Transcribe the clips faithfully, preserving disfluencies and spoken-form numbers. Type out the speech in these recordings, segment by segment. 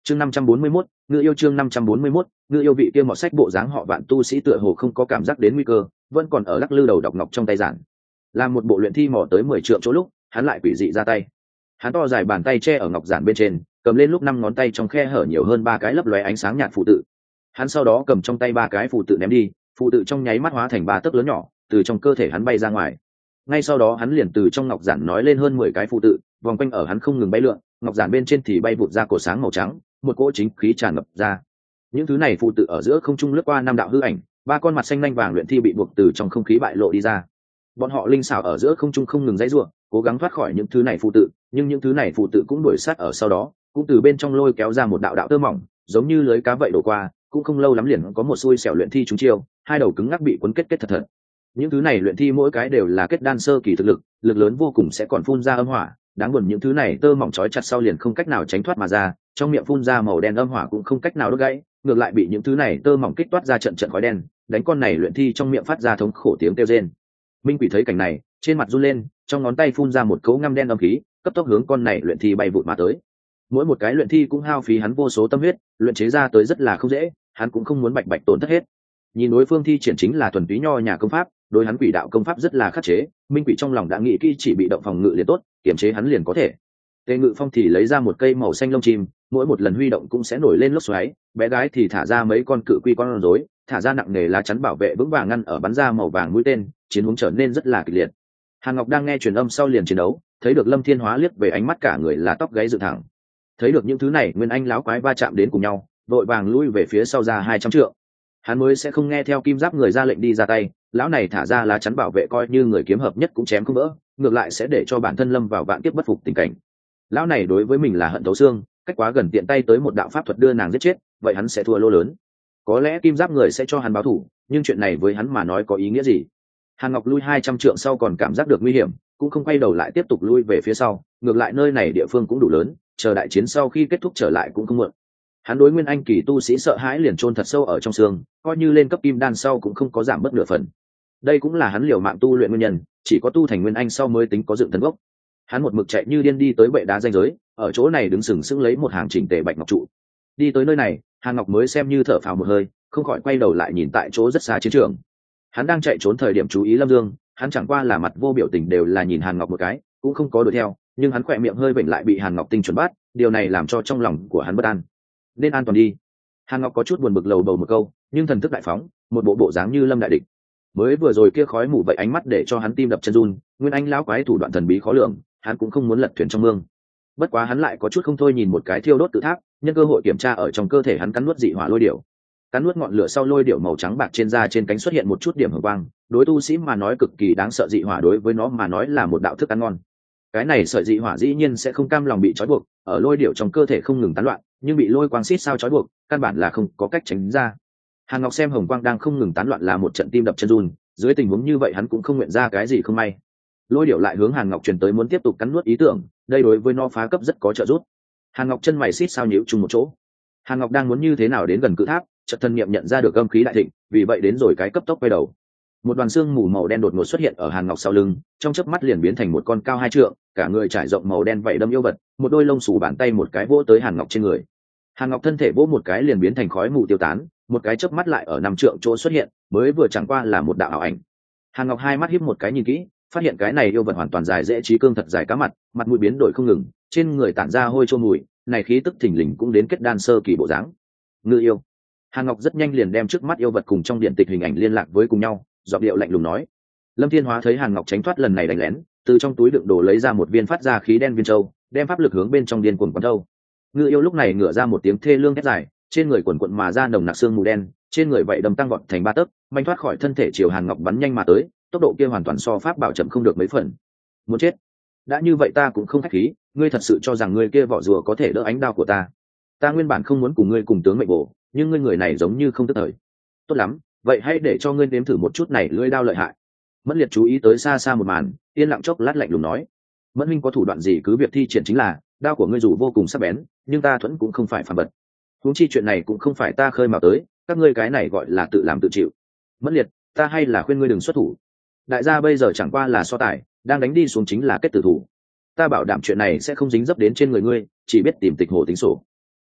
chương năm trăm bốn mươi mốt ngự yêu chương năm trăm bốn mươi mốt ngự yêu vị kia mọt sách bộ dáng họ vạn tu sĩ tựa hồ không có cảm giác đến nguy cơ, vẫn còn ở lắc lư đầu đọc ngọc trong tay giản. Làm một bộ luyện thi mò tới mười trượng chỗ lúc, hắn lại quỷ dị ra tay. Hắn to dài bàn tay che ở ngọc giản bên trên, cầm lên lúc năm ngón tay trong khe hở nhiều hơn ba cái lấp lóe ánh sáng nhạt phù tự. Hắn sau đó cầm trong tay ba cái phù tự ném đi, phù tự trong nháy mắt hóa thành ba tấc lớn nhỏ, từ trong cơ thể hắn bay ra ngoài. Ngay sau đó hắn liền từ trong ngọc giản nói lên hơn mười cái phù tự, vòng quanh ở hắn không ngừng bay lượn, ngọc giản bên trên thì bay vụt ra cổ sáng màu trắng, một cỗ chính khí tràn ngập ra. Những thứ này phù tự ở giữa không trung lướt qua năm đạo hư ảnh, ba con mặt xanh nhanh vàng luyện thi bị buộc từ trong không khí bại lộ đi ra. Bọn họ linh xảo ở giữa không trung không ngừng dãy rủa, cố gắng thoát khỏi những thứ này phù tự, nhưng những thứ này phù tự cũng đuổi sát ở sau đó, cũng từ bên trong lôi kéo ra một đạo đạo tơ mỏng, giống như lưới cá vậy đổ qua, cũng không lâu lắm liền có một xui xẻo luyện thi trúng chiêu, hai đầu cứng ngắc bị quấn kết kết thật thật. Những thứ này luyện thi mỗi cái đều là kết đan sơ kỳ thực lực, lực lớn vô cùng sẽ còn phun ra âm hỏa, đáng buồn những thứ này tơ mỏng trói chặt sau liền không cách nào tránh thoát mà ra, trong miệng phun ra màu đen âm hỏa cũng không cách nào đốt gãy, ngược lại bị những thứ này tơ mỏng kích toát ra trận trận khói đen, đánh con này luyện thi trong miệng phát ra thống khổ tiếng kêu rên. Minh Quỷ thấy cảnh này, trên mặt run lên, trong ngón tay phun ra một cấu ngăm đen âm khí, cấp tốc hướng con này luyện thi bay vụt mà tới. Mỗi một cái luyện thi cũng hao phí hắn vô số tâm huyết, luyện chế ra tới rất là không dễ, hắn cũng không muốn bạch bạch tổn thất hết. Nhìn đối phương thi triển chính là thuần túy nho nhà công pháp, đối hắn quỷ đạo công pháp rất là khắc chế, Minh Quỷ trong lòng đã nghĩ kỹ chỉ bị động phòng ngự liền tốt, kiểm chế hắn liền có thể. Tề Ngự Phong thì lấy ra một cây màu xanh lông chim, mỗi một lần huy động cũng sẽ nổi lên lốc xoáy, bé gái thì thả ra mấy con cự quy con rối, thả ra nặng nề lá chắn bảo vệ vững vàng ngăn ở bắn ra màu vàng mũi tên, chiến hướng trở nên rất là kịch liệt. Hàn Ngọc đang nghe truyền âm sau liền chiến đấu, thấy được Lâm Thiên Hóa liếc về ánh mắt cả người là tóc gáy dựng thẳng. Thấy được những thứ này, Nguyên Anh láo quái va chạm đến cùng nhau, vội vàng lui về phía sau ra hai trăm trượng. Hắn mới sẽ không nghe theo Kim Giáp người ra lệnh đi ra tay, lão này thả ra lá chắn bảo vệ coi như người kiếm hợp nhất cũng chém không vỡ, ngược lại sẽ để cho bản thân lâm vào vạn kiếp bất phục tình cảnh. Lão này đối với mình là hận thấu xương, cách quá gần tiện tay tới một đạo pháp thuật đưa nàng giết chết, vậy hắn sẽ thua lô lớn. Có lẽ Kim Giáp người sẽ cho hắn báo thù, nhưng chuyện này với hắn mà nói có ý nghĩa gì? Hàn Ngọc lui hai trăm trượng sau còn cảm giác được nguy hiểm, cũng không quay đầu lại tiếp tục lui về phía sau, ngược lại nơi này địa phương cũng đủ lớn, chờ đại chiến sau khi kết thúc trở lại cũng không muộn. Hắn đối Nguyên Anh kỳ tu sĩ sợ hãi liền chôn thật sâu ở trong xương, coi như lên cấp kim đan sau cũng không có giảm bất nửa phần. Đây cũng là hắn liều mạng tu luyện nguyên nhân, chỉ có tu thành Nguyên Anh sau mới tính có dựng thần gốc. Hắn một mực chạy như điên đi tới bệ đá ranh giới, ở chỗ này đứng sừng sững lấy một hàng chỉnh tề bạch ngọc trụ. Đi tới nơi này, Hàn Ngọc mới xem như thở phào một hơi, không khỏi quay đầu lại nhìn tại chỗ rất xa chiến trường. Hắn đang chạy trốn thời điểm chú ý Lâm Dương, hắn chẳng qua là mặt vô biểu tình đều là nhìn Hàn Ngọc một cái, cũng không có đuổi theo, nhưng hắn khỏe miệng hơi vểnh lại bị Hàn Ngọc tinh chuẩn bắt, điều này làm cho trong lòng của hắn bất an. Nên an toàn đi. Hàn Ngọc có chút buồn bực lầu bầu một câu, nhưng thần thức đại phóng, một bộ bộ dáng như lâm đại địch. Mới vừa rồi kia khói mù vậy ánh mắt để cho hắn tim đập chân run, Nguyên Anh lão quái thủ đoạn thần bí khó lường, hắn cũng không muốn lật thuyền trong mương. Bất quá hắn lại có chút không thôi nhìn một cái thiêu đốt tự tháp, nhân cơ hội kiểm tra ở trong cơ thể hắn cắn nuốt dị hỏa lôi điểu. Cắn nuốt ngọn lửa sau lôi điểu màu trắng bạc trên da trên cánh xuất hiện một chút điểm hồng quang, đối tu sĩ mà nói cực kỳ đáng sợ dị hỏa đối với nó mà nói là một đạo thức ăn ngon. Cái này sợi dị hỏa dĩ nhiên sẽ không cam lòng bị trói buộc, ở lôi điểu trong cơ thể không ngừng tán loạn, nhưng bị lôi quang xít sao trói buộc, căn bản là không có cách tránh ra. Hàn Ngọc xem hồng quang đang không ngừng tán loạn là một trận tim đập chân run, dưới tình huống như vậy hắn cũng không nguyện ra cái gì không may. Lôi điểu lại hướng Hàn Ngọc truyền tới muốn tiếp tục cắn nuốt ý tưởng, đây đối với nó phá cấp rất có trợ giúp. Hàn Ngọc chân mày xít sao nhíu chung một chỗ. Hàn Ngọc đang muốn như thế nào đến gần cự tháp, chợt thân niệm nhận ra được âm khí đại thịnh, vì vậy đến rồi cái cấp tốc quay đầu. Một đoàn xương mù màu đen đột ngột xuất hiện ở Hàn Ngọc sau lưng, trong chớp mắt liền biến thành một con cao hai trượng, cả người trải rộng màu đen vậy đâm yêu vật, một đôi lông xù bàn tay một cái vỗ tới Hàn Ngọc trên người. Hàn Ngọc thân thể vỗ một cái liền biến thành khói mù tiêu tán, một cái chớp mắt lại ở năm trượng chỗ xuất hiện, mới vừa chẳng qua là một đạo ảo ảnh. Hàn Ngọc hai mắt híp một cái nhìn kỹ, phát hiện cái này yêu vật hoàn toàn dài dễ trí cương thật dài cá mặt, mặt mũi biến đổi không ngừng, trên người tản ra hôi trô mùi, này khí tức thình lình cũng đến kết đan sơ kỳ bộ dáng. Ngự yêu. Hàn Ngọc rất nhanh liền đem trước mắt yêu vật cùng trong điện tịch hình ảnh liên lạc với cùng nhau, giọng điệu lạnh lùng nói. Lâm Thiên Hóa thấy Hàn Ngọc tránh thoát lần này đánh lén, từ trong túi đựng đồ lấy ra một viên phát ra khí đen viên châu, đem pháp lực hướng bên trong điên cuồng quấn thâu. Ngự yêu lúc này ngửa ra một tiếng thê lương thét dài, trên người quần quần mà ra nồng nặc xương mù đen, trên người vậy đầm tăng vọt thành ba tấc, manh thoát khỏi thân thể chiều Hàn Ngọc bắn nhanh mà tới, tốc độ kia hoàn toàn so pháp bảo chậm không được mấy phần. Muốn chết. Đã như vậy ta cũng không khách khí, ngươi thật sự cho rằng ngươi kia vỏ rùa có thể đỡ ánh đao của ta? Ta nguyên bản không muốn cùng ngươi cùng tướng mệnh bổ, nhưng ngươi người này giống như không tức thời. Tốt lắm, vậy hãy để cho ngươi nếm thử một chút này lưỡi đao lợi hại. Mẫn Liệt chú ý tới xa xa một màn, yên lặng chốc lát lạnh lùng nói. Mẫn huynh có thủ đoạn gì cứ việc thi triển chính là, đao của ngươi dù vô cùng sắc bén, nhưng ta thuẫn cũng không phải phản bật. Huống chi chuyện này cũng không phải ta khơi mào tới, các ngươi cái này gọi là tự làm tự chịu. Mẫn Liệt, ta hay là khuyên ngươi đừng xuất thủ. Đại gia bây giờ chẳng qua là so tài, đang đánh đi xuống chính là kết tử thủ. Ta bảo đảm chuyện này sẽ không dính dấp đến trên người ngươi, chỉ biết tìm tịch hồ tính sổ.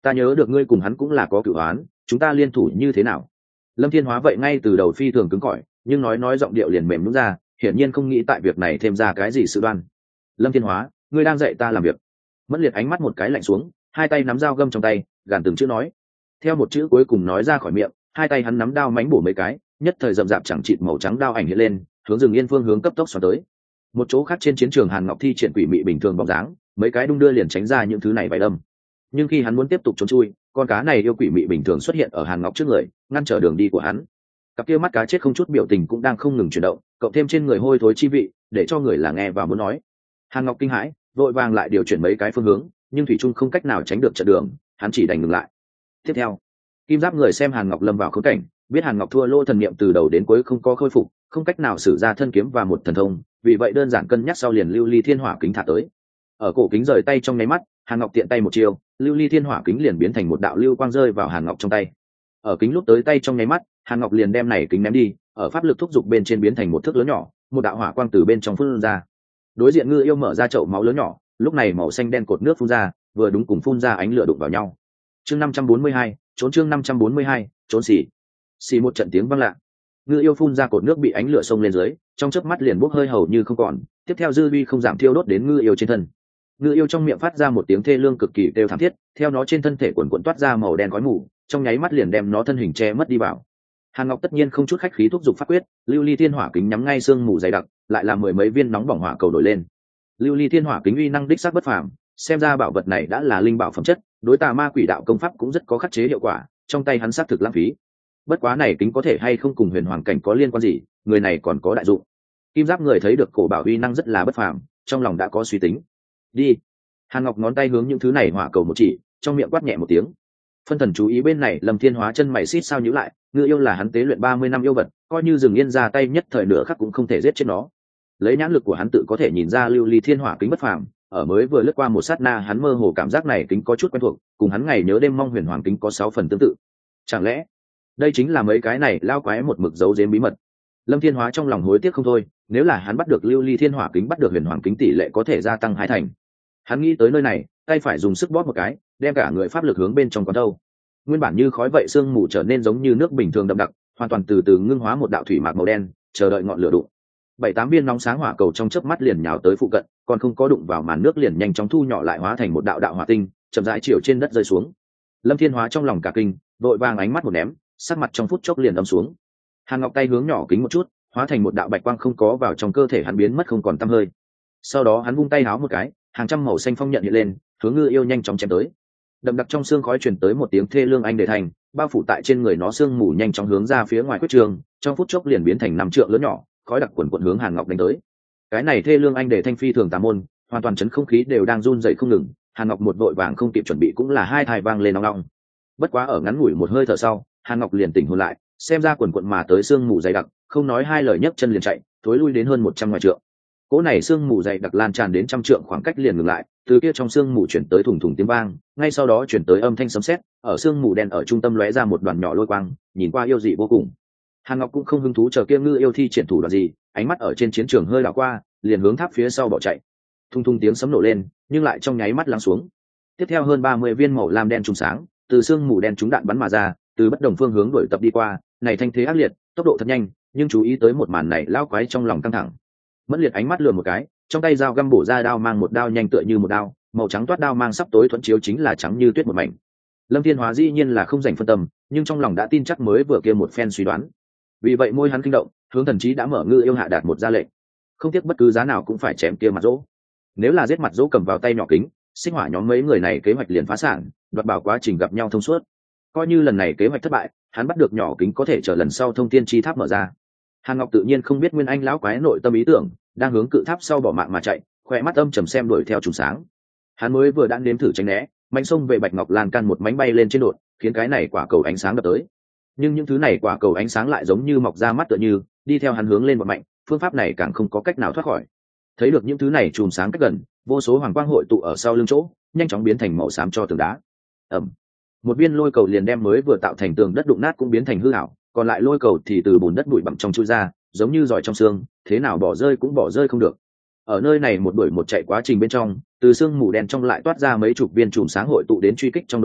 ta nhớ được ngươi cùng hắn cũng là có cửu oán, chúng ta liên thủ như thế nào? Lâm Thiên Hóa vậy ngay từ đầu phi thường cứng cỏi, nhưng nói nói giọng điệu liền mềm nhũn ra, hiển nhiên không nghĩ tại việc này thêm ra cái gì sự đoan. Lâm Thiên Hóa, ngươi đang dạy ta làm việc. Mẫn Liệt ánh mắt một cái lạnh xuống, hai tay nắm dao găm trong tay, gàn từng chữ nói. Theo một chữ cuối cùng nói ra khỏi miệng, hai tay hắn nắm đao mánh bổ mấy cái, nhất thời rậm rạp chẳng chịt màu trắng đao ảnh hiện lên, hướng rừng yên phương hướng cấp tốc xoắn tới. Một chỗ khác trên chiến trường, Hàn Ngọc thi triển quỷ mị bình thường bóng dáng, mấy cái đung đưa liền tránh ra những thứ này vài đâm. Nhưng khi hắn muốn tiếp tục trốn chui, con cá này yêu quỷ mị bình thường xuất hiện ở Hàn Ngọc trước người, ngăn trở đường đi của hắn. Cặp kia mắt cá chết không chút biểu tình cũng đang không ngừng chuyển động, cộng thêm trên người hôi thối chi vị, để cho người là nghe và muốn nói. Hàn Ngọc kinh hãi, vội vàng lại điều chuyển mấy cái phương hướng, nhưng thủy trung không cách nào tránh được trận đường, hắn chỉ đành ngừng lại. Tiếp theo, kim giáp người xem Hàn Ngọc lâm vào khốn cảnh, biết Hàn Ngọc thua lô thần niệm từ đầu đến cuối không có khôi phục, không cách nào sử ra thân kiếm và một thần thông, vì vậy đơn giản cân nhắc sau liền lưu ly thiên hỏa kính thả tới. Ở cổ kính rời tay trong nháy mắt, Hàn Ngọc tiện tay một chiêu, lưu ly thiên hỏa kính liền biến thành một đạo lưu quang rơi vào Hàn Ngọc trong tay. Ở kính lúc tới tay trong nháy mắt, Hàn Ngọc liền đem này kính ném đi, ở pháp lực thúc giục bên trên biến thành một thước lớn nhỏ, một đạo hỏa quang từ bên trong phun ra. Đối diện Ngư Yêu mở ra chậu máu lớn nhỏ, lúc này màu xanh đen cột nước phun ra, vừa đúng cùng phun ra ánh lửa đụng vào nhau. Chương năm trăm bốn mươi hai, trốn chương năm trăm bốn mươi hai, trốn xì. Xì một trận tiếng vang lạ. Ngư Yêu phun ra cột nước bị ánh lửa xông lên dưới, trong chớp mắt liền bốc hơi hầu như không còn, tiếp theo dư uy không giảm thiêu đốt đến Ngư Yêu trên thân. Ngư Yêu trong miệng phát ra một tiếng thê lương cực kỳ kêu thảm thiết, theo nó trên thân thể quần quần toát ra màu đen khói mù, trong nháy mắt liền đem nó thân hình che mất đi vào. Hàn Ngọc tất nhiên không chút khách khí thúc giục pháp quyết, lưu ly thiên hỏa kính nhắm ngay xương mù dày đặc, lại làm mười mấy viên nóng bỏng hỏa cầu nổi lên. Lưu ly thiên hỏa kính uy năng đích xác bất phàm, xem ra bảo vật này đã là linh bảo phẩm chất, đối tà ma quỷ đạo công pháp cũng rất có khắc chế hiệu quả, trong tay hắn xác thực lãng phí. Bất quá này kính có thể hay không cùng huyền hoàng cảnh có liên quan gì, người này còn có đại dụng. Kim giáp người thấy được cổ bảo uy năng rất là bất phàm, trong lòng đã có suy tính. Đi. Hàn Ngọc ngón tay hướng những thứ này hỏa cầu một chỉ, trong miệng quát nhẹ một tiếng. Phân thần chú ý bên này, Lâm Thiên Hóa chân mày xít sao nhíu lại, Ngư Yêu là hắn tế luyện ba mươi năm yêu vật, coi như Dừng Yên ra tay nhất thời nửa khắc cũng không thể giết chết nó. Lấy nhãn lực của hắn tự có thể nhìn ra lưu ly thiên hỏa kính bất phàm, ở mới vừa lướt qua một sát na hắn mơ hồ cảm giác này kính có chút quen thuộc, cùng hắn ngày nhớ đêm mong huyền hoàng kính có sáu phần tương tự. Chẳng lẽ đây chính là mấy cái này lao quái một mực giấu giếm bí mật? Lâm Thiên Hóa trong lòng hối tiếc không thôi, nếu là hắn bắt được lưu ly thiên hỏa kính, bắt được huyền hoàng kính, tỷ lệ có thể gia tăng hai thành. Hắn nghĩ tới nơi này, tay phải dùng sức bóp một cái, đem cả người pháp lực hướng bên trong quán đâu. Nguyên bản như khói vậy sương mù trở nên giống như nước bình thường đậm đặc, hoàn toàn từ từ ngưng hóa một đạo thủy mạc màu đen, chờ đợi ngọn lửa đụng. Bảy tám viên nóng sáng hỏa cầu trong chớp mắt liền nhào tới phụ cận, còn không có đụng vào màn nước liền nhanh chóng thu nhỏ lại hóa thành một đạo đạo hỏa tinh, chậm rãi chiều trên đất rơi xuống. Lâm Thiên Hóa trong lòng cả kinh, vội vàng ánh mắt một ném, sắc mặt trong phút chốc liền âm xuống. Hàn Ngọc tay hướng nhỏ kính một chút, hóa thành một đạo bạch quang không có vào trong cơ thể hắn, biến mất không còn tăm hơi. Sau đó hắn vung tay háo một cái, hàng trăm màu xanh phong nhận hiện lên, hướng Ngư Yêu nhanh chóng chém tới. Đậm đặc trong xương khói truyền tới một tiếng thê lương anh đề thành, bao phủ tại trên người nó sương mù nhanh chóng hướng ra phía ngoài quyết trường, trong phút chốc liền biến thành năm trượng lớn nhỏ, khói đặc quần quần hướng Hàn Ngọc đánh tới. Cái này thê lương anh đề thanh phi thường tà môn, hoàn toàn chấn không khí đều đang run rẩy không ngừng. Hàn Ngọc một vội vàng không kịp chuẩn bị cũng là hai thai vang lên nong nong. Bất quá ở ngắn ngủi một hơi thở sau, Hàn Ngọc liền tỉnh hồn lại, xem ra quần quần mà tới sương mù dày đặc, không nói hai lời nhấc chân liền chạy, thối lui đến hơn một trăm ngoài trượng. Cỗ này sương mù dày đặc lan tràn đến trăm trượng khoảng cách liền ngừng lại, từ kia trong sương mù chuyển tới thùng thùng tiếng vang, ngay sau đó chuyển tới âm thanh sấm sét, ở sương mù đen ở trung tâm lóe ra một đoàn nhỏ lôi quang, nhìn qua yêu dị vô cùng. Hàn Ngọc cũng không hứng thú chờ kia Ngư Yêu thi triển thủ đoạn gì, ánh mắt ở trên chiến trường hơi đảo qua, liền hướng tháp phía sau bỏ chạy. Thùng thùng tiếng sấm nổ lên, nhưng lại trong nháy mắt lắng xuống. Tiếp theo hơn ba mươi viên màu lam đen trùng sáng, từ sương mù đen trúng đạn bắn mà ra, từ bất đồng phương hướng đuổi tập đi qua, này thanh thế ác liệt, tốc độ thật nhanh, nhưng chú ý tới một màn này, lão quái trong lòng căng thẳng. Mẫn Liệt ánh mắt lườm một cái, trong tay dao găm bổ ra đao mang một đao nhanh tựa như một đao, màu trắng toát đao mang sắp tối thuận chiếu chính là trắng như tuyết một mảnh. Lâm Thiên Hóa dĩ nhiên là không dành phân tâm, nhưng trong lòng đã tin chắc mới vừa kia một phen suy đoán. Vì vậy môi hắn kinh động, hướng thần trí đã mở Ngư Yêu hạ đạt một ra lệnh, không tiếc bất cứ giá nào cũng phải chém kia mặt dỗ. Nếu là giết mặt dỗ cầm vào tay nhỏ kính, sinh hỏa nhóm mấy người này kế hoạch liền phá sản, đoạt bảo quá trình gặp nhau thông suốt. Coi như lần này kế hoạch thất bại, hắn bắt được nhỏ kính có thể chờ lần sau thông thiên chi tháp mở ra. Hàn Ngọc tự nhiên không biết Nguyên Anh lão quái nội tâm ý tưởng, đang hướng cự tháp sau bỏ mạng mà chạy, khỏe mắt âm trầm xem đuổi theo trùng sáng. Hắn mới vừa đã nếm thử tránh né, mánh xông về Bạch Ngọc lan can một mánh bay lên trên đột, khiến cái này quả cầu ánh sáng đập tới. Nhưng những thứ này quả cầu ánh sáng lại giống như mọc ra mắt tựa như, đi theo hắn hướng lên một mạnh, phương pháp này càng không có cách nào thoát khỏi. Thấy được những thứ này chùm sáng cách gần, vô số hoàng quang hội tụ ở sau lưng chỗ, nhanh chóng biến thành màu xám cho tường đá. Ầm. Một viên lôi cầu liền đem mới vừa tạo thành tường đất đụng nát cũng biến thành hư ảo, còn lại lôi cầu thì từ bùn đất bụi bặm trong chui ra, giống như giỏi trong xương, thế nào bỏ rơi cũng bỏ rơi không được. Ở nơi này một đuổi một chạy quá trình bên trong, từ xương mù đen trong lại toát ra mấy chục viên chùm sáng hội tụ đến truy kích trong đội ngũ,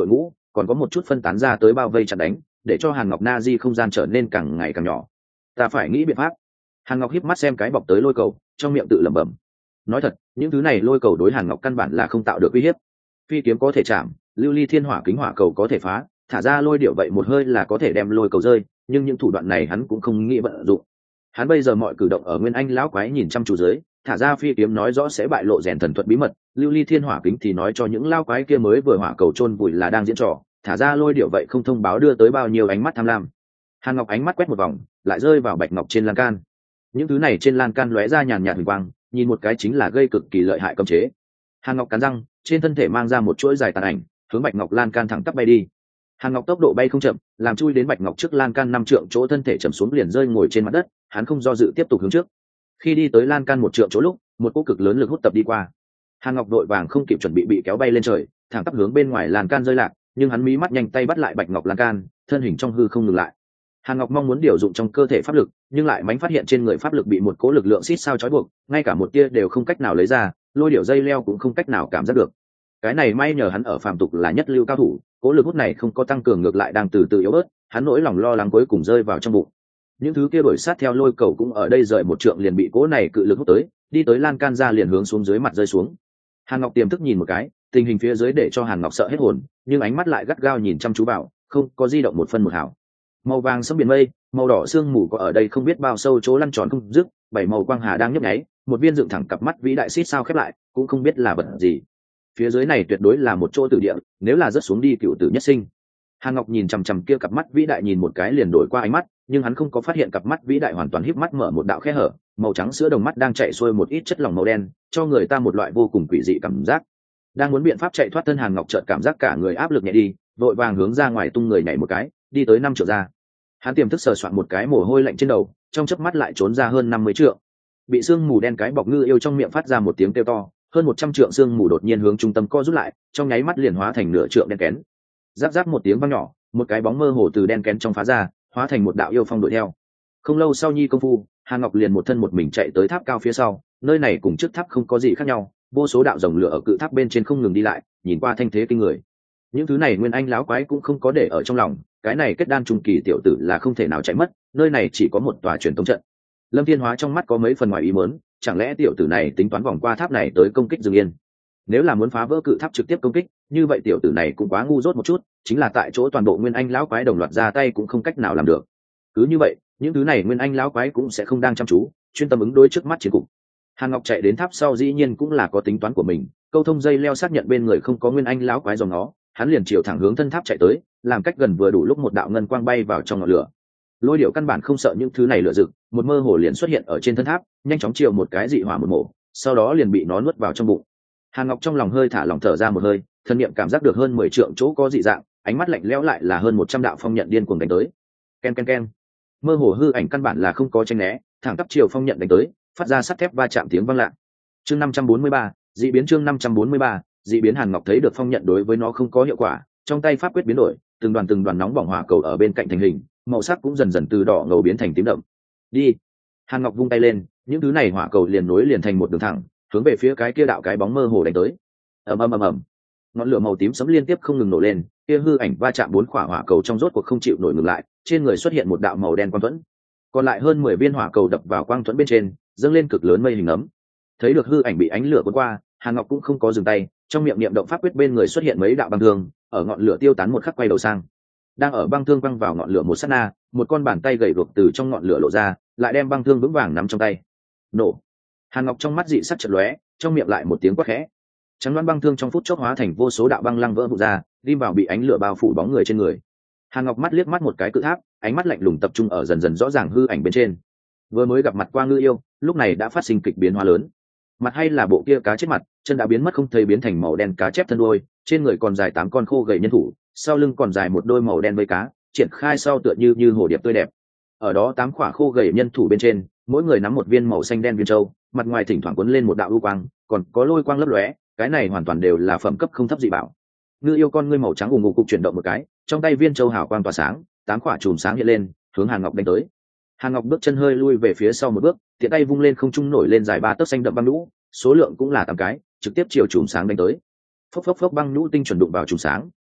còn có một chút phân tán ra tới bao vây chặn đánh, để cho Hàn Ngọc Na Di không gian trở nên càng ngày càng nhỏ. Ta phải nghĩ biện pháp. Hàn Ngọc híp mắt xem cái bọc tới lôi cầu, trong miệng tự lẩm bẩm. Nói thật, những thứ này lôi cầu đối Hàn Ngọc căn bản là không tạo được uy hiếp. Phi kiếm có thể chạm, lưu ly thiên hỏa kính hỏa cầu có thể phá, thả ra lôi điệu vậy một hơi là có thể đem lôi cầu rơi, nhưng những thủ đoạn này hắn cũng không nghĩ vận dụng. Hắn bây giờ mọi cử động ở Nguyên Anh lão quái nhìn chăm chú dưới, thả ra phi kiếm nói rõ sẽ bại lộ rèn thần thuật bí mật, lưu ly thiên hỏa kính thì nói cho những lao quái kia mới vừa hỏa cầu chôn vùi là đang diễn trò, thả ra lôi điệu vậy không thông báo đưa tới bao nhiêu ánh mắt tham lam. Hàn Ngọc ánh mắt quét một vòng, lại rơi vào bạch ngọc trên lan can. Những thứ này trên lan can lóe ra nhàn nhạt huỳnh quang, nhìn một cái chính là gây cực kỳ lợi hại cấm chế. Hàn Ngọc cắn răng, trên thân thể mang ra một chuỗi dài tàn ảnh, hướng bạch ngọc lan can thẳng tắp bay đi. Hàn Ngọc tốc độ bay không chậm, làm chui đến bạch ngọc trước lan can năm trượng chỗ, thân thể chầm xuống liền rơi ngồi trên mặt đất. Hắn không do dự tiếp tục hướng trước. Khi đi tới lan can một trượng chỗ lúc, một cỗ cực lớn lực hút tập đi qua. Hàn Ngọc đội vàng không kịp chuẩn bị bị kéo bay lên trời, thẳng tắp hướng bên ngoài lan can rơi lạc. Nhưng hắn mí mắt nhanh tay bắt lại bạch ngọc lan can, thân hình trong hư không ngừng lại. Hàn Ngọc mong muốn điều dụng trong cơ thể pháp lực, nhưng lại mánh phát hiện trên người pháp lực bị một cỗ lực lượng xít sao trói buộc, ngay cả một tia đều không cách nào lấy ra, lôi điểu dây leo cũng không cách nào cảm giác được. Cái này may nhờ hắn ở phàm tục là nhất lưu cao thủ, cỗ lực hút này không có tăng cường, ngược lại đang từ từ yếu bớt, hắn nỗi lòng lo lắng cuối cùng rơi vào trong bụng. Những thứ kia đuổi sát theo lôi cầu cũng ở đây rời một trượng liền bị cỗ này cự lực hút tới, đi tới lan can ra liền hướng xuống dưới mặt rơi xuống. Hàn Ngọc tiềm thức nhìn một cái, tình hình phía dưới để cho Hàn Ngọc sợ hết hồn, nhưng ánh mắt lại gắt gao nhìn chăm chú vào, không có di động một phân một hào. Màu vàng sẫm biển mây, màu đỏ sương mù có ở đây không biết bao sâu chỗ lăn tròn không dứt, bảy màu quang hà đang nhấp nháy, một viên dựng thẳng cặp mắt vĩ đại xít sao khép lại, cũng không biết là vật gì. Phía dưới này tuyệt đối là một chỗ tử địa, nếu là rớt xuống đi cựu tử nhất sinh. Hàn Ngọc nhìn chằm chằm kia cặp mắt vĩ đại nhìn một cái liền đổi qua ánh mắt, nhưng hắn không có phát hiện cặp mắt vĩ đại hoàn toàn híp mắt mở một đạo khe hở, màu trắng sữa đồng mắt đang chạy xuôi một ít chất lỏng màu đen, cho người ta một loại vô cùng quỷ dị cảm giác. Đang muốn biện pháp chạy thoát thân, Hàn Ngọc chợt cảm giác cả người áp lực nhẹ đi, vội vàng hướng ra ngoài tung người nhảy một cái, đi tới năm trượng ra. Hắn tiềm thức sờ soạn một cái mồ hôi lạnh trên đầu, trong chớp mắt lại trốn ra hơn năm mươi trượng. Bị sương mù đen cái bọc ngư yêu trong miệng phát ra một tiếng kêu to, hơn một trăm trượng sương mù đột nhiên hướng trung tâm co rút lại, trong nháy mắt liền hóa thành nửa trượng đen kén. Giáp giáp một tiếng vang nhỏ, một cái bóng mơ hồ từ đen kén trong phá ra, hóa thành một đạo yêu phong đuổi theo. Không lâu sau nhi công phu, Hàn Ngọc liền một thân một mình chạy tới tháp cao phía sau, nơi này cùng trước tháp không có gì khác nhau, vô số đạo rồng lửa ở cự tháp bên trên không ngừng đi lại, nhìn qua thanh thế kinh người. Những thứ này Nguyên Anh láo quái cũng không có để ở trong lòng, cái này kết đan trung kỳ tiểu tử là không thể nào chạy mất, nơi này chỉ có một tòa truyền tống trận. Lâm Thiên Hóa trong mắt có mấy phần ngoài ý muốn, chẳng lẽ tiểu tử này tính toán vòng qua tháp này tới công kích Dương Yên? Nếu là muốn phá vỡ cự tháp trực tiếp công kích, như vậy tiểu tử này cũng quá ngu dốt một chút, chính là tại chỗ toàn bộ Nguyên Anh lão quái đồng loạt ra tay cũng không cách nào làm được. Cứ như vậy, những thứ này Nguyên Anh lão quái cũng sẽ không đang chăm chú, chuyên tâm ứng đối trước mắt chiến cục. Hàn Ngọc chạy đến tháp sau dĩ nhiên cũng là có tính toán của mình, câu thông dây leo xác nhận bên người không có Nguyên Anh lão quái dòng nó, hắn liền chiều thẳng hướng thân tháp chạy tới, làm cách gần vừa đủ lúc một đạo ngân quang bay vào trong ngọn lửa. Lôi điệu căn bản không sợ những thứ này lửa rực, một mơ hồ liền xuất hiện ở trên thân tháp, nhanh chóng chiều một cái dị hỏa một mổ, sau đó liền bị nó nuốt vào trong bụng. Hàn Ngọc trong lòng hơi thả lỏng thở ra một hơi, thân niệm cảm giác được hơn mười trượng chỗ có dị dạng, ánh mắt lạnh lẽo lại là hơn một trăm đạo phong nhận điên cuồng đánh tới. Ken ken ken. Mơ hồ hư ảnh căn bản là không có tranh né, thẳng tắp chiều phong nhận đánh tới, phát ra sắt thép va chạm tiếng vang lạ. Chương năm trăm bốn mươi ba, dị biến chương năm trăm bốn mươi ba, dị biến. Hàn Ngọc thấy được phong nhận đối với nó không có hiệu quả, trong tay pháp quyết biến đổi, từng đoàn từng đoàn nóng bỏng hỏa cầu ở bên cạnh thành hình, màu sắc cũng dần dần từ đỏ ngầu biến thành tím đậm. Đi. Hàn Ngọc vung tay lên, những thứ này hỏa cầu liền nối liền thành một đường thẳng, hướng về phía cái kia đạo cái bóng mơ hồ đánh tới. Ầm ầm ầm ầm. Ngọn lửa màu tím sấm liên tiếp không ngừng nổ lên, kia hư ảnh va chạm bốn quả hỏa cầu trong rốt cuộc không chịu nổi ngừng lại, trên người xuất hiện một đạo màu đen quang thuẫn. Còn lại hơn mười viên hỏa cầu đập vào quang thuẫn bên trên, dâng lên cực lớn mây hình ấm. Thấy được hư ảnh bị ánh lửa cuốn qua, Hàn Ngọc cũng không có dừng tay, trong miệng niệm động pháp quyết bên người xuất hiện mấy đạo băng thương, ở ngọn lửa tiêu tán một khắc quay đầu sang. Đang ở băng thương quăng vào ngọn lửa một sát na, một con bàn tay gầy guộc từ trong ngọn lửa lộ ra, lại đem băng thương vững vàng nắm trong tay. Nổ. Hàn Ngọc trong mắt dị sắc chợt lóe, trong miệng lại một tiếng quát khẽ. Trắng đoán băng thương trong phút chốc hóa thành vô số đạo băng lăng vỡ vụn ra, ghim vào bị ánh lửa bao phủ bóng người trên người. Hàn Ngọc mắt liếc mắt một cái cự tháp, ánh mắt lạnh lùng tập trung ở dần dần rõ ràng hư ảnh bên trên. Vừa mới gặp mặt qua ngư yêu, lúc này đã phát sinh kịch biến hóa lớn. Mặt hay là bộ kia cá chết mặt, chân đã biến mất không thấy, biến thành màu đen cá chép thân đuôi, trên người còn dài tám con khô gầy nhân thủ, sau lưng còn dài một đôi màu đen vây cá, triển khai sau tựa như như hồ điệp tươi đẹp. Ở đó tám quả khô gầy nhân thủ bên trên, mỗi người nắm một viên màu xanh đen viên châu, mặt ngoài thỉnh thoảng cuốn lên một đạo u quang, còn có lôi quang lấp lóe, cái này hoàn toàn đều là phẩm cấp không thấp dị bảo. Ngư yêu con ngươi màu trắng ùng ục cục chuyển động một cái, trong tay viên châu hào quang tỏa sáng, tám quả chùm sáng hiện lên, hướng Hàn Ngọc đánh tới. Hàn Ngọc bước chân hơi lui về phía sau một bước, tiện tay vung lên không trung nổi lên dài ba tấc xanh đậm băng nhũ, số lượng cũng là tám cái, trực tiếp chiều chùm sáng đánh tới. Phốc phốc phốc, băng nhũ tinh chuẩn đụng vào chùm sáng,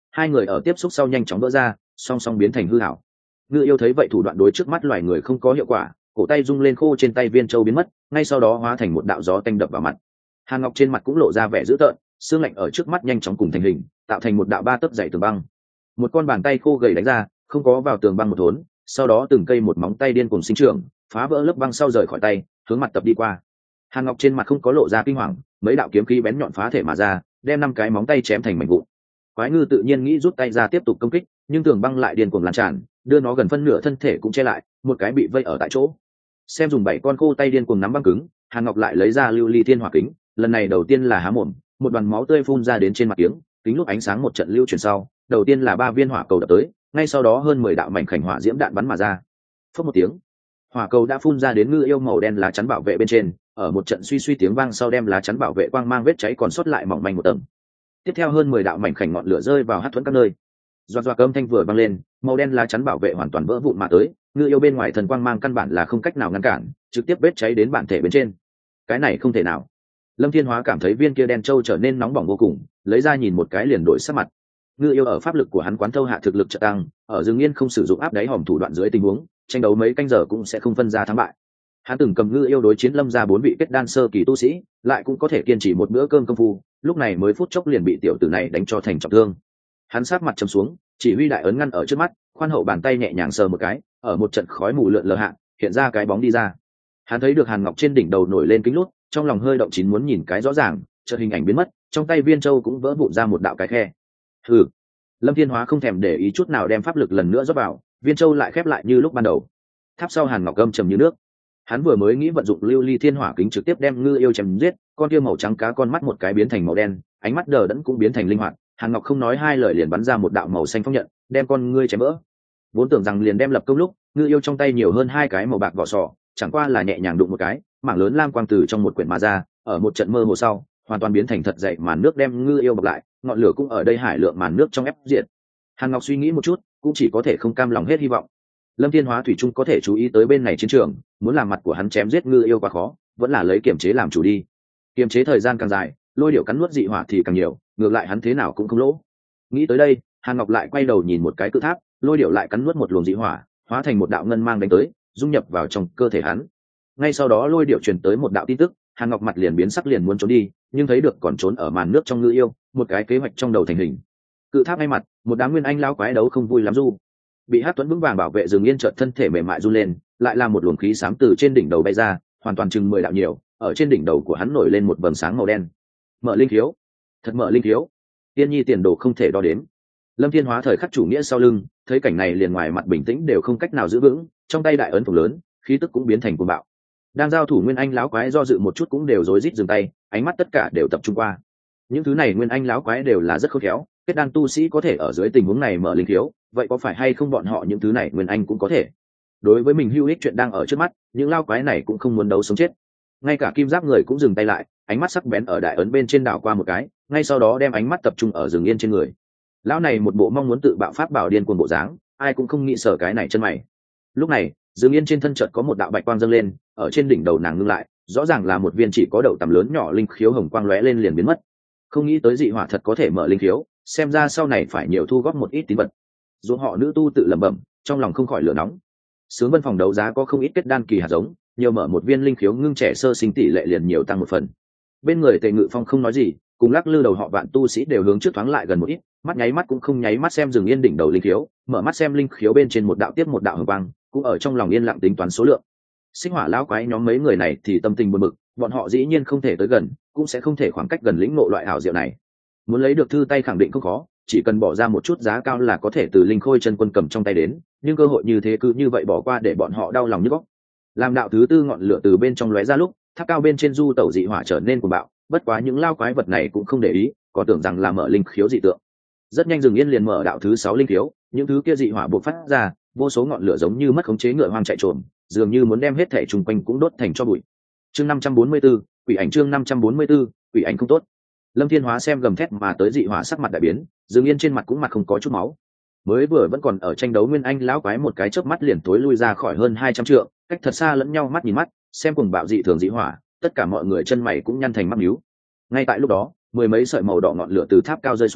hai người ở tiếp xúc sau nhanh chóng vỡ ra, song song biến thành hư ảo. Ngư yêu thấy vậy thủ đoạn đối trước mắt loài người không có hiệu quả, cổ tay rung lên khô trên tay viên châu biến mất, ngay sau đó hóa thành một đạo gió tanh đập vào mặt. Hàn Ngọc trên mặt cũng lộ ra vẻ dữ tợn, xương lạnh ở trước mắt nhanh chóng cùng thành hình, tạo thành một đạo ba tấc dày tường băng. Một con bàn tay khô gầy đánh ra, không có vào tường băng một thốn, sau đó từng cây một móng tay điên cuồng sinh trưởng, phá vỡ lớp băng sau rời khỏi tay, hướng mặt tập đi qua. Hàn Ngọc trên mặt không có lộ ra kinh hoàng, mấy đạo kiếm khí bén nhọn phá thể mà ra, đem năm cái móng tay chém thành mảnh vụn. Quái ngư tự nhiên nghĩ rút tay ra tiếp tục công kích, nhưng tường băng lại điên cuồng lan tràn, đưa nó gần phân nửa thân thể cũng che lại, một cái bị vây ở tại chỗ. Xem dùng bảy con khô tay điên cuồng nắm băng cứng, Hàn Ngọc lại lấy ra lưu ly thiên hỏa kính, lần này đầu tiên là há mồm, một đoàn máu tươi phun ra đến trên mặt kính, kính lúc ánh sáng một trận lưu chuyển sau, đầu tiên là ba viên hỏa cầu đập tới, ngay sau đó hơn mười đạo mảnh khảnh hỏa diễm đạn bắn mà ra. Phất một tiếng, hỏa cầu đã phun ra đến ngư yêu màu đen lá chắn bảo vệ bên trên, ở một trận suy suy tiếng vang sau đem lá chắn bảo vệ quang mang vết cháy còn sót lại mỏng manh một tầng. Tiếp theo hơn mười đạo mảnh khảnh ngọn lửa rơi vào hắt thuẫn các nơi. Doạt doạt âm thanh vừa vang lên, màu đen lá chắn bảo vệ hoàn toàn vỡ vụn mà tới, ngư yêu bên ngoài thần quang mang căn bản là không cách nào ngăn cản, trực tiếp vết cháy đến bản thể bên trên. Cái này không thể nào. Lâm Thiên Hóa cảm thấy viên kia đen châu trở nên nóng bỏng vô cùng, lấy ra nhìn một cái liền đổi sắc mặt. Ngư yêu ở pháp lực của hắn quán thâu hạ thực lực trợ tăng, ở rừng yên không sử dụng áp đáy hòm thủ đoạn dưới tình huống, tranh đấu mấy canh giờ cũng sẽ không phân ra thắng bại. Hắn từng cầm ngư yêu đối chiến Lâm gia bốn vị kết đan sơ kỳ tu sĩ, lại cũng có thể kiên trì một bữa cơm công phu, lúc này mới phút chốc liền bị tiểu tử này đánh cho thành trọng thương. Hắn sát mặt trầm xuống, chỉ huy đại ấn ngăn ở trước mắt, khoan hậu bàn tay nhẹ nhàng sờ một cái, ở một trận khói mù lượn lờ hạ, hiện ra cái bóng đi ra. Hắn thấy được Hàn Ngọc trên đỉnh đầu nổi lên kính lút, trong lòng hơi động chín muốn nhìn cái rõ ràng, chợt hình ảnh biến mất, trong tay viên châu cũng vỡ vụn ra một đạo cái khe. Hừ. Lâm Thiên Hóa không thèm để ý chút nào đem pháp lực lần nữa rót vào, viên châu lại khép lại như lúc ban đầu. Tháp sau Hàn Ngọc gầm trầm như nước. Hắn vừa mới nghĩ vận dụng lưu ly thiên hỏa kính trực tiếp đem ngư yêu chém giết, con kia màu trắng cá con mắt một cái biến thành màu đen, ánh mắt đờ đẫn cũng biến thành linh hoạt. Hàn Ngọc không nói hai lời liền bắn ra một đạo màu xanh phong nhận, đem con ngươi chém vỡ. Vốn tưởng rằng liền đem lập công lúc, ngư yêu trong tay nhiều hơn hai cái màu bạc vỏ sò, chẳng qua là nhẹ nhàng đụng một cái, mảng lớn lam quang từ trong một quyển mà ra, ở một trận mơ hồ sau, hoàn toàn biến thành thật dày màn nước đem ngư yêu bọc lại, ngọn lửa cũng ở đây hải lượng màn nước trong ép diệt. Hàn Ngọc suy nghĩ một chút, cũng chỉ có thể không cam lòng hết hy vọng. Lâm Thiên Hóa thủy chung có thể chú ý tới bên này chiến trường, muốn làm mặt của hắn chém giết ngư yêu quá khó, vẫn là lấy kiềm chế làm chủ đi. Kiềm chế thời gian càng dài, lôi điệu cắn nuốt dị hỏa thì càng nhiều, ngược lại hắn thế nào cũng không lỗ. Nghĩ tới đây, Hàn Ngọc lại quay đầu nhìn một cái cự tháp, lôi điệu lại cắn nuốt một luồng dị hỏa, hóa thành một đạo ngân mang đánh tới, dung nhập vào trong cơ thể hắn. Ngay sau đó lôi điệu truyền tới một đạo tin tức, Hàn Ngọc mặt liền biến sắc liền muốn trốn đi, nhưng thấy được còn trốn ở màn nước trong ngư yêu, một cái kế hoạch trong đầu thành hình. Cự tháp ngay mặt, một đám nguyên anh lão quái đấu không vui lắm du. Bị Hắc Tuấn vững vàng bảo vệ dừng yên chợt thân thể mềm mại run lên, lại là một luồng khí xám từ trên đỉnh đầu bay ra, hoàn toàn chừng mười đạo nhiều, ở trên đỉnh đầu của hắn nổi lên một vầng sáng màu đen. Mở linh khiếu, thật mở linh khiếu. Tiên nhi tiền đồ không thể đo đếm. Lâm Thiên Hóa thời khắc chủ nghĩa sau lưng, thấy cảnh này liền ngoài mặt bình tĩnh đều không cách nào giữ vững, trong tay đại ấn phồng lớn, khí tức cũng biến thành cuồng bạo. Đang giao thủ nguyên anh lão quái do dự một chút cũng đều rối rít dừng tay, ánh mắt tất cả đều tập trung qua. Những thứ này nguyên anh lão quái đều là rất khôn khéo, kết đan tu sĩ có thể ở dưới tình huống này mở linh khiếu, vậy có phải hay không bọn họ những thứ này nguyên anh cũng có thể. Đối với mình hữu ích chuyện đang ở trước mắt, những lão quái này cũng không muốn đấu sống chết. Ngay cả kim giáp người cũng dừng tay lại, ánh mắt sắc bén ở đại ấn bên trên đảo qua một cái, ngay sau đó đem ánh mắt tập trung ở Dừng Yên trên người. Lão này một bộ mong muốn tự bạo pháp bảo điên cuồng bộ dáng, ai cũng không nghĩ sở cái này chân mày. Lúc này, Dừng Yên trên thân chợt có một đạo bạch quang dâng lên, ở trên đỉnh đầu nàng ngưng lại, rõ ràng là một viên chỉ có đậu tầm lớn nhỏ linh khiếu hồng quang lóe lên liền biến mất. Không nghĩ tới dị hỏa thật có thể mở linh khiếu, xem ra sau này phải nhiều thu góp một ít tín vật. Dù họ nữ tu tự lẩm bẩm, trong lòng không khỏi lửa nóng. Sướng Vân phòng đấu giá có không ít kết đan kỳ hạt giống, nhiều mở một viên linh khiếu ngưng trẻ sơ sinh tỷ lệ liền nhiều tăng một phần. Bên người Tề Ngự Phong không nói gì, cùng lắc lư đầu họ Vạn tu sĩ đều hướng trước thoáng lại gần một ít, mắt nháy mắt cũng không nháy mắt xem Dừng Yên đỉnh đầu linh khiếu, mở mắt xem linh khiếu bên trên một đạo tiếp một đạo hồng quang, cũng ở trong lòng yên lặng tính toán số lượng. Sinh hỏa lão quái nhóm mấy người này thì tâm tình buồn bực, bọn họ dĩ nhiên không thể tới gần, cũng sẽ không thể khoảng cách gần lĩnh ngộ loại ảo diệu này. Muốn lấy được thư tay khẳng định không khó, chỉ cần bỏ ra một chút giá cao là có thể từ linh khôi chân quân cầm trong tay đến, nhưng cơ hội như thế cứ như vậy bỏ qua để bọn họ đau lòng như góc. Làm đạo thứ tư ngọn lửa từ bên trong lóe ra lúc, tháp cao bên trên du tẩu dị hỏa trở nên cuồng bạo, bất quá những lao quái vật này cũng không để ý, còn tưởng rằng là mở linh khiếu dị tượng. Rất nhanh Dừng Yên liền mở đạo thứ sáu linh khiếu, những thứ kia dị hỏa bộc phát ra, vô số ngọn lửa giống như mất khống chế ngựa hoang chạy trồm, dường như muốn đem hết thể trùng quanh cũng đốt thành cho bụi. Chương năm trăm bốn mươi 4, quỷ ảnh chương năm trăm bốn mươi 4, quỷ ảnh không tốt. Lâm Thiên Hóa xem gầm thét mà tới dị hỏa sắc mặt đại biến, Dừng Yên trên mặt cũng mặt không có chút máu. Mới vừa vẫn còn ở tranh đấu nguyên anh lão quái một cái chớp mắt liền tối lui ra khỏi hơn hai trăm trượng, cách thật xa lẫn nhau mắt nhìn mắt, xem cùng bạo dị thường dị hỏa, tất cả mọi người chân mày cũng nhăn thành mắt nhíu. Ngay tại lúc đó, mười mấy sợi màu đỏ ngọn lửa từ tháp cao rơi xuống,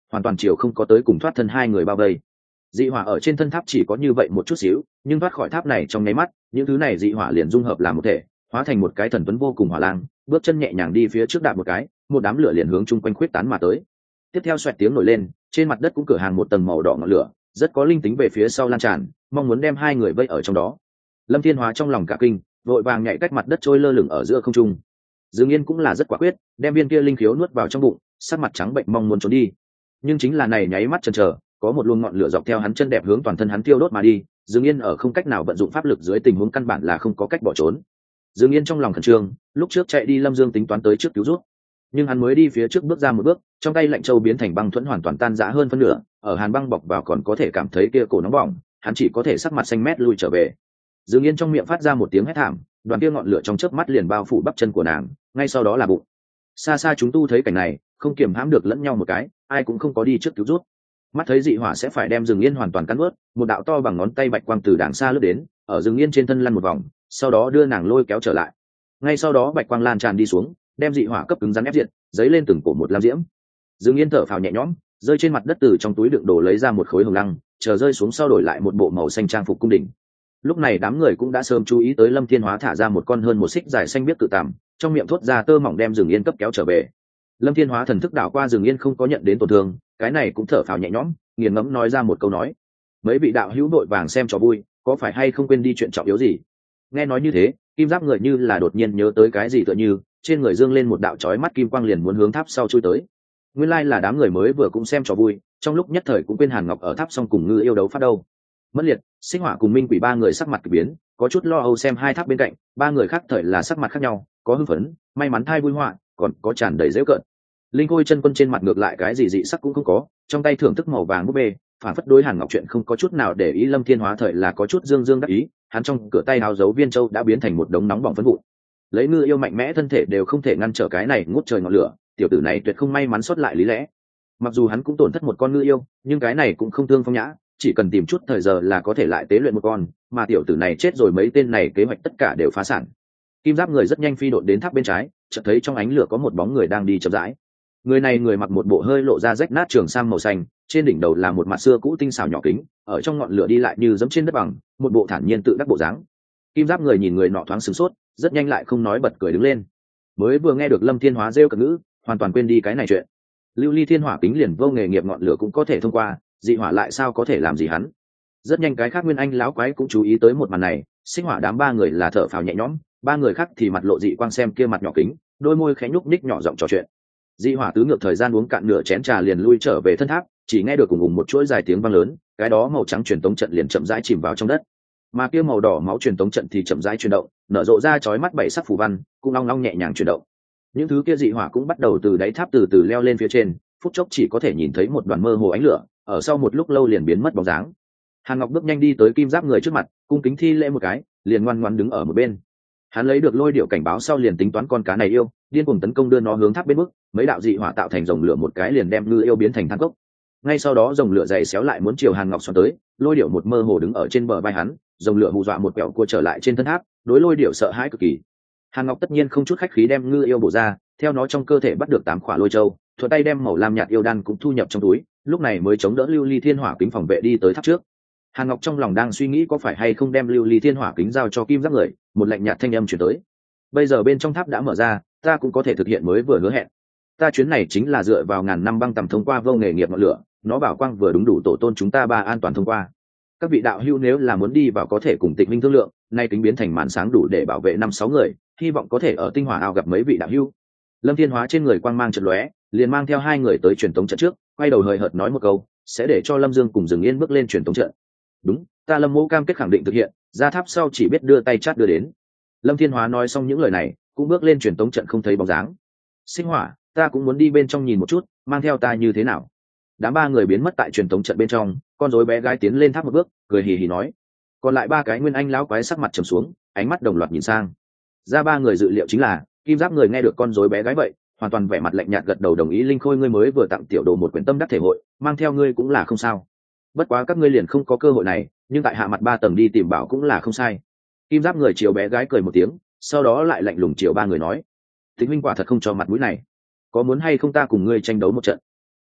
hoàn toàn chiều không có tới cùng thoát thân hai người bao vây. Dị hỏa ở trên thân tháp chỉ có như vậy một chút xíu, nhưng thoát khỏi tháp này trong nháy mắt, những thứ này dị hỏa liền dung hợp làm một thể, hóa thành một cái thần tuấn vô cùng hỏa lang, bước chân nhẹ nhàng đi phía trước đạp một cái, một đám lửa liền hướng chung quanh khuyết tán mà tới. Tiếp theo xoẹt tiếng nổi lên, trên mặt đất cũng cửa hàng một tầng màu đỏ ngọn lửa, rất có linh tính về phía sau lan tràn, mong muốn đem hai người vây ở trong đó. Lâm Thiên Hóa trong lòng cả kinh, vội vàng nhảy cách mặt đất trôi lơ lửng ở giữa không trung. Dương Yên cũng là rất quả quyết, đem viên kia linh khiếu nuốt vào trong bụng, sắc mặt trắng bệnh mong muốn trốn đi. Nhưng chính là này nháy mắt chần chờ, có một luồng ngọn lửa dọc theo hắn chân đẹp hướng toàn thân hắn tiêu đốt mà đi. Dương Yên ở không cách nào vận dụng pháp lực dưới tình huống căn bản là không có cách bỏ trốn. Dương Yên trong lòng khẩn trương, lúc trước chạy đi Lâm Dương tính toán tới trước cứu rút, nhưng hắn mới đi phía trước bước ra một bước, trong tay lạnh châu biến thành băng thuẫn hoàn toàn tan rã hơn phân nửa, ở hàn băng bọc vào còn có thể cảm thấy kia cổ nóng bỏng, hắn chỉ có thể sắc mặt xanh mét lui trở về. Dương Yên trong miệng phát ra một tiếng hét thảm, đoàn kia ngọn lửa trong chớp mắt liền bao phủ bắp chân của nàng, ngay sau đó là bụng. Xa xa chúng tu thấy cảnh này, không kiềm hãm được lẫn nhau một cái, ai cũng không có đi trước cứu rút. Mắt thấy dị hỏa sẽ phải đem Dương Yên hoàn toàn cắn nuốt, một đạo to bằng ngón tay bạch quang từ đàng xa lướt đến, ở Dương Yên trên thân lăn một vòng, sau đó đưa nàng lôi kéo trở lại. Ngay sau đó bạch quang lan tràn đi xuống, đem dị hỏa cấp cứng rắn ép diện, giấy lên từng cổ một lam diễm. Dương Yên thở phào nhẹ nhõm, rơi trên mặt đất từ trong túi đựng đồ lấy ra một khối hồng lăng, chờ rơi xuống sau đổi lại một bộ màu xanh trang phục cung đình. Lúc này đám người cũng đã sớm chú ý tới Lâm Thiên Hóa thả ra một con hơn một xích dài xanh biết tự tằm, trong miệng thốt ra tơ mỏng đem Dương Yên cấp kéo trở về. Lâm Thiên Hóa thần thức đảo qua Dương Yên không có nhận đến tổn thương, cái này cũng thở phào nhẹ nhõm, nghiền ngẫm nói ra một câu nói: mấy vị đạo hữu đội vàng xem trò vui, có phải hay không quên đi chuyện trọng yếu gì? Nghe nói như thế, kim giáp người như là đột nhiên nhớ tới cái gì tựa như, trên người dương lên một đạo chói mắt kim quang liền muốn hướng tháp sau chui tới. Nguyên lai là đám người mới vừa cũng xem trò vui, trong lúc nhất thời cũng quên Hàn Ngọc ở tháp song cùng Ngư Yêu đấu phát đâu. Mất liệt, Sinh Hỏa cùng Minh Quỷ ba người sắc mặt kỳ biến, có chút lo âu xem hai tháp bên cạnh, ba người khác thời là sắc mặt khác nhau, có hưng phấn, may mắn thai vui họa, còn có tràn đầy giễu cợt. Linh Khôi chân quân trên mặt ngược lại cái gì dị sắc cũng không có, trong tay thưởng thức màu vàng búp bê, phản phất đối Hàn Ngọc chuyện không có chút nào để ý. Lâm Thiên Hóa thời là có chút dương dương đắc ý, hắn trong cửa tay hào dấu viên châu đã biến thành một đống nóng bỏng phấn vụn. Lấy Ngư Yêu mạnh mẽ thân thể đều không thể ngăn trở cái này ngút trời ngọn lửa, tiểu tử này tuyệt không may mắn sót lại lý lẽ. Mặc dù hắn cũng tổn thất một con Ngư Yêu, nhưng cái này cũng không thương phong nhã, chỉ cần tìm chút thời giờ là có thể lại tế luyện một con, mà tiểu tử này chết rồi mấy tên này kế hoạch tất cả đều phá sản. Kim giáp người rất nhanh phi độn đến tháp bên trái, chợt thấy trong ánh lửa có một bóng người đang đi chậm rãi. Người này người mặc một bộ hơi lộ ra rách nát trường sam màu xanh, trên đỉnh đầu là một mặt xưa cũ tinh xảo nhỏ kính, ở trong ngọn lửa đi lại như giẫm trên đất bằng, một bộ thản nhiên tự đắc bộ dáng. Kim giáp người nhìn người nọ thoáng sửng sốt, rất nhanh lại không nói bật cười đứng lên. Mới vừa nghe được Lâm Thiên Hóa rêu cợt ngữ, hoàn toàn quên đi cái này chuyện. Lưu ly thiên hỏa kính liền vô nghề nghiệp ngọn lửa cũng có thể thông qua, dị hỏa lại sao có thể làm gì hắn. Rất nhanh cái khác nguyên anh láo quái cũng chú ý tới một màn này, Sinh Hỏa đám ba người là thở phào nhẹ nhõm, ba người khác thì mặt lộ dị quang xem kia mặt nhỏ kính, đôi môi khẽ nhúc nhích nhỏ giọng trò chuyện. Dị hỏa tứ ngược thời gian uống cạn nửa chén trà liền lui trở về thân tháp, chỉ nghe được cùng ùng một chuỗi dài tiếng vang lớn, cái đó màu trắng truyền tống trận liền chậm rãi chìm vào trong đất, mà kia màu đỏ máu truyền tống trận thì chậm rãi chuyển động, nở rộ ra chói mắt bảy sắc phù văn, cũng long long nhẹ nhàng chuyển động. Những thứ kia dị hỏa cũng bắt đầu từ đáy tháp từ từ leo lên phía trên, phút chốc chỉ có thể nhìn thấy một đoàn mơ hồ ánh lửa, ở sau một lúc lâu liền biến mất bóng dáng. Hàn Ngọc bước nhanh đi tới kim giáp người trước mặt, cung kính thi lễ một cái, liền ngoan ngoãn đứng ở một bên. Hắn lấy được lôi điệu cảnh báo sau liền tính toán con cá này yêu, điên cuồng tấn công đưa nó hướng tháp bên bước, mấy đạo dị hỏa tạo thành rồng lửa một cái liền đem Ngư Yêu biến thành than cốc. Ngay sau đó rồng lửa dày xéo lại muốn chiều Hàn Ngọc xoắn tới, lôi điệu một mơ hồ đứng ở trên bờ vai hắn, rồng lửa hù dọa một quẹo cua trở lại trên thân tháp, đối lôi điệu sợ hãi cực kỳ. Hàn Ngọc tất nhiên không chút khách khí đem Ngư Yêu bổ ra, theo nó trong cơ thể bắt được tám khỏa lôi châu, thuận tay đem màu lam nhạt yêu đan cũng thu nhập trong túi, lúc này mới chống đỡ lưu ly thiên hỏa kính phòng vệ đi tới tháp trước. Hàn Ngọc trong lòng đang suy nghĩ có phải hay không đem lưu ly thiên hỏa kính giao cho kim giáp người, một lạnh nhạt thanh âm truyền tới. Bây giờ bên trong tháp đã mở ra, ta cũng có thể thực hiện mới vừa hứa hẹn. Ta chuyến này chính là dựa vào ngàn năm băng tầm thông qua vô nghề nghiệp ngọn lửa, nó bảo quang vừa đúng đủ tổ tôn chúng ta ba an toàn thông qua. Các vị đạo hữu nếu là muốn đi vào có thể cùng Tịch Minh thương lượng, nay kính biến thành màn sáng đủ để bảo vệ năm sáu người, hy vọng có thể ở tinh hỏa ao gặp mấy vị đạo hữu. Lâm Thiên Hóa trên người quang mang chợt lóe, liền mang theo hai người tới truyền tống trận trước, quay đầu hời hợt nói một câu, sẽ để cho Lâm Dương cùng Dừng Yên bước lên truyền tống trận. Đúng, ta Lâm Mẫu cam kết khẳng định thực hiện, ra tháp sau chỉ biết đưa tay chát đưa đến. Lâm Thiên Hóa nói xong những lời này, cũng bước lên truyền tống trận không thấy bóng dáng. Sinh Hỏa, ta cũng muốn đi bên trong nhìn một chút, mang theo ta như thế nào? Đám ba người biến mất tại truyền tống trận bên trong, con rối bé gái tiến lên tháp một bước, cười hì hì nói. Còn lại ba cái nguyên anh lão quái sắc mặt trầm xuống, ánh mắt đồng loạt nhìn sang. Ra ba người dự liệu chính là, kim giáp người nghe được con rối bé gái vậy, hoàn toàn vẻ mặt lạnh nhạt gật đầu đồng ý. Linh Khôi ngươi mới vừa tặng tiểu đồ một quyển tâm đắc thể hội, mang theo ngươi cũng là không sao. Bất quá các ngươi liền không có cơ hội này, nhưng tại hạ mặt ba tầng đi tìm bảo cũng là không sai. Kim giáp người chiều bé gái cười một tiếng, sau đó lại lạnh lùng chiều ba người nói: Tịch huynh quả thật không cho mặt mũi này, có muốn hay không ta cùng ngươi tranh đấu một trận?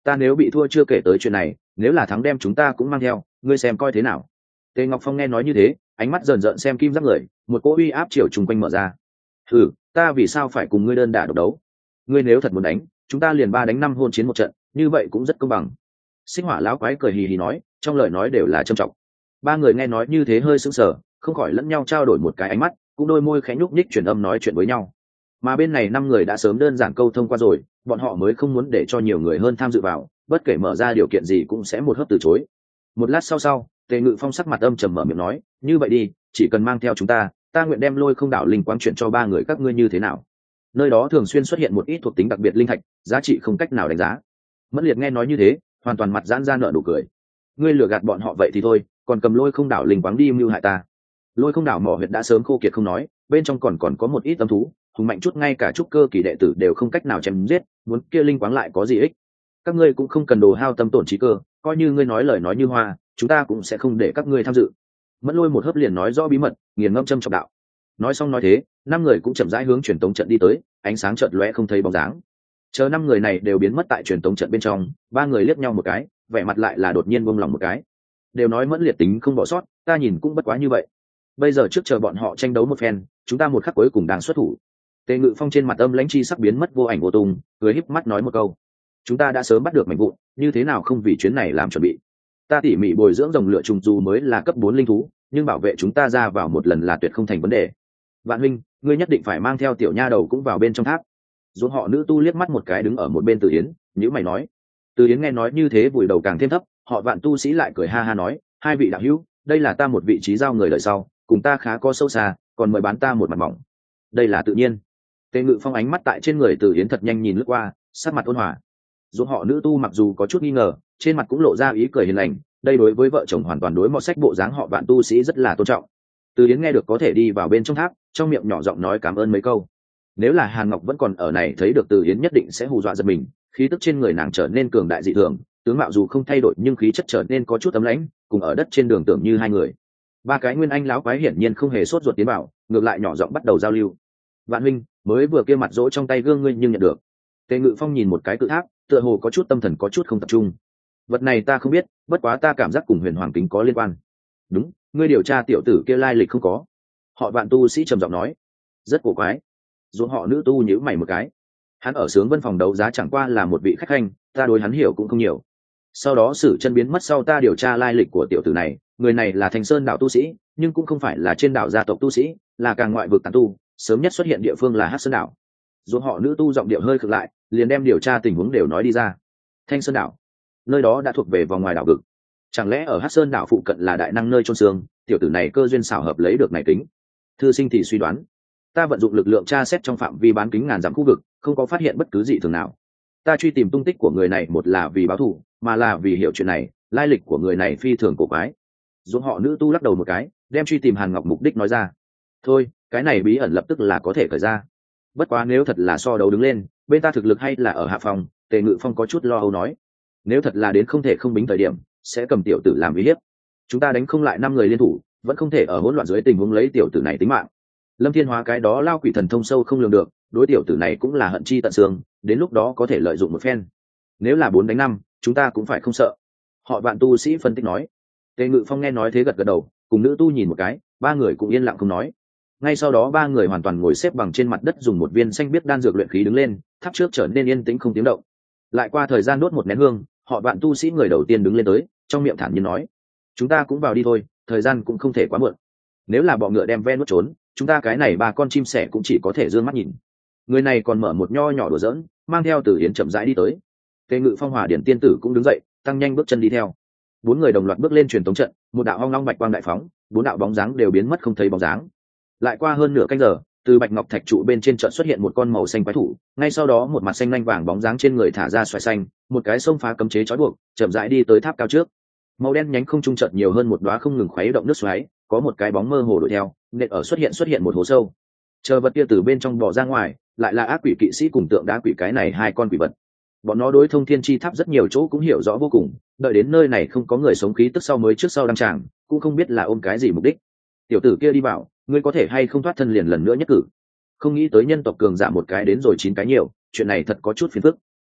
Ta nếu bị thua chưa kể tới chuyện này, nếu là thắng đem chúng ta cũng mang theo, ngươi xem coi thế nào. Tề Ngọc Phong nghe nói như thế, ánh mắt dần dần xem kim giáp người, một cỗ uy áp chiều chung quanh mở ra. Ừ, ta vì sao phải cùng ngươi đơn đả độc đấu? Ngươi nếu thật muốn đánh, chúng ta liền ba đánh năm hôn chiến một trận, như vậy cũng rất công bằng. Xích Hỏa lão quái cười hì hì nói, trong lời nói đều là trâm trọng. Ba người nghe nói như thế hơi sững sờ, không khỏi lẫn nhau trao đổi một cái ánh mắt, cũng đôi môi khẽ nhúc nhích truyền âm nói chuyện với nhau. Mà bên này năm người đã sớm đơn giản câu thông qua rồi, bọn họ mới không muốn để cho nhiều người hơn tham dự vào, bất kể mở ra điều kiện gì cũng sẽ một hớp từ chối. Một lát sau sau, Tề Ngự Phong sắc mặt âm trầm mở miệng nói, như vậy đi, chỉ cần mang theo chúng ta, ta nguyện đem Lôi Không Đảo linh quang chuyển cho ba người các ngươi như thế nào? Nơi đó thường xuyên xuất hiện một ít thuộc tính đặc biệt linh thạch, giá trị không cách nào đánh giá. Mẫn Liệt nghe nói như thế, hoàn toàn mặt giãn ra nở nụ cười. Ngươi lừa gạt bọn họ vậy thì thôi, còn cầm Lôi Không Đảo linh quang đi mưu hại ta. Lôi Không Đảo mỏ huyệt đã sớm khô kiệt không nói, bên trong còn còn có một ít tâm thú, hùng mạnh chút ngay cả trúc cơ kỳ đệ tử đều không cách nào chém giết, muốn kia linh quáng lại có gì ích? Các ngươi cũng không cần đồ hao tâm tổn trí cơ, coi như ngươi nói lời nói như hoa, chúng ta cũng sẽ không để các ngươi tham dự. Mẫn Lôi một hớp liền nói rõ bí mật, nghiền ngẫm châm trọng đạo. Nói xong nói thế, năm người cũng chậm rãi hướng truyền tống trận đi tới, ánh sáng chợt lóe không thấy bóng dáng. Chờ năm người này đều biến mất tại truyền tống trận bên trong, ba người liếc nhau một cái, vẻ mặt lại là đột nhiên buông lòng một cái. Đều nói Mẫn Liệt tính không bỏ sót, ta nhìn cũng bất quá như vậy. Bây giờ trước chờ bọn họ tranh đấu một phen, chúng ta một khắc cuối cùng đang xuất thủ. Tề Ngự Phong trên mặt âm lãnh chi sắc biến mất vô ảnh vô tung, cười híp mắt nói một câu: chúng ta đã sớm bắt được mảnh vụn, như thế nào không vì chuyến này làm chuẩn bị? Ta tỉ mỉ bồi dưỡng rồng lửa trùng dù mới là cấp bốn linh thú, nhưng bảo vệ chúng ta ra vào một lần là tuyệt không thành vấn đề. Vạn huynh, ngươi nhất định phải mang theo tiểu nha đầu cũng vào bên trong tháp. Dũng họ nữ tu liếc mắt một cái đứng ở một bên Từ Yến, nhữ mày nói. Từ Yến nghe nói như thế vùi đầu càng thêm thấp, họ Vạn tu sĩ lại cười ha ha nói, hai vị đạo hữu, đây là ta một vị trí giao người đời sau, cùng ta khá có sâu xa, còn mời bán ta một mặt mỏng. Đây là tự nhiên. Tề Ngự Phong ánh mắt tại trên người Từ Yến thật nhanh nhìn lướt qua, sắc mặt ôn hòa. Dũng họ nữ tu mặc dù có chút nghi ngờ, trên mặt cũng lộ ra ý cười hiền lành, đây đối với vợ chồng hoàn toàn đối mọt sách bộ dáng họ Vạn tu sĩ rất là tôn trọng. Từ Yến nghe được có thể đi vào bên trong tháp, trong miệng nhỏ giọng nói cảm ơn mấy câu. Nếu là Hàn Ngọc vẫn còn ở này thấy được Từ Yến nhất định sẽ hù dọa giật mình, khí tức trên người nàng trở nên cường đại dị thường, tướng mạo dù không thay đổi nhưng khí chất trở nên có chút ấm lãnh, cùng ở đất trên đường tưởng như hai người. Ba cái nguyên anh lão quái hiển nhiên không hề sốt ruột tiến vào, ngược lại nhỏ giọng bắt đầu giao lưu. Vạn huynh, mới vừa kia mặt dỗ trong tay gương ngươi nhưng nhận được. Tề Ngự Phong nhìn một cái cự tháp, tựa hồ có chút tâm thần có chút không tập trung. Vật này ta không biết, bất quá ta cảm giác cùng Huyền Hoàng kính có liên quan. Đúng, ngươi điều tra tiểu tử kia lai lịch không có? Họ Vạn tu sĩ trầm giọng nói. Rất cổ quái. Dũng họ nữ tu nhíu mày một cái. Hắn ở Sướng Vân phòng đấu giá chẳng qua là một vị khách khanh, ta đối hắn hiểu cũng không nhiều. Sau đó Sử Chân biến mất sau ta điều tra lai lịch của tiểu tử này, người này là Thành Sơn đạo tu sĩ, nhưng cũng không phải là trên đảo gia tộc tu sĩ, là càng ngoại vực tán tu, sớm nhất xuất hiện địa phương là Hắc Sơn đảo. Dũng họ nữ tu giọng điệu hơi khựng lại, liền đem điều tra tình huống đều nói đi ra. Thanh Sơn đảo, nơi đó đã thuộc về vòng ngoài đảo vực. Chẳng lẽ ở Hắc Sơn đảo phụ cận là đại năng nơi chôn xương, tiểu tử này cơ duyên xảo hợp lấy được này kính. Thư sinh thì suy đoán, ta vận dụng lực lượng tra xét trong phạm vi bán kính ngàn dặm khu vực, không có phát hiện bất cứ gì thường nào. Ta truy tìm tung tích của người này một là vì báo thù, mà là vì hiểu chuyện này, lai lịch của người này phi thường cổ quái. Dũng họ nữ tu lắc đầu một cái, đem truy tìm Hàn Ngọc mục đích nói ra. Thôi, cái này bí ẩn lập tức là có thể khởi ra. Bất quá nếu thật là so đấu đứng lên, bên ta thực lực hay là ở hạ phòng, Tề Ngự Phong có chút lo âu nói. Nếu thật là đến không thể không bính thời điểm, sẽ cầm tiểu tử làm uy hiếp. Chúng ta đánh không lại năm người liên thủ, vẫn không thể ở hỗn loạn dưới tình huống lấy tiểu tử này tính mạng. Lâm Thiên Hóa cái đó lao quỷ thần thông sâu không lường được, đối tiểu tử này cũng là hận chi tận xương, đến lúc đó có thể lợi dụng một phen. Nếu là bốn đánh năm, chúng ta cũng phải không sợ. Họ Vạn tu sĩ phân tích nói. Tề Ngự Phong nghe nói thế gật gật đầu, cùng nữ tu nhìn một cái, ba người cũng yên lặng không nói. Ngay sau đó ba người hoàn toàn ngồi xếp bằng trên mặt đất dùng một viên xanh biết đan dược luyện khí đứng lên, tháp trước trở nên yên tĩnh không tiếng động. Lại qua thời gian đốt một nén hương, họ Vạn tu sĩ người đầu tiên đứng lên tới, trong miệng thản nhiên nói: chúng ta cũng vào đi thôi, thời gian cũng không thể quá muộn. Nếu là bọ ngựa đem ven nuốt trốn, chúng ta cái này ba con chim sẻ cũng chỉ có thể dương mắt nhìn. Người này còn mở một nho nhỏ đùa giỡn, mang theo Từ Yến chậm rãi đi tới. Tề Ngự Phong Hòa Điển tiên tử cũng đứng dậy, tăng nhanh bước chân đi theo. Bốn người đồng loạt bước lên truyền tống trận, một đạo hoang long bạch quang đại phóng, bốn đạo bóng dáng đều biến mất không thấy bóng dáng. Lại qua hơn nửa canh giờ, từ bạch ngọc thạch trụ bên trên trận xuất hiện một con màu xanh quái thủ, ngay sau đó một mặt xanh lanh vàng bóng dáng trên người thả ra xoài xanh, một cái sông phá cấm chế trói buộc, chậm rãi đi tới tháp cao trước. Màu đen nhánh không trung chợt nhiều hơn một đóa không ngừng khuấy động nước xoáy, có một cái bóng mơ hồ đuổi theo, nện ở xuất hiện xuất hiện một hố sâu. Chờ vật kia từ bên trong bò ra ngoài, lại là ác quỷ kỵ sĩ cùng tượng đá quỷ cái này hai con quỷ vật. Bọn nó đối thông thiên chi tháp rất nhiều chỗ cũng hiểu rõ vô cùng, đợi đến nơi này không có người sống khí tức sau mới trước sau đăng tràng, cũng không biết là ôm cái gì mục đích. Tiểu tử kia đi vào, ngươi có thể hay không thoát thân liền lần nữa nhất cử. Không nghĩ tới nhân tộc cường giả một cái đến rồi chín cái nhiều, chuyện này thật có chút phiền phức.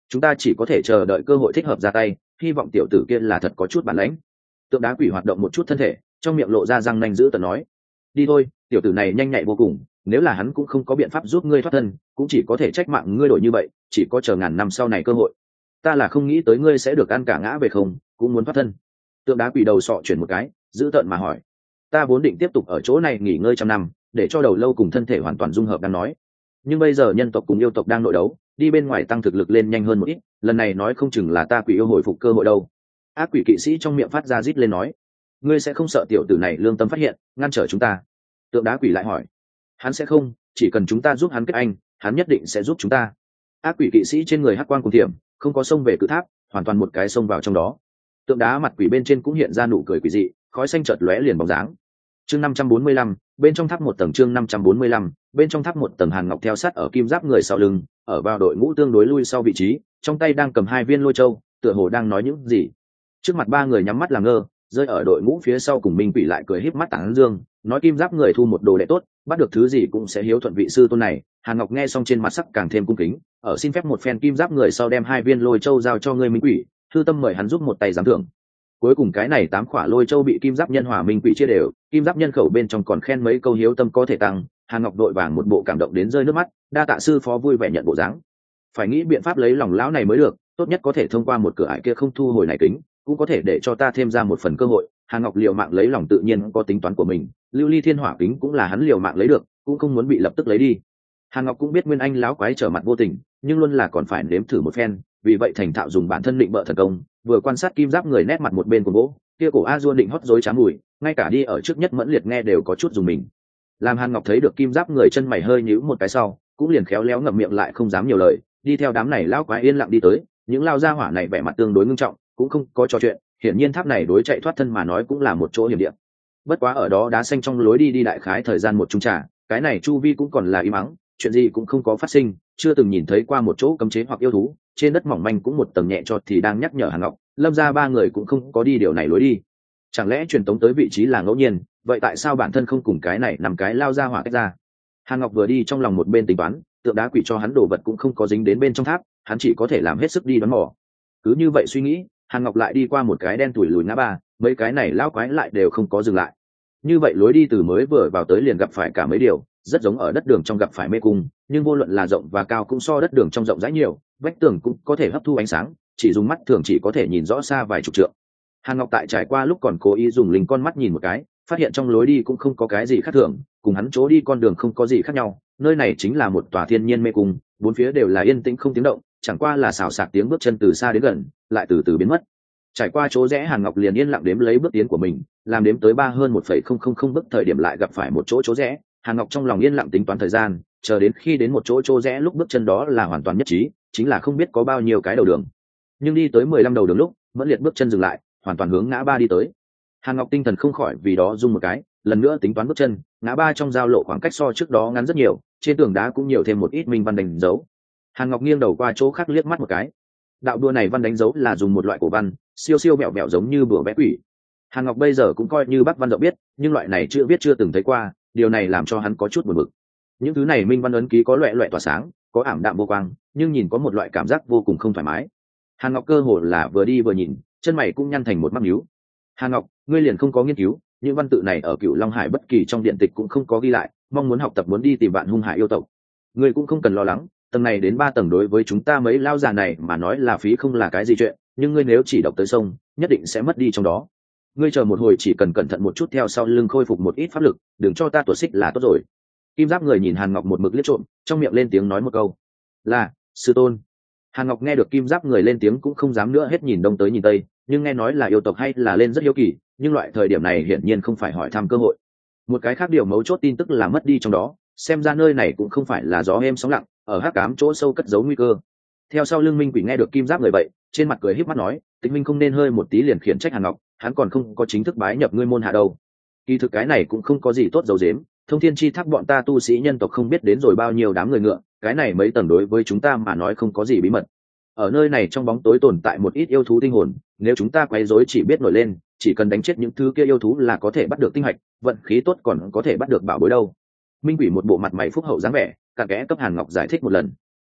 chúng ta chỉ có thể chờ đợi cơ hội thích hợp ra tay, hy vọng tiểu tử kia là thật có chút bản lãnh. Tượng đá quỷ hoạt động một chút thân thể, trong miệng lộ ra răng nanh giữ tợn nói: đi thôi, tiểu tử này nhanh nhạy vô cùng, nếu là hắn cũng không có biện pháp giúp ngươi thoát thân, cũng chỉ có thể trách mạng ngươi đổi như vậy, chỉ có chờ ngàn năm sau này cơ hội. Ta là không nghĩ tới ngươi sẽ được ăn cả ngã về không, cũng muốn thoát thân. Tượng đá quỷ đầu sọ chuyển một cái, giữ tợn mà hỏi: ta vốn định tiếp tục ở chỗ này nghỉ ngơi trăm năm, để cho đầu lâu cùng thân thể hoàn toàn dung hợp, đang nói, nhưng bây giờ nhân tộc cùng yêu tộc đang nội đấu, đi bên ngoài tăng thực lực lên nhanh hơn một ít, lần này nói không chừng là ta quỷ yêu hồi phục cơ hội đâu. Ác quỷ kỵ sĩ trong miệng phát ra rít lên nói: ngươi sẽ không sợ tiểu tử này lương tâm phát hiện, ngăn trở chúng ta? Tượng đá quỷ lại hỏi: hắn sẽ không, chỉ cần chúng ta giúp hắn kết anh, hắn nhất định sẽ giúp chúng ta. Ác quỷ kỵ sĩ trên người hắc quang cùng thiểm, không có xông về cự tháp, hoàn toàn một cái xông vào trong đó. Tượng đá mặt quỷ bên trên cũng hiện ra nụ cười quỷ dị, khói xanh chợt lóe liền bóng dáng. Chương năm trăm bốn mươi lăm, bên trong tháp một tầng. Chương năm trăm bốn mươi lăm, bên trong tháp một tầng. Hàn Ngọc theo sát ở kim giáp người sau lưng, ở vào đội ngũ tương đối lui sau vị trí, trong tay đang cầm hai viên lôi châu, tựa hồ đang nói những gì. Trước mặt ba người nhắm mắt làm ngơ, rơi ở đội ngũ phía sau cùng Minh Quỷ lại cười híp mắt tán dương, nói kim giáp người thu một đồ đệ tốt, bắt được thứ gì cũng sẽ hiếu thuận vị sư tôn này. Hàn Ngọc nghe xong trên mặt sắc càng thêm cung kính, ở xin phép một phen kim giáp người sau đem hai viên lôi châu giao cho người Minh Quỷ, thư tâm mời hắn giúp một tay giám thưởng. Cuối cùng cái này tám khỏa lôi châu bị kim giáp nhân hòa Minh Quỷ chia đều, kim giáp nhân khẩu bên trong còn khen mấy câu hiếu tâm có thể tăng. Hàn Ngọc đội vàng một bộ cảm động đến rơi nước mắt, đa tạ sư phó vui vẻ nhận bộ dáng. Phải nghĩ biện pháp lấy lòng lão này mới được, tốt nhất có thể thông qua một cửa ải kia không thu hồi này kính, cũng có thể để cho ta thêm ra một phần cơ hội. Hàn Ngọc liều mạng lấy lòng tự nhiên có tính toán của mình, lưu ly thiên hỏa kính cũng là hắn liều mạng lấy được, cũng không muốn bị lập tức lấy đi. Hàn Ngọc cũng biết nguyên anh láo quái trở mặt vô tình, nhưng luôn là còn phải nếm thử một phen, vì vậy thành thạo dùng bản thân định bợ thần công, vừa quan sát kim giáp người nét mặt một bên của gỗ kia cổ a dua định hót dối trá mùi, ngay cả đi ở trước nhất mẫn liệt nghe đều có chút dùng mình. Làm Hàn Ngọc thấy được kim giáp người chân mày hơi nhíu một cái sau, cũng liền khéo léo ngậm miệng lại không dám nhiều lời, đi theo đám này lão quái yên lặng đi tới. Những lao gia hỏa này vẻ mặt tương đối ngưng trọng, cũng không có trò chuyện, hiển nhiên tháp này đối chạy thoát thân mà nói cũng là một chỗ hiểm địa. Bất quá ở đó đá xanh trong lối đi đi đại khái thời gian một chung trà, cái này chu vi cũng còn là im ắng, chuyện gì cũng không có phát sinh, chưa từng nhìn thấy qua một chỗ cấm chế hoặc yêu thú, trên đất mỏng manh cũng một tầng nhẹ trọt thì đang nhắc nhở Hàn Ngọc, Lâm gia ba người cũng không có đi điều này lối đi. Chẳng lẽ truyền tống tới vị trí là ngẫu nhiên, vậy tại sao bản thân không cùng cái này nằm cái lao ra hỏa cách ra? Hàn Ngọc vừa đi trong lòng một bên tính toán, tượng đá quỷ cho hắn đồ vật cũng không có dính đến bên trong tháp, hắn chỉ có thể làm hết sức đi đoán mò. Cứ như vậy suy nghĩ, Hàn Ngọc lại đi qua một cái đen tủi lùi ngã ba, mấy cái này lao quái lại đều không có dừng lại. Như vậy lối đi từ mới vừa vào tới liền gặp phải cả mấy điều, rất giống ở đất đường trong gặp phải mê cung, nhưng vô luận là rộng và cao cũng so đất đường trong rộng rãi nhiều, vách tường cũng có thể hấp thu ánh sáng, chỉ dùng mắt thường chỉ có thể nhìn rõ xa vài chục trượng. Hàn Ngọc tại trải qua lúc còn cố ý dùng linh con mắt nhìn một cái, phát hiện trong lối đi cũng không có cái gì khác thường, cùng hắn chỗ đi con đường không có gì khác nhau, nơi này chính là một tòa thiên nhiên mê cung, bốn phía đều là yên tĩnh không tiếng động, chẳng qua là xào xạc tiếng bước chân từ xa đến gần, lại từ từ biến mất. Trải qua chỗ rẽ, Hàn Ngọc liền yên lặng đếm lấy bước tiến của mình, làm đếm tới ba hơn một phẩy không không không bước thời điểm lại gặp phải một chỗ chỗ rẽ. Hàn Ngọc trong lòng yên lặng tính toán thời gian, chờ đến khi đến một chỗ chỗ rẽ lúc bước chân đó là hoàn toàn nhất trí, chính là không biết có bao nhiêu cái đầu đường. Nhưng đi tới mười lăm đầu đường lúc, Mẫn Liệt bước chân dừng lại, hoàn toàn hướng ngã ba đi tới. Hàn Ngọc tinh thần không khỏi vì đó rung một cái, lần nữa tính toán bước chân, ngã ba trong giao lộ khoảng cách so trước đó ngắn rất nhiều, trên tường đá cũng nhiều thêm một ít minh văn đánh dấu. Hàn Ngọc nghiêng đầu qua chỗ khác liếc mắt một cái. Đạo đua này văn đánh dấu là dùng một loại cổ văn, siêu siêu mẹo mẹo giống như bùa vẽ quỷ. Hàn Ngọc bây giờ cũng coi như Bắc văn rộng biết, nhưng loại này chưa biết chưa từng thấy qua, điều này làm cho hắn có chút buồn bực. Những thứ này minh văn ấn ký có loẹt loẹt tỏa sáng, có ảm đạm vô quang, nhưng nhìn có một loại cảm giác vô cùng không thoải mái. Hàn Ngọc cơ hồ là vừa đi vừa nhìn, chân mày cũng nhăn thành một mắt nhíu. Hàn Ngọc, ngươi liền không có nghiên cứu, những văn tự này ở Cửu Long Hải bất kỳ trong điện tịch cũng không có ghi lại, mong muốn học tập muốn đi tìm bạn hung hải yêu tộc. Ngươi cũng không cần lo lắng, tầng này đến ba tầng đối với chúng ta mấy lao già này mà nói là phí không là cái gì chuyện, nhưng ngươi nếu chỉ đọc tới sông, nhất định sẽ mất đi trong đó. Ngươi chờ một hồi chỉ cần cẩn thận một chút theo sau lưng khôi phục một ít pháp lực, đừng cho ta tuột xích là tốt rồi. Kim Giáp người nhìn Hàn Ngọc một mực liếc trộm, trong miệng lên tiếng nói một câu, là sư tôn. Hàn Ngọc nghe được Kim Giáp người lên tiếng cũng không dám nữa hết nhìn đông tới nhìn tây, nhưng nghe nói là yêu tộc hay là lên rất hiếu kỳ, nhưng loại thời điểm này hiển nhiên không phải hỏi thăm cơ hội. Một cái khác điều mấu chốt tin tức là mất đi trong đó, xem ra nơi này cũng không phải là gió êm sóng lặng, ở hắc ám chỗ sâu cất giấu nguy cơ. Theo sau lưng Minh Quỷ nghe được Kim Giáp người vậy, trên mặt cười híp mắt nói, Tịch Minh không nên hơi một tí liền khiển trách Hàn Ngọc, hắn còn không có chính thức bái nhập ngươi môn hạ đâu. Kỳ thực cái này cũng không có gì tốt dầu dếm, thông thiên chi tháp bọn ta tu sĩ nhân tộc không biết đến rồi bao nhiêu đám người ngựa, cái này mấy tầng đối với chúng ta mà nói không có gì bí mật. Ở nơi này trong bóng tối tồn tại một ít yêu thú tinh hồn, nếu chúng ta quấy rối chỉ biết nổi lên, chỉ cần đánh chết những thứ kia yêu thú là có thể bắt được tinh hạch, vận khí tốt còn có thể bắt được bảo bối đâu. Minh Quỷ một bộ mặt mày phúc hậu dáng vẻ, cặn kẽ cấp Hàn Ngọc giải thích một lần.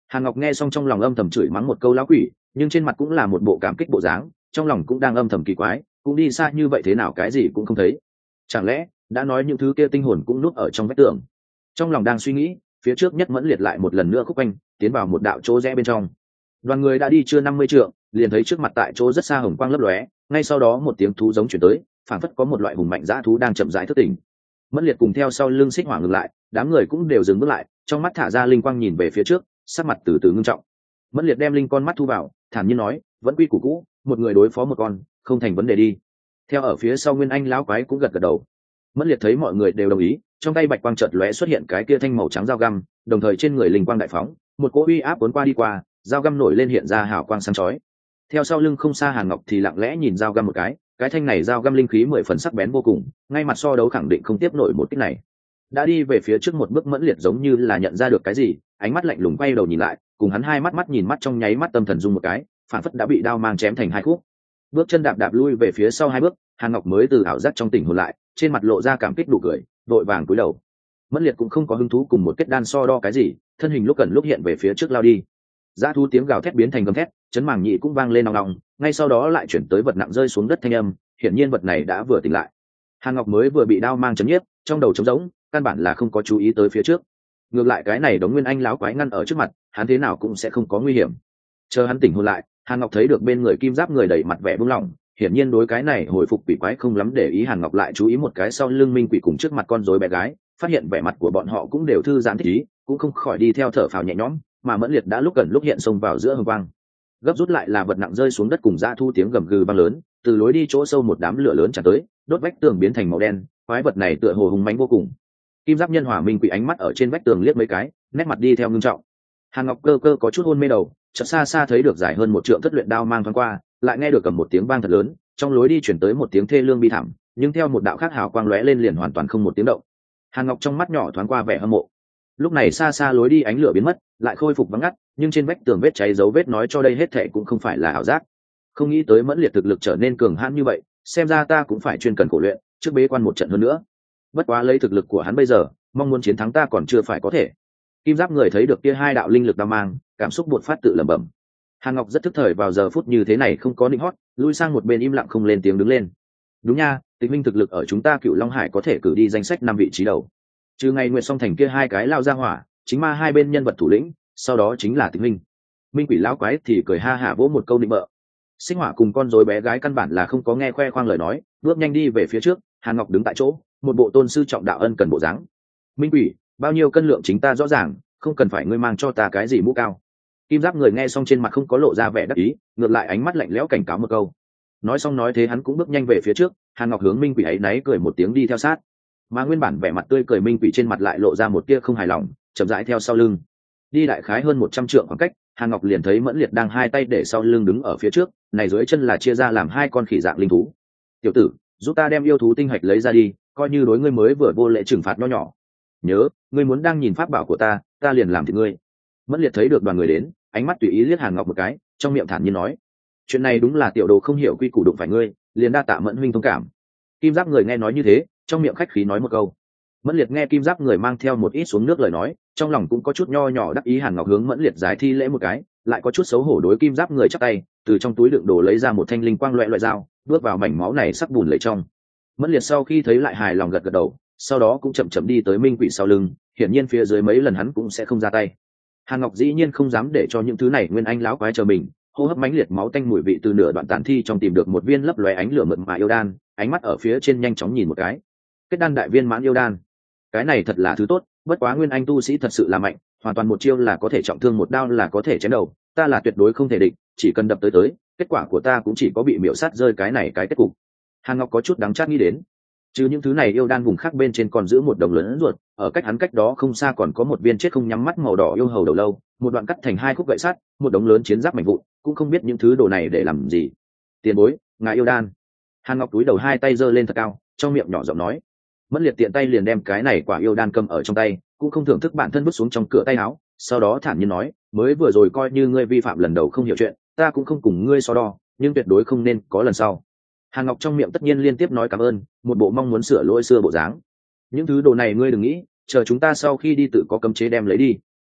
Hàn Ngọc nghe xong trong lòng âm thầm chửi mắng một câu lão quỷ, nhưng trên mặt cũng là một bộ cảm kích bộ dáng, trong lòng cũng đang âm thầm kỳ quái, cũng đi xa như vậy thế nào cái gì cũng không thấy, chẳng lẽ đã nói những thứ kia tinh hồn cũng núp ở trong vách tường. Trong lòng đang suy nghĩ, phía trước Nhất Mẫn Liệt lại một lần nữa khúc quanh tiến vào một đạo chỗ rẽ bên trong. Đoàn người đã đi chưa năm mươi trượng, liền thấy trước mặt tại chỗ rất xa hồng quang lấp lóe, ngay sau đó một tiếng thú giống chuyển tới, phảng phất có một loại hùng mạnh dã thú đang chậm rãi thức tỉnh. Mẫn Liệt cùng theo sau lưng Xích Hỏa ngừng lại, đám người cũng đều dừng bước lại, trong mắt thả ra linh quang nhìn về phía trước, sắc mặt từ từ ngưng trọng. Mẫn Liệt đem linh con mắt thu vào, thản nhiên nói, vẫn quy củ cũ, một người đối phó một con, không thành vấn đề đi. Theo ở phía sau Nguyên Anh lão quái cũng gật gật đầu. Mẫn Liệt thấy mọi người đều đồng ý, trong tay bạch quang chợt lóe xuất hiện cái kia thanh màu trắng dao găm, đồng thời trên người linh quang đại phóng, một cỗ uy áp cuốn qua đi qua, dao găm nổi lên hiện ra hào quang sáng chói. Theo sau lưng không xa Hàn Ngọc thì lặng lẽ nhìn dao găm một cái, cái thanh này dao găm linh khí mười phần sắc bén vô cùng, ngay mặt so đấu khẳng định không tiếp nổi một kích này. Đã đi về phía trước một bước Mẫn Liệt giống như là nhận ra được cái gì, ánh mắt lạnh lùng quay đầu nhìn lại, cùng hắn hai mắt mắt nhìn mắt trong nháy mắt tâm thần dung một cái, phản phất đã bị đao mang chém thành hai khúc. Bước chân đạp đạp lui về phía sau hai bước, Hàn Ngọc mới từ ảo giác trong tỉnh hồn lại, trên mặt lộ ra cảm kích đủ cười, đội vàng cúi đầu. Mẫn Liệt cũng không có hứng thú cùng một kết đan so đo cái gì, thân hình lúc gần lúc hiện về phía trước lao đi. Dã thú tiếng gào thét biến thành gầm thét, chấn màng nhị cũng vang lên nòng nòng, ngay sau đó lại chuyển tới vật nặng rơi xuống đất thanh âm, hiển nhiên vật này đã vừa tỉnh lại. Hàn Ngọc mới vừa bị đao mang chấn nhiếp, trong đầu trống rỗng, căn bản là không có chú ý tới phía trước. Ngược lại cái này đống Nguyên Anh láo quái ngăn ở trước mặt, hắn thế nào cũng sẽ không có nguy hiểm. Chờ hắn tỉnh hồn lại, Hàn Ngọc thấy được bên người kim giáp người đầy mặt vẻ buông lỏng, hiển nhiên đối cái này hồi phục quỷ quái không lắm để ý. Hàn Ngọc lại chú ý một cái sau lưng Minh Quỷ cùng trước mặt con rối bé gái, phát hiện vẻ mặt của bọn họ cũng đều thư giãn thích ý, cũng không khỏi đi theo thở phào nhẹ nhõm, mà Mẫn Liệt đã lúc gần lúc hiện xông vào giữa hồng quang. Gấp rút lại là vật nặng rơi xuống đất cùng dã thu tiếng gầm gừ vang lớn, từ lối đi chỗ sâu một đám lửa lớn tràn tới, đốt vách tường biến thành màu đen, quái vật này tựa hồ hùng mãnh vô cùng. Kim giáp nhân hỏa Minh Quỷ ánh mắt ở trên vách tường liếc mấy cái, nét mặt đi theo ngưng trọng. Hàn Ngọc cơ cơ có chút hôn mê đầu, chợt xa xa thấy được dài hơn một trượng thất luyện đao mang thoáng qua, lại nghe được cầm một tiếng vang thật lớn, trong lối đi chuyển tới một tiếng thê lương bi thảm, nhưng theo một đạo khác hào quang lóe lên liền hoàn toàn không một tiếng động. Hàn Ngọc trong mắt nhỏ thoáng qua vẻ hâm mộ. Lúc này xa xa lối đi ánh lửa biến mất, lại khôi phục vắng ngắt, nhưng trên vách tường vết cháy dấu vết nói cho đây hết thảy cũng không phải là ảo giác. Không nghĩ tới Mẫn Liệt thực lực trở nên cường hãn như vậy, xem ra ta cũng phải chuyên cần khổ luyện, trước bế quan một trận hơn nữa. Bất quá lấy thực lực của hắn bây giờ, mong muốn chiến thắng ta còn chưa phải có thể. Kim giáp người thấy được kia hai đạo linh lực đao mang, cảm xúc buột phát tự lẩm bẩm. Hàn Ngọc rất thức thời vào giờ phút như thế này không có định hót, lui sang một bên im lặng không lên tiếng đứng lên. Đúng nha, Tịch Minh thực lực ở chúng ta Cựu Long Hải có thể cử đi danh sách năm vị trí đầu. Trừ ngày Nguyệt Song Thành kia hai cái lao ra hỏa, chính ma hai bên nhân vật thủ lĩnh, sau đó chính là Tịch Minh. Minh Quỷ lão quái thì cười ha hả vỗ một câu định bợ. Xích Hỏa cùng con rối bé gái căn bản là không có nghe khoe khoang lời nói, bước nhanh đi về phía trước. Hàn Ngọc đứng tại chỗ, một bộ tôn sư trọng đạo ân cần bộ dáng. Minh Quỷ, bao nhiêu cân lượng chính ta rõ ràng, không cần phải ngươi mang cho ta cái gì mũ cao. Kim giáp người nghe xong trên mặt không có lộ ra vẻ đắc ý, ngược lại ánh mắt lạnh lẽo cảnh cáo một câu. Nói xong nói thế hắn cũng bước nhanh về phía trước. Hàn Ngọc hướng Minh Quỷ ấy náy cười một tiếng đi theo sát, mà nguyên bản vẻ mặt tươi cười Minh Quỷ trên mặt lại lộ ra một tia không hài lòng, chậm rãi theo sau lưng. Đi đại khái hơn một trăm trượng khoảng cách, Hàn Ngọc liền thấy Mẫn Liệt đang hai tay để sau lưng đứng ở phía trước, này dưới chân là chia ra làm hai con khỉ dạng linh thú. Tiểu tử, giúp ta đem yêu thú tinh hạch lấy ra đi, coi như đối ngươi mới vừa vô lễ trừng phạt nho nhỏ. Nhớ, ngươi muốn đang nhìn pháp bảo của ta, ta liền làm thịt ngươi. Mẫn Liệt thấy được đoàn người đến, ánh mắt tùy ý liếc Hàn Ngọc một cái, trong miệng thản nhiên nói: chuyện này đúng là tiểu đồ không hiểu quy củ đụng phải ngươi, liền đa tạ Mẫn huynh thông cảm. Kim giáp người nghe nói như thế, trong miệng khách khí nói một câu. Mẫn Liệt nghe Kim giáp người mang theo một ít xuống nước lời nói, trong lòng cũng có chút nho nhỏ đắc ý. Hàn Ngọc hướng Mẫn Liệt giải thi lễ một cái, lại có chút xấu hổ đối Kim giáp người chắp tay, từ trong túi đựng đồ lấy ra một thanh linh quang loại loại dao, bước vào mảnh máu này sắc bùn lầy trong. Mẫn Liệt sau khi thấy lại hài lòng gật gật đầu, sau đó cũng chậm chậm đi tới Minh Quỷ sau lưng, hiển nhiên phía dưới mấy lần hắn cũng sẽ không ra tay. Hàn Ngọc dĩ nhiên không dám để cho những thứ này Nguyên Anh lão quái chờ mình, hô hấp mãnh liệt máu tanh mùi vị từ nửa đoạn tàn thi trong tìm được một viên lấp lóe ánh lửa mượt mà yêu đan, ánh mắt ở phía trên nhanh chóng nhìn một cái. Kết đan đại viên mãn yêu đan, cái này thật là thứ tốt, bất quá Nguyên Anh tu sĩ thật sự là mạnh, hoàn toàn một chiêu là có thể trọng thương, một đao là có thể chém đầu, ta là tuyệt đối không thể địch, chỉ cần đập tới tới, kết quả của ta cũng chỉ có bị miểu sát rơi cái này cái kết cục. Hàn Ngọc có chút đắng chát nghĩ đến, chứ những thứ này yêu đan vùng khác bên trên còn giữ một đồng lớn ruột, ở cách hắn cách đó không xa còn có một viên chết không nhắm mắt màu đỏ yêu hầu đầu lâu, một đoạn cắt thành hai khúc gậy sắt, một đống lớn chiến giáp mảnh vụn, cũng không biết những thứ đồ này để làm gì. Tiền bối, ngài yêu đan. Hàn Ngọc túi đầu hai tay giơ lên thật cao, trong miệng nhỏ giọng nói. Mẫn Liệt tiện tay liền đem cái này quả yêu đan cầm ở trong tay, cũng không thưởng thức bản thân vứt xuống trong cửa tay áo, sau đó thản nhiên nói, mới vừa rồi coi như ngươi vi phạm lần đầu không hiểu chuyện, ta cũng không cùng ngươi so đo, nhưng tuyệt đối không nên có lần sau. Hàn Ngọc trong miệng tất nhiên liên tiếp nói cảm ơn, một bộ mong muốn sửa lỗi xưa bộ dáng. Những thứ đồ này ngươi đừng nghĩ, chờ chúng ta sau khi đi tự có cấm chế đem lấy đi.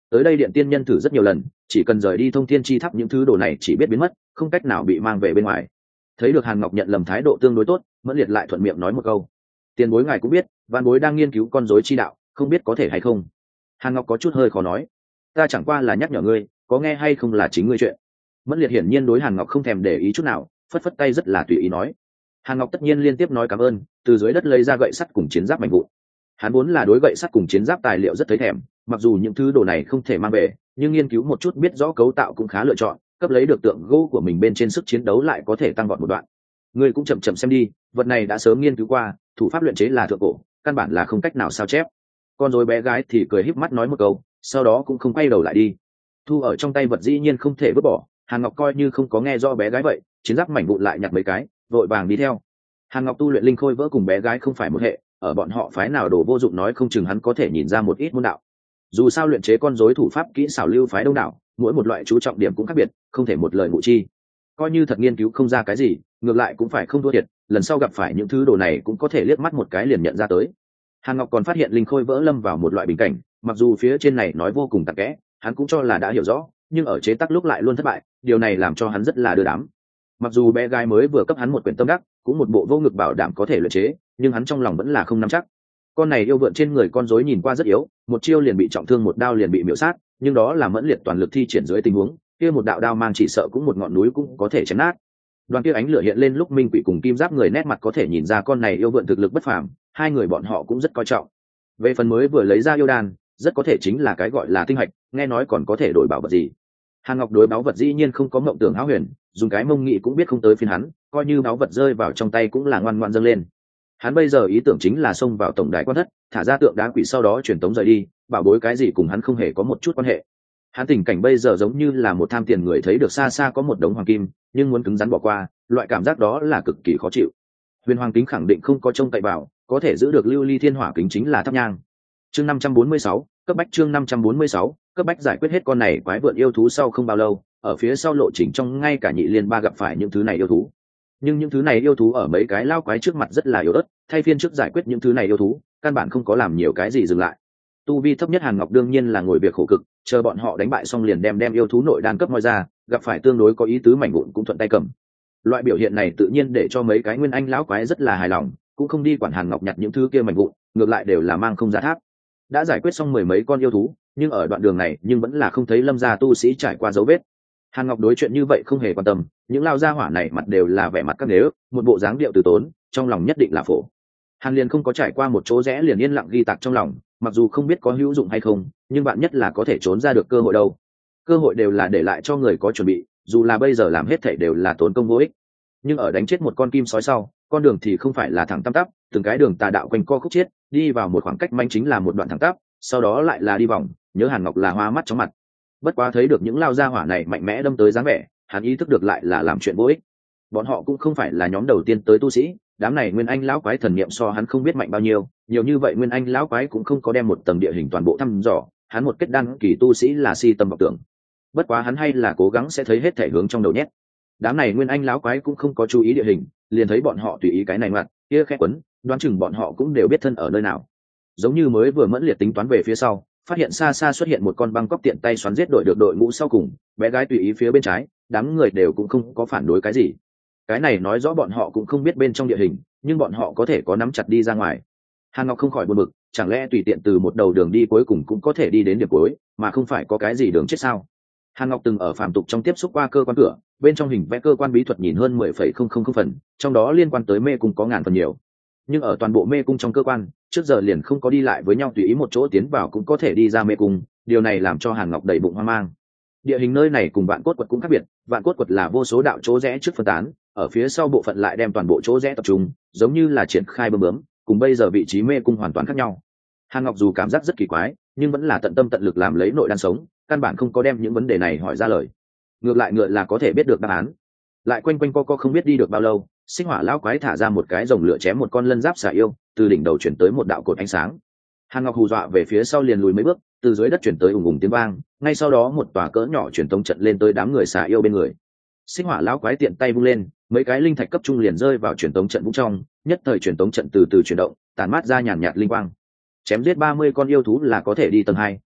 tới đây điện tiên nhân thử rất nhiều lần, chỉ cần rời đi thông thiên chi tháp những thứ đồ này chỉ biết biến mất, không cách nào bị mang về bên ngoài. Thấy được Hàn Ngọc nhận lầm thái độ tương đối tốt, Mẫn Liệt lại thuận miệng nói một câu: tiền bối ngài cũng biết vạn bối đang nghiên cứu con rối chi đạo, không biết có thể hay không. Hàn Ngọc có chút hơi khó nói: ta chẳng qua là nhắc nhở ngươi, có nghe hay không là chính ngươi chuyện. Mẫn Liệt hiển nhiên đối Hàn Ngọc không thèm để ý chút nào, phất phất tay rất là tùy ý nói. Hàn Ngọc tất nhiên liên tiếp nói cảm ơn, từ dưới đất lấy ra gậy sắt cùng chiến giáp mạnh vụn. Hắn vốn là đối gậy sắt cùng chiến giáp tài liệu rất thấy thèm, mặc dù những thứ đồ này không thể mang về, nhưng nghiên cứu một chút biết rõ cấu tạo cũng khá lựa chọn, cấp lấy được tượng gỗ của mình bên trên sức chiến đấu lại có thể tăng vọt một đoạn. Ngươi cũng chậm chậm xem đi, vật này đã sớm nghiên cứu qua, thủ pháp luyện chế là thượng cổ, căn bản là không cách nào sao chép. Con rối bé gái thì cười híp mắt nói một câu, sau đó cũng không quay đầu lại đi. Thu ở trong tay vật dĩ nhiên không thể vứt bỏ, Hàn Ngọc coi như không có nghe do bé gái vậy, chiến giáp mảnh vụn lại nhặt mấy cái, vội vàng đi theo. Hàn Ngọc tu luyện linh khôi vỡ cùng bé gái không phải một hệ, ở bọn họ phái nào đồ vô dụng nói không chừng hắn có thể nhìn ra một ít môn đạo. Dù sao luyện chế con rối thủ pháp kỹ xảo lưu phái đông đảo, mỗi một loại chú trọng điểm cũng khác biệt, không thể một lời ngụ chi. Coi như thật nghiên cứu không ra cái gì, ngược lại cũng phải không thua thiệt, lần sau gặp phải những thứ đồ này cũng có thể liếc mắt một cái liền nhận ra tới. Hàn Ngọc còn phát hiện linh khôi vỡ lâm vào một loại bình cảnh, mặc dù phía trên này nói vô cùng tặc kẽ, hắn cũng cho là đã hiểu rõ, nhưng ở chế tác lúc lại luôn thất bại, điều này làm cho hắn rất là đưa đám. Mặc dù bé gái mới vừa cấp hắn một quyển tâm đắc, cũng một bộ vô ngực bảo đảm có thể luyện chế, nhưng hắn trong lòng vẫn là không nắm chắc. Con này yêu vượn trên người con rối nhìn qua rất yếu, một chiêu liền bị trọng thương, một đao liền bị miểu sát, nhưng đó là Mẫn Liệt toàn lực thi triển dưới tình huống, kia một đạo đao mang chỉ sợ cũng một ngọn núi cũng có thể chém nát. Đoàn kia ánh lửa hiện lên lúc Minh Quỷ cùng Kim Giáp người nét mặt có thể nhìn ra con này yêu vượn thực lực bất phàm, hai người bọn họ cũng rất coi trọng. Về phần mới vừa lấy ra yêu đan, rất có thể chính là cái gọi là tinh hạch, nghe nói còn có thể đổi bảo vật gì. Hàn Ngọc đối báu vật dĩ nhiên không có mộng tưởng hão huyền, dùng cái mông nghị cũng biết không tới phiên hắn, coi như báu vật rơi vào trong tay cũng là ngoan ngoan dâng lên. Hắn bây giờ ý tưởng chính là xông vào tổng đài quan thất, thả ra tượng đá quỷ sau đó truyền tống rời đi, bảo bối cái gì cùng hắn không hề có một chút quan hệ. Hắn tình cảnh bây giờ giống như là một tham tiền người thấy được xa xa có một đống hoàng kim, nhưng muốn cứng rắn bỏ qua, loại cảm giác đó là cực kỳ khó chịu. Huyền Hoàng kính khẳng định không có trông cậy vào, có thể giữ được lưu ly thiên hỏa kính chính là thắp nhang. Chương năm trăm bốn mươi sáu, cấp bách chương năm trăm bốn mươi sáu, cấp bách giải quyết hết con này quái vượn yêu thú sau không bao lâu, ở phía sau lộ trình trong ngay cả nhị liên ba gặp phải những thứ này yêu thú. Nhưng những thứ này yêu thú ở mấy cái lao quái trước mặt rất là yếu ớt, thay phiên trước giải quyết những thứ này yêu thú, căn bản không có làm nhiều cái gì dừng lại. Tu vi thấp nhất Hàn Ngọc đương nhiên là ngồi việc khổ cực, chờ bọn họ đánh bại xong liền đem đem yêu thú nội đan cấp moi ra, gặp phải tương đối có ý tứ mảnh vụn cũng thuận tay cầm. Loại biểu hiện này tự nhiên để cho mấy cái nguyên anh lão quái rất là hài lòng, cũng không đi quản Hàn Ngọc nhặt những thứ kia mảnh vụn, ngược lại đều là mang không ra tháp. Đã giải quyết xong mười mấy con yêu thú, nhưng ở đoạn đường này nhưng vẫn là không thấy Lâm gia tu sĩ trải qua dấu vết. Hàn Ngọc đối chuyện như vậy không hề quan tâm, những lao gia hỏa này mặt đều là vẻ mặt các nếu, một bộ dáng điệu từ tốn, trong lòng nhất định là phổ. Hàn liền không có trải qua một chỗ rẽ liền yên lặng ghi tạc trong lòng, mặc dù không biết có hữu dụng hay không, nhưng bạn nhất là có thể trốn ra được cơ hội đâu. Cơ hội đều là để lại cho người có chuẩn bị, dù là bây giờ làm hết thảy đều là tốn công vô ích. Nhưng ở đánh chết một con kim sói sau, con đường thì không phải là thẳng tắp tắp, từng cái đường tà đạo quanh co khúc chiết, đi vào một khoảng cách manh chính là một đoạn thẳng tắp, sau đó lại là đi vòng, nhớ Hàn Ngọc là hoa mắt chóng mặt. Bất quá thấy được những lao gia hỏa này mạnh mẽ đâm tới dáng vẻ, hắn ý thức được lại là làm chuyện vô ích. Bọn họ cũng không phải là nhóm đầu tiên tới tu sĩ, đám này nguyên anh lão quái thần niệm so hắn không biết mạnh bao nhiêu, nhiều như vậy nguyên anh lão quái cũng không có đem một tầng địa hình toàn bộ thăm dò, hắn một kết đan kỳ tu sĩ là si tâm vọng tưởng. Bất quá hắn hay là cố gắng sẽ thấy hết thể hướng trong đầu nhét. Đám này nguyên anh lão quái cũng không có chú ý địa hình, liền thấy bọn họ tùy ý cái này ngoặt kia khẽ quấn, đoán chừng bọn họ cũng đều biết thân ở nơi nào. Giống như mới vừa Mẫn Liệt tính toán về phía sau, phát hiện xa xa xuất hiện một con băng cóc tiện tay xoắn giết đội được đội ngũ sau cùng, bé gái tùy ý phía bên trái, đám người đều cũng không có phản đối cái gì. Cái này nói rõ bọn họ cũng không biết bên trong địa hình, nhưng bọn họ có thể có nắm chặt đi ra ngoài. Hàn Ngọc không khỏi buồn bực, chẳng lẽ tùy tiện từ một đầu đường đi cuối cùng cũng có thể đi đến điểm cuối, mà không phải có cái gì đường chết sao? Hàn Ngọc từng ở phàm tục trong tiếp xúc qua cơ quan cửa, bên trong hình vẽ cơ quan bí thuật nhìn hơn mười phẩy không không không phần, trong đó liên quan tới mê cung có ngàn phần nhiều. Nhưng ở toàn bộ mê cung trong cơ quan, trước giờ liền không có đi lại với nhau tùy ý một chỗ tiến vào cũng có thể đi ra mê cung, điều này làm cho Hàn Ngọc đầy bụng hoang mang. Địa hình nơi này cùng Vạn Cốt Quật cũng khác biệt, Vạn Cốt Quật là vô số đạo chỗ rẽ trước phân tán, ở phía sau bộ phận lại đem toàn bộ chỗ rẽ tập trung, giống như là triển khai bơm bướm, cùng bây giờ vị trí mê cung hoàn toàn khác nhau. Hàn Ngọc dù cảm giác rất kỳ quái, nhưng vẫn là tận tâm tận lực làm lấy nội đan sống, căn bản không có đem những vấn đề này hỏi ra lời. Ngược lại ngựa là có thể biết được đáp án. Lại quanh quanh co co không biết đi được bao lâu, Sinh Hỏa lão quái thả ra một cái rồng lửa chém một con lân giáp xà yêu, từ đỉnh đầu chuyển tới một đạo cột ánh sáng. Hàn Ngọc hù dọa về phía sau liền lùi mấy bước, từ dưới đất chuyển tới ùng ùng tiếng vang, ngay sau đó một tòa cỡ nhỏ truyền tống trận lên tới đám người xà yêu bên người. Sinh Hỏa lão quái tiện tay vung lên, mấy cái linh thạch cấp trung liền rơi vào truyền tống trận vũng trong, nhất thời truyền tống trận từ từ chuyển động, tản mát ra nhàn nhạt linh quang. Chém giết ba mươi con yêu thú là có thể đi tầng hai,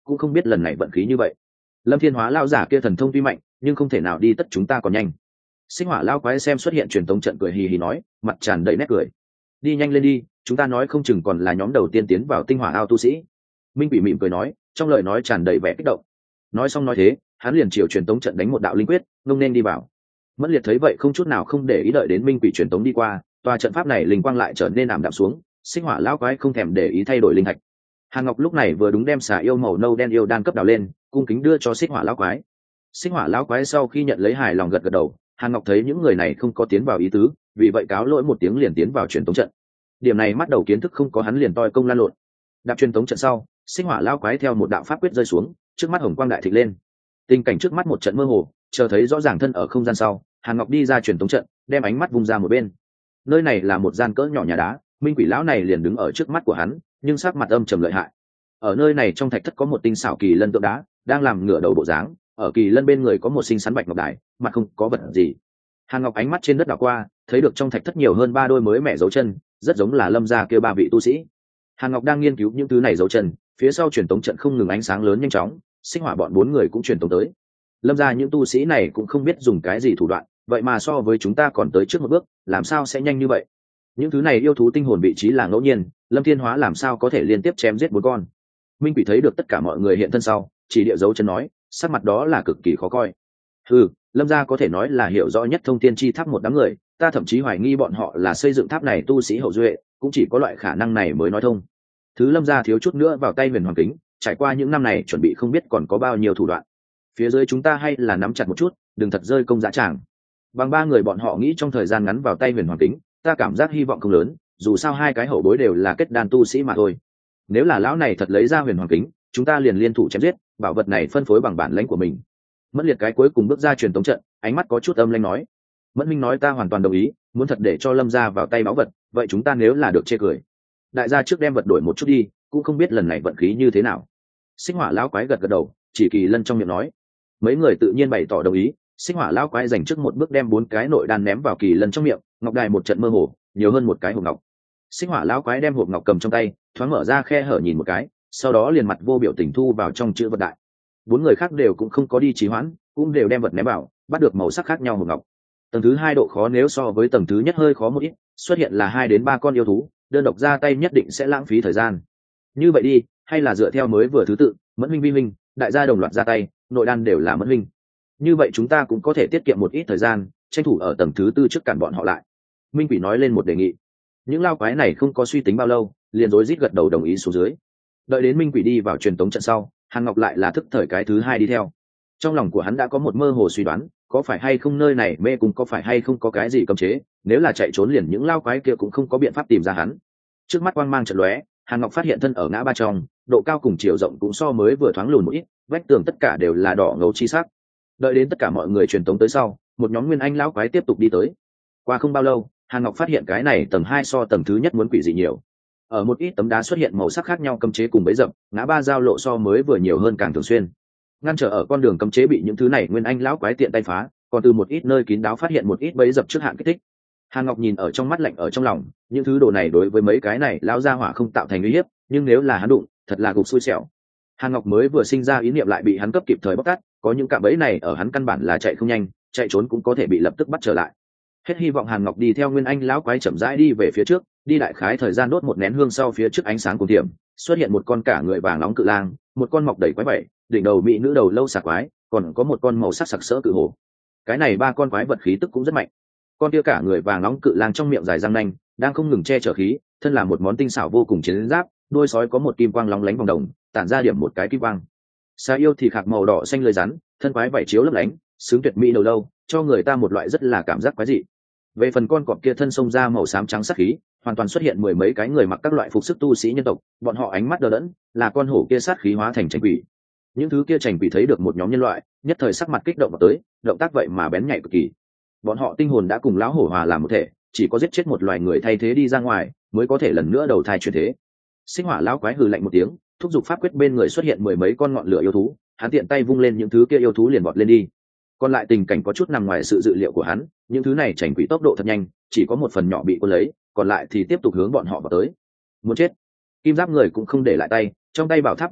cũng không biết lần này vận khí như vậy. Lâm Thiên Hóa lao giả kia thần thông tuy mạnh, nhưng không thể nào đi tất chúng ta còn nhanh. Xích Hỏa lao quái xem xuất hiện truyền tống trận cười hì hì nói, mặt tràn đầy nét cười. Đi nhanh lên đi, chúng ta nói không chừng còn là nhóm đầu tiên tiến vào tinh hỏa ao tu sĩ. Minh Quỷ mỉm cười nói, trong lời nói tràn đầy vẻ kích động. Nói xong nói thế, hắn liền chiều truyền tống trận đánh một đạo linh quyết, ngông nên đi vào. Mẫn Liệt thấy vậy không chút nào không để ý, đợi đến Minh Quỷ truyền tống đi qua, tòa trận pháp này linh quang lại trở nên ảm đạm xuống. Xích Hỏa lão quái không thèm để ý thay đổi linh thạch. Hàn Ngọc lúc này vừa đúng đem xà yêu màu nâu đen yêu đan cấp đào lên, cung kính đưa cho Xích Hỏa lão quái. Xích Hỏa lão quái sau khi nhận lấy hài lòng gật gật đầu. Hàn Ngọc thấy những người này không có tiến vào ý tứ, vì vậy cáo lỗi một tiếng liền tiến vào truyền tống trận. Điểm này mắt đầu kiến thức không có hắn liền toi công lan lộn. Đạp truyền tống trận sau, Xích Hỏa lão quái theo một đạo pháp quyết rơi xuống, trước mắt hồng quang đại thịnh lên. Tình cảnh trước mắt một trận mơ hồ, chờ thấy rõ ràng thân ở không gian sau, Hàn Ngọc đi ra truyền tống trận, đem ánh mắt vung ra một bên. Nơi này là một gian cỡ nhỏ nhà đá, Minh Quỷ lão này liền đứng ở trước mắt của hắn, nhưng sắc mặt âm trầm lợi hại. Ở nơi này trong thạch thất có một tinh xảo kỳ lân tượng đá, đang làm ngửa đầu bộ dáng, ở kỳ lân bên người có một xinh xắn bạch ngọc đài, mặt không có vật gì. Hàn Ngọc ánh mắt trên đất đảo qua, thấy được trong thạch thất nhiều hơn ba đôi mới mẻ dấu chân, rất giống là Lâm gia kia ba vị tu sĩ. Hàn Ngọc đang nghiên cứu những thứ này dấu chân, phía sau truyền tống trận không ngừng ánh sáng lớn nhanh chóng, Xích Hỏa bọn bốn người cũng truyền tống tới. Lâm gia những tu sĩ này cũng không biết dùng cái gì thủ đoạn, vậy mà so với chúng ta còn tới trước một bước, làm sao sẽ nhanh như vậy? Những thứ này yêu thú tinh hồn vị trí là ngẫu nhiên, Lâm Thiên Hóa làm sao có thể liên tiếp chém giết bốn con? Minh Quỷ thấy được tất cả mọi người hiện thân sau, chỉ địa dấu chân nói, sắc mặt đó là cực kỳ khó coi. Ừ, Lâm gia có thể nói là hiểu rõ nhất thông tiên chi tháp một đám người, ta thậm chí hoài nghi bọn họ là xây dựng tháp này tu sĩ hậu duệ, cũng chỉ có loại khả năng này mới nói thông. Thứ Lâm gia thiếu chút nữa vào tay Huyền Hoàng Kính, trải qua những năm này chuẩn bị không biết còn có bao nhiêu thủ đoạn. Phía dưới chúng ta hay là nắm chặt một chút, đừng thật rơi công dã tràng. Bằng ba người bọn họ nghĩ trong thời gian ngắn vào tay Huyền Hoàng Kính, ta cảm giác hy vọng không lớn, dù sao hai cái hậu bối đều là kết đan tu sĩ mà thôi. Nếu là lão này thật lấy ra Huyền Hoàng Kính, chúng ta liền liên thủ chém giết, bảo vật này phân phối bằng bản lãnh của mình. Mẫn Liệt cái cuối cùng bước ra truyền tống trận, ánh mắt có chút âm lãnh nói. Mẫn Minh nói ta hoàn toàn đồng ý, muốn thật để cho Lâm gia vào tay báu vật, vậy chúng ta nếu là được chê cười. Đại gia trước đem vật đổi một chút đi, cũng không biết lần này vận khí như thế nào. Xích Hỏa lão quái gật gật đầu, chỉ kỳ lân trong miệng nói. Mấy người tự nhiên bày tỏ đồng ý, Xích Hỏa lão quái dành trước một bước đem bốn cái nội đan ném vào kỳ lân trong miệng, ngọc đài một trận mơ hồ, nhiều hơn một cái hộp ngọc. Xích Hỏa lão quái đem hộp ngọc cầm trong tay, thoáng mở ra khe hở nhìn một cái, sau đó liền mặt vô biểu tình thu vào trong chữ vật đại. Bốn người khác đều cũng không có đi trì hoãn, cũng đều đem vật ném vào, bắt được màu sắc khác nhau hộp ngọc. Tầng thứ hai độ khó nếu so với tầng thứ nhất hơi khó một ít, xuất hiện là hai đến ba con yêu thú, đơn độc ra tay nhất định sẽ lãng phí thời gian. Như vậy đi, hay là dựa theo mới vừa thứ tự, Mẫn Minh Vi Minh, đại gia đồng loạt ra tay, nội đan đều là Mẫn Minh. Như vậy chúng ta cũng có thể tiết kiệm một ít thời gian, tranh thủ ở tầng thứ tư trước cản bọn họ lại. Minh Quỷ nói lên một đề nghị. Những lao quái này không có suy tính bao lâu, liền rối rít gật đầu đồng ý xuống dưới. Đợi đến Minh Quỷ đi vào truyền tống trận sau, Hàn Ngọc lại là thức thời cái thứ hai đi theo. Trong lòng của hắn đã có một mơ hồ suy đoán, có phải hay không nơi này mê cung, có phải hay không có cái gì cấm chế, nếu là chạy trốn liền những lao quái kia cũng không có biện pháp tìm ra hắn. Trước mắt quang mang chợt lóe, Hàn Ngọc phát hiện thân ở ngã ba trong, độ cao cùng chiều rộng cũng so mới vừa thoáng lùn một ít, vách tường tất cả đều là đỏ ngầu chi sắc. Đợi đến tất cả mọi người truyền tống tới sau, một nhóm nguyên anh lão quái tiếp tục đi tới. Qua không bao lâu, Hàn Ngọc phát hiện cái này tầng hai so tầng thứ nhất muốn quỷ dị nhiều. Ở một ít tấm đá xuất hiện màu sắc khác nhau cấm chế cùng bẫy dập, ngã ba giao lộ so mới vừa nhiều hơn càng thường xuyên. Ngăn trở ở con đường cấm chế bị những thứ này nguyên anh lão quái tiện tay phá, còn từ một ít nơi kín đáo phát hiện một ít bẫy dập trước hạn kích thích. Hàn Ngọc nhìn ở trong mắt lạnh ở trong lòng, những thứ đồ này đối với mấy cái này lão gia hỏa không tạo thành uy hiếp, nhưng nếu là hắn đụng, thật là gục xui xẻo. Hàn Ngọc mới vừa sinh ra ý niệm lại bị hắn cấp kịp thời bóc tát, có những cạm bẫy này ở hắn căn bản là chạy không nhanh, chạy trốn cũng có thể bị lập tức bắt trở lại. Hết hy vọng Hàn Ngọc đi theo nguyên anh lão quái chậm rãi đi về phía trước, đi đại khái thời gian đốt một nén hương sau, phía trước ánh sáng cùng tiệm xuất hiện một con cả người vàng nóng cự lang, một con mọc đầy quái vảy, đỉnh đầu mỹ nữ đầu lâu xà quái, còn có một con màu sắc sặc sỡ cự hổ. Cái này ba con quái vật khí tức cũng rất mạnh. Con kia cả người vàng nóng cự lang trong miệng dài răng nanh, đang không ngừng che chở khí, thân là một món tinh xảo vô cùng chiến giáp, đuôi sói có một kim quang lóng lánh vòng đồng, tản ra điểm một cái kim quang. Xà yêu thì khạc màu đỏ xanh lưỡi rắn, thân quái vảy chiếu lấp lánh, sướng tuyệt mỹ đầu lâu, cho người ta một loại rất là cảm giác quái dị. Về phần con cọp kia thân sông ra màu xám trắng sắc khí, hoàn toàn xuất hiện mười mấy cái người mặc các loại phục sức tu sĩ nhân tộc, bọn họ ánh mắt đờ đẫn, là con hổ kia sát khí hóa thành chành quỷ. Những thứ kia chành quỷ thấy được một nhóm nhân loại, nhất thời sắc mặt kích động vào tới, động tác vậy mà bén nhạy cực kỳ. Bọn họ tinh hồn đã cùng lão hổ hòa làm một thể, chỉ có giết chết một loài người thay thế đi ra ngoài, mới có thể lần nữa đầu thai chuyển thế. Xích Hỏa lão quái hừ lạnh một tiếng, thúc giục pháp quyết bên người xuất hiện mười mấy con ngọn lửa yêu thú, hắn tiện tay vung lên những thứ kia yêu thú liền vọt lên đi. Còn lại tình cảnh có chút nằm ngoài sự dự liệu của hắn, những thứ này chảnh quỷ tốc độ thật nhanh, chỉ có một phần nhỏ bị cuốn lấy, còn lại thì tiếp tục hướng bọn họ vào tới. Muốn chết. Kim giáp người cũng không để lại tay, trong tay bảo tháp vừa hiện,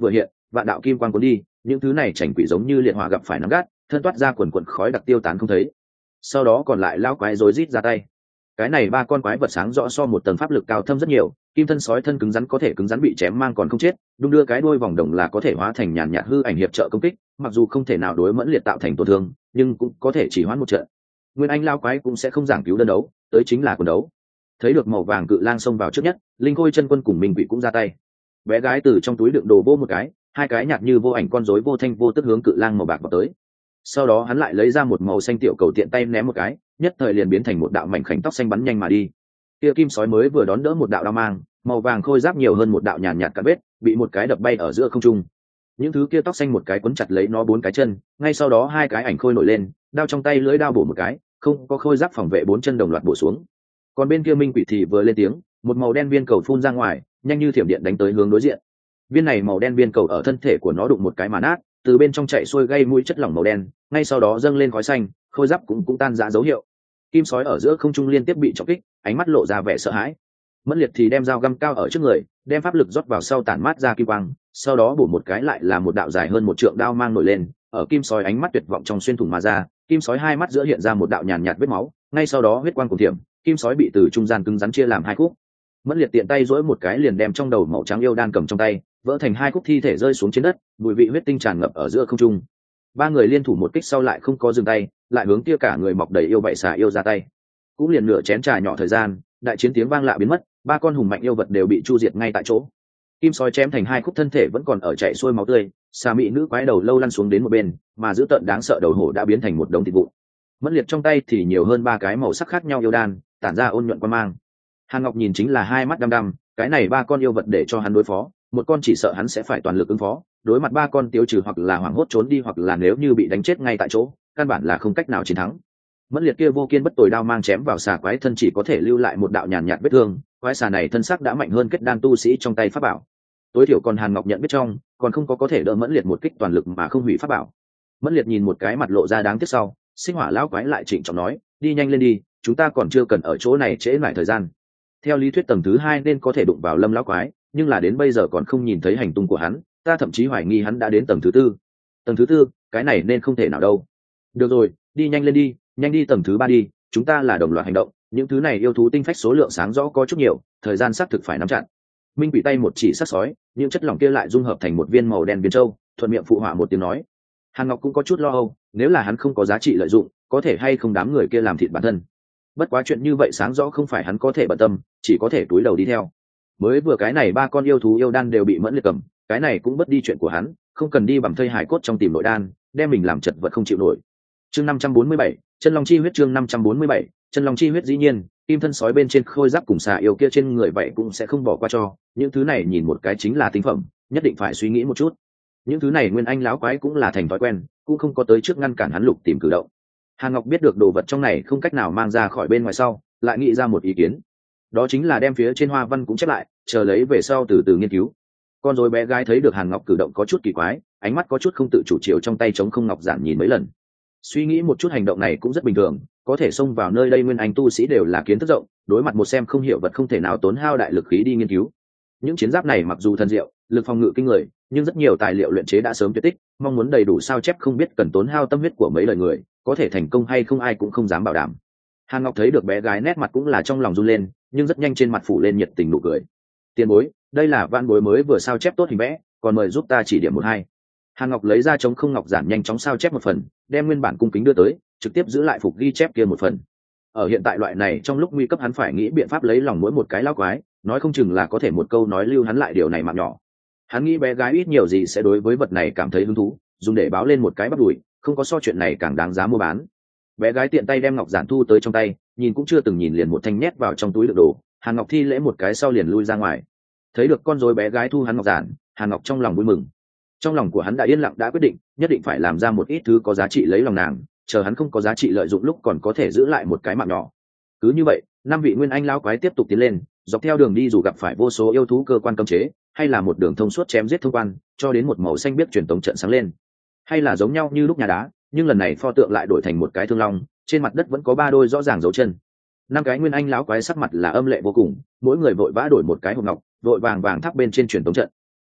vạn đạo kim quang cuốn đi, những thứ này chảnh quỷ giống như liệt hỏa gặp phải nắng gắt, thân toát ra quần quần khói đặc tiêu tán không thấy. Sau đó còn lại lao quái rối rít ra tay. Cái này ba con quái vật sáng rõ so một tầng pháp lực cao thâm rất nhiều, kim thân sói thân cứng rắn có thể cứng rắn bị chém mang còn không chết, đung đưa cái đuôi vòng đồng là có thể hóa thành nhàn nhạt hư ảnh hiệp trợ công kích, mặc dù không thể nào đối mẫn liệt tạo thành tổn thương, nhưng cũng có thể chỉ hoãn một trận. Nguyên Anh lao quái cũng sẽ không giảng cứu đơn đấu, tới chính là quần đấu. Thấy được màu vàng cự lang xông vào trước nhất, linh khôi chân quân cùng minh quỷ cũng ra tay. Bé gái từ trong túi đựng đồ vô một cái, hai cái nhạt như vô ảnh con rối vô thanh vô tức hướng cự lang màu bạc vào tới. Sau đó hắn lại lấy ra một màu xanh tiểu cầu tiện tay ném một cái, nhất thời liền biến thành một đạo mảnh khảnh tóc xanh bắn nhanh mà đi. Kia kim sói mới vừa đón đỡ một đạo đao mang, màu vàng khôi giáp nhiều hơn một đạo nhàn nhạt cắt vết, bị một cái đập bay ở giữa không trung. Những thứ kia tóc xanh một cái quấn chặt lấy nó bốn cái chân, ngay sau đó hai cái ảnh khôi nổi lên, đao trong tay lưỡi đao bổ một cái, không có khôi giáp phòng vệ bốn chân đồng loạt bổ xuống. Còn bên kia minh quỷ thì vừa lên tiếng, một màu đen viên cầu phun ra ngoài, nhanh như thiểm điện đánh tới hướng đối diện. Viên này màu đen viên cầu ở thân thể của nó đụng một cái mà nát, từ bên trong chạy xuôi gây mũi chất lỏng màu đen, ngay sau đó dâng lên khói xanh, khôi giáp cũng cũng tan rã dấu hiệu. Kim sói ở giữa không trung liên tiếp bị trọng kích, ánh mắt lộ ra vẻ sợ hãi. Mẫn liệt thì đem dao găm cao ở trước người, đem pháp lực rót vào sau tản mát ra kim quang, sau đó bổ một cái lại là một đạo dài hơn một trượng đao mang nổi lên, ở kim sói ánh mắt tuyệt vọng trong xuyên thủng mà ra, kim sói hai mắt giữa hiện ra một đạo nhàn nhạt vết máu, ngay sau đó huyết quang cùng thiểm, kim sói bị từ trung gian cứng rắn chia làm hai khúc. Mẫn liệt tiện tay duỗi một cái liền đem trong đầu màu trắng yêu đan cầm trong tay, vỡ thành hai khúc thi thể rơi xuống trên đất, mùi vị huyết tinh tràn ngập ở giữa không trung. Ba người liên thủ một kích sau lại không có dừng tay, lại hướng kia cả người mọc đầy yêu bậy xà yêu ra tay. Cũng liền nửa chén trà nhỏ thời gian, đại chiến tiếng vang lạ biến mất, ba con hùng mạnh yêu vật đều bị chu diệt ngay tại chỗ. Kim sói chém thành hai khúc thân thể vẫn còn ở chảy xuôi máu tươi, xà mị nữ quái đầu lâu lăn xuống đến một bên, mà dữ tợn đáng sợ đầu hổ đã biến thành một đống thịt vụn. Mẫn liệt trong tay thì nhiều hơn ba cái màu sắc khác nhau yêu đan, tản ra ôn nhuận quan mang. Hàn Ngọc nhìn chính là hai mắt đăm đăm, cái này ba con yêu vật để cho hắn đối phó, một con chỉ sợ hắn sẽ phải toàn lực ứng phó, đối mặt ba con tiêu trừ hoặc là hoảng hốt trốn đi hoặc là nếu như bị đánh chết ngay tại chỗ, căn bản là không cách nào chiến thắng. Mẫn liệt kia vô kiên bất tồi đao mang chém vào xà quái thân chỉ có thể lưu lại một đạo nhàn nhạt vết thương, quái xà này thân sắc đã mạnh hơn kết đan tu sĩ trong tay pháp bảo. Tối thiểu còn Hàn Ngọc nhận biết trong, còn không có có thể đỡ Mẫn liệt một kích toàn lực mà không hủy pháp bảo. Mẫn liệt nhìn một cái mặt lộ ra đáng tiếc sau, Sinh Hỏa lão quái lại trịnh trọng nói, đi nhanh lên đi, chúng ta còn chưa cần ở chỗ này trễ lại thời gian. Theo lý thuyết tầng thứ hai nên có thể đụng vào Lâm lão quái, nhưng là đến bây giờ còn không nhìn thấy hành tung của hắn, ta thậm chí hoài nghi hắn đã đến tầng thứ tư. Tầng thứ tư, cái này nên không thể nào đâu. Được rồi, đi nhanh lên đi, nhanh đi tầng thứ ba đi, chúng ta là đồng loạt hành động, những thứ này yêu thú tinh phách số lượng sáng rõ có chút nhiều, thời gian xác thực phải nắm chặt. Minh Quỷ tay một chỉ sát sói, những chất lỏng kia lại dung hợp thành một viên màu đen viên châu, thuận miệng phụ họa một tiếng nói. Hàn Ngọc cũng có chút lo âu, nếu là hắn không có giá trị lợi dụng, có thể hay không đám người kia làm thịt bản thân. Bất quá chuyện như vậy sáng rõ không phải hắn có thể bận tâm, chỉ có thể túi đầu đi theo. Mới vừa cái này ba con yêu thú yêu đan đều bị Mẫn liệt cầm, cái này cũng bất đi chuyện của hắn, không cần đi bằng thây hải cốt trong tìm nội đan, đem mình làm chật vật không chịu nổi. Chương năm trăm bốn mươi bảy, chân long chi huyết. Chương năm trăm bốn mươi bảy, chân long chi huyết. Dĩ nhiên, kim thân sói bên trên khôi giáp cùng xà yêu kia trên người vậy cũng sẽ không bỏ qua cho, những thứ này nhìn một cái chính là tinh phẩm, nhất định phải suy nghĩ một chút. Những thứ này Nguyên Anh lão quái cũng là thành thói quen, cũng không có tới trước ngăn cản hắn lục tìm cử động. Hàn Ngọc biết được đồ vật trong này không cách nào mang ra khỏi bên ngoài sau, lại nghĩ ra một ý kiến. Đó chính là đem phía trên hoa văn cũng chép lại, chờ lấy về sau từ từ nghiên cứu. Con rối bé gái thấy được Hàn Ngọc cử động có chút kỳ quái, ánh mắt có chút không tự chủ chiều trong tay chống không ngọc giản nhìn mấy lần. Suy nghĩ một chút hành động này cũng rất bình thường, có thể xông vào nơi đây Nguyên Anh tu sĩ đều là kiến thức rộng, đối mặt một xem không hiểu vật không thể nào tốn hao đại lực khí đi nghiên cứu. Những chiến giáp này mặc dù thần diệu, lực phòng ngự kinh người, nhưng rất nhiều tài liệu luyện chế đã sớm tuyệt tích, mong muốn đầy đủ sao chép không biết cần tốn hao tâm huyết của mấy lời người, có thể thành công hay không ai cũng không dám bảo đảm. Hàn Ngọc thấy được bé gái nét mặt cũng là trong lòng run lên, nhưng rất nhanh trên mặt phủ lên nhiệt tình nụ cười. Tiền bối, đây là vạn bối mới vừa sao chép tốt hình vẽ, còn mời giúp ta chỉ điểm một hai. Hàn Ngọc lấy ra trống không ngọc giản nhanh chóng sao chép một phần, đem nguyên bản cung kính đưa tới, trực tiếp giữ lại phục ghi chép kia một phần. Ở hiện tại loại này trong lúc nguy cấp hắn phải nghĩ biện pháp lấy lòng mỗi một cái lão quái, nói không chừng là có thể một câu nói lưu hắn lại điều này mạng nhỏ. Hắn nghĩ bé gái ít nhiều gì sẽ đối với vật này cảm thấy hứng thú, dùng để báo lên một cái bắt đuổi, không có so chuyện này càng đáng giá mua bán. Bé gái tiện tay đem ngọc giản thu tới trong tay, nhìn cũng chưa từng nhìn liền một thanh nhét vào trong túi đựng đồ. Hàn Ngọc thi lễ một cái sau liền lui ra ngoài. Thấy được con rối bé gái thu hắn ngọc giản, Hàn Ngọc trong lòng vui mừng. Trong lòng của hắn đã yên lặng đã quyết định, nhất định phải làm ra một ít thứ có giá trị lấy lòng nàng, chờ hắn không có giá trị lợi dụng lúc còn có thể giữ lại một cái mạng nhỏ. Cứ như vậy, năm vị Nguyên Anh lão quái tiếp tục tiến lên, dọc theo đường đi dù gặp phải vô số yêu thú cơ quan cấm chế, hay là một đường thông suốt chém giết thông quan, cho đến một màu xanh biếc truyền tống trận sáng lên. Hay là giống nhau như lúc nhà đá, nhưng lần này pho tượng lại đổi thành một cái thương long, trên mặt đất vẫn có ba đôi rõ ràng dấu chân. Năm cái Nguyên Anh lão quái sắc mặt là âm lệ vô cùng, mỗi người vội vã đổi một cái hộp ngọc, vội vàng vàng thắp bên trên truyền tống trận.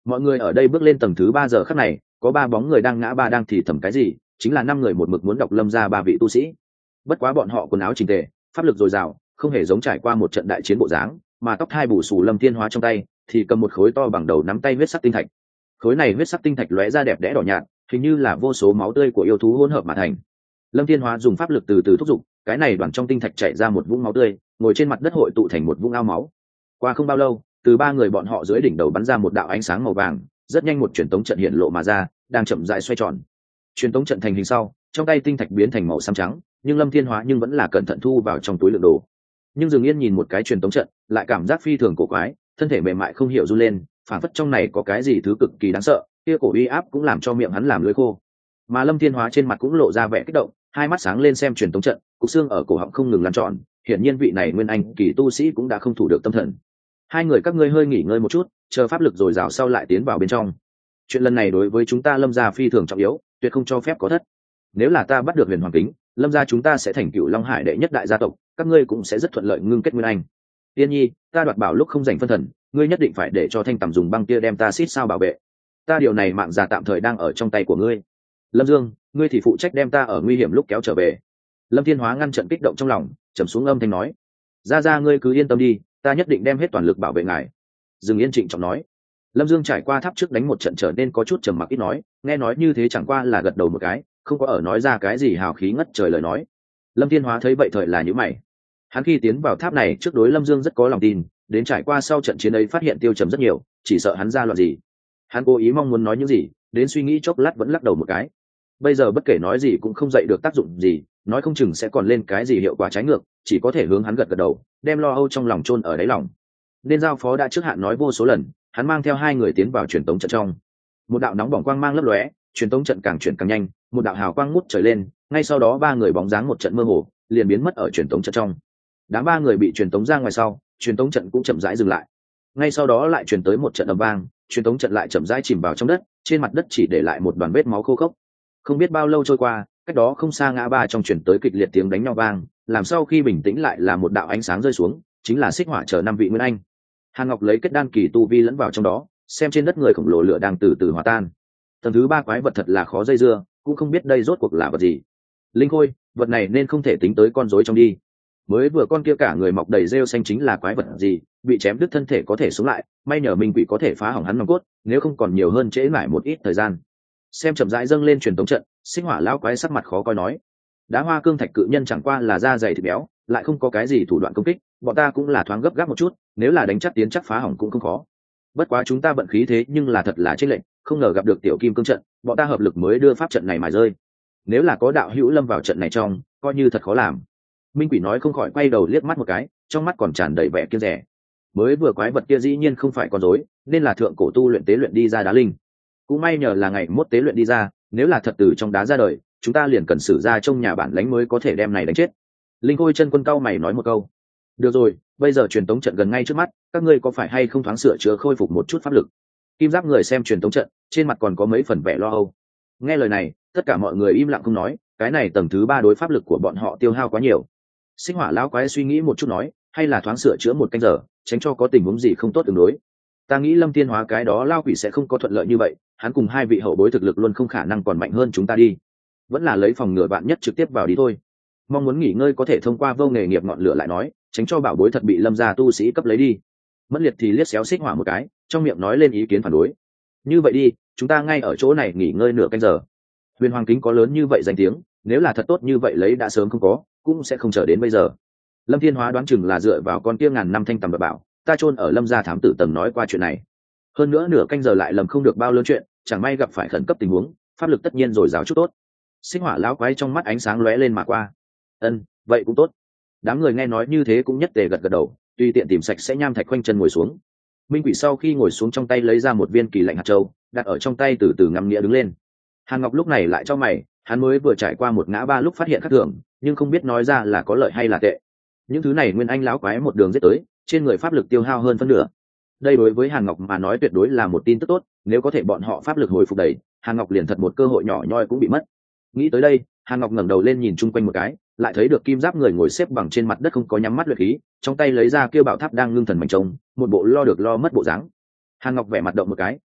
Mọi người ở đây bước lên tầng thứ ba giờ khắc này, có ba bóng người đang ngã ba đang thì thầm cái gì, chính là năm người một mực muốn đọc lâm ra ba vị tu sĩ. Bất quá bọn họ quần áo chỉnh tề, pháp lực dồi dào, không hề giống trải qua một trận đại chiến bộ dáng, mà tóc hai bù xù Lâm Thiên Hóa trong tay thì cầm một khối to bằng đầu nắm tay huyết sắc tinh thạch. Khối này huyết sắc tinh thạch lóe ra đẹp đẽ đỏ nhạt, hình như là vô số máu tươi của yêu thú hỗn hợp mà thành. Lâm Thiên Hóa dùng pháp lực từ từ thúc giục, cái này đoàn trong tinh thạch chảy ra một vũng máu tươi, ngồi trên mặt đất hội tụ thành một vũng ao máu. Qua không bao lâu, từ ba người bọn họ dưới đỉnh đầu bắn ra một đạo ánh sáng màu vàng, rất nhanh một truyền tống trận hiện lộ mà ra, đang chậm rãi xoay tròn. Truyền tống trận thành hình sau, trong tay tinh thạch biến thành màu xám trắng, nhưng Lâm Thiên Hóa nhưng vẫn là cẩn thận thu vào trong túi lượng đồ. Nhưng dường yên nhìn một cái truyền tống trận, lại cảm giác phi thường cổ quái, thân thể mềm mại không hiểu run lên, phản phất trong này có cái gì thứ cực kỳ đáng sợ, kia cổ uy áp cũng làm cho miệng hắn làm lưỡi khô. Mà Lâm Thiên Hóa trên mặt cũng lộ ra vẻ kích động, hai mắt sáng lên xem truyền tống trận, cục xương ở cổ họng không ngừng lan tròn, hiển nhiên vị này nguyên anh kỳ tu sĩ cũng đã không thủ được tâm thần. Hai người các ngươi hơi nghỉ ngơi một chút, chờ pháp lực dồi dào sau lại tiến vào bên trong. Chuyện lần này đối với chúng ta Lâm gia phi thường trọng yếu, tuyệt không cho phép có thất. Nếu là ta bắt được Huyền Hoàng Kính, Lâm gia chúng ta sẽ thành Cửu Long Hải đệ nhất đại gia tộc, các ngươi cũng sẽ rất thuận lợi ngưng kết nguyên anh. Tiên Nhi, ta đoạt bảo lúc không dành phân thần, ngươi nhất định phải để cho Thanh Tầm dùng băng kia đem ta xít sao bảo vệ. Ta điều này mạng già tạm thời đang ở trong tay của ngươi. Lâm Dương, ngươi thì phụ trách đem ta ở nguy hiểm lúc kéo trở về. Lâm Thiên Hóa ngăn trận kích động trong lòng, trầm xuống âm thanh nói: "Gia gia ngươi cứ yên tâm đi, ta nhất định đem hết toàn lực bảo vệ ngài." Dương Yên trịnh trọng nói. Lâm Dương trải qua tháp trước đánh một trận trở nên có chút trầm mặc ít nói, nghe nói như thế chẳng qua là gật đầu một cái, không có ở nói ra cái gì hào khí ngất trời lời nói. Lâm Thiên Hóa thấy vậy thời là nhíu mày. Hắn khi tiến vào tháp này trước đối Lâm Dương rất có lòng tin, đến trải qua sau trận chiến ấy phát hiện tiêu trầm rất nhiều, chỉ sợ hắn ra loạn gì. Hắn cố ý mong muốn nói những gì, đến suy nghĩ chốc lát vẫn lắc đầu một cái. Bây giờ bất kể nói gì cũng không dậy được tác dụng gì, nói không chừng sẽ còn lên cái gì hiệu quả trái ngược, chỉ có thể hướng hắn gật gật đầu, đem lo âu trong lòng chôn ở đáy lòng. Nên giao phó đã trước hạn nói vô số lần, hắn mang theo hai người tiến vào truyền tống trận trong. Một đạo nóng bỏng quang mang lấp lóe, truyền tống trận càng chuyển càng nhanh, một đạo hào quang ngút trời lên, ngay sau đó ba người bóng dáng một trận mơ hồ, liền biến mất ở truyền tống trận trong. Đám ba người bị truyền tống ra ngoài sau, truyền tống trận cũng chậm rãi dừng lại. Ngay sau đó lại truyền tới một trận ầm vang, truyền tống trận lại chậm rãi chìm vào trong đất, trên mặt đất chỉ để lại một đoàn vết máu khô khốc. Không biết bao lâu trôi qua, cách đó không xa ngã ba trong truyền tới kịch liệt tiếng đánh nhau vang, làm sau khi bình tĩnh lại là một đạo ánh sáng rơi xuống, chính là xích hỏa chờ năm vị nguyên anh. Hàn Ngọc lấy kết đan kỳ tu vi lẫn vào trong đó, xem trên đất người khổng lồ lửa đang từ từ hòa tan. Tầng thứ ba quái vật thật là khó dây dưa, cũng không biết đây rốt cuộc là vật gì. Linh Khôi, vật này nên không thể tính tới con rối trong đi. Mới vừa con kia cả người mọc đầy rêu xanh chính là quái vật gì, bị chém đứt thân thể có thể sống lại, may nhờ Minh Quỷ có thể phá hỏng hắn nòng cốt, nếu không còn nhiều hơn trễ mãi một ít thời gian. Xem chậm rãi dâng lên truyền tống trận, Xích Hỏa lão quái sắc mặt khó coi nói: "Đá hoa cương thạch cự nhân chẳng qua là da dày thịt béo, lại không có cái gì thủ đoạn công kích, bọn ta cũng là thoáng gấp gáp một chút, nếu là đánh chắc tiến chắc phá hỏng cũng không khó. Bất quá chúng ta vận khí thế nhưng là thật là chênh lệch, không ngờ gặp được tiểu kim cương trận, bọn ta hợp lực mới đưa pháp trận này mà rơi. Nếu là có đạo hữu lâm vào trận này trong, coi như thật khó làm." Minh Quỷ nói không khỏi quay đầu liếc mắt một cái, trong mắt còn tràn đầy vẻ kiêng dè. Mới vừa quái vật kia dĩ nhiên không phải con rối, nên là thượng cổ tu luyện tế luyện đi ra đá linh. Cũng may nhờ là ngày mốt tế luyện đi ra, nếu là thật từ trong đá ra đời, chúng ta liền cần sử ra trong nhà bản lãnh mới có thể đem này đánh chết. Linh Khôi chân quân cao mày nói một câu. Được rồi, bây giờ truyền tống trận gần ngay trước mắt, các ngươi có phải hay không thoáng sửa chữa khôi phục một chút pháp lực? Kim Giáp người xem truyền tống trận, trên mặt còn có mấy phần vẻ lo âu. Nghe lời này, tất cả mọi người im lặng không nói, cái này tầng thứ ba đối pháp lực của bọn họ tiêu hao quá nhiều. Xích Hỏa lão quái suy nghĩ một chút nói, hay là thoáng sửa chữa một canh giờ, tránh cho có tình huống gì không tốt tương đối. Ta nghĩ Lâm Thiên Hóa cái đó lao quỷ sẽ không có thuận lợi như vậy, hắn cùng hai vị hậu bối thực lực luôn không khả năng còn mạnh hơn chúng ta đi. Vẫn là lấy phòng ngừa bạn nhất trực tiếp vào đi thôi. Mong muốn nghỉ ngơi có thể thông qua vô nghề nghiệp ngọn lửa lại nói, tránh cho bảo bối thật bị Lâm gia tu sĩ cấp lấy đi. Mẫn Liệt thì liếc xéo Xích Hỏa một cái, trong miệng nói lên ý kiến phản đối. Như vậy đi, chúng ta ngay ở chỗ này nghỉ ngơi nửa canh giờ. Huyền Hoàng Kính có lớn như vậy danh tiếng, nếu là thật tốt như vậy lấy đã sớm không có, cũng sẽ không chờ đến bây giờ. Lâm Thiên Hóa đoán chừng là dựa vào con kia ngàn năm thanh tầm bảo, ta chôn ở Lâm gia thám tử tầng nói qua chuyện này. Hơn nữa nửa canh giờ lại lầm không được bao lớn chuyện, chẳng may gặp phải khẩn cấp tình huống, pháp lực tất nhiên rồi rào chút tốt. Xích Hỏa lão quái trong mắt ánh sáng lóe lên mà qua. Ân, vậy cũng tốt. Đám người nghe nói như thế cũng nhất tề gật gật đầu, tùy tiện tìm sạch sẽ nham thạch quanh chân ngồi xuống. Minh Quỷ sau khi ngồi xuống trong tay lấy ra một viên kỳ lạnh hạt châu, đặt ở trong tay từ từ ngắm nghĩa đứng lên. Hàn Ngọc lúc này lại cho mày, hắn mới vừa trải qua một ngã ba lúc phát hiện khác thường, nhưng không biết nói ra là có lợi hay là tệ. Những thứ này nguyên anh lão quái một đường giết tới, trên người pháp lực tiêu hao hơn phân nửa. Đây đối với Hàn Ngọc mà nói tuyệt đối là một tin tức tốt, nếu có thể bọn họ pháp lực hồi phục đầy, Hàn Ngọc liền thật một cơ hội nhỏ nhoi cũng bị mất. Nghĩ tới đây, Hàn Ngọc ngẩng đầu lên nhìn chung quanh một cái, lại thấy được Kim Giáp người ngồi xếp bằng trên mặt đất không có nhắm mắt luyện khí, trong tay lấy ra kêu bảo tháp đang ngưng thần mạnh trông, một bộ lo được lo mất bộ dáng. Hàn Ngọc vẻ mặt động một cái,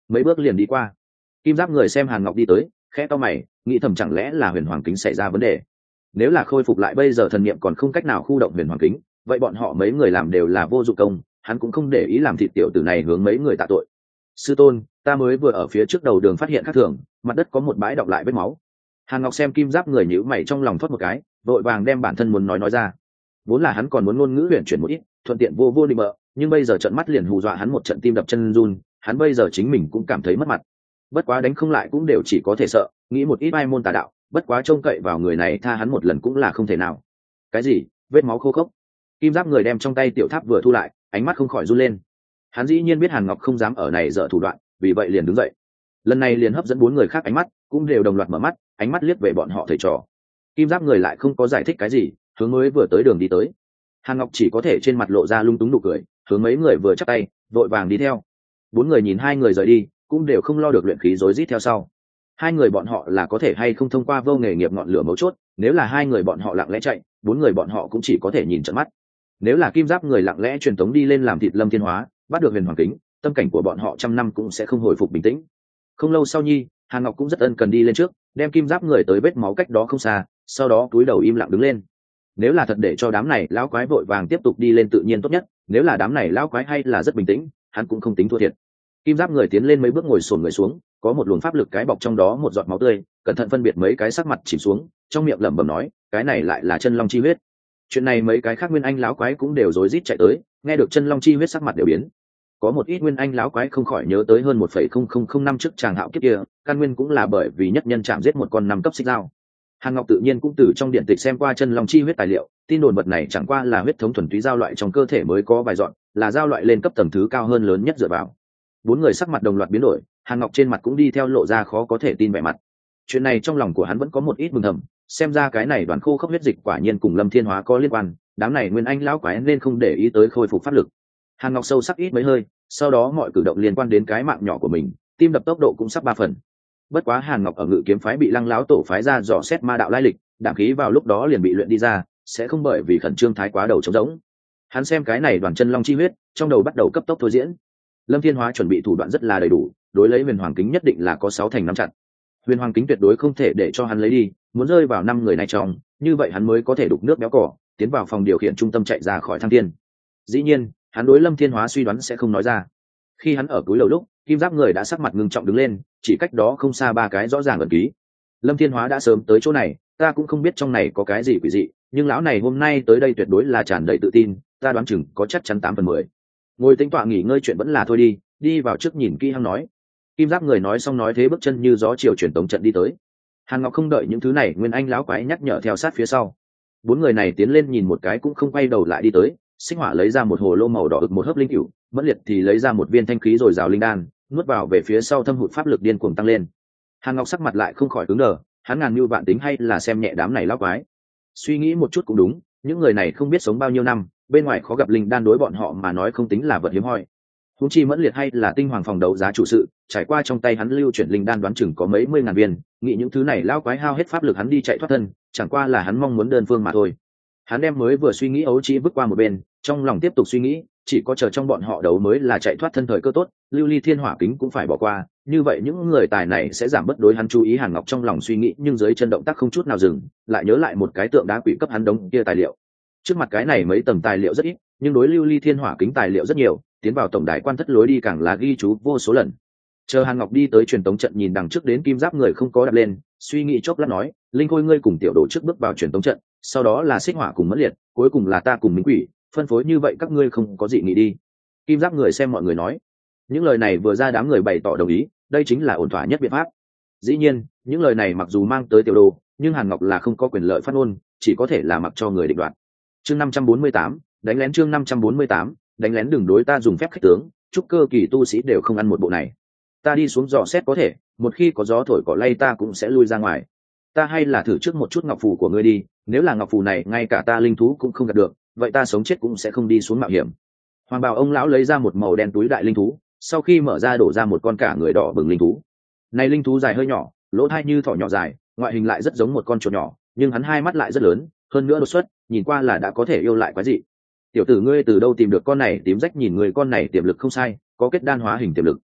mấy bước liền đi qua. Kim giáp người xem Hàn Ngọc đi tới, khẽ to mày, nghĩ thầm chẳng lẽ là huyền hoàng kính xảy ra vấn đề. Nếu là khôi phục lại bây giờ thần niệm còn không cách nào khu động huyền hoàng kính, vậy bọn họ mấy người làm đều là vô dụng công, hắn cũng không để ý làm thịt tiểu tử này hướng mấy người tạ tội. Sư tôn, ta mới vừa ở phía trước đầu đường phát hiện khác thường, mặt đất có một bãi đọng lại vết máu. Hàn Ngọc xem kim giáp người nhíu mày trong lòng thoát một cái, vội vàng đem bản thân muốn nói nói ra. Vốn là hắn còn muốn ngôn ngữ huyền chuyển một ít, thuận tiện vô vô định bợ, nhưng bây giờ trận mắt liền hù dọa hắn một trận tim đập chân run, hắn bây giờ chính mình cũng cảm thấy mất mặt. Bất quá đánh không lại cũng đều chỉ có thể sợ, nghĩ một ít ai môn tà đạo, bất quá trông cậy vào người này tha hắn một lần cũng là không thể nào. Cái gì? Vết máu khô khốc? Kim giáp người đem trong tay tiểu tháp vừa thu lại, ánh mắt không khỏi run lên. Hắn dĩ nhiên biết Hàn Ngọc không dám ở này dở thủ đoạn, vì vậy liền đứng dậy. Lần này liền hấp dẫn bốn người khác ánh mắt, cũng đều đồng loạt mở mắt, ánh mắt liếc về bọn họ thầy trò. Kim giáp người lại không có giải thích cái gì, hướng mới vừa tới đường đi tới. Hàn Ngọc chỉ có thể trên mặt lộ ra lung túng nụ cười, hướng mấy người vừa chắp tay, vội vàng đi theo. Bốn người nhìn hai người rời đi, cũng đều không lo được luyện khí rối rít theo sau. Hai người bọn họ là có thể hay không thông qua vô nghề nghiệp ngọn lửa mấu chốt, nếu là hai người bọn họ lặng lẽ chạy, bốn người bọn họ cũng chỉ có thể nhìn trợn mắt. Nếu là kim giáp người lặng lẽ truyền tống đi lên làm thịt Lâm Thiên Hóa, bắt được huyền hoàng kính, tâm cảnh của bọn họ trăm năm cũng sẽ không hồi phục bình tĩnh. Không lâu sau nhi, Hàn Ngọc cũng rất ân cần đi lên trước, đem kim giáp người tới vết máu cách đó không xa, sau đó cúi đầu im lặng đứng lên. Nếu là thật để cho đám này lão quái vội vàng tiếp tục đi lên tự nhiên tốt nhất, nếu là đám này lão quái hay là rất bình tĩnh, hắn cũng không tính thua thiệt. Kim giáp người tiến lên mấy bước ngồi xổm người xuống, có một luồng pháp lực cái bọc trong đó một giọt máu tươi, cẩn thận phân biệt mấy cái sắc mặt chìm xuống, trong miệng lẩm bẩm nói, cái này lại là chân long chi huyết. Chuyện này mấy cái khác nguyên anh lão quái cũng đều rối rít chạy tới, nghe được chân long chi huyết sắc mặt đều biến. Có một ít nguyên anh lão quái không khỏi nhớ tới hơn một phẩy không không không năm trước chàng hạo kiếp kia, căn nguyên cũng là bởi vì nhất nhân chạm giết một con năm cấp xích dao. Hàn Ngọc tự nhiên cũng từ trong điện tịch xem qua chân long chi huyết tài liệu, tin đồn vật này chẳng qua là huyết thống thuần túy giao loại trong cơ thể mới có vài dọn, là giao loại lên cấp tầng thứ cao hơn lớn nhất dựa vào. Bốn người sắc mặt đồng loạt biến đổi, Hàn Ngọc trên mặt cũng đi theo lộ ra khó có thể tin vẻ mặt. Chuyện này trong lòng của hắn vẫn có một ít mừng thầm, xem ra cái này đoàn khô khốc huyết dịch quả nhiên cùng Lâm Thiên Hóa có liên quan, đám này nguyên anh lão quái nên không để ý tới khôi phục pháp lực. Hàn Ngọc sâu sắc ít mấy hơi, sau đó mọi cử động liên quan đến cái mạng nhỏ của mình, tim đập tốc độ cũng sắp ba phần. Bất quá Hàn Ngọc ở Ngự Kiếm phái bị Lăng lão tổ phái ra dò xét ma đạo lai lịch, đạm khí vào lúc đó liền bị luyện đi ra, sẽ không bởi vì khẩn trương thái quá đầu trống rỗng. Hắn xem cái này đoàn chân long chi huyết, trong đầu bắt đầu cấp tốc thôi diễn. Lâm Thiên Hóa chuẩn bị thủ đoạn rất là đầy đủ, đối lấy huyền hoàng kính nhất định là có sáu thành nắm chặt. Huyền hoàng kính tuyệt đối không thể để cho hắn lấy đi, muốn rơi vào năm người này trong, như vậy hắn mới có thể đục nước béo cỏ, tiến vào phòng điều khiển trung tâm chạy ra khỏi thăng thiên. Dĩ nhiên, hắn đối Lâm Thiên Hóa suy đoán sẽ không nói ra. Khi hắn ở túi lầu lúc, kim giáp người đã sắc mặt ngưng trọng đứng lên, chỉ cách đó không xa ba cái rõ ràng ẩn ký. Lâm Thiên Hóa đã sớm tới chỗ này, ta cũng không biết trong này có cái gì quỷ dị, nhưng lão này hôm nay tới đây tuyệt đối là tràn đầy tự tin, ta đoán chừng có chắc chắn tám phần mười. Ngồi tính tọa nghỉ ngơi chuyện vẫn là thôi đi, đi vào trước nhìn kỹ hăng nói. Kim giáp người nói xong nói thế bước chân như gió chiều truyền tống trận đi tới. Hàn Ngọc không đợi những thứ này, nguyên anh lão quái nhắc nhở theo sát phía sau. Bốn người này tiến lên nhìn một cái cũng không quay đầu lại đi tới. Sinh Hỏa lấy ra một hồ lô màu đỏ ực một hớp linh cửu, Mẫn Liệt thì lấy ra một viên thanh khí rồi rào linh đan, nuốt vào về phía sau thâm hụt pháp lực điên cuồng tăng lên. Hàn Ngọc sắc mặt lại không khỏi cứng đờ, hắn ngàn như vạn tính hay là xem nhẹ đám này lão quái. Suy nghĩ một chút cũng đúng, những người này không biết sống bao nhiêu năm, bên ngoài khó gặp linh đan đối bọn họ mà nói không tính là vật hiếm hoi. Huống chi Mẫn Liệt hay là tinh hoàng phòng đấu giá chủ sự, trải qua trong tay hắn lưu chuyển linh đan đoán chừng có mấy mươi ngàn viên, nghĩ những thứ này lão quái hao hết pháp lực hắn đi chạy thoát thân, chẳng qua là hắn mong muốn đơn phương mà thôi. Hắn đem mới vừa suy nghĩ ấu trĩ vứt qua một bên, trong lòng tiếp tục suy nghĩ, chỉ có chờ trong bọn họ đấu mới là chạy thoát thân thời cơ tốt, lưu ly thiên hỏa kính cũng phải bỏ qua, như vậy những người tài này sẽ giảm bất đối hắn chú ý. Hàn Ngọc trong lòng suy nghĩ nhưng dưới chân động tác không chút nào dừng, lại nhớ lại một cái tượng đá quỷ cấp hắn đống kia tài liệu. Trước mặt cái này mấy tầng tài liệu rất ít, nhưng đối lưu ly thiên hỏa kính tài liệu rất nhiều, tiến vào tổng đài quan thất lối đi càng là ghi chú vô số lần. Chờ Hàn Ngọc đi tới truyền tống trận nhìn đằng trước đến kim giáp người không có đạp lên, suy nghĩ chốc lát nói, linh khôi ngươi cùng tiểu đồ trước bước vào truyền tống trận, sau đó là Xích Hỏa cùng Mẫn Liệt, cuối cùng là ta cùng Minh Quỷ, phân phối như vậy các ngươi không có gì nghĩ đi. Kim giáp người xem mọi người nói, những lời này vừa ra đám người bày tỏ đồng ý, đây chính là ổn thỏa nhất biện pháp. Dĩ nhiên, những lời này mặc dù mang tới tiểu đồ, nhưng Hàn Ngọc là không có quyền lợi phát ngôn, chỉ có thể là mặc cho người định đoạt. Chương năm trăm bốn mươi tám, đánh lén chương năm trăm bốn mươi tám, đánh lén đừng đối ta dùng phép khích tướng, chúc cơ kỳ tu sĩ đều không ăn một bộ này. Ta đi xuống dò xét có thể, một khi có gió thổi cỏ lay ta cũng sẽ lui ra ngoài. Ta hay là thử trước một chút ngọc phù của ngươi đi, nếu là ngọc phù này ngay cả ta linh thú cũng không gặp được, vậy ta sống chết cũng sẽ không đi xuống mạo hiểm. Hoàng bào ông lão lấy ra một màu đen túi đại linh thú, sau khi mở ra đổ ra một con cả người đỏ bừng linh thú. Này linh thú dài hơi nhỏ, lỗ tai như thỏ nhỏ dài, ngoại hình lại rất giống một con chuột nhỏ, nhưng hắn hai mắt lại rất lớn, hơn nữa đột xuất, nhìn qua là đã có thể yêu lại quái dị. Tiểu tử ngươi từ đâu tìm được con này? Tím rách nhìn người con này tiềm lực không sai, có kết đan hóa hình tiềm lực.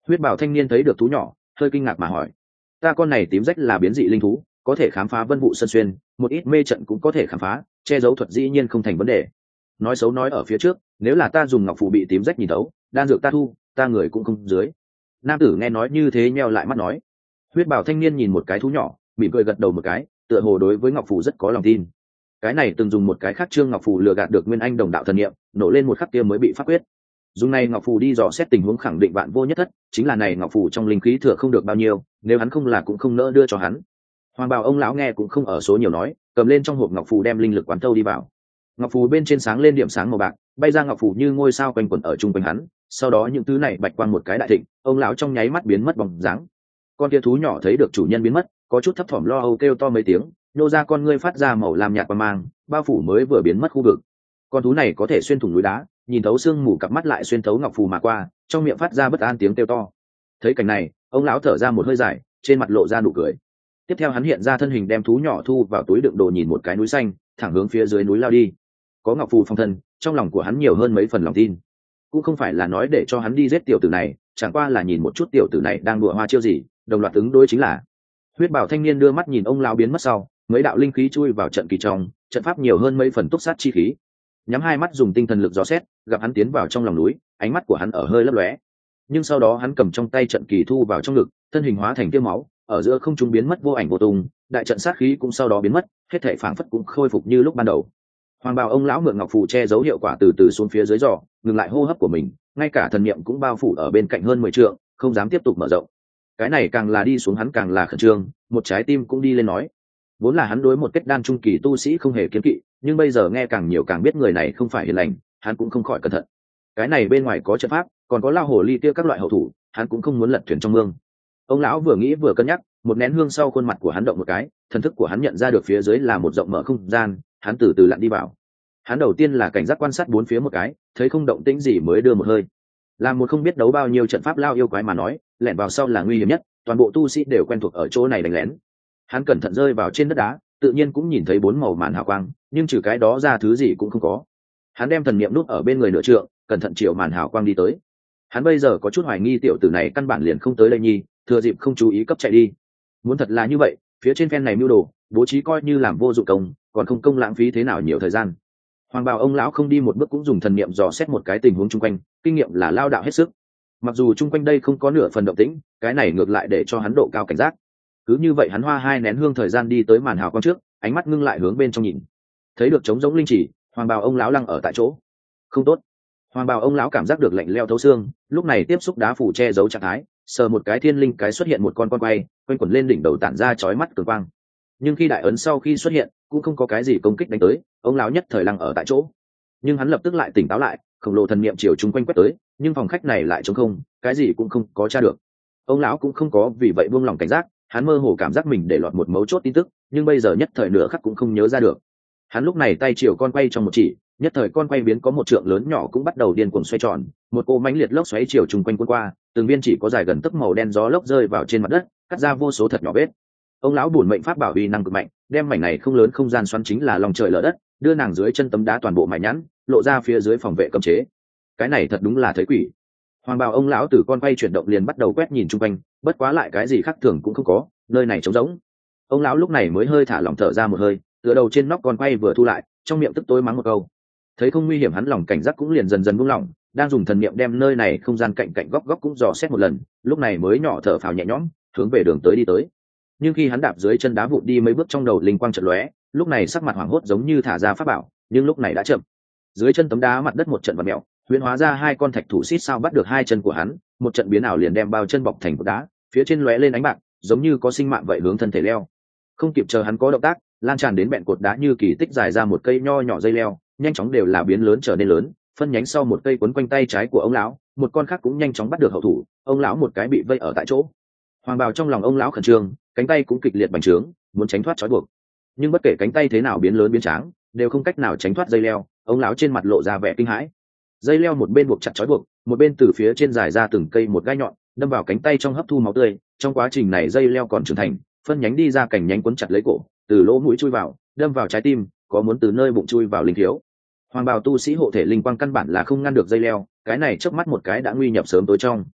Huyết bảo thanh niên thấy được thú nhỏ, hơi kinh ngạc mà hỏi: ta con này tím rách là biến dị linh thú, có thể khám phá vân vụ sân xuyên, một ít mê trận cũng có thể khám phá, che giấu thuật dĩ nhiên không thành vấn đề. Nói xấu nói ở phía trước, nếu là ta dùng ngọc phù bị tím rách nhìn thấu, đan dược ta thu, ta người cũng không dưới. Nam tử nghe nói như thế nheo lại mắt nói. Huyết bảo thanh niên nhìn một cái thú nhỏ, mỉm cười gật đầu một cái, tựa hồ đối với ngọc phù rất có lòng tin. Cái này từng dùng một cái khác trương ngọc phù lừa gạt được nguyên anh đồng đạo thần niệm, nổ lên một khắc kia mới bị pháp quyết. Dùng này ngọc phù đi dò xét tình huống khẳng định vạn vô nhất thất, chính là này ngọc phù trong linh khí thừa không được bao nhiêu, nếu hắn không là cũng không nỡ đưa cho hắn. Hoàng bào ông lão nghe cũng không ở số nhiều nói, cầm lên trong hộp ngọc phù đem linh lực quán thâu đi vào. Ngọc phù bên trên sáng lên điểm sáng màu bạc, bay ra ngọc phù như ngôi sao quanh quẩn ở trung quanh hắn, sau đó những thứ này bạch quang một cái đại thịnh, ông lão trong nháy mắt biến mất bóng dáng. Con kia thú nhỏ thấy được chủ nhân biến mất, có chút thấp thỏm lo âu kêu to mấy tiếng, nô ra con ngươi phát ra màu lam nhạt quang mang, bao phủ mới vừa biến mất khu vực. Con thú này có thể xuyên thủng núi đá, nhìn thấu xương mù cặp mắt lại xuyên thấu ngọc phù mà qua, trong miệng phát ra bất an tiếng kêu to. Thấy cảnh này, ông lão thở ra một hơi dài, trên mặt lộ ra nụ cười. Tiếp theo hắn hiện ra thân hình đem thú nhỏ thu vào túi đựng đồ, nhìn một cái núi xanh, thẳng hướng phía dưới núi lao đi. Có ngọc phù phong thân, trong lòng của hắn nhiều hơn mấy phần lòng tin. Cũng không phải là nói để cho hắn đi giết tiểu tử này, chẳng qua là nhìn một chút tiểu tử này đang đùa hoa chiêu gì, đồng loạt ứng đối chính là. Huyết bảo thanh niên đưa mắt nhìn ông lão biến mất sau, mấy đạo linh khí chui vào trận kỳ trong, trận pháp nhiều hơn mấy phần túc sát chi khí. Nhắm hai mắt dùng tinh thần lực dò xét, gặp hắn tiến vào trong lòng núi, ánh mắt của hắn ở hơi lấp lóe. Nhưng sau đó hắn cầm trong tay trận kỳ thu vào trong ngực, thân hình hóa thành tiêu máu, ở giữa không trung biến mất vô ảnh vô tung, đại trận sát khí cũng sau đó biến mất, hết thảy phảng phất cũng khôi phục như lúc ban đầu. Hoàng bào ông lão mượn ngọc phù che giấu hiệu quả từ từ xuống phía dưới giò, ngừng lại hô hấp của mình, ngay cả thần niệm cũng bao phủ ở bên cạnh hơn mười trượng, không dám tiếp tục mở rộng. Cái này càng là đi xuống hắn càng là khẩn trương, một trái tim cũng đi lên nói. Vốn là hắn đối một kết đan trung kỳ tu sĩ không hề kiến kỵ, nhưng bây giờ nghe càng nhiều càng biết người này không phải hiền lành, hắn cũng không khỏi cẩn thận. Cái này bên ngoài có trận pháp, còn có lao hồ ly kia các loại hậu thủ, hắn cũng không muốn lật thuyền trong mương. Ông lão vừa nghĩ vừa cân nhắc, một nén hương sau khuôn mặt của hắn động một cái, thần thức của hắn nhận ra được phía dưới là một rộng mở không gian, hắn từ từ lặn đi vào. Hắn đầu tiên là cảnh giác quan sát bốn phía một cái, thấy không động tĩnh gì mới đưa một hơi. Làm một không biết đấu bao nhiêu trận pháp lao yêu quái mà nói, lẻn vào sau là nguy hiểm nhất, toàn bộ tu sĩ đều quen thuộc ở chỗ này đánh lén. Hắn cẩn thận rơi vào trên đất đá, tự nhiên cũng nhìn thấy bốn màu màn hào quang, nhưng trừ cái đó ra thứ gì cũng không có. Hắn đem thần niệm núp ở bên người nửa trượng, cẩn thận chiều màn hào quang đi tới. Hắn bây giờ có chút hoài nghi tiểu tử này căn bản liền không tới đây nhi, thừa dịp không chú ý cấp chạy đi. Muốn thật là như vậy, phía trên phen này mưu đồ, bố trí coi như làm vô dụng công, còn không công lãng phí thế nào nhiều thời gian. Hoàng bào ông lão không đi một bước cũng dùng thần niệm dò xét một cái tình huống chung quanh, kinh nghiệm là lao đạo hết sức. Mặc dù chung quanh đây không có nửa phần động tĩnh, cái này ngược lại để cho hắn độ cao cảnh giác. Cứ như vậy hắn hoa hai nén hương thời gian đi tới màn hào quang trước, ánh mắt ngưng lại hướng bên trong nhìn. Thấy được trống giống linh chỉ, hoàng bào ông lão lăng ở tại chỗ. Không tốt. Hoàng bào ông lão cảm giác được lạnh leo thấu xương, lúc này tiếp xúc đá phủ che giấu trạng thái, sờ một cái thiên linh cái xuất hiện một con con quay, quanh quẩn lên đỉnh đầu tản ra chói mắt cường quang. Nhưng khi đại ấn sau khi xuất hiện, cũng không có cái gì công kích đánh tới, ông lão nhất thời lăng ở tại chỗ. Nhưng hắn lập tức lại tỉnh táo lại, khổng lồ thần niệm chiều chung quanh quét tới, nhưng phòng khách này lại trống không, cái gì cũng không có tra được. Ông lão cũng không có vì vậy buông lòng cảnh giác, hắn mơ hồ cảm giác mình để lọt một mấu chốt tin tức, nhưng bây giờ nhất thời nửa khắc cũng không nhớ ra được. Hắn lúc này tay chiều con quay trong một chỉ, nhất thời con quay biến có một trượng lớn nhỏ cũng bắt đầu điên cuồng xoay tròn, một cỗ mãnh liệt lốc xoáy chiều chung quanh cuốn qua, từng viên chỉ có dài gần tấc màu đen gió lốc rơi vào trên mặt đất, cắt ra vô số thật nhỏ vết. Ông lão bổn mệnh pháp bảo uy năng cực mạnh, đem mảnh này không lớn không gian xoắn chính là lòng trời lở đất, đưa nàng dưới chân tấm đá toàn bộ mài nhẵn, lộ ra phía dưới phòng vệ cấm chế. Cái này thật đúng là thấy quỷ. Hoàng bào ông lão từ con quay chuyển động liền bắt đầu quét nhìn chung quanh, bất quá lại cái gì khác thường cũng không có, nơi này trống rỗng. Ông lão lúc này mới hơi thả lỏng thở ra một hơi, tựa đầu trên nóc con quay vừa thu lại, trong miệng tức tối mắng một câu. Thấy không nguy hiểm hắn lòng cảnh giác cũng liền dần dần buông lỏng, đang dùng thần niệm đem nơi này không gian cạnh cạnh góc góc cũng dò xét một lần, lúc này mới nhỏ thở phào nhẹ nhõm, hướng về đường tới đi tới. Nhưng khi hắn đạp dưới chân đá vụn đi mấy bước trong đầu linh quang chợt lóe, lúc này sắc mặt hoảng hốt giống như thả ra pháp bảo, nhưng lúc này đã chậm. Dưới chân tấm đá mặt đất một trận vặn mèo, huyễn hóa ra hai con thạch thủ xít sao bắt được hai chân của hắn, một trận biến ảo liền đem bao chân bọc thành cột đá, phía trên lóe lên ánh bạc, giống như có sinh mạng vậy hướng thân thể leo. Không kịp chờ hắn có động tác, lan tràn đến bẹn cột đá như kỳ tích dài ra một cây nho nhỏ dây leo, nhanh chóng đều là biến lớn trở nên lớn, phân nhánh sau một cây quấn quanh tay trái của ông lão, một con khác cũng nhanh chóng bắt được hậu thủ, ông lão một cái bị vây ở tại chỗ. Hoàng bào trong lòng ông lão khẩn trương, cánh tay cũng kịch liệt bành trướng, muốn tránh thoát trói buộc, nhưng bất kể cánh tay thế nào biến lớn biến tráng, đều không cách nào tránh thoát dây leo. Ông lão trên mặt lộ ra vẻ kinh hãi. Dây leo một bên buộc chặt trói buộc, một bên từ phía trên dài ra từng cây một gai nhọn, đâm vào cánh tay trong hấp thu máu tươi. Trong quá trình này dây leo còn trưởng thành, phân nhánh đi ra cành nhánh quấn chặt lấy cổ, từ lỗ mũi chui vào, đâm vào trái tim, có muốn từ nơi bụng chui vào linh thiếu. Hoàng bào tu sĩ hộ thể linh quang căn bản là không ngăn được dây leo, cái này chớp mắt một cái đã nguy nhập sớm tối trong.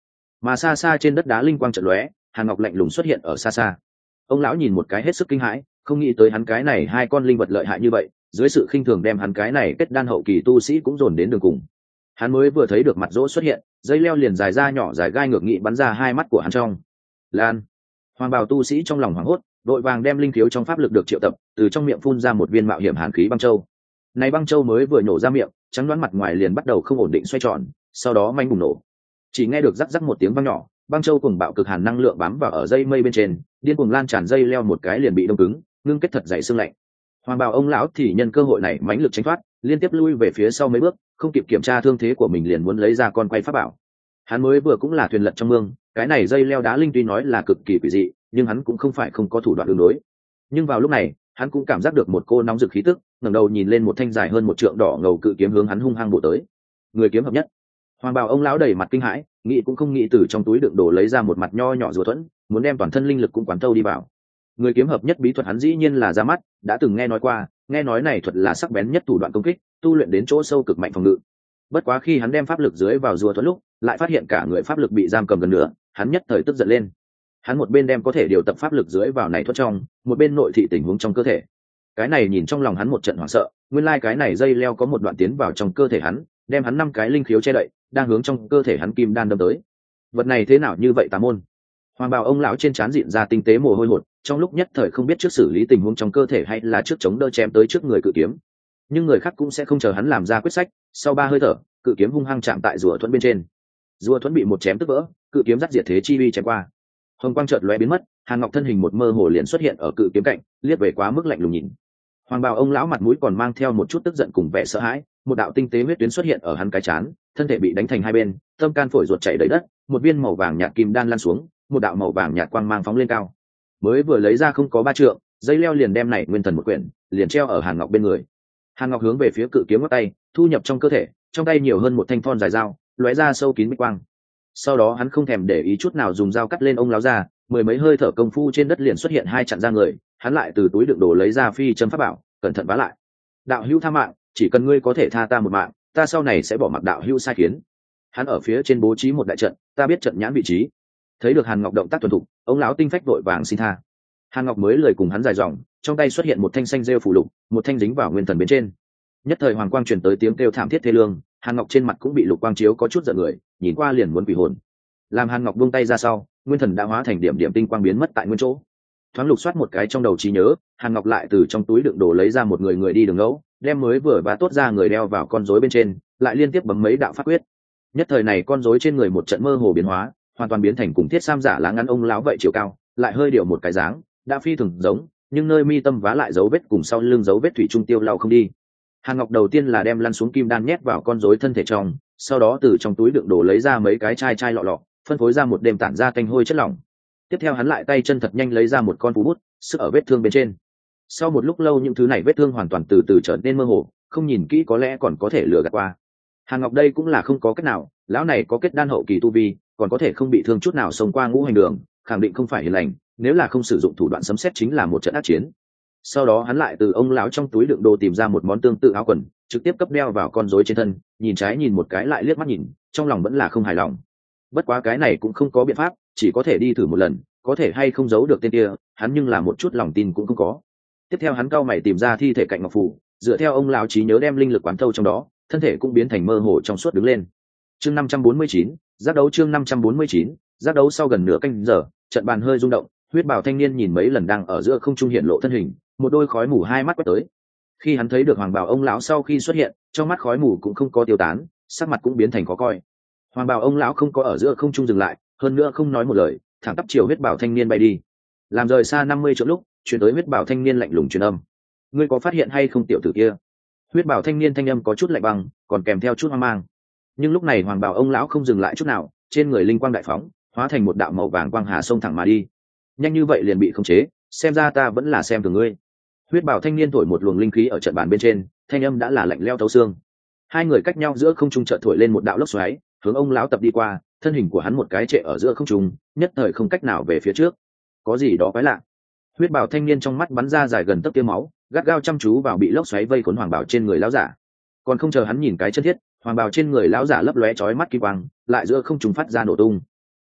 Mà xa xa trên đất đá linh quang trận lóe, Hàn Ngọc lạnh lùng xuất hiện ở xa xa. Ông lão nhìn một cái hết sức kinh hãi, không nghĩ tới hắn cái này hai con linh vật lợi hại như vậy, dưới sự khinh thường đem hắn cái này kết đan hậu kỳ tu sĩ cũng dồn đến đường cùng. Hắn mới vừa thấy được mặt rỗ xuất hiện, dây leo liền dài ra nhỏ dài gai ngược nghị bắn ra hai mắt của hắn trong. Lan. Hoàng bào tu sĩ trong lòng hoảng hốt, đội vàng đem linh thiếu trong pháp lực được triệu tập, từ trong miệng phun ra một viên mạo hiểm hàn khí băng châu. Này băng châu mới vừa nổ ra miệng, trắng đoán mặt ngoài liền bắt đầu không ổn định xoay tròn, sau đó manh bùng nổ. Chỉ nghe được rắc rắc một tiếng vang nhỏ, băng châu cùng bạo cực hàn năng lượng bám vào ở dây mây bên trên, điên cuồng lan tràn dây leo một cái liền bị đông cứng, ngưng kết thật dày xương lạnh. Hoàng bào ông lão thì nhân cơ hội này mãnh lực tránh thoát, liên tiếp lui về phía sau mấy bước, không kịp kiểm tra thương thế của mình liền muốn lấy ra con quay pháp bảo. Hắn mới vừa cũng là thuyền lật trong mương, cái này dây leo đá linh tuy nói là cực kỳ quỷ dị, nhưng hắn cũng không phải không có thủ đoạn ứng đối. Nhưng vào lúc này, hắn cũng cảm giác được một cô nóng rực khí tức, ngẩng đầu nhìn lên một thanh dài hơn một trượng đỏ ngầu cự kiếm hướng hắn hung hăng bổ tới. Người kiếm hợp nhất. Hoàng bào ông lão đầy mặt kinh hãi, nghĩ cũng không nghĩ từ trong túi đựng đồ lấy ra một mặt nho nhỏ rùa thuẫn, muốn đem toàn thân linh lực cũng quán thâu đi vào. Người kiếm hợp nhất bí thuật hắn dĩ nhiên là ra mắt, đã từng nghe nói qua, nghe nói này thuật là sắc bén nhất thủ đoạn công kích, tu luyện đến chỗ sâu cực mạnh phòng ngự. Bất quá khi hắn đem pháp lực dưới vào rùa thuẫn lúc, lại phát hiện cả người pháp lực bị giam cầm gần nữa, hắn nhất thời tức giận lên. Hắn một bên đem có thể điều tập pháp lực dưới vào này thuật trong, một bên nội thị tình huống trong cơ thể. Cái này nhìn trong lòng hắn một trận hoảng sợ, nguyên lai cái này dây leo có một đoạn tiến vào trong cơ thể hắn, đem hắn năm cái linh khiếu che đậy, đang hướng trong cơ thể hắn kim đan đâm tới. Vật này thế nào như vậy tà môn? Hoàng bào ông lão trên trán diện ra tinh tế mồ hôi hột, trong lúc nhất thời không biết trước xử lý tình huống trong cơ thể hay là trước chống đỡ chém tới trước người cự kiếm. Nhưng người khác cũng sẽ không chờ hắn làm ra quyết sách, sau ba hơi thở, cự kiếm hung hăng chạm tại rùa thuẫn bên trên. Rùa thuẫn bị một chém tức vỡ, cự kiếm dắt diệt thế chi uy chém qua. Hồng quang chợt lóe biến mất, Hàn Ngọc thân hình một mơ hồ liền xuất hiện ở cự kiếm cạnh, liếc về quá mức lạnh lùng nhìn. Hoàng bào ông lão mặt mũi còn mang theo một chút tức giận cùng vẻ sợ hãi, một đạo tinh tế huyết tuyến xuất hiện ở hắn cái chán, thân thể bị đánh thành hai bên, tâm can phổi ruột chảy đầy đất, một viên màu vàng nhạt kim đan lăn xuống, một đạo màu vàng nhạt quang mang phóng lên cao. Mới vừa lấy ra không có ba trượng, dây leo liền đem này nguyên thần một quyển, liền treo ở Hàn Ngọc bên người. Hàn Ngọc hướng về phía cự kiếm ngắt tay, thu nhập trong cơ thể, trong tay nhiều hơn một thanh thon dài dao, lóe ra sâu kín bích quang. Sau đó hắn không thèm để ý chút nào dùng dao cắt lên ông lão ra, mười mấy hơi thở công phu trên đất liền xuất hiện hai chặn ra người, hắn lại từ túi đựng đồ lấy ra phi châm pháp bảo, cẩn thận vá lại. Đạo hữu tha mạng, chỉ cần ngươi có thể tha ta một mạng, ta sau này sẽ bỏ mặc đạo hữu sai khiến. Hắn ở phía trên bố trí một đại trận, ta biết trận nhãn vị trí. Thấy được Hàn Ngọc động tác thuần thục, ông lão tinh phách vội vàng xin tha. Hàn Ngọc mới lời cùng hắn dài dòng, trong tay xuất hiện một thanh xanh rêu phủ lục, một thanh dính vào nguyên thần bên trên. Nhất thời hoàng quang truyền tới tiếng kêu thảm thiết thê lương, Hàn Ngọc trên mặt cũng bị lục quang chiếu có chút giận người, nhìn qua liền muốn quỷ hồn. Làm Hàn Ngọc buông tay ra sau, nguyên thần đã hóa thành điểm điểm tinh quang biến mất tại nguyên chỗ. Thoáng lục soát một cái trong đầu trí nhớ, Hàn Ngọc lại từ trong túi đựng đồ lấy ra một người người đi đường ngẫu, đem mới vừa và tốt ra người đeo vào con rối bên trên, lại liên tiếp bấm mấy đạo pháp quyết. Nhất thời này con rối trên người một trận mơ hồ biến hóa, hoàn toàn biến thành cùng thiết sam giả lá ngắn ông lão vậy chiều cao, lại hơi điều một cái dáng, đã phi thường giống, nhưng nơi mi tâm vá lại dấu vết cùng sau lưng dấu vết thủy trung tiêu lao không đi. Hàn Ngọc đầu tiên là đem lăn xuống kim đan nhét vào con rối thân thể trong, sau đó từ trong túi đựng đồ lấy ra mấy cái chai chai lọ lọ, phân phối ra một đêm tản ra tanh hôi chất lỏng. Tiếp theo hắn lại tay chân thật nhanh lấy ra một con phú bút, sức ở vết thương bên trên. Sau một lúc lâu những thứ này vết thương hoàn toàn từ từ trở nên mơ hồ, không nhìn kỹ có lẽ còn có thể lừa gạt qua. Hàn Ngọc đây cũng là không có cách nào, lão này có kết đan hậu kỳ tu vi, còn có thể không bị thương chút nào xông qua ngũ hành đường, khẳng định không phải hiền lành, nếu là không sử dụng thủ đoạn sấm sét chính là một trận ác chiến. Sau đó hắn lại từ ông lão trong túi đựng đồ tìm ra một món tương tự áo quần, trực tiếp cấp đeo vào con rối trên thân, nhìn trái nhìn một cái lại liếc mắt nhìn, trong lòng vẫn là không hài lòng. Bất quá cái này cũng không có biện pháp, chỉ có thể đi thử một lần, có thể hay không giấu được tên kia, hắn nhưng là một chút lòng tin cũng không có. Tiếp theo hắn cau mày tìm ra thi thể cạnh ngọc phù, dựa theo ông lão trí nhớ đem linh lực quán thâu trong đó, thân thể cũng biến thành mơ hồ trong suốt đứng lên. Chương năm trăm bốn mươi chín, giác đấu chương năm trăm bốn mươi chín, giác đấu sau gần nửa canh giờ, trận bàn hơi rung động, huyết bào thanh niên nhìn mấy lần đang ở giữa không trung hiện lộ thân hình, một đôi khói mù hai mắt quét tới. Khi hắn thấy được hoàng bào ông lão sau khi xuất hiện, trong mắt khói mù cũng không có tiêu tán, sắc mặt cũng biến thành khó coi. Hoàng bào ông lão không có ở giữa không trung dừng lại, hơn nữa không nói một lời, thẳng tắp chiều huyết bào thanh niên bay đi. Làm rời xa năm mươi chỗ lúc, truyền tới huyết bào thanh niên lạnh lùng truyền âm: ngươi có phát hiện hay không tiểu tử kia? Huyết bào thanh niên thanh âm có chút lạnh băng, còn kèm theo chút hoang mang. Nhưng lúc này hoàng bào ông lão không dừng lại chút nào, trên người linh quang đại phóng, hóa thành một đạo màu vàng quang hà sông thẳng mà đi. Nhanh như vậy liền bị khống chế, xem ra ta vẫn là xem thường ngươi. Huyết bào thanh niên thổi một luồng linh khí ở trận bàn bên trên, thanh âm đã là lạnh lẽo thấu xương. Hai người cách nhau giữa không trung chợt thổi lên một đạo lốc xoáy, hướng ông lão tập đi qua, thân hình của hắn một cái trệ ở giữa không trung, nhất thời không cách nào về phía trước. Có gì đó quái lạ. Huyết bào thanh niên trong mắt bắn ra dài gần tấc tia máu, gắt gao chăm chú vào bị lốc xoáy vây cuốn hoàng bào trên người lão giả. Còn không chờ hắn nhìn cái chân thiết, hoàng bào trên người lão giả lấp lóe chói mắt kim quang, lại giữa không trung phát ra nổ tung.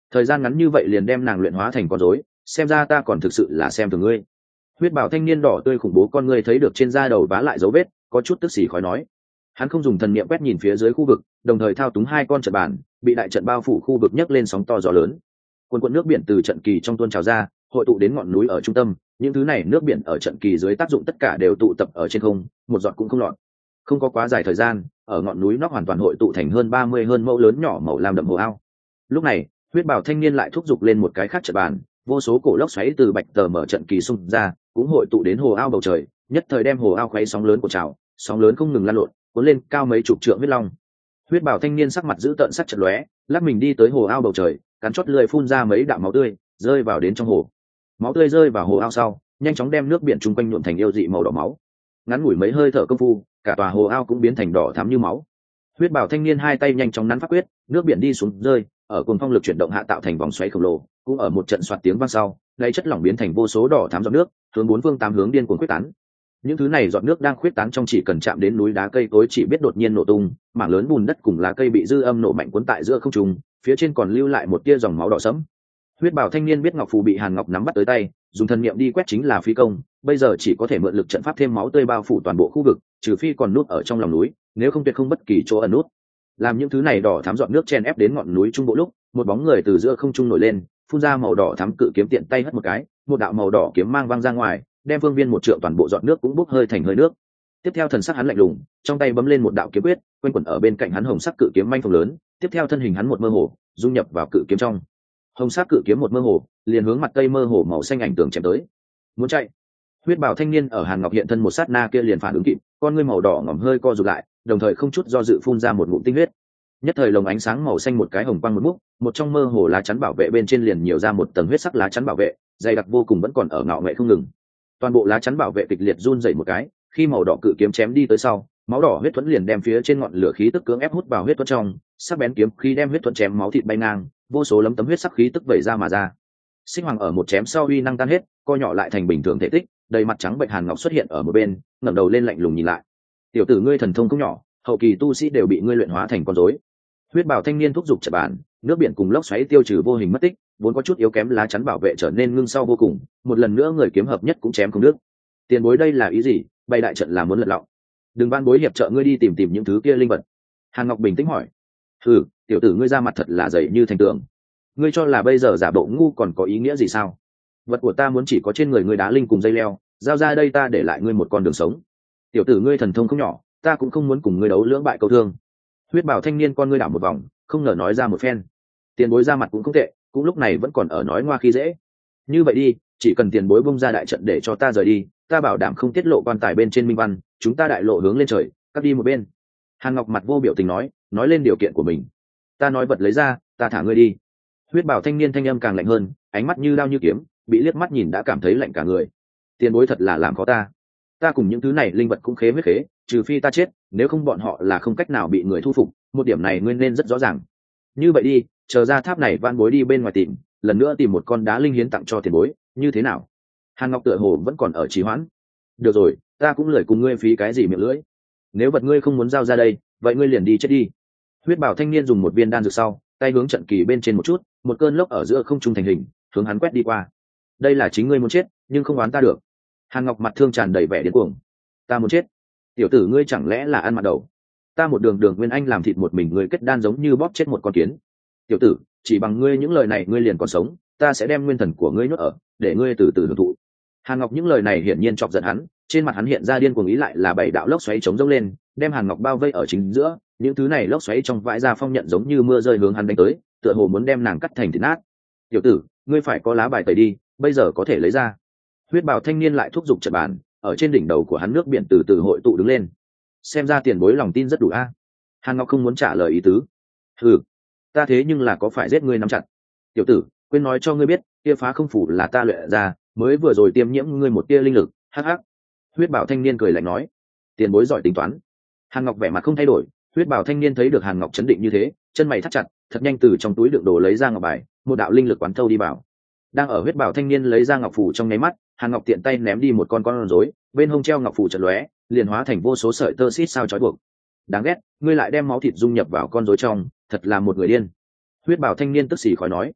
thời gian ngắn như vậy liền đem nàng luyện hóa thành con rối, xem ra ta còn thực sự là xem thường ngươi. Huyết bảo thanh niên đỏ tươi khủng bố con ngươi thấy được trên da đầu vá lại dấu vết, có chút tức xì khói nói. Hắn không dùng thần niệm quét nhìn phía dưới khu vực, đồng thời thao túng hai con trận bàn, bị đại trận bao phủ khu vực nhấc lên sóng to gió lớn. Cuồn cuộn nước biển từ trận kỳ trong tuôn trào ra, hội tụ đến ngọn núi ở trung tâm, những thứ này nước biển ở trận kỳ dưới tác dụng tất cả đều tụ tập ở trên không, một giọt cũng không lọt. Không có quá dài thời gian, ở ngọn núi nóc hoàn toàn hội tụ thành hơn ba mươi hơn mẫu lớn nhỏ màu lam đậm hồ ao. Lúc này, huyết bào thanh niên lại thúc giục lên một cái khác trận bàn, vô số cổ lốc xoáy từ bạch tờ mở trận kỳ xung ra, cũng hội tụ đến hồ ao bầu trời, nhất thời đem hồ ao khuấy sóng lớn của trào, sóng lớn không ngừng lan lộn, cuốn lên cao mấy chục trượng huyết long. Huyết bảo thanh niên sắc mặt giữ tợn sắc chật lóe, lắc mình đi tới hồ ao bầu trời, cắn chót lưỡi phun ra mấy đạo máu tươi, rơi vào đến trong hồ. Máu tươi rơi vào hồ ao sau, nhanh chóng đem nước biển chung quanh nhuộm thành yêu dị màu đỏ máu. Ngắn ngủi mấy hơi thở công phu, cả tòa hồ ao cũng biến thành đỏ thắm như máu. Huyết bảo thanh niên hai tay nhanh chóng nắn pháp quyết, nước biển đi xuống rơi, ở cuồng phong lực chuyển động hạ tạo thành vòng xoáy khổng lồ, cũng ở một trận xoạt tiếng vang sau, lấy chất lỏng biến thành vô số đỏ thắm giọt nước, hướng bốn phương tám hướng điên cuồng quyết tán. Những thứ này giọt nước đang khuyết tán trong chỉ cần chạm đến núi đá cây cối chỉ biết đột nhiên nổ tung, mảng lớn bùn đất cùng lá cây bị dư âm nổ mạnh cuốn tại giữa không trung, phía trên còn lưu lại một tia dòng máu đỏ sẫm. Huyết bảo thanh niên biết ngọc phù bị Hàn Ngọc nắm bắt tới tay, dùng thần niệm đi quét chính là phí công, bây giờ chỉ có thể mượn lực trận pháp thêm máu tươi bao phủ toàn bộ khu vực, trừ phi còn nút ở trong lòng núi, nếu không tuyệt không bất kỳ chỗ ẩn nút. Làm những thứ này đỏ thắm giọt nước chen ép đến ngọn núi trung bộ lúc, một bóng người từ giữa không trung nổi lên, phun ra màu đỏ thắm cự kiếm tiện tay hất một cái, một đạo màu đỏ kiếm mang văng ra ngoài, đem phương viên một trượng toàn bộ giọt nước cũng bốc hơi thành hơi nước. Tiếp theo thần sắc hắn lạnh lùng, trong tay bấm lên một đạo kiếm quyết, quanh quẩn ở bên cạnh hắn hồng sắc cự kiếm manh phồng lớn, tiếp theo thân hình hắn một mơ hồ, dung nhập vào cự kiếm trong. Hồng sắc cự kiếm một mơ hồ, liền hướng mặt cây mơ hồ màu xanh ảnh tường chém tới. Muốn chạy. Huyết bào thanh niên ở Hàn Ngọc hiện thân một sát na kia liền phản ứng kịp, con ngươi màu đỏ ngỏm hơi co rụt lại, đồng thời không chút do dự phun ra một ngụm tinh huyết. Nhất thời lồng ánh sáng màu xanh một cái hồng quang một múc, một trong mơ hồ lá chắn bảo vệ bên trên liền nhiều ra một tầng huyết sắc lá chắn bảo vệ, dày đặc vô cùng vẫn còn ở ngạo nghệ không ngừng. Toàn bộ lá chắn bảo vệ kịch liệt run rẩy một cái, khi màu đỏ cự kiếm chém đi tới sau, máu đỏ huyết thuẫn liền đem phía trên ngọn lửa khí tức cưỡng ép hút vào huyết thuẫn trong, sắc bén kiếm khi đem huyết thuẫn chém máu thịt bay ngang, vô số lấm tấm huyết sắc khí tức vẩy ra mà ra. Sinh Hoàng ở một chém sau uy năng tan hết, co nhỏ lại thành bình thường thể tích, đầy mặt trắng bệnh Hàn Ngọc xuất hiện ở một bên, ngẩng đầu lên lạnh lùng nhìn lại. Tiểu tử ngươi thần thông không nhỏ, hậu kỳ tu sĩ đều bị ngươi luyện hóa thành con rối. Huyết bảo thanh niên thúc giục trận bàn, nước biển cùng lốc xoáy tiêu trừ vô hình mất tích, vốn có chút yếu kém lá chắn bảo vệ trở nên ngưng sau vô cùng, một lần nữa người kiếm hợp nhất cũng chém không được. Tiền bối đây là ý gì? Bày đại trận là muốn lật lọng. Đừng ban bối hiệp trợ ngươi đi tìm tìm những thứ kia linh vật. Hàn Ngọc bình tĩnh hỏi. Hừ, tiểu tử ngươi ra mặt thật là dày như thành tường. Ngươi cho là bây giờ giả bộ ngu còn có ý nghĩa gì sao? Vật của ta muốn chỉ có trên người ngươi đá linh cùng dây leo, giao ra đây ta để lại ngươi một con đường sống. Tiểu tử ngươi thần thông không nhỏ, ta cũng không muốn cùng ngươi đấu lưỡng bại câu thương. Huyết bảo thanh niên con ngươi đảo một vòng, không ngờ nói ra một phen. Tiền bối ra mặt cũng không tệ, cũng lúc này vẫn còn ở nói ngoa khi dễ. Như vậy đi, chỉ cần tiền bối bung ra đại trận để cho ta rời đi, ta bảo đảm không tiết lộ quan tài bên trên minh văn, chúng ta đại lộ hướng lên trời, cắt đi một bên. Hàn Ngọc mặt vô biểu tình nói, nói lên điều kiện của mình. Ta nói vật lấy ra, ta thả ngươi đi. Huyết bảo thanh niên thanh âm càng lạnh hơn, ánh mắt như đao như kiếm, bị liếc mắt nhìn đã cảm thấy lạnh cả người. Tiền bối thật là làm khó ta. Ta cùng những thứ này linh vật cũng khế huyết khế, trừ phi ta chết, nếu không bọn họ là không cách nào bị người thu phục, một điểm này ngươi nên rất rõ ràng. Như vậy đi, chờ ra tháp này van bối đi bên ngoài tìm, lần nữa tìm một con đá linh hiến tặng cho tiền bối, như thế nào? Hàn Ngọc tựa hồ vẫn còn ở trì hoãn. Được rồi, ta cũng lười cùng ngươi phí cái gì miệng lưỡi. Nếu vật ngươi không muốn giao ra đây, vậy ngươi liền đi chết đi. Huyết bảo thanh niên dùng một viên đan dược sau, tay hướng trận kỳ bên trên một chút, một cơn lốc ở giữa không trung thành hình, hướng hắn quét đi qua. Đây là chính ngươi muốn chết, nhưng không oán ta được. Hàn Ngọc mặt thương tràn đầy vẻ điên cuồng. Ta muốn chết? Tiểu tử ngươi chẳng lẽ là ăn mặn đầu? Ta một đường đường nguyên anh làm thịt một mình ngươi kết đan giống như bóp chết một con kiến. Tiểu tử, chỉ bằng ngươi những lời này ngươi liền còn sống, ta sẽ đem nguyên thần của ngươi nhốt ở, để ngươi từ từ hưởng thụ. Hàn Ngọc những lời này hiển nhiên chọc giận hắn, trên mặt hắn hiện ra điên cuồng ý lại là bảy đạo lốc xoáy chống dốc lên, đem Hàn Ngọc bao vây ở chính giữa, những thứ này lốc xoáy trong vãi ra phong nhận giống như mưa rơi hướng hắn đánh tới, tựa hồ muốn đem nàng cắt thành thịt nát. Tiểu tử, ngươi phải có lá bài tẩy đi, bây giờ có thể lấy ra. Huyết bào thanh niên lại thúc giục trận bàn, ở trên đỉnh đầu của hắn nước biển từ từ hội tụ đứng lên. Xem ra tiền bối lòng tin rất đủ a. À? Hàn Ngọc không muốn trả lời ý tứ. Hừ, ta thế nhưng là có phải giết ngươi nắm chặt. Tiểu tử, quên nói cho ngươi biết, kia phá không phủ là ta luyện ra, mới vừa rồi tiêm nhiễm ngươi một tia linh lực. Hắc hắc. Huyết bảo thanh niên cười lạnh nói, tiền bối giỏi tính toán. Hàn Ngọc vẻ mặt không thay đổi. Huyết bảo thanh niên thấy được Hàn Ngọc chấn định như thế, chân mày thắt chặt, thật nhanh từ trong túi đựng đồ lấy ra ngọc bài, một đạo linh lực quán thâu đi vào. Đang ở huyết bảo thanh niên lấy ra ngọc phủ trong nháy mắt, Hàn Ngọc tiện tay ném đi một con con rối, bên hông treo ngọc phủ chợt lóe, liền hóa thành vô số sợi tơ xít sao trói buộc. Đáng ghét, ngươi lại đem máu thịt dung nhập vào con rối trong, thật là một người điên. Huyết bảo thanh niên tức xì khói nói,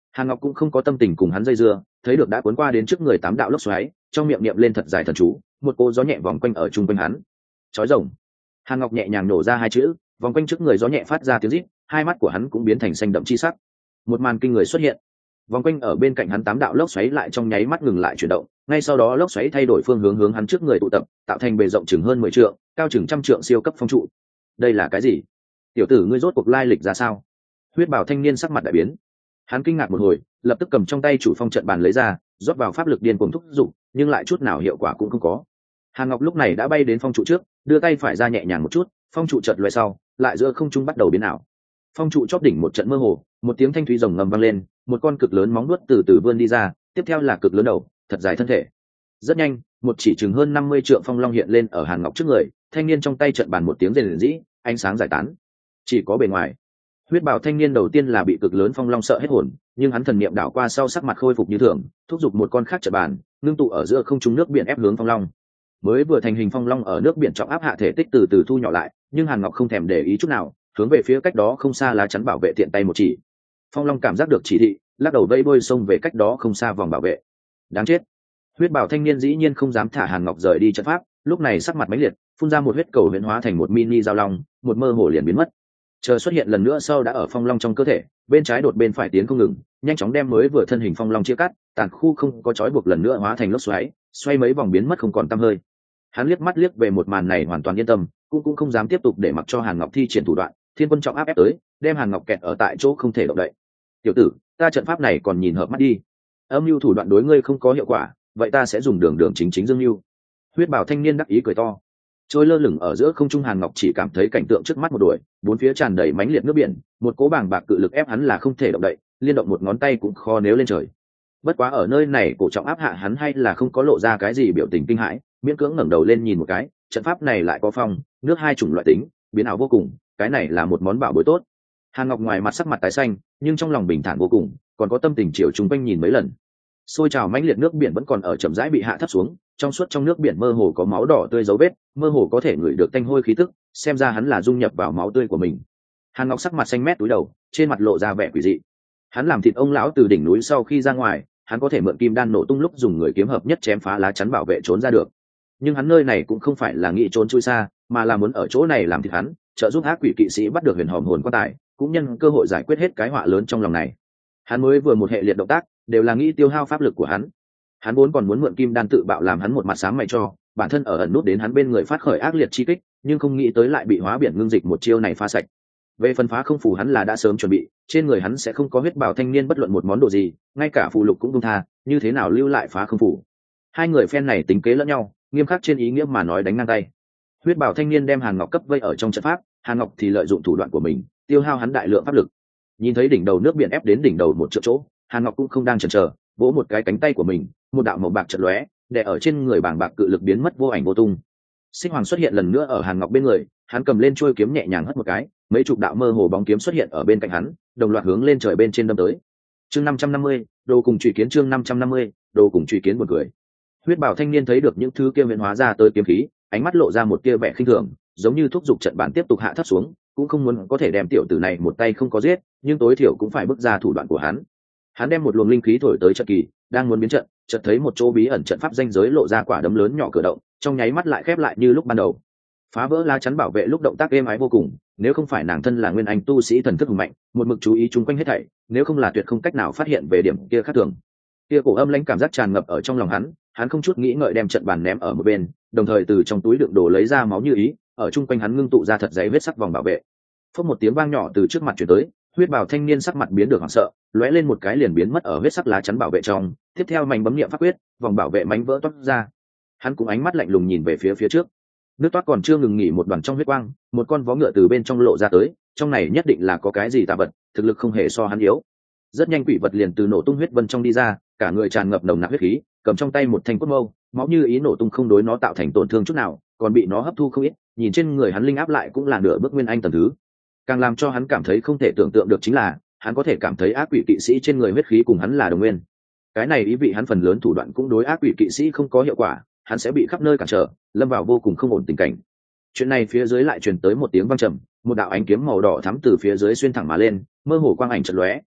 Hàn Ngọc cũng không có tâm tình cùng hắn dây dưa, thấy được đã cuốn qua đến trước người tám đạo lốc xoáy, trong miệng niệm lên thật dài thần chú, một cô gió nhẹ vòng quanh ở trung quanh hắn. Chói rồng. Hàn Ngọc nhẹ nhàng nổ ra hai chữ, vòng quanh trước người gió nhẹ phát ra tiếng rít, hai mắt của hắn cũng biến thành xanh đậm chi sắc. Một màn kinh người xuất hiện. Vòng quanh ở bên cạnh hắn tám đạo lốc xoáy lại trong nháy mắt ngừng lại chuyển động, ngay sau đó lốc xoáy thay đổi phương hướng hướng hắn trước người tụ tập, tạo thành bề rộng chừng hơn mười trượng, cao chừng trăm trượng siêu cấp phong trụ. Đây là cái gì? Tiểu tử ngươi rốt cuộc lai lịch ra sao? Huyết Bảo thanh niên sắc mặt đại biến. Hắn kinh ngạc một hồi, lập tức cầm trong tay chủ phong trận bàn lấy ra, rót vào pháp lực điên cuồng thúc giục, nhưng lại chút nào hiệu quả cũng không có. Hàn Ngọc lúc này đã bay đến phong trụ trước, đưa tay phải ra nhẹ nhàng một chút, phong trụ chợt lóe sau, lại giữa không trung bắt đầu biến ảo. Phong trụ chóp đỉnh một trận mơ hồ, một tiếng thanh thúy rồng ngầm vang lên, một con cực lớn móng nuốt từ từ vươn đi ra, tiếp theo là cực lớn đầu, thật dài thân thể. Rất nhanh, một chỉ chừng hơn năm mươi trượng phong long hiện lên ở Hàn Ngọc trước người, thanh niên trong tay trận bàn một tiếng rền rĩ, ánh sáng giải tán. Chỉ có bề ngoài. Huyết Bảo thanh niên đầu tiên là bị cực lớn phong long sợ hết hồn, nhưng hắn thần niệm đảo qua sau sắc mặt khôi phục như thường, thúc giục một con khác trận bàn, ngưng tụ ở giữa không trung nước biển ép hướng phong long. Mới vừa thành hình phong long ở nước biển trọng áp hạ thể tích từ từ thu nhỏ lại, nhưng Hàn Ngọc không thèm để ý chút nào, hướng về phía cách đó không xa lá chắn bảo vệ tiện tay một chỉ. Phong long cảm giác được chỉ thị, lắc đầu vây bôi xông về cách đó không xa vòng bảo vệ. Đáng chết. Huyết Bảo thanh niên dĩ nhiên không dám thả Hàn Ngọc rời đi trận pháp, lúc này sắc mặt mãnh liệt, phun ra một huyết cầu huyễn hóa thành một mini dao long, một mơ hồ liền biến mất. Chờ xuất hiện lần nữa sau đã ở phong long trong cơ thể, bên trái đột bên phải tiến không ngừng, nhanh chóng đem mới vừa thân hình phong long chia cắt, tàn khu không có trói buộc lần nữa hóa thành lốc xoáy, xoay mấy vòng biến mất không còn tăm hơi. Hắn liếc mắt liếc về một màn này hoàn toàn yên tâm, cũng cũng không dám tiếp tục để mặc cho Hàn Ngọc thi triển thủ đoạn, thiên quân trọng áp ép tới, đem Hàn Ngọc kẹt ở tại chỗ không thể động đậy. Tiểu tử, ta trận pháp này còn nhìn hợp mắt đi. Âm mưu thủ đoạn đối ngươi không có hiệu quả, vậy ta sẽ dùng đường đường chính chính dương mưu. Huyết Bảo thanh niên đắc ý cười to. Trôi lơ lửng ở giữa không trung Hàn Ngọc chỉ cảm thấy cảnh tượng trước mắt một đuổi, bốn phía tràn đầy mãnh liệt nước biển, một cỗ bàng bạc cự lực ép hắn là không thể động đậy, liên động một ngón tay cũng khó nếu lên trời. Bất quá ở nơi này cổ trọng áp hạ hắn hay là không có lộ ra cái gì biểu tình kinh hãi, miễn cưỡng ngẩng đầu lên nhìn một cái, trận pháp này lại có phong, nước hai chủng loại tính, biến ảo vô cùng, cái này là một món bảo bối tốt. Hàn Ngọc ngoài mặt sắc mặt tái xanh, nhưng trong lòng bình thản vô cùng, còn có tâm tình chiều chúng quanh nhìn mấy lần. Xôi trào mãnh liệt nước biển vẫn còn ở chậm rãi bị hạ thấp xuống, trong suốt trong nước biển mơ hồ có máu đỏ tươi dấu vết, mơ hồ có thể ngửi được tanh hôi khí tức, xem ra hắn là dung nhập vào máu tươi của mình. Hàn Ngọc sắc mặt xanh mét túi đầu, trên mặt lộ ra vẻ quỷ dị. Hắn làm thịt ông lão từ đỉnh núi sau khi ra ngoài, hắn có thể mượn kim đan nổ tung lúc dùng người kiếm hợp nhất chém phá lá chắn bảo vệ trốn ra được. Nhưng hắn nơi này cũng không phải là nghĩ trốn chui xa, mà là muốn ở chỗ này làm thịt hắn, trợ giúp ác quỷ kỵ sĩ bắt được huyền hòm hồn quan tài, cũng nhân cơ hội giải quyết hết cái họa lớn trong lòng này. Hắn mới vừa một hệ liệt động tác, đều là nghĩ tiêu hao pháp lực của hắn. Hắn vốn còn muốn mượn kim đan tự bạo làm hắn một mặt sáng mày cho, bản thân ở ẩn nút đến hắn bên người phát khởi ác liệt chi kích, nhưng không nghĩ tới lại bị hóa biển ngưng dịch một chiêu này phá sạch. Về phần phá không phù hắn là đã sớm chuẩn bị, trên người hắn sẽ không có huyết bảo thanh niên bất luận một món đồ gì, ngay cả phù lục cũng buông tha, như thế nào lưu lại phá không phù. Hai người phen này tính kế lẫn nhau, nghiêm khắc trên ý nghĩa mà nói đánh ngang tay. Huyết bảo thanh niên đem Hàn Ngọc cấp vây ở trong trận pháp, Hàn Ngọc thì lợi dụng thủ đoạn của mình, tiêu hao hắn đại lượng pháp lực. Nhìn thấy đỉnh đầu nước biển ép đến đỉnh đầu một chỗ chỗ, Hàn Ngọc cũng không đang chần chờ, vỗ một cái cánh tay của mình, một đạo màu bạc chợt lóe, đè ở trên người bàng bạc cự lực biến mất vô ảnh vô tung. Xích Hoàng xuất hiện lần nữa ở Hàn Ngọc bên người, hắn cầm lên chuôi kiếm nhẹ nhàng hất một cái, mấy chục đạo mơ hồ bóng kiếm xuất hiện ở bên cạnh hắn, đồng loạt hướng lên trời bên trên đâm tới. Chương năm trăm năm mươi, đồ cùng truy kiến chương năm trăm năm mươi, đồ cùng truy kiến buồn cười. Huyết Bảo thanh niên thấy được những thứ kia biến hóa ra tới kiếm khí, ánh mắt lộ ra một tia vẻ khinh thường, giống như thúc giục trận bản tiếp tục hạ thấp xuống, cũng không muốn có thể đem tiểu tử này một tay không có giết, nhưng tối thiểu cũng phải bước ra thủ đoạn của hắn. Hắn đem một luồng linh khí thổi tới trận kỳ, đang muốn biến trận, chợt thấy một chỗ bí ẩn trận pháp ranh giới lộ ra quả đấm lớn nhỏ cửa động, trong nháy mắt lại khép lại như lúc ban đầu. Phá vỡ lá chắn bảo vệ lúc động tác êm ái vô cùng, nếu không phải nàng thân là nguyên anh tu sĩ thần thức hùng mạnh, một mực chú ý chung quanh hết thảy, nếu không là tuyệt không cách nào phát hiện về điểm kia khác thường. Kia cổ âm lãnh cảm giác tràn ngập ở trong lòng hắn, hắn không chút nghĩ ngợi đem trận bàn ném ở một bên, đồng thời từ trong túi đựng đồ lấy ra máu như ý, ở chung quanh hắn ngưng tụ ra thật dày huyết sắc vòng bảo vệ. Phốc một tiếng vang nhỏ từ trước mặt truyền tới, huyết bào thanh niên sắc mặt biến được hoảng sợ, lóe lên một cái liền biến mất ở huyết sắc lá chắn bảo vệ trong, tiếp theo mạnh bấm niệm pháp quyết, vòng bảo vệ mảnh vỡ toát ra. Hắn cũng ánh mắt lạnh lùng nhìn về phía phía trước. Nước toát còn chưa ngừng nghỉ một đoàn trong huyết quang, một con vó ngựa từ bên trong lộ ra tới, trong này nhất định là có cái gì tà vật, thực lực không hề so hắn yếu. Rất nhanh quỷ vật liền từ nổ tung huyết vân trong đi ra, cả người tràn ngập nồng nặc huyết khí, cầm trong tay một thanh cốt mâu, máu như ý nổ tung không đối nó tạo thành tổn thương chút nào, còn bị nó hấp thu không ít, nhìn trên người hắn linh áp lại cũng là nửa bước nguyên anh tầng thứ. Càng làm cho hắn cảm thấy không thể tưởng tượng được chính là, hắn có thể cảm thấy ác quỷ kỵ sĩ trên người huyết khí cùng hắn là đồng nguyên. Cái này ý vị hắn phần lớn thủ đoạn cũng đối ác quỷ kỵ sĩ không có hiệu quả, hắn sẽ bị khắp nơi cản trở, lâm vào vô cùng không ổn tình cảnh. Chuyện này phía dưới lại truyền tới một tiếng vang trầm, một đạo ánh kiếm màu đỏ thắm từ phía dưới xuyên thẳng mà lên, mơ hồ quang ảnh chợt lóe,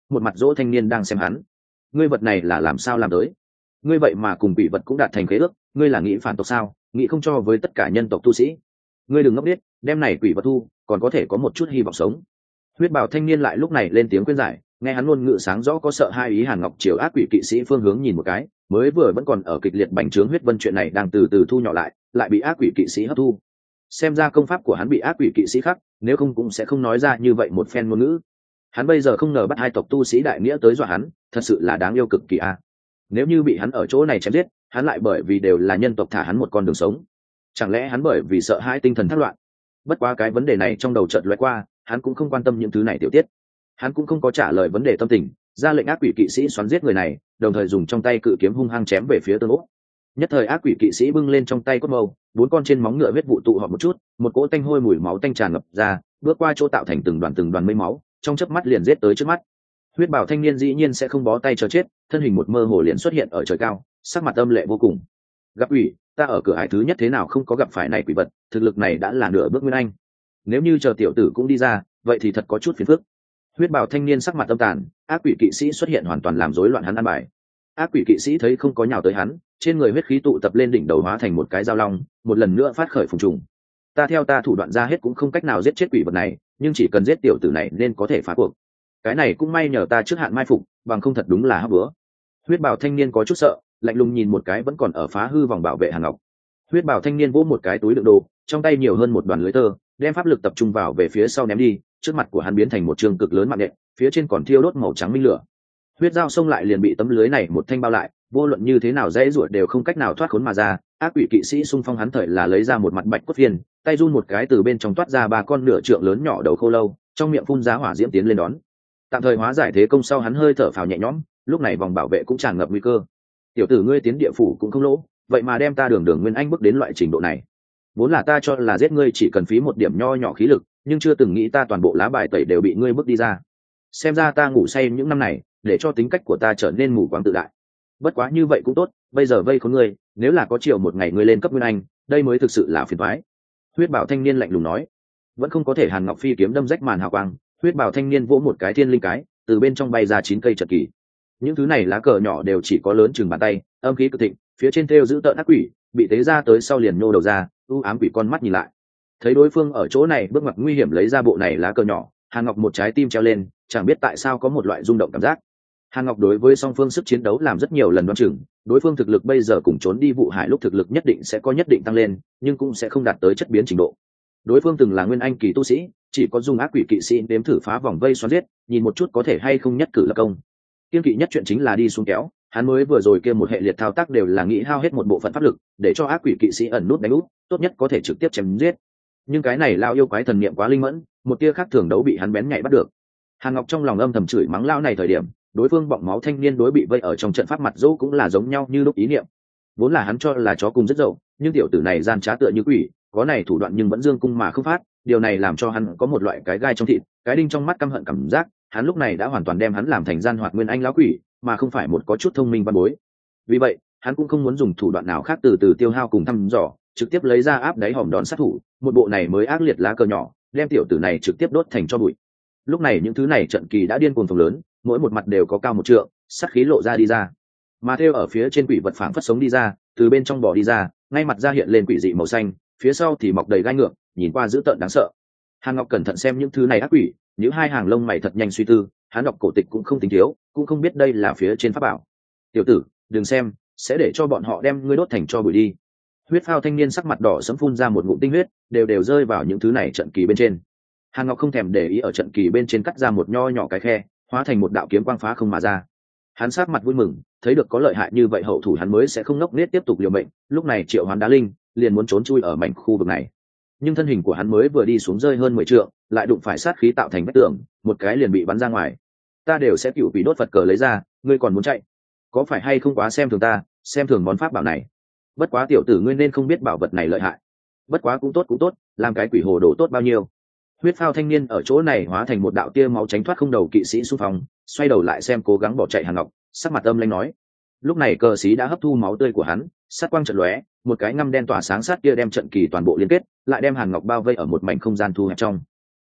một mặt dỗ thanh niên đang xem hắn. Ngươi vật này là làm sao làm tới? Ngươi vậy mà cùng quỷ vật cũng đạt thành khế ước, ngươi là nghĩ phản tộc sao? Nghĩ không cho với tất cả nhân tộc tu sĩ? Ngươi đừng ngốc điếc, đem này quỷ vật thu, còn có thể có một chút hy vọng sống. Huyết bào thanh niên lại lúc này lên tiếng khuyên giải, nghe hắn ngôn ngữ sáng rõ có sợ hai ý. Hàn Ngọc chiều ác quỷ kỵ sĩ phương hướng nhìn một cái, mới vừa vẫn còn ở kịch liệt bành trướng huyết vân chuyện này đang từ từ thu nhỏ lại, lại bị ác quỷ kỵ sĩ hấp thu. Xem ra công pháp của hắn bị ác quỷ kỵ sĩ khắc, nếu không cũng sẽ không nói ra như vậy một phen ngôn ngữ. Hắn bây giờ không ngờ bắt hai tộc tu sĩ đại nghĩa tới dọa hắn, thật sự là đáng yêu cực kỳ a. Nếu như bị hắn ở chỗ này chém giết, hắn lại bởi vì đều là nhân tộc thả hắn một con đường sống. Chẳng lẽ hắn bởi vì sợ hãi tinh thần thất loạn? Bất quá cái vấn đề này trong đầu chợt lóe qua, hắn cũng không quan tâm những thứ này tiểu tiết. Hắn cũng không có trả lời vấn đề tâm tình, ra lệnh ác quỷ kỵ sĩ xoắn giết người này, đồng thời dùng trong tay cự kiếm hung hăng chém về phía Tương Úc. Nhất thời ác quỷ kỵ sĩ bưng lên trong tay cốt mâu, bốn con trên móng ngựa huyết vụ tụ họp một chút, một cỗ tanh hôi mùi máu tanh tràn ngập ra, bước qua chỗ tạo thành từng đoàn từng đoàn mây máu, trong chớp mắt liền giết tới trước mắt. Huyết bảo thanh niên dĩ nhiên sẽ không bó tay chờ chết, thân hình một mơ hồ liền xuất hiện ở trời cao, sắc mặt âm lệ vô cùng. Gặp ủy, ta ở cửa hải thứ nhất thế nào không có gặp phải này quỷ vật, thực lực này đã là nửa bước nguyên anh. Nếu như chờ tiểu tử cũng đi ra, vậy thì thật có chút phiền phức. Huyết bào thanh niên sắc mặt âm tàn, ác quỷ kỵ sĩ xuất hiện hoàn toàn làm rối loạn hắn ăn bài. Ác quỷ kỵ sĩ thấy không có nhào tới hắn, trên người huyết khí tụ tập lên đỉnh đầu hóa thành một cái dao long, một lần nữa phát khởi phùng trùng. Ta theo ta thủ đoạn ra hết cũng không cách nào giết chết quỷ vật này, nhưng chỉ cần giết tiểu tử này nên có thể phá cuộc. Cái này cũng may nhờ ta trước hạn mai phục, bằng không thật đúng là hấp bữa. Huyết bào thanh niên có chút sợ, lạnh lùng nhìn một cái vẫn còn ở phá hư vòng bảo vệ Hàn Ngọc. Huyết bào thanh niên vỗ một cái túi đựng đồ, trong tay nhiều hơn một đoàn lưới tơ, đem pháp lực tập trung vào về phía sau ném đi, trước mặt của hắn biến thành một trường cực lớn mạng nhện, phía trên còn thiêu đốt màu trắng minh lửa. Huyết dao xông lại liền bị tấm lưới này một thanh bao lại, vô luận như thế nào dễ ruột đều không cách nào thoát khốn mà ra. Ác quỷ kỵ sĩ xung phong hắn thời là lấy ra một mặt bạch cốt viên, tay run một cái từ bên trong toát ra ba con nửa trượng lớn nhỏ đầu khô lâu, trong miệng phun ra hỏa diễm tiến lên đón. Tạm thời hóa giải thế công sau hắn hơi thở phào nhẹ nhõm, lúc này vòng bảo vệ cũng tràn ngập nguy cơ. Tiểu tử ngươi tiến địa phủ cũng không lỗ, vậy mà đem ta đường đường nguyên anh bước đến loại trình độ này. Vốn là ta cho là giết ngươi chỉ cần phí một điểm nho nhỏ khí lực, nhưng chưa từng nghĩ ta toàn bộ lá bài tẩy đều bị ngươi bước đi ra. Xem ra ta ngủ say những năm này, để cho tính cách của ta trở nên mù quáng tự đại. Bất quá như vậy cũng tốt, bây giờ vây khốn ngươi, nếu là có chiều một ngày ngươi lên cấp nguyên anh, đây mới thực sự là phiền toái. Huyết bảo thanh niên lạnh lùng nói. Vẫn không có thể Hàn Ngọc phi kiếm đâm rách màn hào quang, huyết bảo thanh niên vỗ một cái thiên linh cái, từ bên trong bay ra chín cây trận kỳ. Những thứ này lá cờ nhỏ đều chỉ có lớn chừng bàn tay, âm khí cực thịnh, phía trên thêu giữ tợn ác quỷ, bị tế ra tới sau liền nhô đầu ra, u ám quỷ con mắt nhìn lại. Thấy đối phương ở chỗ này bước ngoặt nguy hiểm lấy ra bộ này lá cờ nhỏ, Hàn Ngọc một trái tim treo lên, chẳng biết tại sao có một loại rung động cảm giác. Hàn Ngọc đối với song phương sức chiến đấu làm rất nhiều lần đoán chừng, đối phương thực lực bây giờ cùng trốn đi vụ hải lúc thực lực nhất định sẽ có nhất định tăng lên, nhưng cũng sẽ không đạt tới chất biến trình độ. Đối phương từng là nguyên anh kỳ tu sĩ, chỉ có dùng ác quỷ kỵ sĩ đếm thử phá vòng vây xoắn giết, nhìn một chút có thể hay không nhất cử lập công. Kiên kỵ nhất chuyện chính là đi xuống kéo, hắn mới vừa rồi kia một hệ liệt thao tác đều là nghĩ hao hết một bộ phận pháp lực, để cho ác quỷ kỵ sĩ ẩn nút đánh úp, tốt nhất có thể trực tiếp chém giết. Nhưng cái này lao yêu quái thần niệm quá linh mẫn, một tia khác thường đấu bị hắn bén nhạy bắt được. Hàn Ngọc trong lòng âm thầm chửi mắng lao này thời điểm, đối phương bọng máu thanh niên đối bị vây ở trong trận pháp mặt dỗ cũng là giống nhau như lúc ý niệm. Vốn là hắn cho là chó cùng rất dậu, nhưng tiểu tử này gian trá tựa như quỷ, có này thủ đoạn nhưng vẫn dương cung mà không phát, điều này làm cho hắn có một loại cái gai trong thịt, cái đinh trong mắt căm hận cảm giác. Hắn lúc này đã hoàn toàn đem hắn làm thành gian hoạt nguyên anh lão quỷ, mà không phải một có chút thông minh văn bối. Vì vậy, hắn cũng không muốn dùng thủ đoạn nào khác từ từ tiêu hao cùng thăm dò, trực tiếp lấy ra áp đáy hòm đón sát thủ, một bộ này mới ác liệt lá cờ nhỏ, đem tiểu tử này trực tiếp đốt thành tro bụi. Lúc này những thứ này trận kỳ đã điên cuồng phồng lớn, mỗi một mặt đều có cao một trượng, sát khí lộ ra đi ra. Mà theo ở phía trên quỷ vật phảng phất sống đi ra, từ bên trong bò đi ra, ngay mặt ra hiện lên quỷ dị màu xanh, phía sau thì mọc đầy gai ngược, nhìn qua dữ tợn đáng sợ. Hàn Ngọc cẩn thận xem những thứ này ác quỷ, những hai hàng lông mày thật nhanh suy tư, hắn đọc cổ tịch cũng không tính thiếu, cũng không biết đây là phía trên pháp bảo. Tiểu tử, đừng xem, sẽ để cho bọn họ đem ngươi đốt thành tro bụi đi. Huyết phao thanh niên sắc mặt đỏ sẫm phun ra một ngụm tinh huyết, đều đều rơi vào những thứ này trận kỳ bên trên. Hàn Ngọc không thèm để ý ở trận kỳ bên trên cắt ra một nho nhỏ cái khe, hóa thành một đạo kiếm quang phá không mà ra. Hắn sát mặt vui mừng, thấy được có lợi hại như vậy hậu thủ hắn mới sẽ không ngốc nghếch tiếp tục liều mệnh. Lúc này triệu hoán đá linh liền muốn trốn chui ở mảnh khu vực này, nhưng thân hình của hắn mới vừa đi xuống rơi hơn mười trượng, lại đụng phải sát khí tạo thành vách tường, một cái liền bị bắn ra ngoài. Ta đều sẽ cựu quỷ đốt Phật cờ lấy ra, ngươi còn muốn chạy? Có phải hay không quá xem thường ta, xem thường món pháp bảo này? Bất quá tiểu tử ngươi nên không biết bảo vật này lợi hại. Bất quá cũng tốt cũng tốt, làm cái quỷ hồ đồ tốt bao nhiêu. Huyết phao thanh niên ở chỗ này hóa thành một đạo tia máu tránh thoát không đầu kỵ sĩ xung phong, xoay đầu lại xem cố gắng bỏ chạy Hàn Ngọc, sắc mặt âm lãnh nói. Lúc này cờ sĩ đã hấp thu máu tươi của hắn, sát quang trận lóe, một cái ngăm đen tỏa sáng sát kia đem trận kỳ toàn bộ liên kết, lại đem Hàn Ngọc bao vây ở một mảnh không gian thu hẹp trong.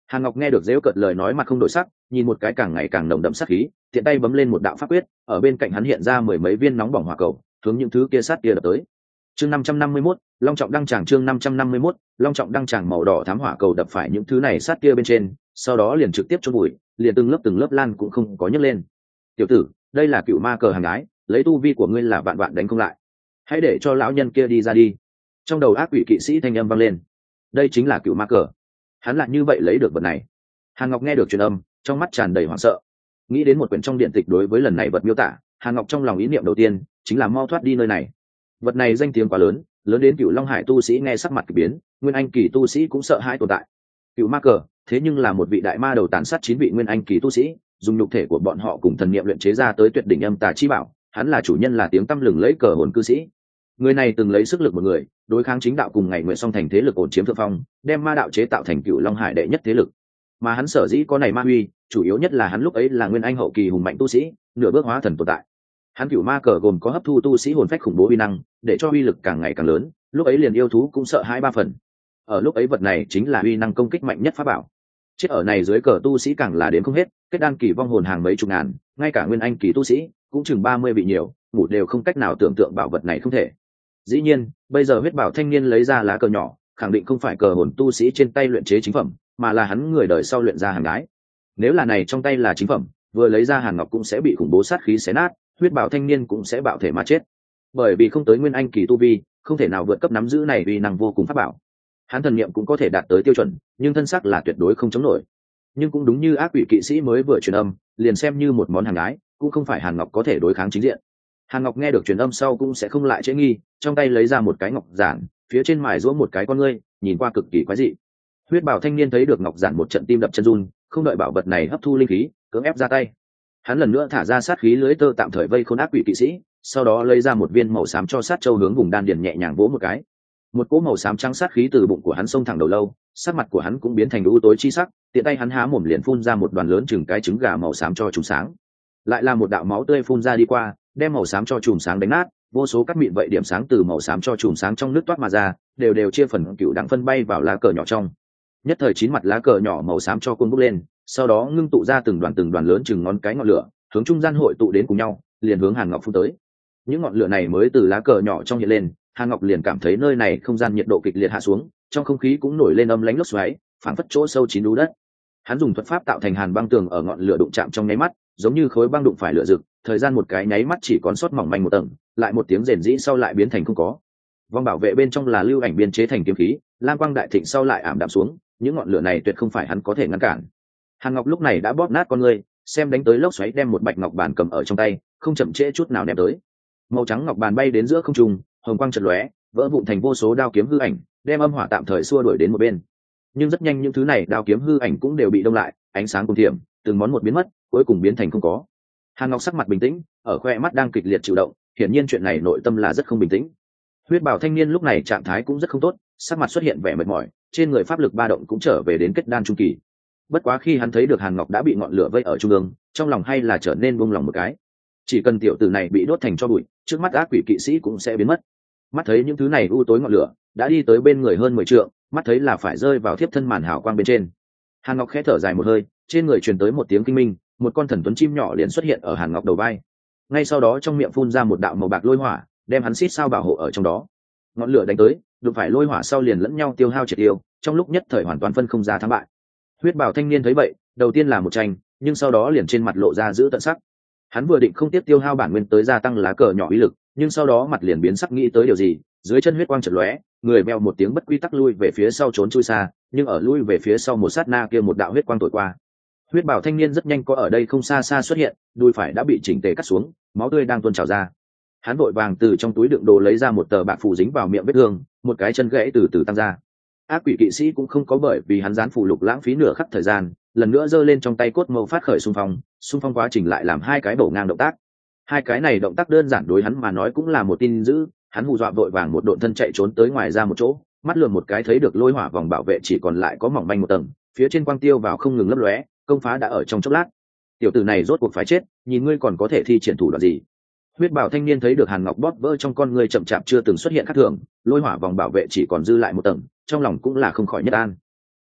Hàn Ngọc nghe được dễu cợt lời nói mặt không đổi sắc, nhìn một cái càng ngày càng nồng đậm sát khí, tiện tay bấm lên một đạo pháp quyết, ở bên cạnh hắn hiện ra mười mấy viên nóng bỏng hỏa cầu, hướng những thứ kia sát kia đập tới. Chương năm trăm năm mươi mốt, Long trọng đăng tràng chương năm trăm năm mươi mốt, Long trọng đăng tràng màu đỏ thám hỏa cầu đập phải những thứ này sát kia bên trên, sau đó liền trực tiếp chôn bụi, liền từng lớp từng lớp lan cũng không có nhấc lên. Tiểu tử, đây là cựu ma cờ hàng gái, lấy tu vi của ngươi là vạn vạn đánh không lại. Hãy để cho lão nhân kia đi ra đi. Trong đầu ác quỷ kỵ sĩ thanh âm vang lên. Đây chính là cựu ma cờ. Hắn lại như vậy lấy được vật này. Hàn Ngọc nghe được truyền âm, trong mắt tràn đầy hoảng sợ. Nghĩ đến một quyển trong điện tịch đối với lần này vật miêu tả, Hàn Ngọc trong lòng ý niệm đầu tiên chính là mau thoát đi nơi này. Vật này danh tiếng quá lớn, lớn đến cựu Long Hải tu sĩ nghe sắc mặt kỳ biến, Nguyên Anh kỳ tu sĩ cũng sợ hãi tồn tại. Cựu ma cờ, thế nhưng là một vị đại ma đầu tàn sát chín vị Nguyên Anh kỳ tu sĩ, dùng nhục thể của bọn họ cùng thần niệm luyện chế ra tới tuyệt đỉnh âm tà chi bảo, hắn là chủ nhân là tiếng tăm lừng lẫy cờ hồn cư sĩ. Người này từng lấy sức lực một người, đối kháng chính đạo cùng ngày nguyện song thành thế lực ổn chiếm thượng phong, đem ma đạo chế tạo thành cựu Long Hải đệ nhất thế lực. Mà hắn sở dĩ có này ma huy, chủ yếu nhất là hắn lúc ấy là Nguyên Anh hậu kỳ hùng mạnh tu sĩ, nửa bước hóa thần tồn tại. Hắn cựu ma cờ gồm có hấp thu tu sĩ hồn phách khủng bố uy năng, để cho uy lực càng ngày càng lớn, lúc ấy liền yêu thú cũng sợ hai ba phần. Ở lúc ấy vật này chính là uy năng công kích mạnh nhất pháp bảo. Chết ở này dưới cờ tu sĩ càng là đến không hết, kết đan kỳ vong hồn hàng mấy chục ngàn, ngay cả Nguyên Anh kỳ tu sĩ cũng chừng ba mươi vị nhiều, ngủ đều không cách nào tưởng tượng bảo vật này không thể. Dĩ nhiên, bây giờ huyết bảo thanh niên lấy ra lá cờ nhỏ, khẳng định không phải cờ hồn tu sĩ trên tay luyện chế chính phẩm, mà là hắn người đời sau luyện ra hàng gái. Nếu là này trong tay là chính phẩm, vừa lấy ra Hàn Ngọc cũng sẽ bị khủng bố sát khí xé nát, huyết bảo thanh niên cũng sẽ bạo thể mà chết. Bởi vì không tới Nguyên Anh kỳ tu vi, không thể nào vượt cấp nắm giữ này uy năng vô cùng pháp bảo. Hắn thần niệm cũng có thể đạt tới tiêu chuẩn, nhưng thân xác là tuyệt đối không chống nổi. Nhưng cũng đúng như ác quỷ kỵ sĩ mới vừa truyền âm, liền xem như một món hàng gái, cũng không phải Hàn Ngọc có thể đối kháng chính diện. Hàn Ngọc nghe được truyền âm sau cũng sẽ không lại chế nghi, trong tay lấy ra một cái ngọc giản, phía trên mài giũa một cái con ngươi, nhìn qua cực kỳ quái dị. Huyết bảo thanh niên thấy được ngọc giản một trận tim đập chân run, không đợi bảo vật này hấp thu linh khí, cưỡng ép ra tay. Hắn lần nữa thả ra sát khí lưới tơ tạm thời vây khốn ác quỷ kỵ sĩ, sau đó lấy ra một viên màu xám cho sát châu hướng vùng đan điền nhẹ nhàng vỗ một cái. Một cỗ màu xám trắng sát khí từ bụng của hắn xông thẳng đầu lâu, sắc mặt của hắn cũng biến thành u tối chi sắc, tiện tay hắn há mồm liền phun ra một đoàn lớn chừng cái trứng gà màu xám cho chùm sáng. Lại là một đạo máu tươi phun ra đi qua, đem màu xám cho chùm sáng đánh nát, vô số các mịn vậy điểm sáng từ màu xám cho chùm sáng trong nước toát mà ra, đều đều chia phần cựu đẳng phân bay vào lá cờ nhỏ trong. Nhất thời chín mặt lá cờ nhỏ màu xám cho cuốn bốc lên, sau đó ngưng tụ ra từng đoàn từng đoàn lớn chừng ngón cái ngọn lửa, hướng trung gian hội tụ đến cùng nhau, liền hướng Hàn Ngọc phun tới. Những ngọn lửa này mới từ lá cờ nhỏ trong hiện lên, Hàn Ngọc liền cảm thấy nơi này không gian nhiệt độ kịch liệt hạ xuống, trong không khí cũng nổi lên âm lãnh lốc xoáy, phảng phất chỗ sâu chín đú đất. Hắn dùng thuật pháp tạo thành hàn băng tường ở ngọn lửa đụng chạm trong nháy mắt, giống như khối băng đụng phải lửa rực, thời gian một cái nháy mắt chỉ còn sót mỏng manh một tầng, lại một tiếng rền rĩ sau lại biến thành không có. Vòng bảo vệ bên trong là lưu ảnh biên chế thành kiếm khí, lam quang đại thịnh sau lại ảm đạm xuống, những ngọn lửa này tuyệt không phải hắn có thể ngăn cản. Hàn Ngọc lúc này đã bóp nát con người, xem đánh tới lốc xoáy đem một bạch ngọc bàn cầm ở trong tay, không chậm trễ chút nào ném tới. Màu trắng ngọc bàn bay đến giữa không trung, hồng quang chợt lóe, vỡ vụn thành vô số đao kiếm hư ảnh, đem âm hỏa tạm thời xua đuổi đến một bên. Nhưng rất nhanh những thứ này đao kiếm hư ảnh cũng đều bị đông lại, ánh sáng cùng thiểm, từng món một biến mất, cuối cùng biến thành không có. Hàn Ngọc sắc mặt bình tĩnh, ở khoe mắt đang kịch liệt chịu động, hiển nhiên chuyện này nội tâm là rất không bình tĩnh. Huyết bảo thanh niên lúc này trạng thái cũng rất không tốt, sắc mặt xuất hiện vẻ mệt mỏi, trên người pháp lực ba động cũng trở về đến kết đan trung kỳ. Bất quá khi hắn thấy được Hàn Ngọc đã bị ngọn lửa vây ở trung ương, trong lòng hay là trở nên buông lòng một cái. Chỉ cần tiểu tử này bị đốt thành tro bụi, trước mắt ác quỷ kỵ sĩ cũng sẽ biến mất. Mắt thấy những thứ này u tối ngọn lửa đã đi tới bên người hơn mười trượng, mắt thấy là phải rơi vào thiếp thân màn hào quang bên trên. Hàn Ngọc khẽ thở dài một hơi, trên người truyền tới một tiếng kinh minh, một con thần tuấn chim nhỏ liền xuất hiện ở Hàn Ngọc đầu vai. Ngay sau đó trong miệng phun ra một đạo màu bạc lôi hỏa, đem hắn xít sao bảo hộ ở trong đó. Ngọn lửa đánh tới, đụng phải lôi hỏa sau liền lẫn nhau tiêu hao triệt tiêu, trong lúc nhất thời hoàn toàn phân không ra thắng bại. Huyết bảo thanh niên thấy vậy, đầu tiên là một tranh, nhưng sau đó liền trên mặt lộ ra giữ tận sắc. Hắn vừa định không tiếp tiêu hao bản nguyên tới gia tăng lá cờ nhỏ uy lực, nhưng sau đó mặt liền biến sắc nghĩ tới điều gì, dưới chân huyết quang chợt lóe, người veo một tiếng bất quy tắc lui về phía sau trốn chui xa, nhưng ở lui về phía sau một sát na kia một đạo huyết quang thổi qua. Huyết bảo thanh niên rất nhanh có ở đây không xa xa xuất hiện, đùi phải đã bị chỉnh tề cắt xuống, máu tươi đang tuôn trào ra. Hắn vội vàng từ trong túi đựng đồ lấy ra một tờ bạc phủ dính vào miệng vết thương, một cái chân gãy từ từ tăng ra. Ác quỷ kỵ sĩ cũng không có bởi vì hắn dán phù lục lãng phí nửa khắc thời gian, lần nữa giơ lên trong tay cốt mâu phát khởi xung phong, xung phong quá trình lại làm hai cái bổ ngang động tác. Hai cái này động tác đơn giản đối hắn mà nói cũng là một tin dữ, hắn hù dọa vội vàng một độn thân chạy trốn tới ngoài ra một chỗ, mắt lườm một cái thấy được lôi hỏa vòng bảo vệ chỉ còn lại có mỏng manh một tầng, phía trên quang tiêu vào không ngừng lấp lóe, công phá đã ở trong chốc lát. Tiểu tử này rốt cuộc phải chết, nhìn ngươi còn có thể thi triển thủ đoạn gì? Huyết bảo thanh niên thấy được Hàn Ngọc bóp vỡ trong con ngươi chậm chạp chưa từng xuất hiện khác thường, lôi hỏa vòng bảo vệ chỉ còn dư lại một tầng, trong lòng cũng là không khỏi nhất an.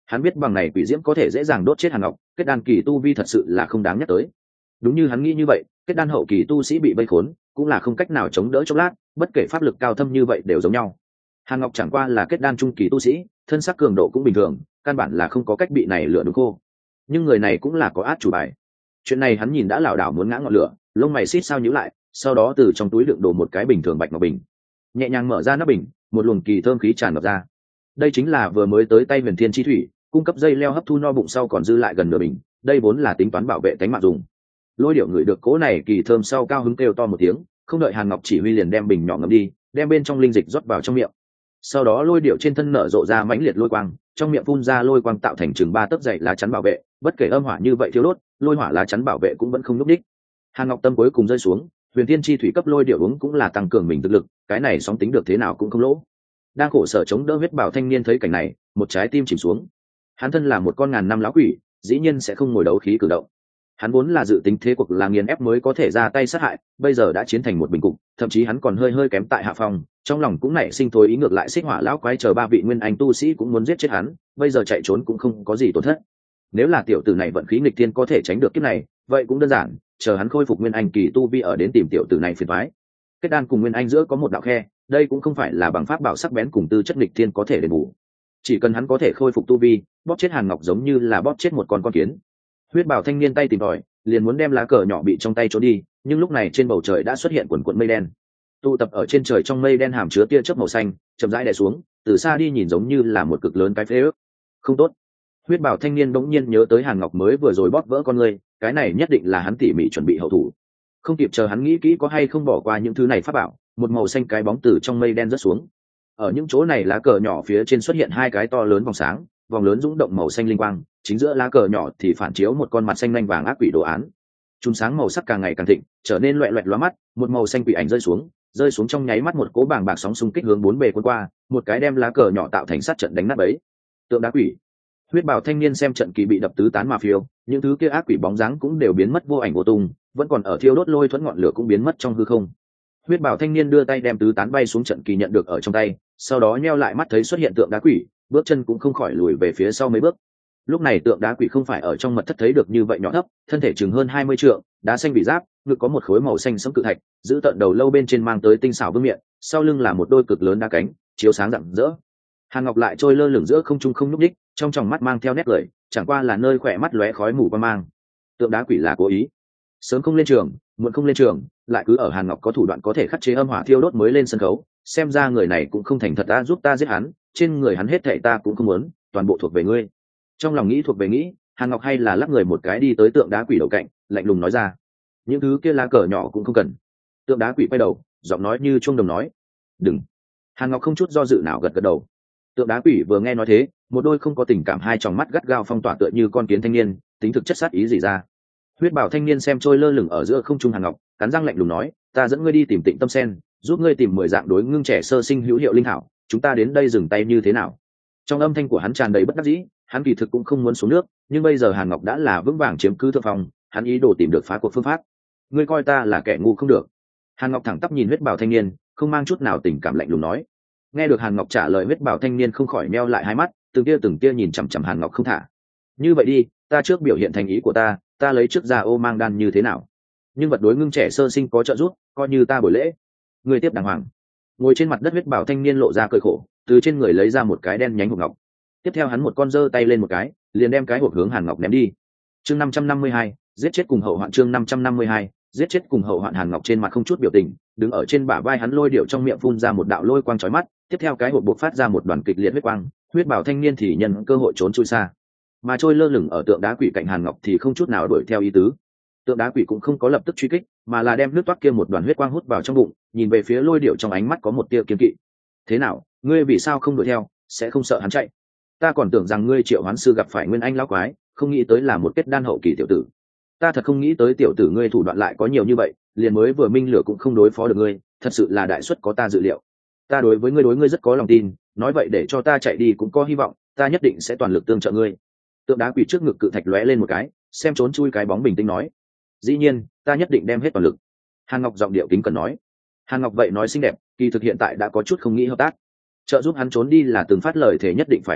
Hắn biết bằng này quỷ diễm có thể dễ dàng đốt chết Hàn Ngọc, kết đan kỳ tu vi thật sự là không đáng nhắc tới. Đúng như hắn nghĩ như vậy, kết đan hậu kỳ tu sĩ bị vây khốn cũng là không cách nào chống đỡ chốc lát, bất kể pháp lực cao thâm như vậy đều giống nhau. Hàn Ngọc chẳng qua là kết đan trung kỳ tu sĩ, thân sắc cường độ cũng bình thường, căn bản là không có cách bị này lửa đúng khô. Nhưng người này cũng là có át chủ bài. Chuyện này hắn nhìn đã lảo đảo muốn ngã ngọn lửa, lông mày xít sao nhíu lại, sau đó từ trong túi đựng đồ một cái bình thường bạch ngọc bình, nhẹ nhàng mở ra nắp bình, một luồng kỳ thơm khí tràn ngập ra. Đây chính là vừa mới tới tay Huyền Thiên Chi Thủy, cung cấp dây leo hấp thu no bụng sau còn dư lại gần nửa bình, đây vốn là tính toán bảo vệ cánh mạng dùng. Lôi Điểu người được cỗ này kỳ thơm sau cao hứng kêu to một tiếng, không đợi Hàn Ngọc chỉ huy liền đem bình nhỏ ngậm đi, đem bên trong linh dịch rót vào trong miệng. Sau đó Lôi Điểu trên thân nở rộ ra mãnh liệt lôi quang, trong miệng phun ra lôi quang tạo thành chừng ba tấc dày lá chắn bảo vệ, bất kể âm hỏa như vậy thiêu đốt, lôi hỏa lá chắn bảo vệ cũng vẫn không nhúc đích. Hàn Ngọc tâm cuối cùng rơi xuống, Huyền Thiên Chi Thủy cấp Lôi Điểu uống cũng là tăng cường mình thực lực, cái này sóng tính được thế nào cũng không lỗ. Đang khổ sở chống đỡ huyết bảo thanh niên thấy cảnh này, một trái tim chìm xuống. Hắn thân là một con ngàn năm lão quỷ, dĩ nhiên sẽ không ngồi đấu khí cử động. Hắn vốn là dự tính thế cuộc là nghiền ép mới có thể ra tay sát hại, bây giờ đã chiến thành một bình cục, thậm chí hắn còn hơi hơi kém tại hạ phòng, trong lòng cũng nảy sinh thôi ý ngược lại xích hỏa lão quái chờ ba vị nguyên anh tu sĩ cũng muốn giết chết hắn, bây giờ chạy trốn cũng không có gì tổn thất. Nếu là tiểu tử này vận khí nghịch thiên có thể tránh được kiếp này, vậy cũng đơn giản, chờ hắn khôi phục nguyên anh kỳ tu vi ở đến tìm tiểu tử này phiền toái. Kết đan cùng nguyên anh giữa có một đạo khe, đây cũng không phải là bằng pháp bảo sắc bén cùng tư chất nghịch thiên có thể đền bù. Chỉ cần hắn có thể khôi phục tu vi, bóp chết Hàn Ngọc giống như là bóp chết một con con kiến. Huyết bảo thanh niên tay tìm tòi, liền muốn đem lá cờ nhỏ bị trong tay trốn đi, nhưng lúc này trên bầu trời đã xuất hiện quần quần mây đen. Tụ tập ở trên trời trong mây đen hàm chứa tia chớp màu xanh, chậm rãi đè xuống, từ xa đi nhìn giống như là một cực lớn cái phế ước. Không tốt. Huyết bảo thanh niên bỗng nhiên nhớ tới Hàn Ngọc mới vừa rồi bóp vỡ con người, cái này nhất định là hắn tỉ mỉ chuẩn bị hậu thủ. Không kịp chờ hắn nghĩ kỹ có hay không bỏ qua những thứ này pháp bảo, một màu xanh cái bóng từ trong mây đen rớt xuống. Ở những chỗ này lá cờ nhỏ phía trên xuất hiện hai cái to lớn vòng sáng, vòng lớn dũng động màu xanh linh quang, chính giữa lá cờ nhỏ thì phản chiếu một con mặt xanh lanh vàng ác quỷ đồ án. Chùm sáng màu sắc càng ngày càng thịnh, trở nên loẹt loẹt lóa mắt, một màu xanh quỷ ảnh rơi xuống, rơi xuống trong nháy mắt một cỗ bàng bạc sóng xung kích hướng bốn bề cuốn qua, một cái đem lá cờ nhỏ tạo thành sát trận đánh nát bấy. Tượng đá quỷ. Huyết bảo thanh niên xem trận kỳ bị đập tứ tán mà phiêu, những thứ kia ác quỷ bóng dáng cũng đều biến mất vô ảnh vô tung, vẫn còn ở thiêu đốt lôi thuẫn ngọn lửa cũng biến mất trong hư không. Huyết bảo thanh niên đưa tay đem tứ tán bay xuống trận kỳ nhận được ở trong tay, sau đó nheo lại mắt thấy xuất hiện tượng đá quỷ, bước chân cũng không khỏi lùi về phía sau mấy bước. Lúc này tượng đá quỷ không phải ở trong mật thất thấy được như vậy nhỏ thấp, thân thể chừng hơn hai mươi trượng, đá xanh bị giáp, ngực có một khối màu xanh sẫm cự thạch, giữ tận đầu lâu bên trên mang tới tinh xảo vương miệng, sau lưng là một đôi cực lớn đá cánh, chiếu sáng rạng rỡ. Hàn Ngọc lại trôi lơ lửng giữa không trung không nhúc nhích, trong tròng mắt mang theo nét cười, chẳng qua là nơi khỏe mắt lóe khói mù qua mang. Tượng đá quỷ là cố ý, sớm không lên trường, muộn không lên trường, lại cứ ở Hàn Ngọc có thủ đoạn có thể khắc chế âm hỏa thiêu đốt mới lên sân khấu, xem ra người này cũng không thành thật ta giúp ta giết hắn, trên người hắn hết thảy ta cũng không muốn, toàn bộ thuộc về ngươi. Trong lòng nghĩ thuộc về nghĩ, Hàn Ngọc hay là lắc người một cái đi tới tượng đá quỷ đầu cạnh, lạnh lùng nói ra: những thứ kia lá cờ nhỏ cũng không cần. Tượng đá quỷ quay đầu, giọng nói như chuông đồng nói: đừng. Hàn Ngọc không chút do dự nào gật gật đầu. Tượng đá quỷ vừa nghe nói thế, một đôi không có tình cảm hai tròng mắt gắt gao phong tỏa tựa như con kiến thanh niên, tính thực chất sát ý gì ra. Huyết bảo thanh niên xem trôi lơ lửng ở giữa không trung Hàn Ngọc, cắn răng lạnh lùng nói: ta dẫn ngươi đi tìm Tịnh Tâm Sen, giúp ngươi tìm mười dạng đối ngưng trẻ sơ sinh hữu hiệu linh hảo, chúng ta đến đây dừng tay như thế nào? Trong âm thanh của hắn tràn đầy bất đắc dĩ, hắn kỳ thực cũng không muốn xuống nước, nhưng bây giờ Hàn Ngọc đã là vững vàng chiếm cứ thượng phòng, hắn ý đồ tìm được phá cuộc phương pháp. Ngươi coi ta là kẻ ngu không được. Hàn Ngọc thẳng tắp nhìn huyết bảo thanh niên, không mang chút nào tình cảm lạnh lùng nói. Nghe được Hàn Ngọc trả lời, huyết bảo thanh niên không khỏi meo lại hai mắt, từng tia từng tia nhìn chằm chằm Hàn Ngọc không thả. Như vậy đi, ta trước biểu hiện thành ý của ta, ta lấy trước ra ô mang đan như thế nào? Nhưng vật đối ngưng trẻ sơ sinh có trợ giúp, coi như ta buổi lễ. Ngươi tiếp đàng hoàng. Ngồi trên mặt đất huyết bảo thanh niên lộ ra cười khổ, từ trên người lấy ra một cái đen nhánh hộp ngọc. Tiếp theo hắn một con giơ tay lên một cái, liền đem cái hộp hướng Hàn Ngọc ném đi. Chương năm trăm năm mươi hai, giết chết cùng hậu hoạn. Chương năm trăm năm mươi hai, giết chết cùng hậu hoạn. Hàn Ngọc trên mặt không chút biểu tình, đứng ở trên bả vai hắn Lôi Điểu trong miệng phun ra một đạo lôi quang chói mắt, tiếp theo cái hộp bộc phát ra một đoàn kịch liệt huyết quang, huyết bảo thanh niên thì nhân cơ hội trốn chui xa. Mà trôi lơ lửng ở tượng đá quỷ cạnh Hàn Ngọc thì không chút nào đuổi theo ý tứ. Tượng đá quỷ cũng không có lập tức truy kích, mà là đem nước toát kia một đoàn huyết quang hút vào trong bụng, nhìn về phía Lôi Điểu trong ánh mắt có một tia kiêng kỵ. Thế nào, ngươi vì sao không đuổi theo, sẽ không sợ hắn chạy? Ta còn tưởng rằng ngươi Triệu Hoán sư gặp phải nguyên anh lão quái, không nghĩ tới là một kết đan hậu kỳ tiểu tử. Ta thật không nghĩ tới tiểu tử ngươi thủ đoạn lại có nhiều như vậy, liền mới vừa minh lửa cũng không đối phó được ngươi, thật sự là đại suất có ta dự liệu. Ta đối với ngươi đối ngươi rất có lòng tin, nói vậy để cho ta chạy đi cũng có hy vọng, ta nhất định sẽ toàn lực tương trợ ngươi. Tượng đá quỷ trước ngực cự thạch lóe lên một cái, xem trốn chui cái bóng bình tĩnh nói: dĩ nhiên, ta nhất định đem hết toàn lực. Hàn Ngọc giọng điệu kính cần nói. Hàn Ngọc vậy nói xinh đẹp, kỳ thực hiện tại đã có chút không nghĩ hợp tác. Trợ giúp hắn trốn đi là từng phát lời thể nhất định phải thực hiện,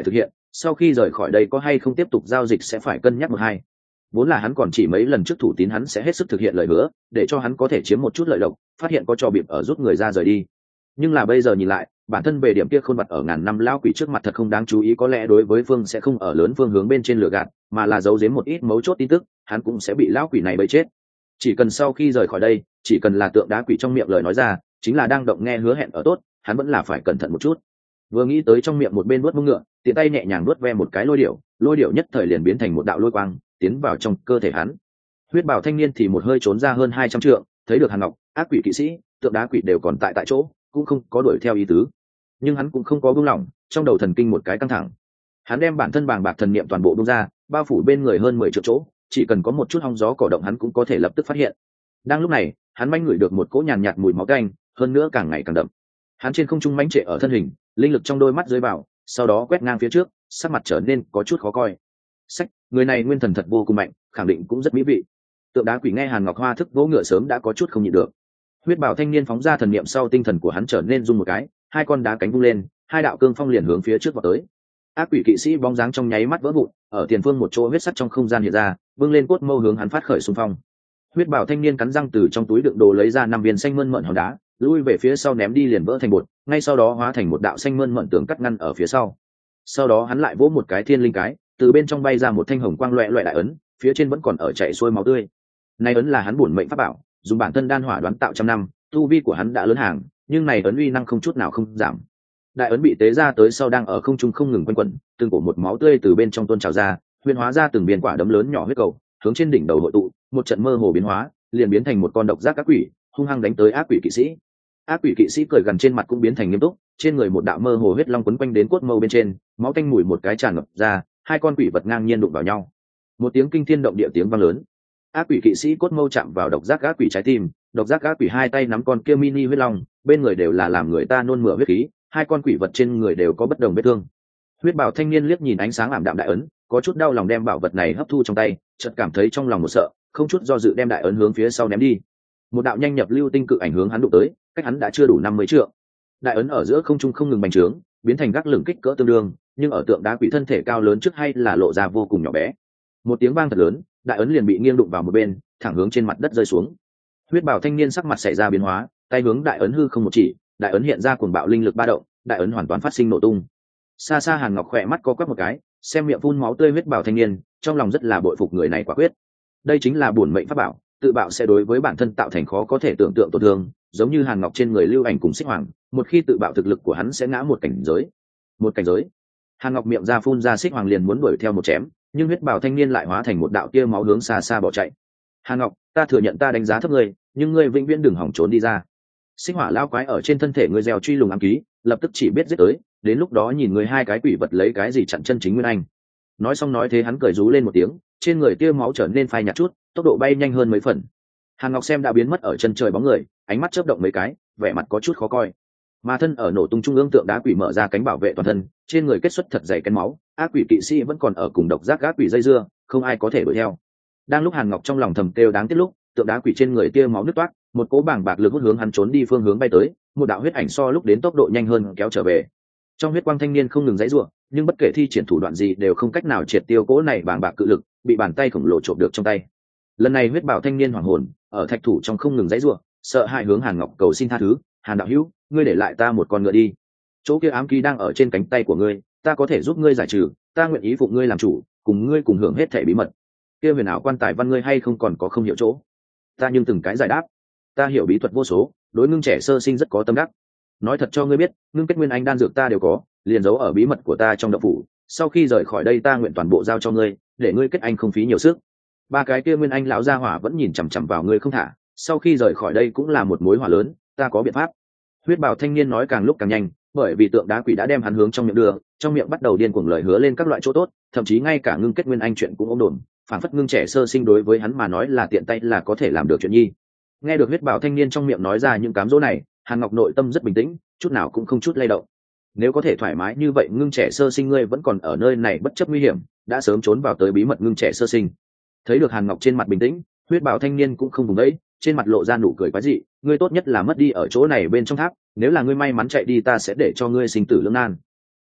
sau khi rời khỏi đây có hay không tiếp tục giao dịch sẽ phải cân nhắc một hai. Vốn là hắn còn chỉ mấy lần trước thủ tín hắn sẽ hết sức thực hiện lời hứa để cho hắn có thể chiếm một chút lợi lộc, phát hiện có trò bịp ở rút người ra rời đi. Nhưng là bây giờ nhìn lại, bản thân về điểm kia khôn vặt ở ngàn năm lao quỷ trước mặt thật không đáng chú ý, có lẽ đối với phương sẽ không ở lớn phương hướng bên trên lửa gạt, mà là giấu giếm một ít mấu chốt tin tức, hắn cũng sẽ bị lão quỷ này bấy chết. Chỉ cần sau khi rời khỏi đây, chỉ cần là tượng đá quỷ trong miệng lời nói ra chính là đang động nghe hứa hẹn ở tốt, hắn vẫn là phải cẩn thận một chút. Vừa nghĩ tới trong miệng một bên nuốt mông ngựa, tiện tay nhẹ nhàng nuốt ve một cái lôi điểu, lôi điểu nhất thời liền biến thành một đạo lôi quang tiến vào trong cơ thể hắn. Huyết bào thanh niên thì một hơi trốn ra hơn hai trăm trượng, thấy được Hàn Ngọc, ác quỷ kỵ sĩ, tượng đá quỷ đều còn tại tại chỗ, cũng không có đuổi theo ý tứ. Nhưng hắn cũng không có buông lỏng, trong đầu thần kinh một cái căng thẳng. Hắn đem bản thân bàng bạc thần niệm toàn bộ buông ra, bao phủ bên người hơn mười triệu chỗ, chỉ cần có một chút hong gió cỏ động hắn cũng có thể lập tức phát hiện. Đang lúc này, hắn manh ngửi được một cỗ nhàn nhạt mùi máu tanh, hơn nữa càng ngày càng đậm. Hắn trên không trung mãnh trệ ở thân hình, linh lực trong đôi mắt rơi vào, sau đó quét ngang phía trước, sắc mặt trở nên có chút khó coi. Sách, người này nguyên thần thật vô cùng mạnh, khẳng định cũng rất mỹ vị. Tượng đá quỷ nghe Hàn Ngọc Hoa thức vỗ ngựa sớm đã có chút không nhịn được. Huyết bào thanh niên phóng ra thần niệm sau, tinh thần của hắn trở nên rung một cái, hai con đá cánh vung lên, hai đạo cương phong liền hướng phía trước vọt tới. Ác quỷ kỵ sĩ bóng dáng trong nháy mắt vỡ vụn, ở tiền phương một chỗ huyết sắt trong không gian hiện ra, vươn lên cốt mâu hướng hắn phát khởi xung phong. Huyết bào thanh niên cắn răng từ trong túi đựng đồ lấy ra năm viên xanh mơn mởn hòn đá, lui về phía sau ném đi liền vỡ thành bột, ngay sau đó hóa thành một đạo xanh mơn mởn tường cắt ngăn ở phía sau. Sau đó hắn lại vỗ một cái thiên linh cái, từ bên trong bay ra một thanh hồng quang loẹt loẹt đại ấn, phía trên vẫn còn ở chảy xuôi máu tươi. Này ấn là hắn bổn mệnh pháp bảo, dùng bản thân đan hỏa đoán tạo trăm năm, tu vi của hắn đã lớn hàng, nhưng này ấn uy năng không chút nào không giảm. Đại ấn bị tế ra tới sau đang ở không trung không ngừng quanh quẩn, từng cổ một máu tươi từ bên trong tuôn trào ra, huyền hóa ra từng viên quả đấm lớn nhỏ huyết cầu, hướng trên đỉnh đầu hội tụ, một trận mơ hồ biến hóa, liền biến thành một con độc giác ác quỷ, hung hăng đánh tới ác quỷ kỵ sĩ. Ác quỷ kỵ sĩ cười gần trên mặt cũng biến thành nghiêm túc, trên người một đạo mơ hồ huyết long quấn quanh đến cốt mâu bên trên, máu tanh mùi một cái tràn ngập ra, hai con quỷ vật ngang nhiên đụng vào nhau. Một tiếng kinh thiên động địa tiếng vang lớn. Ác quỷ kỵ sĩ cốt mâu chạm vào độc giác ác quỷ trái tim, độc giác ác quỷ hai tay nắm con kia mini huyết long, bên người đều là làm người ta nôn mửa huyết khí, hai con quỷ vật trên người đều có bất đồng vết thương. Huyết bào thanh niên liếc nhìn ánh sáng ảm đạm đại ấn, có chút đau lòng đem bảo vật này hấp thu trong tay, chợt cảm thấy trong lòng một sợ, không chút do dự đem đại ấn hướng phía sau ném đi. Một đạo nhanh nhập lưu tinh cự ảnh hướng hắn đụng tới, cách hắn đã chưa đủ năm mươi trượng. Đại ấn ở giữa không trung không ngừng bành trướng, biến thành gác lửng kích cỡ tương đương, nhưng ở tượng đá quỷ thân thể cao lớn trước hay là lộ ra vô cùng nhỏ bé. Một tiếng vang thật lớn, đại ấn liền bị nghiêng đụng vào một bên, thẳng hướng trên mặt đất rơi xuống. Huyết bào thanh niên sắc mặt xảy ra biến hóa, tay hướng đại ấn hư không một chỉ, đại ấn hiện ra cuồng bạo linh lực ba động, đại ấn hoàn toàn phát sinh nổ tung. Xa xa Hàn Ngọc khỏe mắt co quắp một cái, xem miệng phun máu tươi huyết bào thanh niên, trong lòng rất là bội phục người này quả quyết. Đây chính là bổn mệnh pháp bảo, tự bạo sẽ đối với bản thân tạo thành khó có thể tưởng tượng tổn thương, giống như Hàn Ngọc trên người lưu ảnh cùng xích hoàng, một khi tự bạo thực lực của hắn sẽ ngã một cảnh giới. Một cảnh giới. Hàn Ngọc miệng ra phun ra xích hoàng liền muốn đuổi theo một chém, nhưng huyết bào thanh niên lại hóa thành một đạo tia máu hướng xa xa bỏ chạy. Hàn Ngọc, ta thừa nhận ta đánh giá thấp ngươi, nhưng ngươi vĩnh viễn đừng hỏng trốn đi ra. Xích hỏa lao quái ở trên thân thể ngươi gieo truy lùng ám ký, lập tức chỉ biết giết tới, đến lúc đó nhìn ngươi hai cái quỷ vật lấy cái gì chặn chân chính nguyên anh. Nói xong nói thế hắn cười rú lên một tiếng, trên người tia máu trở nên phai nhạt chút, tốc độ bay nhanh hơn mấy phần. Hàn Ngọc xem đã biến mất ở chân trời bóng người, ánh mắt chớp động mấy cái, vẻ mặt có chút khó coi. Mà thân ở nổ tung trung ương tượng đá quỷ mở ra cánh bảo vệ toàn thân, trên người kết xuất thật dày kén máu, ác quỷ kỵ sĩ vẫn còn ở cùng độc giác ác quỷ dây dưa, không ai có thể đuổi theo. Đang lúc Hàn Ngọc trong lòng thầm kêu đáng tiếc lúc, tượng đá quỷ trên người tia máu nứt toát, một cỗ bảng bạc lực hút hướng hắn trốn đi phương hướng bay tới, một đạo huyết ảnh so lúc đến tốc độ nhanh hơn kéo trở về. Trong huyết quang thanh niên không ngừng giãy giụa, nhưng bất kể thi triển thủ đoạn gì đều không cách nào triệt tiêu cỗ này bảng bạc cự lực, bị bàn tay khổng lồ trộm được trong tay. Lần này huyết bảo thanh niên hoàng hồn, ở thạch thủ trong không ngừng giãy giụa, sợ hãi hướng Hàn Ngọc cầu xin tha thứ, "Hàn đạo hữu, ngươi để lại ta một con ngựa đi. Chỗ kia ám ký đang ở trên cánh tay của ngươi, ta có thể giúp ngươi giải trừ, ta nguyện ý phụng ngươi làm chủ, cùng ngươi cùng hưởng hết thảy bí mật. Kia huyền ảo quan tài văn ngươi hay không còn có không hiểu chỗ?" Ta nhưng từng cái giải đáp, ta hiểu bí thuật vô số, đối ngưng trẻ sơ sinh rất có tâm đắc. Nói thật cho ngươi biết, ngưng kết nguyên anh đan dược ta đều có, liền giấu ở bí mật của ta trong động phủ, sau khi rời khỏi đây ta nguyện toàn bộ giao cho ngươi, để ngươi kết anh không phí nhiều sức. Ba cái kia nguyên anh lão gia hỏa vẫn nhìn chằm chằm vào ngươi không thả, sau khi rời khỏi đây cũng là một mối hỏa lớn, ta có biện pháp. Huyết bào thanh niên nói càng lúc càng nhanh, bởi vì tượng đá quỷ đã đem hắn hướng trong miệng đưa, trong miệng bắt đầu điên cuồng lời hứa lên các loại chỗ tốt, thậm chí ngay cả ngưng kết nguyên anh chuyện cũng ôm đồn, phản phất ngưng trẻ sơ sinh đối với hắn mà nói là tiện tay là có thể làm được chuyện nhi. Nghe được huyết bào thanh niên trong miệng nói ra những cám dỗ này, Hàn Ngọc nội tâm rất bình tĩnh, chút nào cũng không chút lay động. Nếu có thể thoải mái như vậy, ngưng trẻ sơ sinh ngươi vẫn còn ở nơi này bất chấp nguy hiểm, đã sớm trốn vào tới bí mật ngưng trẻ sơ sinh. Thấy được Hàn Ngọc trên mặt bình tĩnh, huyết bào thanh niên cũng không vùng đấy, trên mặt lộ ra nụ cười quái dị, ngươi tốt nhất là mất đi ở chỗ này bên trong tháp, nếu là ngươi may mắn chạy đi ta sẽ để cho ngươi sinh tử lưỡng nan.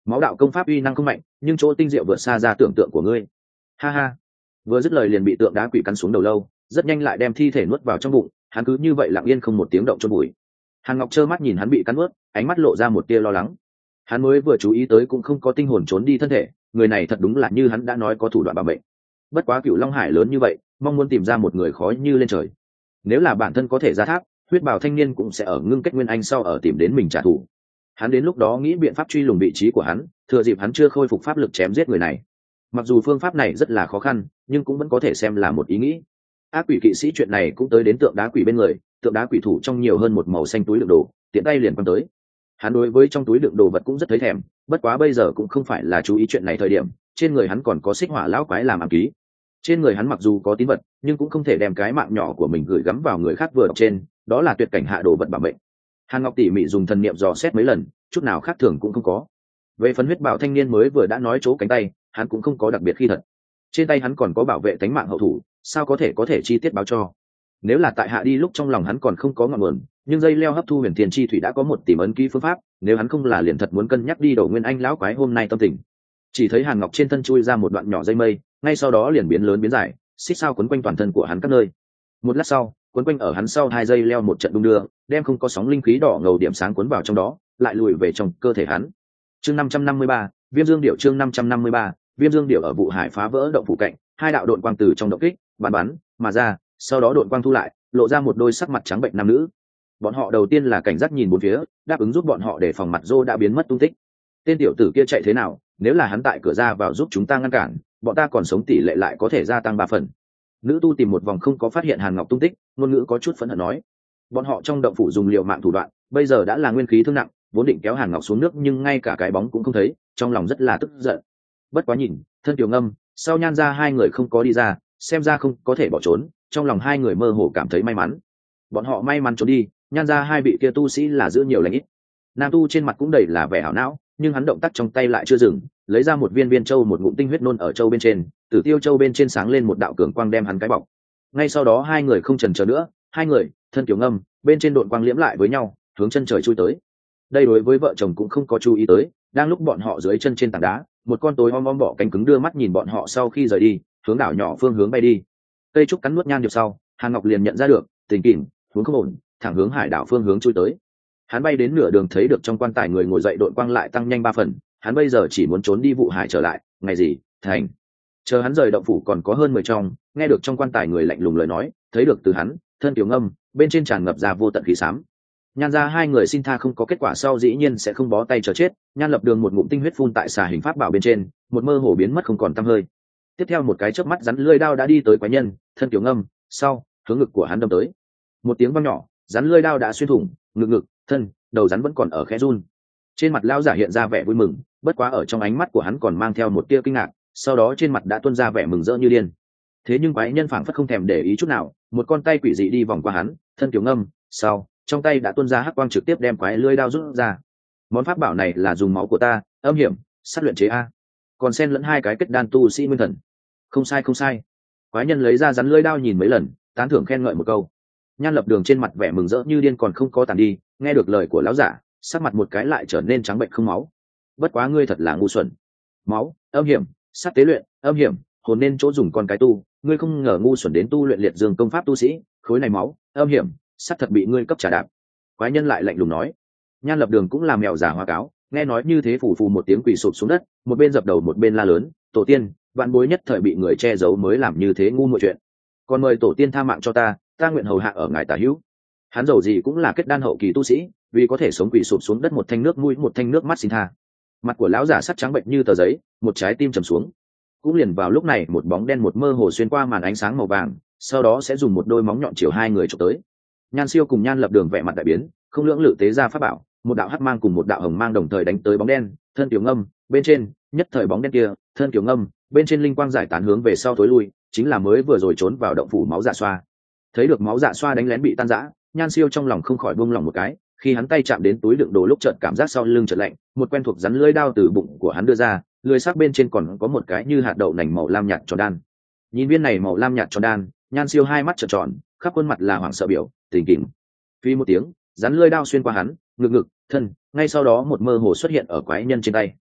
máu đạo công pháp uy năng không mạnh nhưng chỗ tinh diệu vượt xa ra tưởng tượng của ngươi. Ha ha. Vừa dứt lời liền bị tượng đá quỷ cắn xuống đầu lâu, rất nhanh lại đem thi thể nuốt vào trong bụng. Hắn cứ như vậy lặng yên không một tiếng động chôn bụi. Hàn Ngọc trơ mắt nhìn hắn bị cắn nuốt, ánh mắt lộ ra một tia lo lắng. Hắn mới vừa chú ý tới cũng không có tinh hồn trốn đi thân thể, người này thật đúng là như hắn đã nói có thủ đoạn bảo mệnh. Bất quá Cựu Long Hải lớn như vậy, mong muốn tìm ra một người khó như lên trời. Nếu là bản thân có thể ra tháp, huyết bào thanh niên cũng sẽ ở ngưng kết nguyên anh sau ở tìm đến mình trả thù. Hắn đến lúc đó nghĩ biện pháp truy lùng vị trí của hắn, thừa dịp hắn chưa khôi phục pháp lực chém giết người này. Mặc dù phương pháp này rất là khó khăn, nhưng cũng vẫn có thể xem là một ý nghĩ. Ác quỷ kỵ sĩ chuyện này cũng tới đến tượng đá quỷ bên người, tượng đá quỷ thủ trong nhiều hơn một màu xanh túi đựng đồ, tiện tay liền quăng tới. Hắn đối với trong túi đựng đồ vật cũng rất thấy thèm, bất quá bây giờ cũng không phải là chú ý chuyện này thời điểm. Trên người hắn còn có xích hỏa lão quái làm ám ký. Trên người hắn mặc dù có tín vật, nhưng cũng không thể đem cái mạng nhỏ của mình gửi gắm vào người khác vừa đọc trên, đó là tuyệt cảnh hạ đồ vật bảo mệnh. Hàn Ngọc tỉ mỉ dùng thần niệm dò xét mấy lần, chút nào khác thường cũng không có. Về phần huyết bảo thanh niên mới vừa đã nói chỗ cánh tay, hắn cũng không có đặc biệt khi thật. Trên tay hắn còn có bảo vệ tánh mạng hậu thủ, sao có thể có thể chi tiết báo cho. Nếu là tại hạ đi lúc trong lòng hắn còn không có ngọn nguồn, nhưng dây leo hấp thu huyền tiền chi thủy đã có một tìm ấn ký phương pháp, nếu hắn không là liền thật muốn cân nhắc đi đầu nguyên anh lão quái hôm nay tâm tình. Chỉ thấy Hàn Ngọc trên thân chui ra một đoạn nhỏ dây mây, ngay sau đó liền biến lớn biến dài, xích sao quấn quanh toàn thân của hắn các nơi. Một lát sau, quấn quanh ở hắn sau hai dây leo một trận đung đưa, đem không có sóng linh khí đỏ ngầu điểm sáng cuốn vào trong đó, lại lùi về trong cơ thể hắn. Chương năm trăm năm mươi ba, Viêm Dương Điểu chương năm trăm năm mươi ba, Viêm Dương Điểu ở vụ hải phá vỡ động phủ cạnh, hai đạo độn quang từ trong động kích, bắn bắn mà ra, sau đó độn quang thu lại, lộ ra một đôi sắc mặt trắng bệnh nam nữ. Bọn họ đầu tiên là cảnh giác nhìn bốn phía, đáp ứng giúp bọn họ để phòng mặt Dô đã biến mất tung tích. Tên tiểu tử kia chạy thế nào, nếu là hắn tại cửa ra vào giúp chúng ta ngăn cản, bọn ta còn sống tỷ lệ lại có thể gia tăng ba phần. Nữ tu tìm một vòng không có phát hiện Hàn Ngọc tung tích, ngôn ngữ có chút phẫn hận nói. Bọn họ trong động phủ dùng liều mạng thủ đoạn, bây giờ đã là nguyên khí thương nặng, vốn định kéo Hàn Ngọc xuống nước nhưng ngay cả cái bóng cũng không thấy, trong lòng rất là tức giận. Bất quá nhìn, thân Tiểu Ngâm, sau Nhan ra hai người không có đi ra, xem ra không có thể bỏ trốn, trong lòng hai người mơ hồ cảm thấy may mắn. Bọn họ may mắn trốn đi, Nhan ra hai vị kia tu sĩ là giữ nhiều lành ít. Nam tu trên mặt cũng đầy là vẻ hảo não, nhưng hắn động tác trong tay lại chưa dừng, lấy ra một viên viên châu một ngụm tinh huyết nôn ở châu bên trên, Tử Tiêu châu bên trên sáng lên một đạo cường quang đem hắn cái bọc. Ngay sau đó hai người không chần chờ nữa, hai người, thân Tiểu Ngâm, bên trên độn quang liễm lại với nhau, hướng chân trời chui tới. Đây đối với vợ chồng cũng không có chú ý tới, đang lúc bọn họ dưới chân trên tảng đá, một con tối om om bọ cánh cứng đưa mắt nhìn bọn họ sau khi rời đi, hướng đảo nhỏ phương hướng bay đi. Cây trúc cắn nuốt Nhan Điệp sau, Hàn Ngọc liền nhận ra được tình kìm, hướng không ổn, thẳng hướng hải đảo phương hướng chui tới. Hắn bay đến nửa đường thấy được trong quan tài người ngồi dậy đội quang lại tăng nhanh ba phần, hắn bây giờ chỉ muốn trốn đi vụ hải trở lại, ngày gì, thành. Chờ hắn rời động phủ còn có hơn mười trong, nghe được trong quan tài người lạnh lùng lời nói, thấy được từ hắn, thân Tiểu Ngâm, bên trên tràn ngập ra vô tận khí xám. Nhan ra hai người xin tha không có kết quả sau dĩ nhiên sẽ không bó tay chờ chết, Nhan Lập Đường một ngụm tinh huyết phun tại xà hình pháp bảo bên trên, một mơ hồ biến mất không còn tăm hơi. Tiếp theo một cái chớp mắt rắn lưỡi đao đã đi tới quái nhân, thân Tiểu Ngâm, sau, hướng ngực của hắn đâm tới. Một tiếng vang nhỏ, rắn lưỡi đao đã xuyên thủng, ngực ngực, thân, đầu rắn vẫn còn ở khẽ run. Trên mặt lão giả hiện ra vẻ vui mừng, bất quá ở trong ánh mắt của hắn còn mang theo một tia kinh ngạc, sau đó trên mặt đã tuôn ra vẻ mừng rỡ như điên. Thế nhưng quái nhân phảng phất không thèm để ý chút nào, một con tay quỷ dị đi vòng qua hắn, thân Tiểu Ngâm, sau, trong tay đã tuôn ra hắc quang trực tiếp đem quái lưỡi đao rút ra. Món pháp bảo này là dùng máu của ta, âm hiểm, sát luyện chế a. Còn xen lẫn hai cái kết đan tu sĩ nguyên thần. Không sai không sai. Quái nhân lấy ra rắn lưỡi đao nhìn mấy lần, tán thưởng khen ngợi một câu. Nhan Lập Đường trên mặt vẻ mừng rỡ như điên còn không có tàn đi, nghe được lời của lão giả, sắc mặt một cái lại trở nên trắng bệnh không máu. Bất quá ngươi thật là ngu xuẩn. Máu, âm hiểm, sát tế luyện, âm hiểm, hồn nên chỗ dùng con cái tu, ngươi không ngờ ngu xuẩn đến tu luyện liệt dương công pháp tu sĩ, khối này máu, âm hiểm, sát thật bị ngươi cấp trả đạp. Quái nhân lại lạnh lùng nói. Nhan Lập Đường cũng làm mèo giả hoa cáo, nghe nói như thế phù phù một tiếng quỳ sụp xuống đất, một bên dập đầu một bên la lớn, tổ tiên, vạn bối nhất thời bị người che giấu mới làm như thế ngu muội chuyện. Còn mời tổ tiên tha mạng cho ta, ta nguyện hầu hạ ở ngài tả hữu. Hắn dầu gì cũng là kết đan hậu kỳ tu sĩ, vì có thể sống quỳ sụp xuống đất một thanh nước mũi một thanh nước mắt xin tha. Mặt của lão giả sắc trắng bệnh như tờ giấy, một trái tim trầm xuống. Cũng liền vào lúc này một bóng đen một mơ hồ xuyên qua màn ánh sáng màu vàng, sau đó sẽ dùng một đôi móng nhọn chiều hai người chụp tới. Nhan Siêu cùng Nhan Lập Đường vẻ mặt đại biến, không lưỡng lự tế ra pháp bảo, một đạo hắc mang cùng một đạo hồng mang đồng thời đánh tới bóng đen, thân Tiểu Ngâm, bên trên, nhất thời bóng đen kia, thân Tiểu Ngâm, bên trên linh quang giải tán hướng về sau tối lui, chính là mới vừa rồi trốn vào động phủ máu dạ xoa. Thấy được máu dạ xoa đánh lén bị tan rã, Nhan Siêu trong lòng không khỏi buông lòng một cái, khi hắn tay chạm đến túi đựng đồ lúc chợt cảm giác sau lưng chợt lạnh, một quen thuộc rắn lưỡi đao từ bụng của hắn đưa ra, lưỡi sắc bên trên còn có một cái như hạt đậu nành màu lam nhạt tròn đan. Nhìn viên này màu lam nhạt tròn đan, Nhan Siêu hai mắt trợn tròn, khắp khuôn mặt là hoảng sợ biểu, tình kỉnh. Phi một tiếng, rắn lưỡi đao xuyên qua hắn, ngực ngực, thân, ngay sau đó một mơ hồ xuất hiện ở quái nhân trên tay.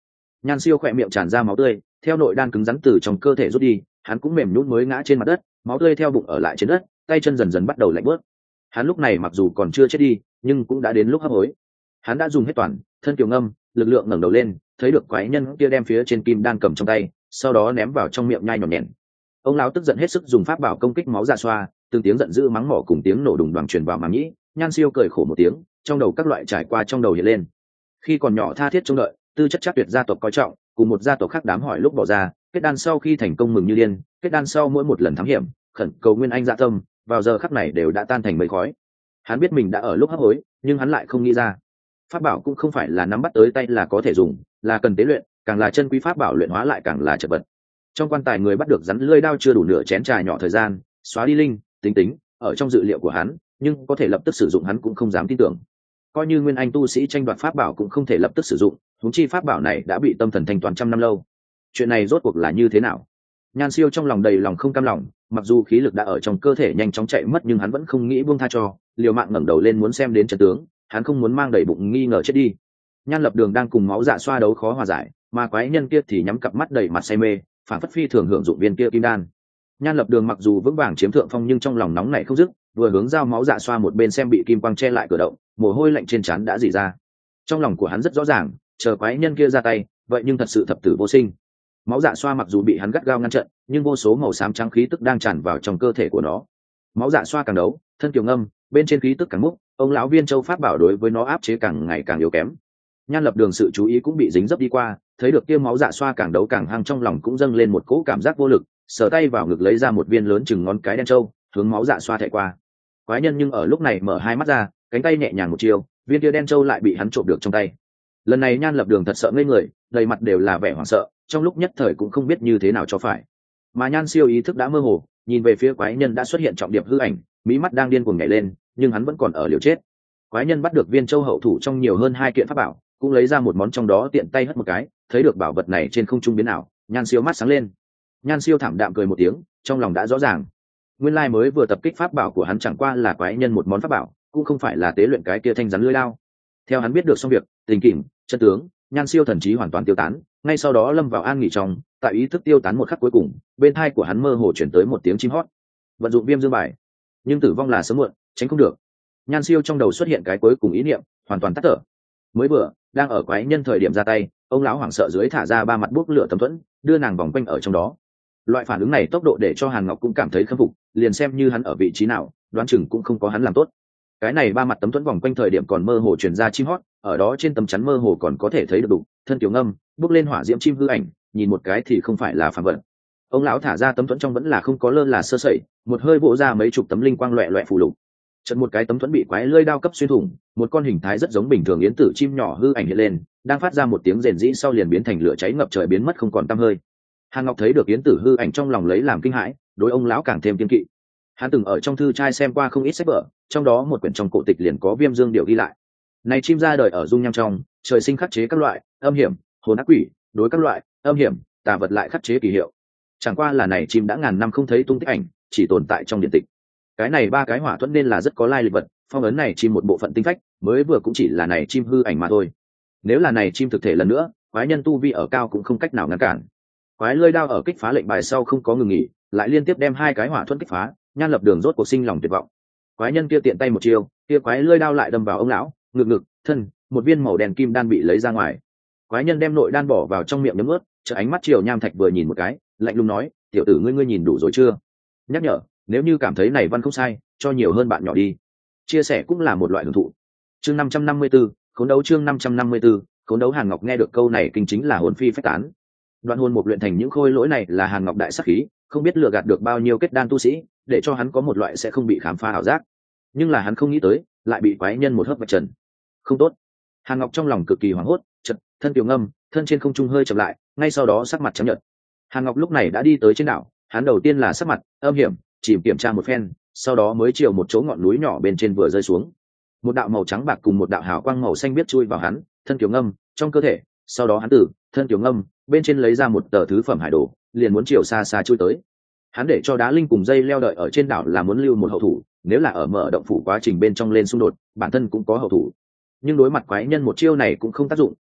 Nhan Siêu khỏe miệng tràn ra máu tươi, theo nội đan cứng rắn từ trong cơ thể rút đi, hắn cũng mềm nhũn mới ngã trên mặt đất, máu tươi theo bụng ở lại trên đất, tay chân dần dần bắt đầu lạnh bớt. Hắn lúc này mặc dù còn chưa chết đi, nhưng cũng đã đến lúc hấp hối. Hắn đã dùng hết toàn thân kiều ngâm lực lượng, ngẩng đầu lên, thấy được quái nhân kia đem phía trên kim đan cầm trong tay, sau đó ném vào trong miệng nhai nhọn nhẽn. Ông lão tức giận hết sức dùng pháp bảo công kích máu dạ xoa, từng tiếng giận dữ mắng mỏ cùng tiếng nổ đùng đoàng truyền vào màng nhĩ. Nhan Siêu cười khổ một tiếng, trong đầu các loại trải qua trong đầu hiện lên. Khi còn nhỏ tha thiết trông đợi, tư chất chắc tuyệt gia tộc coi trọng, cùng một gia tộc khác đám hỏi lúc bỏ ra, kết đan sau khi thành công mừng như điên, kết đan sau mỗi một lần thám hiểm, khẩn cầu nguyên anh dạ tâm, vào giờ khắc này đều đã tan thành mây khói. Hắn biết mình đã ở lúc hấp hối, nhưng hắn lại không nghĩ ra, pháp bảo cũng không phải là nắm bắt tới tay là có thể dùng, là cần tế luyện, càng là chân quý pháp bảo luyện hóa lại càng là chật vật. Trong quan tài người bắt được rắn lưỡi đao chưa đủ nửa chén trà nhỏ thời gian, xóa đi linh tính tính ở trong dự liệu của hắn, nhưng có thể lập tức sử dụng hắn cũng không dám tin tưởng. Coi như nguyên anh tu sĩ tranh đoạt pháp bảo cũng không thể lập tức sử dụng, huống chi pháp bảo này đã bị tâm thần thanh toán trăm năm lâu. Chuyện này rốt cuộc là như thế nào? Nhan Siêu trong lòng đầy lòng không cam lòng, mặc dù khí lực đã ở trong cơ thể nhanh chóng chạy mất nhưng hắn vẫn không nghĩ buông tha cho, liều mạng ngẩng đầu lên muốn xem đến trận tướng, hắn không muốn mang đầy bụng nghi ngờ chết đi. Nhan Lập Đường đang cùng máu dạ xoa đấu khó hòa giải, mà quái nhân kia thì nhắm cặp mắt đầy mặt say mê, phản phất phi thường hưởng dụng viên kia kim đan. Nhan Lập Đường mặc dù vững vàng chiếm thượng phong nhưng trong lòng nóng nảy không dứt, vừa hướng dao máu dạ xoa một bên xem bị kim quang che lại cửa động, mồ hôi lạnh trên trán đã rỉ ra. Trong lòng của hắn rất rõ ràng, chờ quái nhân kia ra tay, vậy nhưng thật sự thập tử vô sinh. Máu dạ xoa mặc dù bị hắn gắt gao ngăn chặn, nhưng vô số màu xám trắng khí tức đang tràn vào trong cơ thể của nó. Máu dạ xoa càng đấu, thân kiều ngâm, bên trên khí tức càng múc, ông lão Viên Châu pháp bảo đối với nó áp chế càng ngày càng yếu kém. Nhan Lập Đường sự chú ý cũng bị dính dấp đi qua, thấy được kia máu dạ xoa càng đấu càng hăng, trong lòng cũng dâng lên một cỗ cảm giác vô lực, sờ tay vào ngực lấy ra một viên lớn chừng ngón cái đen châu, hướng máu dạ xoa thệ qua. Quái nhân nhưng ở lúc này mở hai mắt ra, cánh tay nhẹ nhàng một chiều, viên kia đen châu lại bị hắn trộm được trong tay. Lần này Nhan Lập Đường thật sợ ngây người, đầy mặt đều là vẻ hoảng sợ, trong lúc nhất thời cũng không biết như thế nào cho phải. Mà Nhan Siêu ý thức đã mơ hồ, nhìn về phía quái nhân đã xuất hiện trọng điệp hư ảnh, mí mắt đang điên cuồng nhảy lên, nhưng hắn vẫn còn ở liều chết. Quái nhân bắt được viên châu hậu thủ trong nhiều hơn hai kiện pháp bảo, cũng lấy ra một món trong đó tiện tay hất một cái, thấy được bảo vật này trên không trung biến ảo, Nhan Siêu mắt sáng lên. Nhan Siêu thảm đạm cười một tiếng, trong lòng đã rõ ràng, nguyên lai mới vừa tập kích pháp bảo của hắn chẳng qua là quái nhân một món pháp bảo, cũng không phải là tế luyện cái kia thanh rắn lưỡi lao. Theo hắn biết được xong việc, tình kỉnh chân tướng, Nhan Siêu thần trí hoàn toàn tiêu tán, ngay sau đó lâm vào an nghỉ trong, tại ý thức tiêu tán một khắc cuối cùng, bên tai của hắn mơ hồ chuyển tới một tiếng chim hót. Vận dụng viêm dương bài, nhưng tử vong là sớm muộn, tránh không được. Nhan Siêu trong đầu xuất hiện cái cuối cùng ý niệm, hoàn toàn tắt thở. Mới vừa đang ở quái nhân thời điểm ra tay, ông lão hoảng sợ dưới thả ra ba mặt bốc lửa tấm thuẫn, đưa nàng vòng quanh ở trong đó. Loại phản ứng này tốc độ để cho Hàn Ngọc cũng cảm thấy khâm phục, liền xem như hắn ở vị trí nào, đoán chừng cũng không có hắn làm tốt. Cái này ba mặt tấm thuẫn vòng quanh thời điểm còn mơ hồ truyền ra chim hót, ở đó trên tấm chắn mơ hồ còn có thể thấy được đủ thân tiểu ngâm bước lên hỏa diễm chim hư ảnh, nhìn một cái thì không phải là phàm vật. Ông lão thả ra tấm thuẫn trong vẫn là không có lơ là sơ sẩy, một hơi vỗ ra mấy chục tấm linh quang loẹt loẹt phù lục. Chợt một cái tấm thuẫn bị quái lưỡi đao cấp xuyên thủng, một con hình thái rất giống bình thường yến tử chim nhỏ hư ảnh hiện lên, đang phát ra một tiếng rền rĩ sau liền biến thành lửa cháy ngập trời biến mất không còn tăm hơi. Hàn Ngọc thấy được yến tử hư ảnh trong lòng lấy làm kinh hãi, đối ông lão càng thêm kiên kỵ. Hắn từng ở trong thư trai xem qua không ít sách vở, trong đó một quyển trong cổ tịch liền có Viêm Dương Điệu ghi lại. Này chim ra đời ở dung nham trong, trời sinh khắc chế các loại âm hiểm, hồn ác quỷ, đối các loại âm hiểm, tà vật lại khắc chế kỳ hiệu. Chẳng qua là này chim đã ngàn năm không thấy tung tích ảnh, chỉ tồn tại trong điện tịch. Cái này ba cái hỏa thuẫn nên là rất có lai lịch vật, phong ấn này chim một bộ phận tinh phách, mới vừa cũng chỉ là này chim hư ảnh mà thôi. Nếu là này chim thực thể lần nữa, quái nhân tu vi ở cao cũng không cách nào ngăn cản. Quái lưỡi đao ở kích phá lệnh bài sau không có ngừng nghỉ, lại liên tiếp đem hai cái hỏa thuẫn kích phá, Nhan Lập Đường rốt cuộc sinh lòng tuyệt vọng. Quái nhân kia tiện tay một chiêu, kia quái lưỡi đao lại đâm vào ông lão, ngực ngực, thân, một viên màu đen kim đan bị lấy ra ngoài. Quái nhân đem nội đan bỏ vào trong miệng nhấm ướt, chợ ánh mắt Triều Nham Thạch vừa nhìn một cái, lạnh lùng nói, tiểu tử ngươi ngươi nhìn đủ rồi chưa? Nhắc nhở, nếu như cảm thấy này văn không sai, cho nhiều hơn bạn nhỏ đi. Chia sẻ cũng là một loại hưởng thụ. Chương năm trăm năm mươi tư, khốn đấu chương năm trăm năm mươi tư, khốn đấu. Hàn Ngọc nghe được câu này kinh chính là hồn phi phách tán. Đoạn hồn một luyện thành những khôi lỗi này là Hàn Ngọc đại sắc khí, không biết lừa gạt được bao nhiêu kết đan tu sĩ, để cho hắn có một loại sẽ không bị khám phá ảo giác. Nhưng là hắn không nghĩ tới, lại bị quái nhân một hớp vạch trần. Không tốt. Hàn Ngọc trong lòng cực kỳ hoảng hốt, chợt thân tiểu ngâm, thân trên không trung hơi chậm lại, ngay sau đó sắc mặt trắng nhợt. Hàn Ngọc lúc này đã đi tới trên đảo, hắn đầu tiên là sắc mặt âm hiểm, chỉ kiểm tra một phen, sau đó mới chiều một chỗ ngọn núi nhỏ bên trên vừa rơi xuống. Một đạo màu trắng bạc cùng một đạo hào quang màu xanh biết chui vào hắn thân tiểu ngâm trong cơ thể, sau đó hắn từ thân tiểu ngâm bên trên lấy ra một tờ thứ phẩm hải đồ, liền muốn chiều xa xa chui tới. Hắn để cho đá linh cùng dây leo đợi ở trên đảo là muốn lưu một hậu thủ, nếu là ở mở động phủ quá trình bên trong lên xung đột, bản thân cũng có hậu thủ. Nhưng đối mặt quái nhân một chiêu này cũng không tác dụng,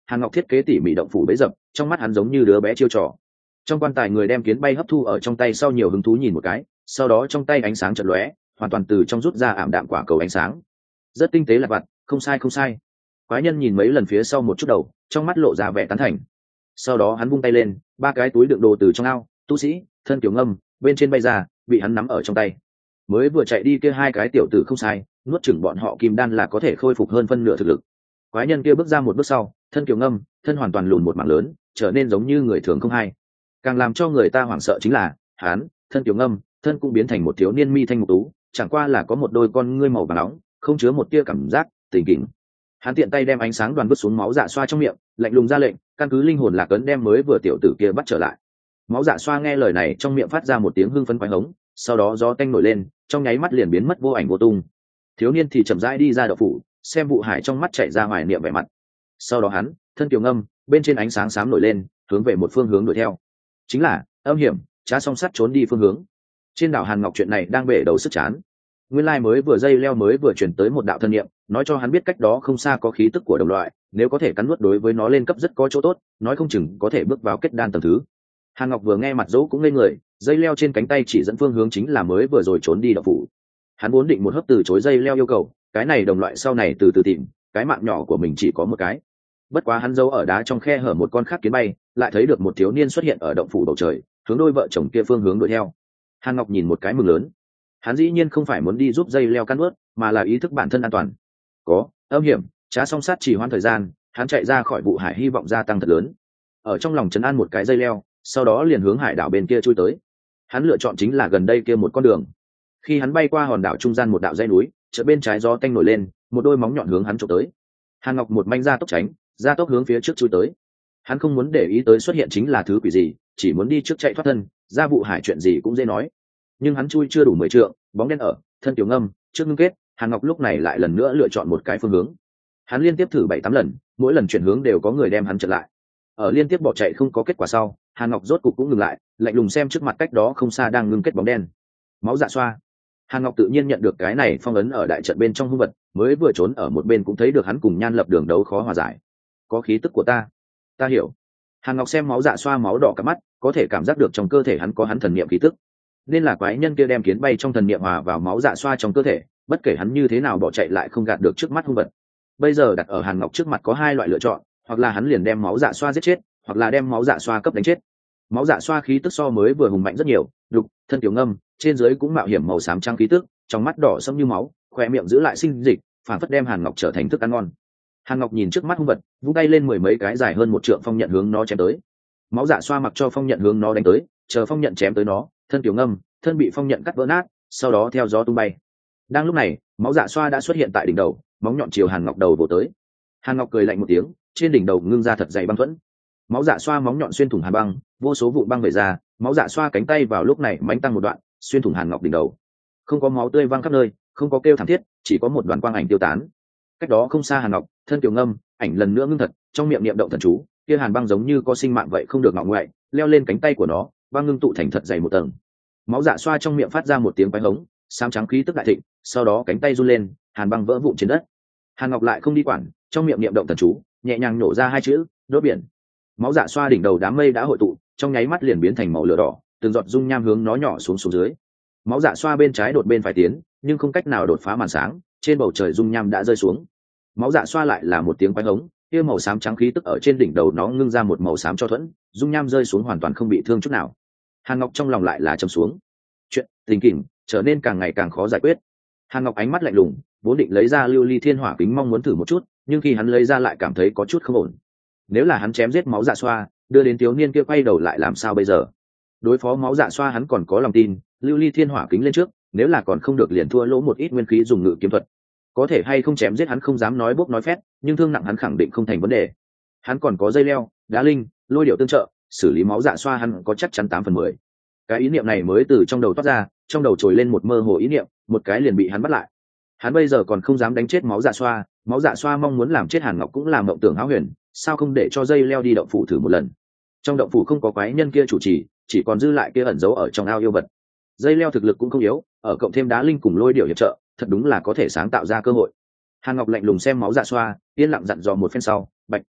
Hàn Ngọc thiết kế tỉ mỉ động phủ bấy dập, trong mắt hắn giống như đứa bé chiêu trò. Trong quan tài người đem kiến bay hấp thu ở trong tay sau nhiều hứng thú nhìn một cái, sau đó trong tay ánh sáng chợt lóe, hoàn toàn từ trong rút ra ảm đạm quả cầu ánh sáng. Rất tinh tế là vặt, không sai không sai. Quái nhân nhìn mấy lần phía sau một chút đầu, trong mắt lộ ra vẻ tán thành. Sau đó hắn vung tay lên, ba cái túi đựng đồ từ trong ao, tu sĩ, thân kiểu ngâm, bên trên bay ra, bị hắn nắm ở trong tay. Mới vừa chạy đi kia hai cái tiểu tử không sai, nuốt chửng bọn họ kim đan là có thể khôi phục hơn phân nửa thực lực. Quái nhân kia bước ra một bước sau, thân kiểu ngâm, thân hoàn toàn lùn một mảng lớn, trở nên giống như người thường không hay. Càng làm cho người ta hoảng sợ chính là, hắn, thân kiểu ngâm, thân cũng biến thành một thiếu niên mi thanh mục tú, chẳng qua là có một đôi con ngươi màu vàng nóng, không chứa một tia cảm giác tình kỉnh. Hắn tiện tay đem ánh sáng đoàn vứt xuống máu dạ xoa trong miệng, lạnh lùng ra lệnh, căn cứ linh hồn lạc ấn đem mới vừa tiểu tử kia bắt trở lại. Máu dạ xoa nghe lời này trong miệng phát ra một tiếng hưng phấn quái hống, sau đó gió tanh nổi lên, trong nháy mắt liền biến mất vô ảnh vô tung. Thiếu niên thì chậm rãi đi ra đậu phủ, xem vụ hải trong mắt chạy ra hoài niệm vẻ mặt. Sau đó hắn, thân kiều ngâm, bên trên ánh sáng xám nổi lên, hướng về một phương hướng đuổi theo. Chính là âm hiểm, trá song sắt trốn đi phương hướng. Trên đảo Hàn Ngọc chuyện này đang bể đầu sức chán. Nguyên lai mới vừa dây leo mới vừa chuyển tới một đạo thân niệm, nói cho hắn biết cách đó không xa có khí tức của đồng loại, nếu có thể cắn nuốt đối với nó lên cấp rất có chỗ tốt, nói không chừng có thể bước vào kết đan tầng thứ. Hàn Ngọc vừa nghe mặt dỗ cũng lên người, dây leo trên cánh tay chỉ dẫn phương hướng chính là mới vừa rồi trốn đi đậu phủ. Hắn vốn định một hớp từ chối dây leo yêu cầu, cái này đồng loại sau này từ từ tìm, cái mạng nhỏ của mình chỉ có một cái. Bất quá hắn giấu ở đá trong khe hở một con khác kiến bay, lại thấy được một thiếu niên xuất hiện ở động phủ bầu trời, hướng đôi vợ chồng kia phương hướng đuổi theo. Hàn Ngọc nhìn một cái mừng lớn. Hắn dĩ nhiên không phải muốn đi giúp dây leo cắn ướt, mà là ý thức bản thân an toàn. Có âm hiểm, trá song sát chỉ hoãn thời gian, hắn chạy ra khỏi vụ hải hy vọng gia tăng thật lớn. Ở trong lòng trấn an một cái dây leo, sau đó liền hướng hải đảo bên kia chui tới. Hắn lựa chọn chính là gần đây kia một con đường. Khi hắn bay qua hòn đảo trung gian một đạo dãy núi, chợt bên trái gió tanh nổi lên, một đôi móng nhọn hướng hắn chụp tới. Hàn Ngọc một manh ra tốc tránh, ra tốc hướng phía trước chui tới. Hắn không muốn để ý tới xuất hiện chính là thứ quỷ gì, chỉ muốn đi trước chạy thoát thân, ra vụ hải chuyện gì cũng dễ nói. Nhưng hắn chui chưa đủ mười trượng, bóng đen ở, thân tiểu ngâm, trước ngưng kết, Hàn Ngọc lúc này lại lần nữa lựa chọn một cái phương hướng. Hắn liên tiếp thử bảy tám lần, mỗi lần chuyển hướng đều có người đem hắn trở lại. Ở liên tiếp bỏ chạy không có kết quả sau, Hàn Ngọc rốt cục cũng ngừng lại, lạnh lùng xem trước mặt cách đó không xa đang ngưng kết bóng đen. Máu dạ xoa. Hàn Ngọc tự nhiên nhận được cái này phong ấn ở đại trận bên trong hung vật, mới vừa trốn ở một bên cũng thấy được hắn cùng Nhan Lập đường đấu khó hòa giải. Có khí tức của ta, ta hiểu. Hàn Ngọc xem máu dạ xoa máu đỏ cả mắt, có thể cảm giác được trong cơ thể hắn có hắn thần niệm khí tức. Nên là quái nhân kia đem kiến bay trong thần niệm hòa vào máu dạ xoa trong cơ thể, bất kể hắn như thế nào bỏ chạy lại không gạt được trước mắt hung vật. Bây giờ đặt ở Hàn Ngọc trước mặt có hai loại lựa chọn, hoặc là hắn liền đem máu dạ xoa giết chết, hoặc là đem máu dạ xoa cấp đánh chết. Máu dạ xoa khí tức so mới vừa hùng mạnh rất nhiều, đục, thân tiểu ngâm, trên dưới cũng mạo hiểm màu xám trắng khí tức, trong mắt đỏ sẫm như máu, khóe miệng giữ lại sinh dịch, phản phất đem Hàn Ngọc trở thành thức ăn ngon. Hàn Ngọc nhìn trước mắt hung vật, vung tay lên mười mấy cái dài hơn một trượng phong nhận hướng nó chém tới. Máu dạ xoa mặc cho phong nhận hướng nó đánh tới, chờ phong nhận chém tới nó, thân tiểu ngâm, thân bị phong nhận cắt vỡ nát, sau đó theo gió tung bay. Đang lúc này, máu dạ xoa đã xuất hiện tại đỉnh đầu, móng nhọn chiều Hàn Ngọc đầu vồ tới. Hàn Ngọc cười lạnh một tiếng, trên đỉnh đầu ngưng ra thật dày băng thuẫn. Máu dạ xoa móng nhọn xuyên thủng hàn băng, vô số vụ băng về ra, máu dạ xoa cánh tay vào lúc này mánh tăng một đoạn, xuyên thủng Hàn Ngọc đỉnh đầu. Không có máu tươi văng khắp nơi, không có kêu thảm thiết, chỉ có một đoàn quang ảnh tiêu tán. Cách đó không xa Hàn Ngọc, thân kiều ngâm, ảnh lần nữa ngưng thật, trong miệng niệm động thần chú, kia hàn băng giống như có sinh mạng vậy không được ngọ ngoại, leo lên cánh tay của nó, băng ngưng tụ thành thật dày một tầng. Máu dạ xoa trong miệng phát ra một tiếng quái hống, xám trắng khí tức đại thịnh, sau đó cánh tay run lên, hàn băng vỡ vụn trên đất. Hàn Ngọc lại không đi quản, trong miệng niệm động thần chú, nhẹ nhàng nổ ra hai chữ đốt biển. Máu dạ xoa đỉnh đầu đám mây đã hội tụ, trong nháy mắt liền biến thành màu lửa đỏ, từng giọt dung nham hướng nó nhỏ xuống xuống dưới. Máu dạ xoa bên trái đột bên phải tiến, nhưng không cách nào đột phá màn sáng, trên bầu trời dung nham đã rơi xuống. Máu dạ xoa lại là một tiếng quái hống, kia màu xám trắng khí tức ở trên đỉnh đầu nó ngưng ra một màu xám cho thuẫn, dung nham rơi xuống hoàn toàn không bị thương chút nào. Hàn Ngọc trong lòng lại là trầm xuống, chuyện tình kỉnh trở nên càng ngày càng khó giải quyết. Hàn Ngọc ánh mắt lạnh lùng, vốn định lấy ra lưu ly thiên hỏa kính mong muốn thử một chút, nhưng khi hắn lấy ra lại cảm thấy có chút không ổn. Nếu là hắn chém giết máu dạ xoa, đưa đến thiếu niên kia quay đầu lại làm sao bây giờ? Đối phó máu dạ xoa hắn còn có lòng tin, lưu ly thiên hỏa kính lên trước, nếu là còn không được liền thua lỗ một ít nguyên khí dùng ngự kiếm thuật. Có thể hay không chém giết hắn không dám nói bốc nói phét, nhưng thương nặng hắn khẳng định không thành vấn đề. Hắn còn có dây leo, đá linh, lôi điệu tương trợ, xử lý máu dạ xoa hắn có chắc chắn tám phần mười. Cái ý niệm này mới từ trong đầu toát ra, trong đầu trồi lên một mơ hồ ý niệm, một cái liền bị hắn bắt lại. Hắn bây giờ còn không dám đánh chết máu dạ xoa, máu dạ xoa mong muốn làm chết Hàn Ngọc cũng là mộng tưởng hão huyền, sao không để cho dây leo đi động phủ thử một lần. Trong động phủ không có quái nhân kia chủ trì, chỉ còn dư lại kia ẩn giấu ở trong ao yêu vật. Dây leo thực lực cũng không yếu, ở cộng thêm đá linh cùng lôi điệu hiệp trợ, thật đúng là có thể sáng tạo ra cơ hội. Hàn Ngọc lạnh lùng xem máu dạ xoa, yên lặng dặn dò một phen sau, bạch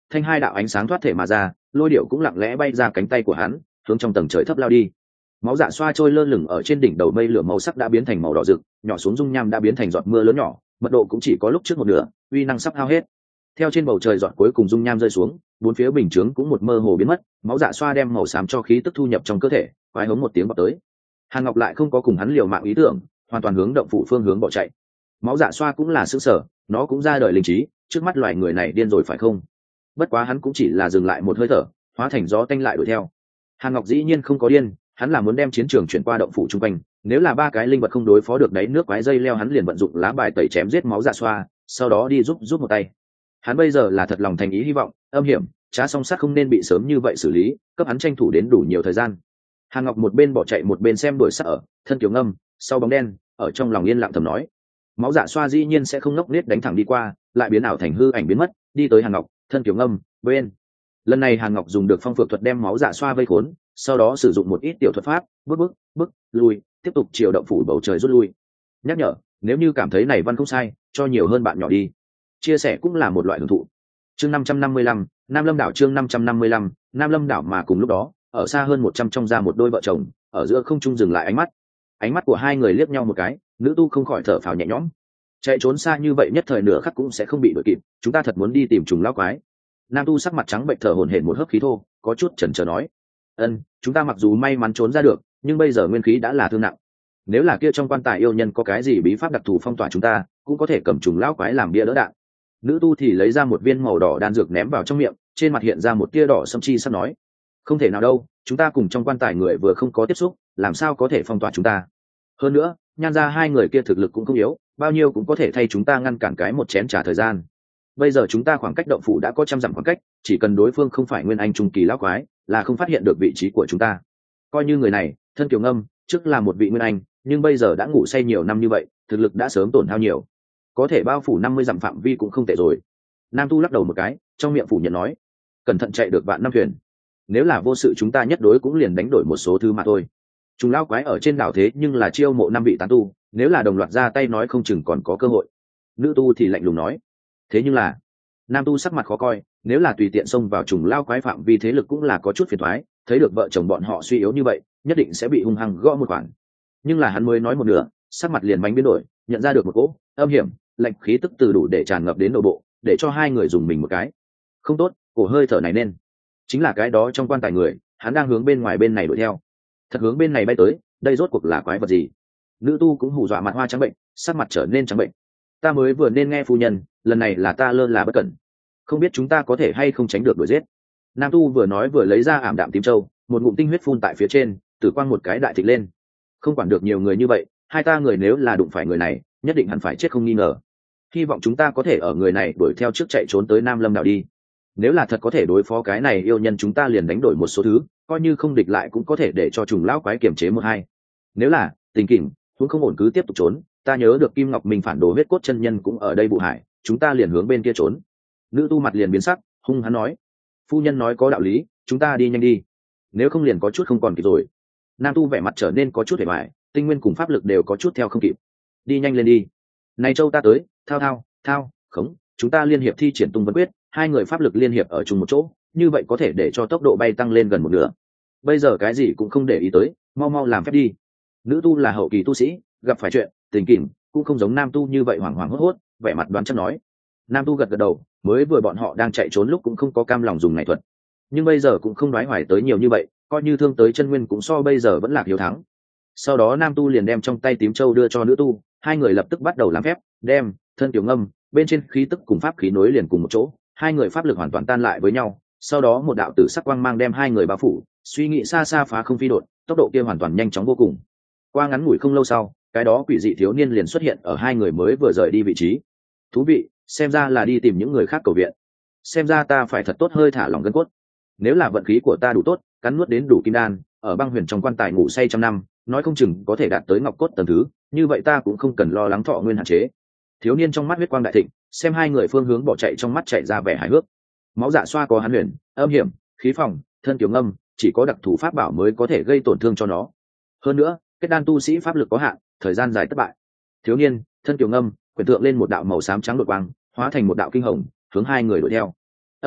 thanh hai đạo ánh sáng thoát thể mà ra, lôi điệu cũng lặng lẽ bay ra cánh tay của hắn, hướng trong tầng trời thấp lao đi. Máu dạ xoa trôi lơ lửng ở trên đỉnh đầu mây lửa, màu sắc đã biến thành màu đỏ rực, nhỏ xuống dung nham đã biến thành giọt mưa lớn nhỏ, mật độ cũng chỉ có lúc trước một nửa, uy năng sắp hao hết. Theo trên bầu trời giọt cuối cùng dung nham rơi xuống, bốn phía bình chướng cũng một mơ hồ biến mất, máu dạ xoa đem màu xám cho khí tức thu nhập trong cơ thể, quái hống một tiếng bọt tới. Hàn Ngọc lại không có cùng hắn liều mạng ý tưởng, hoàn toàn hướng động phủ phương hướng bỏ chạy. Máu dạ xoa cũng là sững sờ, nó cũng ra đời linh trí, trước mắt loài người này điên rồi phải không? Bất quá hắn cũng chỉ là dừng lại một hơi thở, hóa thành gió tanh lại đuổi theo. Hàn Ngọc dĩ nhiên không có điên, hắn là muốn đem chiến trường chuyển qua động phủ trung quanh, nếu là ba cái linh vật không đối phó được đáy nước quái dây leo, hắn liền vận dụng lá bài tẩy chém giết máu dạ xoa, sau đó đi giúp giúp một tay. Hắn bây giờ là thật lòng thành ý hy vọng, âm hiểm, trá song sát không nên bị sớm như vậy xử lý, cấp hắn tranh thủ đến đủ nhiều thời gian. Hàn Ngọc một bên bỏ chạy một bên xem đuổi sát ở, thân kiểu ngâm, sau bóng đen, ở trong lòng yên lặng thầm nói. Máu dạ xoa dĩ nhiên sẽ không ngốc nết đánh thẳng đi qua, lại biến ảo thành hư ảnh biến mất, đi tới Hàn Ngọc, thân kiểu ngâm, bên. Lần này Hàn Ngọc dùng được phong phược thuật đem máu dạ xoa vây khốn, sau đó sử dụng một ít tiểu thuật pháp, bước bước, bước, lui, tiếp tục chiều động phủ bầu trời rút lui. Nhắc nhở, nếu như cảm thấy này văn không sai, cho nhiều hơn bạn nhỏ đi. Chia sẻ cũng là một loại hưởng thụ. Chương năm trăm năm mươi lăm, Nam Lâm đảo. Chương năm trăm năm mươi lăm, Nam Lâm đảo. Mà cùng lúc đó, ở xa hơn một trăm trong ra một đôi vợ chồng, ở giữa không trung dừng lại ánh mắt. Ánh mắt của hai người liếc nhau một cái, nữ tu không khỏi thở phào nhẹ nhõm. Chạy trốn xa như vậy nhất thời nửa khắc cũng sẽ không bị đuổi kịp, chúng ta thật muốn đi tìm trùng lão quái. Nam tu sắc mặt trắng bệnh thở hổn hển một hớp khí thô, có chút chần chờ nói. Ân, chúng ta mặc dù may mắn trốn ra được, nhưng bây giờ nguyên khí đã là thương nặng. Nếu là kia trong quan tài yêu nhân có cái gì bí pháp đặc thù phong tỏa chúng ta, cũng có thể cầm trùng lão quái làm bia đỡ đạn. Nữ tu thì lấy ra một viên màu đỏ đan dược ném vào trong miệng, trên mặt hiện ra một tia đỏ sâm chi sắp nói. Không thể nào đâu, chúng ta cùng trong quan tài người vừa không có tiếp xúc, làm sao có thể phong tỏa chúng ta. Hơn nữa, nhan ra hai người kia thực lực cũng không yếu, bao nhiêu cũng có thể thay chúng ta ngăn cản cái một chén trà thời gian. Bây giờ chúng ta khoảng cách động phủ đã có trăm dặm khoảng cách, chỉ cần đối phương không phải nguyên anh trung kỳ lão quái, là không phát hiện được vị trí của chúng ta. Coi như người này, thân kiều ngâm, trước là một vị nguyên anh, nhưng bây giờ đã ngủ say nhiều năm như vậy, thực lực đã sớm tổn hao nhiều, có thể bao phủ năm mươi dặm phạm vi cũng không tệ rồi. Nam tu lắc đầu một cái, trong miệng phủ nhận nói, cẩn thận chạy được vạn năm thuyền, nếu là vô sự chúng ta nhất đối cũng liền đánh đổi một số thứ mà thôi. Chúng lão quái ở trên đảo thế nhưng là chiêu mộ năm vị tán tu, nếu là đồng loạt ra tay nói không chừng còn có cơ hội. Nữ tu thì lạnh lùng nói. Thế nhưng là, nam tu sắc mặt khó coi, nếu là tùy tiện xông vào trùng lao quái phạm vi thế lực cũng là có chút phiền toái, thấy được vợ chồng bọn họ suy yếu như vậy, nhất định sẽ bị hung hăng gõ một khoản. Nhưng là hắn mới nói một nửa, sắc mặt liền bánh biến đổi, nhận ra được một cỗ âm hiểm, lạnh khí tức từ đủ để tràn ngập đến nội bộ, để cho hai người dùng mình một cái. Không tốt, cổ hơi thở này nên chính là cái đó trong quan tài người, hắn đang hướng bên ngoài bên này đuổi theo. Thật hướng bên này bay tới, đây rốt cuộc là quái vật gì? Nữ tu cũng hù dọa mặt hoa trắng bệnh, sắc mặt trở nên trắng bệnh. Ta mới vừa nên nghe phu nhân, lần này là ta lơ là bất cẩn, không biết chúng ta có thể hay không tránh được đuổi giết. Nam tu vừa nói vừa lấy ra ảm đạm tím châu, một ngụm tinh huyết phun tại phía trên, tử quang một cái đại thịt lên. Không quản được nhiều người như vậy, hai ta người nếu là đụng phải người này, nhất định hẳn phải chết không nghi ngờ. Hy vọng chúng ta có thể ở người này đuổi theo trước chạy trốn tới Nam Lâm đảo đi. Nếu là thật có thể đối phó cái này yêu nhân, chúng ta liền đánh đổi một số thứ, coi như không địch lại cũng có thể để cho trùng lão quái kiềm chế một hai. Nếu là tình kỉnh cũng không ổn cứ tiếp tục trốn, ta nhớ được Kim Ngọc Minh phản đồ huyết cốt chân nhân cũng ở đây Bụ Hải, chúng ta liền hướng bên kia trốn. Nữ tu mặt liền biến sắc, hung hắn nói, phu nhân nói có đạo lý, chúng ta đi nhanh đi, nếu không liền có chút không còn kịp rồi. Nam tu vẻ mặt trở nên có chút hề hoài, tinh nguyên cùng pháp lực đều có chút theo không kịp. Đi nhanh lên đi. Này châu ta tới, thao thao thao khống, chúng ta liên hiệp thi triển tung vân quyết, hai người pháp lực liên hiệp ở chung một chỗ, như vậy có thể để cho tốc độ bay tăng lên gần một nửa. Bây giờ cái gì cũng không để ý tới, mau mau làm phép đi. Nữ tu là hậu kỳ tu sĩ, gặp phải chuyện tình kỉnh cũng không giống nam tu như vậy hoảng hoảng hốt hốt, vẻ mặt đoán chắc nói. Nam tu gật gật đầu, mới vừa bọn họ đang chạy trốn lúc cũng không có cam lòng dùng này thuật, nhưng bây giờ cũng không đoái hoài tới nhiều như vậy, coi như thương tới chân nguyên cũng so bây giờ vẫn là hiếu thắng. Sau đó nam tu liền đem trong tay tím châu đưa cho nữ tu, hai người lập tức bắt đầu làm phép, đem thân tiểu ngâm bên trên khí tức cùng pháp khí nối liền cùng một chỗ, hai người pháp lực hoàn toàn tan lại với nhau. Sau đó một đạo tử sắc quang mang đem hai người bao phủ, suy nghĩ xa xa phá không phi đột, tốc độ kia hoàn toàn nhanh chóng vô cùng. Qua ngắn ngủi không lâu sau, cái đó quỷ dị thiếu niên liền xuất hiện ở hai người mới vừa rời đi vị trí. Thú vị, xem ra là đi tìm những người khác cầu viện. Xem ra ta phải thật tốt hơi thả lòng gân cốt. Nếu là vận khí của ta đủ tốt, cắn nuốt đến đủ kim đan, ở băng huyền trong quan tài ngủ say trăm năm, nói không chừng có thể đạt tới ngọc cốt tầng thứ, như vậy ta cũng không cần lo lắng thọ nguyên hạn chế. Thiếu niên trong mắt huyết quang đại thịnh, xem hai người phương hướng bỏ chạy trong mắt chạy ra vẻ hài hước. Máu dạ xoa có hắn huyền, âm hiểm, khí phòng, thân kiều ngâm, chỉ có đặc thù pháp bảo mới có thể gây tổn thương cho nó. Hơn nữa, kết đan tu sĩ pháp lực có hạn, thời gian dài thất bại. Thiếu niên, thân kiều ngâm, quyển tượng lên một đạo màu xám trắng đột quang, hóa thành một đạo kinh hồng, hướng hai người đuổi theo. Âm hiểm,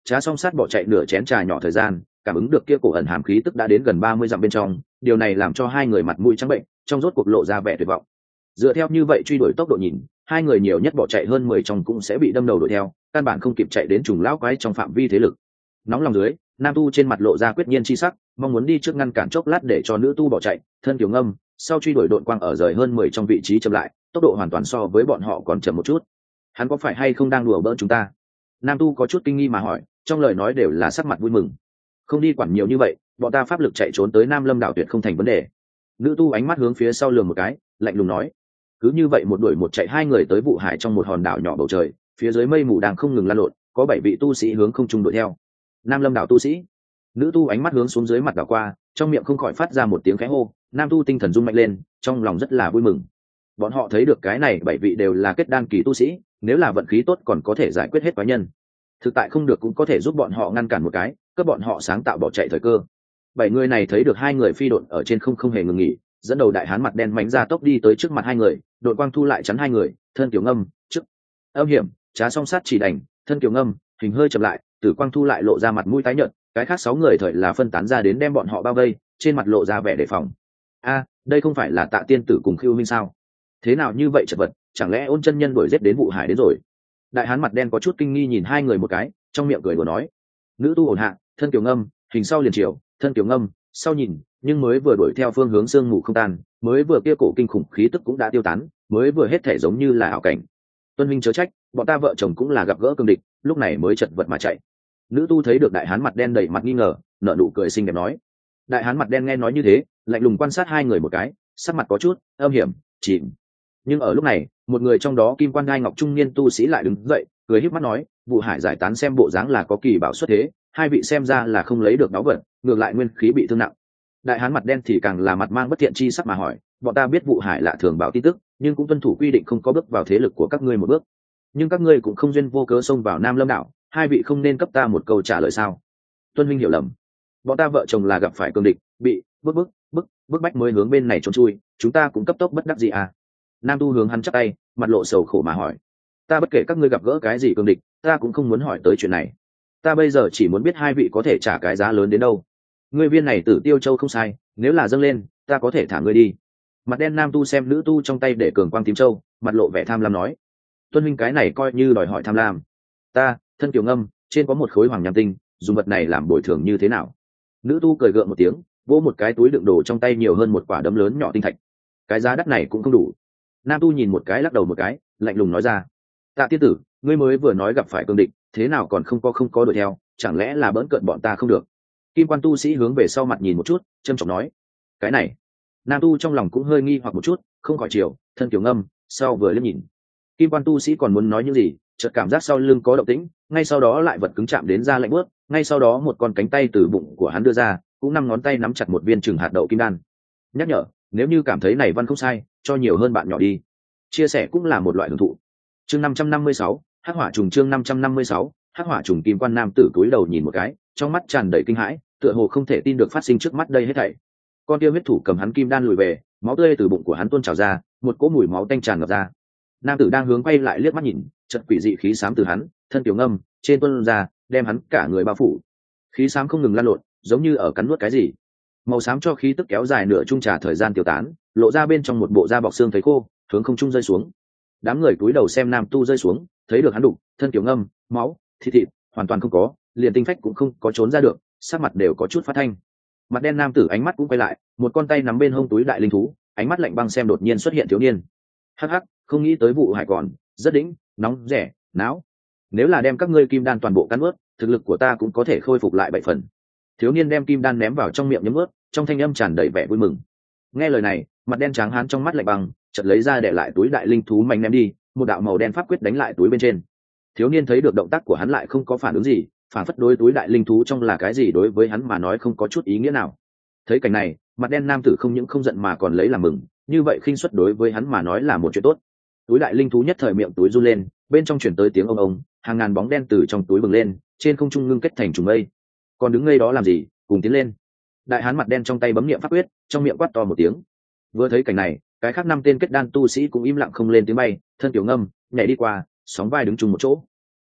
Trá Song Sát bỏ chạy nửa chén trà nhỏ thời gian, cảm ứng được kia cổ ẩn hàm khí tức đã đến gần ba mươi dặm bên trong, điều này làm cho hai người mặt mũi trắng bệnh, trong rốt cuộc lộ ra vẻ tuyệt vọng. Dựa theo như vậy truy đuổi tốc độ nhìn, hai người nhiều nhất bỏ chạy hơn mười trong cũng sẽ bị đâm đầu đuổi theo, căn bản không kịp chạy đến trùng lão quái trong phạm vi thế lực. Nóng lòng dưới, nam tu trên mặt lộ ra quyết nhiên chi sắc, mong muốn đi trước ngăn cản chốc lát để cho nữ tu bỏ chạy, thân Tiểu Ngâm sau truy đuổi đội quang ở rời hơn mười trong vị trí chậm lại, tốc độ hoàn toàn so với bọn họ còn chậm một chút. Hắn có phải hay không đang đùa bỡn chúng ta? Nam tu có chút kinh nghi mà hỏi, trong lời nói đều là sắc mặt vui mừng. Không đi quản nhiều như vậy, bọn ta pháp lực chạy trốn tới Nam Lâm đảo tuyệt không thành vấn đề. Nữ tu ánh mắt hướng phía sau lườm một cái, lạnh lùng nói. Cứ như vậy một đuổi một chạy hai người tới vụ hải trong một hòn đảo nhỏ bầu trời, phía dưới mây mù đang không ngừng lan lộn, có bảy vị tu sĩ hướng không trung đuổi theo. Nam Lâm đảo tu sĩ. Nữ tu ánh mắt hướng xuống dưới mặt đảo qua, trong miệng không khỏi phát ra một tiếng khẽ hô. Nam tu tinh thần rung mạnh lên, trong lòng rất là vui mừng. Bọn họ thấy được cái này bảy vị đều là kết đan kỳ tu sĩ, nếu là vận khí tốt còn có thể giải quyết hết quái nhân, thực tại không được cũng có thể giúp bọn họ ngăn cản một cái, cấp bọn họ sáng tạo bỏ chạy thời cơ. Bảy người này thấy được hai người phi độn ở trên không không hề ngừng nghỉ, dẫn đầu đại hán mặt đen mánh ra tốc đi tới trước mặt hai người, đội quang thu lại chắn hai người, thân Tiểu Ngâm trước âm hiểm Trá Song Sát chỉ đành, thân Tiểu Ngâm hình hơi chậm lại, tử quang thu lại lộ ra mặt mũi tái nhợt, cái khác sáu người thời là phân tán ra đến đem bọn họ bao vây, trên mặt lộ ra vẻ đề phòng. A, đây không phải là Tạ tiên tử cùng Khưu Minh sao? Thế nào như vậy chật vật, chẳng lẽ Ôn chân nhân đuổi giết đến vụ hải đến rồi? Đại hán mặt đen có chút kinh nghi nhìn hai người một cái, trong miệng cười đùa nói. Nữ tu ổn hạ, thân Tiểu Ngâm hình sau liền chiều, thân Tiểu Ngâm sau nhìn, nhưng mới vừa đuổi theo phương hướng sương mù không tan, mới vừa kia cổ kinh khủng khí tức cũng đã tiêu tán, mới vừa hết thể giống như là ảo cảnh. Tuân huynh chớ trách, bọn ta vợ chồng cũng là gặp gỡ cương địch, lúc này mới chật vật mà chạy. Nữ tu thấy được đại hán mặt đen đầy mặt nghi ngờ, nở nụ cười xinh đẹp nói. Đại hán mặt đen nghe nói như thế, lạnh lùng quan sát hai người một cái, sắc mặt có chút âm hiểm, chìm. Nhưng ở lúc này, một người trong đó kim quan ngai ngọc trung niên tu sĩ lại đứng dậy, cười híp mắt nói, vụ hải giải tán xem bộ dáng là có kỳ bảo xuất thế, hai vị xem ra là không lấy được náo vật, ngược lại nguyên khí bị thương nặng. Đại hán mặt đen thì càng là mặt mang bất thiện chi sắc mà hỏi, bọn ta biết vụ hải lạ thường bảo tin tức, nhưng cũng tuân thủ quy định không có bước vào thế lực của các ngươi một bước, nhưng các ngươi cũng không duyên vô cớ xông vào Nam Lâm đảo, hai vị không nên cấp ta một câu trả lời sao? Tuân huynh hiểu lầm, bọn ta vợ chồng là gặp phải cương địch, bị bức bức bức bức bách mới hướng bên này trốn chui, chúng ta cũng cấp tốc bất đắc gì à? Nam tu hướng hắn chắp tay, mặt lộ sầu khổ mà hỏi, ta bất kể các ngươi gặp gỡ cái gì cương địch, ta cũng không muốn hỏi tới chuyện này, ta bây giờ chỉ muốn biết hai vị có thể trả cái giá lớn đến đâu. Ngươi viên này Tử Tiêu Châu không sai, nếu là dâng lên, ta có thể thả ngươi đi. Mặt đen nam tu xem nữ tu trong tay để cường quang tím châu, mặt lộ vẻ tham lam nói, tuân huynh cái này coi như đòi hỏi tham lam. Ta thân Tiểu Ngâm trên có một khối hoàng nham tinh, dùng vật này làm bồi thường như thế nào? Nữ tu cười gượng một tiếng, vỗ một cái túi đựng đồ trong tay nhiều hơn một quả đấm lớn nhỏ tinh thạch. Cái giá đắt này cũng không đủ. Nam tu nhìn một cái lắc đầu một cái, lạnh lùng nói ra, Tạ tiên tử, ngươi mới vừa nói gặp phải cương địch, thế nào còn không có không có đuổi theo, chẳng lẽ là bỡn cợt bọn ta không được? Kim quan tu sĩ hướng về sau mặt nhìn một chút, trầm trọng nói, cái này. Nam tu trong lòng cũng hơi nghi hoặc một chút, không khỏi chiều, thân Tiểu Ngâm sau vừa liếc nhìn. Kim quan tu sĩ còn muốn nói những gì, chợt cảm giác sau lưng có động tĩnh, ngay sau đó lại vật cứng chạm đến da lạnh bước, ngay sau đó một con cánh tay từ bụng của hắn đưa ra, cũng năm ngón tay nắm chặt một viên chừng hạt đậu kim đan. Nhắc nhở, nếu như cảm thấy này văn không sai, cho nhiều hơn bạn nhỏ đi. Chia sẻ cũng là một loại hưởng thụ. Chương năm trăm năm mươi sáu, Hắc Hỏa trùng chương năm trăm năm mươi sáu, Hắc Hỏa trùng. Kim quan nam tử cúi đầu nhìn một cái, trong mắt tràn đầy kinh hãi, tựa hồ không thể tin được phát sinh trước mắt đây hết thảy. Con kia huyết thủ cầm hắn kim đan lùi về, máu tươi từ bụng của hắn tuôn trào ra, một cỗ mùi máu tanh tràn ngập ra. Nam tử đang hướng quay lại liếc mắt nhìn, chợt quỷ dị khí xám từ hắn thân Tiểu Ngâm trên tuôn ra, đem hắn cả người bao phủ. Khí xám không ngừng lan lộn, giống như ở cắn nuốt cái gì. Màu xám cho khí tức kéo dài nửa chung trà thời gian tiêu tán, lộ ra bên trong một bộ da bọc xương thấy khô, hướng không trung rơi xuống. Đám người cúi đầu xem nam tu rơi xuống, thấy được hắn đục thân Tiểu Ngâm máu thịt thịt hoàn toàn không có, liền tinh phách cũng không có trốn ra được, sắc mặt đều có chút phát thanh. Mặt đen nam tử ánh mắt cũng quay lại, một con tay nắm bên hông túi đại linh thú, ánh mắt lạnh băng xem đột nhiên xuất hiện thiếu niên. Hắc hắc, không nghĩ tới vụ hải còn rất đỉnh, nóng rẻ não, nếu là đem các ngươi kim đan toàn bộ cắn ướt, thực lực của ta cũng có thể khôi phục lại bảy phần. Thiếu niên đem kim đan ném vào trong miệng nhấm ướt, trong thanh âm tràn đầy vẻ vui mừng. Nghe lời này, mặt đen trắng hán trong mắt lạnh băng, chợt lấy ra để lại túi đại linh thú mạnh ném đi, một đạo màu đen pháp quyết đánh lại túi bên trên. Thiếu niên thấy được động tác của hắn lại không có phản ứng gì, phản phất đối túi đại linh thú trong là cái gì đối với hắn mà nói không có chút ý nghĩa nào. Thấy cảnh này, mặt đen nam tử không những không giận mà còn lấy làm mừng, như vậy khinh suất đối với hắn mà nói là một chuyện tốt. Túi đại linh thú nhất thời miệng túi run lên, bên trong chuyển tới tiếng ông ông, hàng ngàn bóng đen từ trong túi bừng lên, trên không trung ngưng kết thành trùng mây. Còn đứng ngây đó làm gì, cùng tiến lên. Đại hán mặt đen trong tay bấm niệm pháp quyết, trong miệng quát to một tiếng. Vừa thấy cảnh này, cái khác năm tên kết đan tu sĩ cũng im lặng không lên tiếng bay, thân Tiểu Ngâm nhảy đi qua, sóng vai đứng chung một chỗ.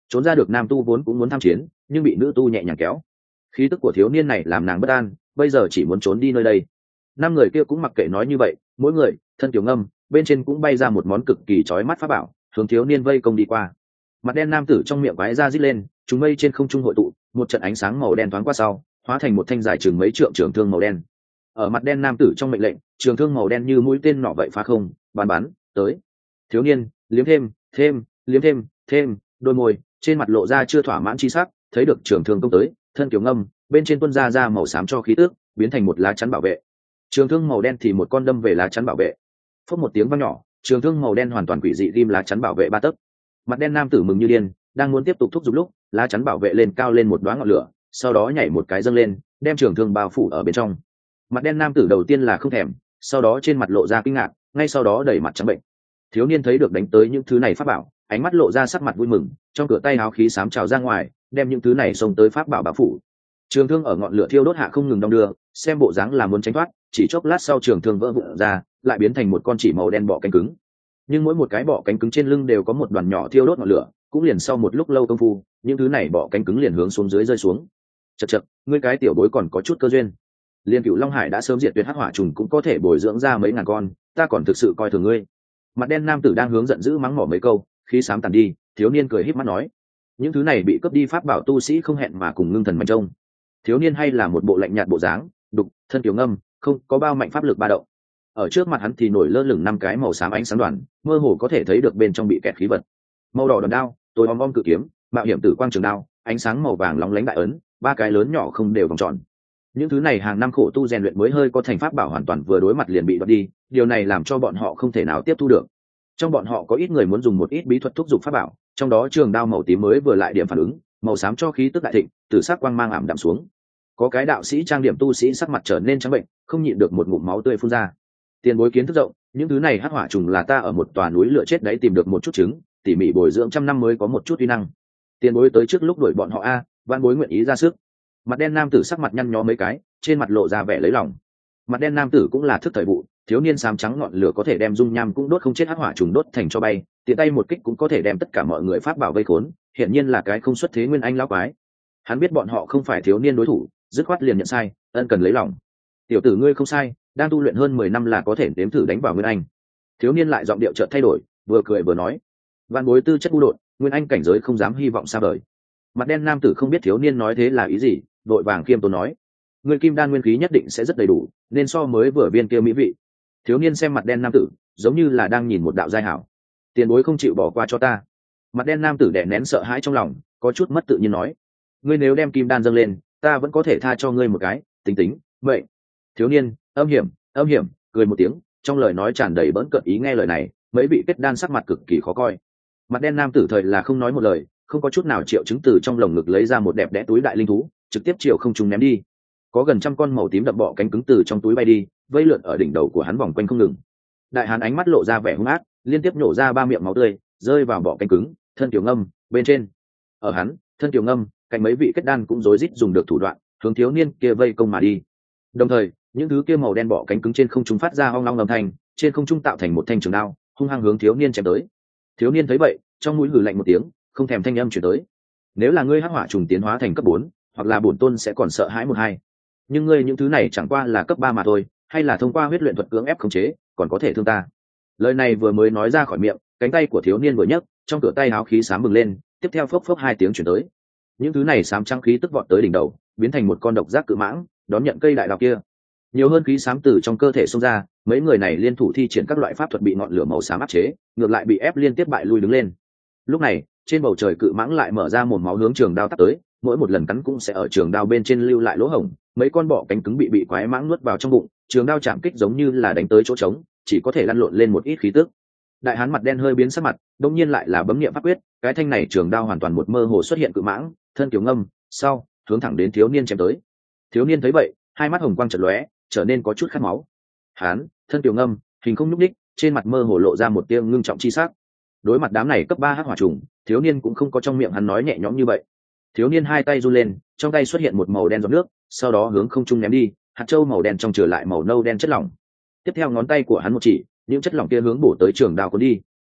Trốn ra được nam tu vốn cũng muốn tham chiến, nhưng bị nữ tu nhẹ nhàng kéo. Khí tức của thiếu niên này làm nàng bất an, bây giờ chỉ muốn trốn đi nơi đây. Năm người kia cũng mặc kệ nói như vậy, mỗi người thân tiểu ngâm bên trên cũng bay ra một món cực kỳ chói mắt pháp bảo, hướng thiếu niên vây công đi qua. Mặt đen nam tử trong miệng quái ra rít lên, chúng mây trên không trung hội tụ, một trận ánh sáng màu đen thoáng qua sau, hóa thành một thanh dài chừng mấy trượng trường thương màu đen. Ở mặt đen nam tử trong mệnh lệnh, trường thương màu đen như mũi tên nỏ vậy phá không, bắn bắn tới. Thiếu niên liếm thêm, thêm, liếm thêm, thêm, đôi môi trên mặt lộ ra chưa thỏa mãn chi sắc, thấy được trường thương công tới, thân kiểu ngâm bên trên tuôn ra ra màu xám cho khí tước, biến thành một lá chắn bảo vệ. Trường thương màu đen thì một con đâm về lá chắn bảo vệ. Phốc một tiếng vang nhỏ, trường thương màu đen hoàn toàn quỷ dị ghim lá chắn bảo vệ ba tấc. Mặt đen nam tử mừng như điên, đang muốn tiếp tục thúc giục lúc, lá chắn bảo vệ lên cao lên một đóa ngọn lửa, sau đó nhảy một cái dâng lên, đem trường thương bao phủ ở bên trong. Mặt đen nam tử đầu tiên là không thèm, sau đó trên mặt lộ ra kinh ngạc, ngay sau đó đẩy mặt trắng bệnh. Thiếu niên thấy được đánh tới những thứ này pháp bảo, ánh mắt lộ ra sắc mặt vui mừng, trong cửa tay áo khí xám trào ra ngoài, đem những thứ này xông tới pháp bảo bao phủ. Trường thương ở ngọn lửa thiêu đốt hạ không ngừng đong đưa, xem bộ dáng là muốn tránh thoát, chỉ chốc lát sau trường thương vỡ vụn ra, lại biến thành một con chỉ màu đen bọ cánh cứng. Nhưng mỗi một cái bọ cánh cứng trên lưng đều có một đoàn nhỏ thiêu đốt ngọn lửa, cũng liền sau một lúc lâu công phu, những thứ này bọ cánh cứng liền hướng xuống dưới rơi xuống. Chậc chậc, ngươi cái tiểu bối còn có chút cơ duyên. Liên Cửu Long Hải đã sớm diệt tuyệt hắc hỏa trùng cũng có thể bồi dưỡng ra mấy ngàn con, ta còn thực sự coi thường ngươi. Mặt đen nam tử đang hướng giận dữ mắng mỏ mấy câu, khí xám tàn đi, thiếu niên cười híp mắt nói: những thứ này bị cướp đi pháp bảo tu sĩ không hẹn mà cùng ngưng thần mạnh trông. Thiếu niên hay là một bộ lạnh nhạt bộ dáng, đục thân tiểu ngâm, không có bao mạnh pháp lực ba động. Ở trước mặt hắn thì nổi lơ lửng năm cái màu xám ánh sáng đoàn, mơ hồ có thể thấy được bên trong bị kẹt khí vật. Màu đỏ đòn đao, tối om om cự kiếm, mạo hiểm tử quang trường đao, ánh sáng màu vàng lóng lánh đại ấn, ba cái lớn nhỏ không đều vòng tròn. Những thứ này hàng năm khổ tu rèn luyện mới hơi có thành pháp bảo hoàn toàn vừa đối mặt liền bị đoạt đi, điều này làm cho bọn họ không thể nào tiếp thu được. Trong bọn họ có ít người muốn dùng một ít bí thuật thúc giục pháp bảo, trong đó trường đao màu tím mới vừa lại điểm phản ứng, màu xám cho khí tức đại thịnh, tử sắc quang mang ảm đạm xuống. Có cái đạo sĩ trang điểm tu sĩ sắc mặt trở nên trắng bệnh, không nhịn được một ngụm máu tươi phun ra. Tiền bối kiến thức rộng, những thứ này hắc hỏa trùng là ta ở một tòa núi lửa chết đấy tìm được một chút trứng, tỉ mỉ bồi dưỡng trăm năm mới có một chút uy năng. Tiền bối tới trước lúc đuổi bọn họ a, văn bối nguyện ý ra sức. Mặt đen nam tử sắc mặt nhăn nhó mấy cái, trên mặt lộ ra vẻ lấy lòng. Mặt đen nam tử cũng là thức thời vụ, thiếu niên xám trắng ngọn lửa có thể đem dung nham cũng đốt không chết hắc hỏa trùng đốt thành cho bay, tiện tay một kích cũng có thể đem tất cả mọi người pháp bảo vây khốn, hiển nhiên là cái không xuất thế nguyên anh lão quái. Hắn biết bọn họ không phải thiếu niên đối thủ, dứt khoát liền nhận sai, ân cần lấy lòng. Tiểu tử ngươi không sai, đang tu luyện hơn mười năm là có thể đếm thử đánh vào nguyên anh. Thiếu niên lại giọng điệu chợt thay đổi, vừa cười vừa nói: văn bối tư chất ngu đột, nguyên anh cảnh giới không dám hy vọng xa vời. Mặt đen nam tử không biết thiếu niên nói thế là ý gì, vội vàng khiêm tốn nói: người kim đan nguyên khí nhất định sẽ rất đầy đủ, nên so mới vừa viên kia mỹ vị. Thiếu niên xem mặt đen nam tử, giống như là đang nhìn một đạo giai hảo. Tiền bối không chịu bỏ qua cho ta. Mặt đen nam tử đè nén sợ hãi trong lòng, có chút mất tự nhiên nói: ngươi nếu đem kim đan dâng lên, ta vẫn có thể tha cho ngươi một cái, tính tính, vậy. Thiếu niên âm hiểm âm hiểm cười một tiếng, trong lời nói tràn đầy bỡn cợt ý. Nghe lời này, mấy vị kết đan sắc mặt cực kỳ khó coi. Mặt đen nam tử thời là không nói một lời, không có chút nào triệu chứng từ trong lồng ngực lấy ra một đẹp đẽ túi đại linh thú, trực tiếp chiều không trung ném đi. Có gần trăm con màu tím đậm bọ cánh cứng từ trong túi bay đi, vây lượn ở đỉnh đầu của hắn vòng quanh không ngừng. Đại hán ánh mắt lộ ra vẻ hung ác, liên tiếp nhổ ra ba miệng máu tươi, rơi vào bọ cánh cứng thân tiểu ngâm bên trên. Ở hắn thân tiểu ngâm cạnh mấy vị kết đan cũng rối rít dùng được thủ đoạn, hướng thiếu niên kia vây công mà đi. Đồng thời, những thứ kia màu đen bọ cánh cứng trên không trung phát ra ong long âm thanh, trên không trung tạo thành một thanh trường đao, hung hăng hướng thiếu niên chém tới. Thiếu niên thấy vậy, trong mũi hừ lạnh một tiếng, không thèm thanh âm chuyển tới: nếu là ngươi hắc hỏa trùng tiến hóa thành cấp bốn, hoặc là bổn tôn sẽ còn sợ hãi một hai. Nhưng ngươi những thứ này chẳng qua là cấp ba mà thôi, hay là thông qua huyết luyện thuật cưỡng ép khống chế, còn có thể thương ta. Lời này vừa mới nói ra khỏi miệng, cánh tay của thiếu niên vừa nhấc, trong cửa tay áo khí sáng bừng lên, tiếp theo phốc phốc hai tiếng chuyển tới. Những thứ này xám trắng khí tức vọt tới đỉnh đầu, biến thành một con độc giác cự mãng, đón nhận cây đại đao kia. Nhiều hơn khí xám từ trong cơ thể xông ra, mấy người này liên thủ thi triển các loại pháp thuật bị ngọn lửa màu xám áp chế, ngược lại bị ép liên tiếp bại lui đứng lên. Lúc này, trên bầu trời cự mãng lại mở ra mồm máu hướng trường đao tắt tới, mỗi một lần cắn cũng sẽ ở trường đao bên trên lưu lại lỗ hổng, mấy con bọ cánh cứng bị bị quái mãng nuốt vào trong bụng, trường đao chạm kích giống như là đánh tới chỗ trống, chỉ có thể lăn lộn lên một ít khí tức. Đại hán mặt đen hơi biến sắc mặt, đột nhiên lại là bấm niệm pháp quyết, cái thanh này trường đao hoàn toàn một mơ hồ xuất hiện cự mãng, thân kiểu ngâm, sau hướng thẳng đến thiếu niên chém tới. Thiếu niên thấy vậy, hai mắt hồng quang chợt lóe, trở nên có chút khát máu. Hán thân kiểu ngâm, hình không nhúc nhích, trên mặt mơ hồ lộ ra một tia ngưng trọng chi sắc. Đối mặt đám này cấp ba hắc hỏa trùng, thiếu niên cũng không có trong miệng hắn nói nhẹ nhõm như vậy. Thiếu niên hai tay run lên, trong tay xuất hiện một màu đen giọt nước, sau đó hướng không trung ném đi, hạt châu màu đen trong trở lại màu nâu đen chất lỏng. Tiếp theo ngón tay của hắn một chỉ, những chất lỏng kia hướng bổ tới trường đao cuốn đi.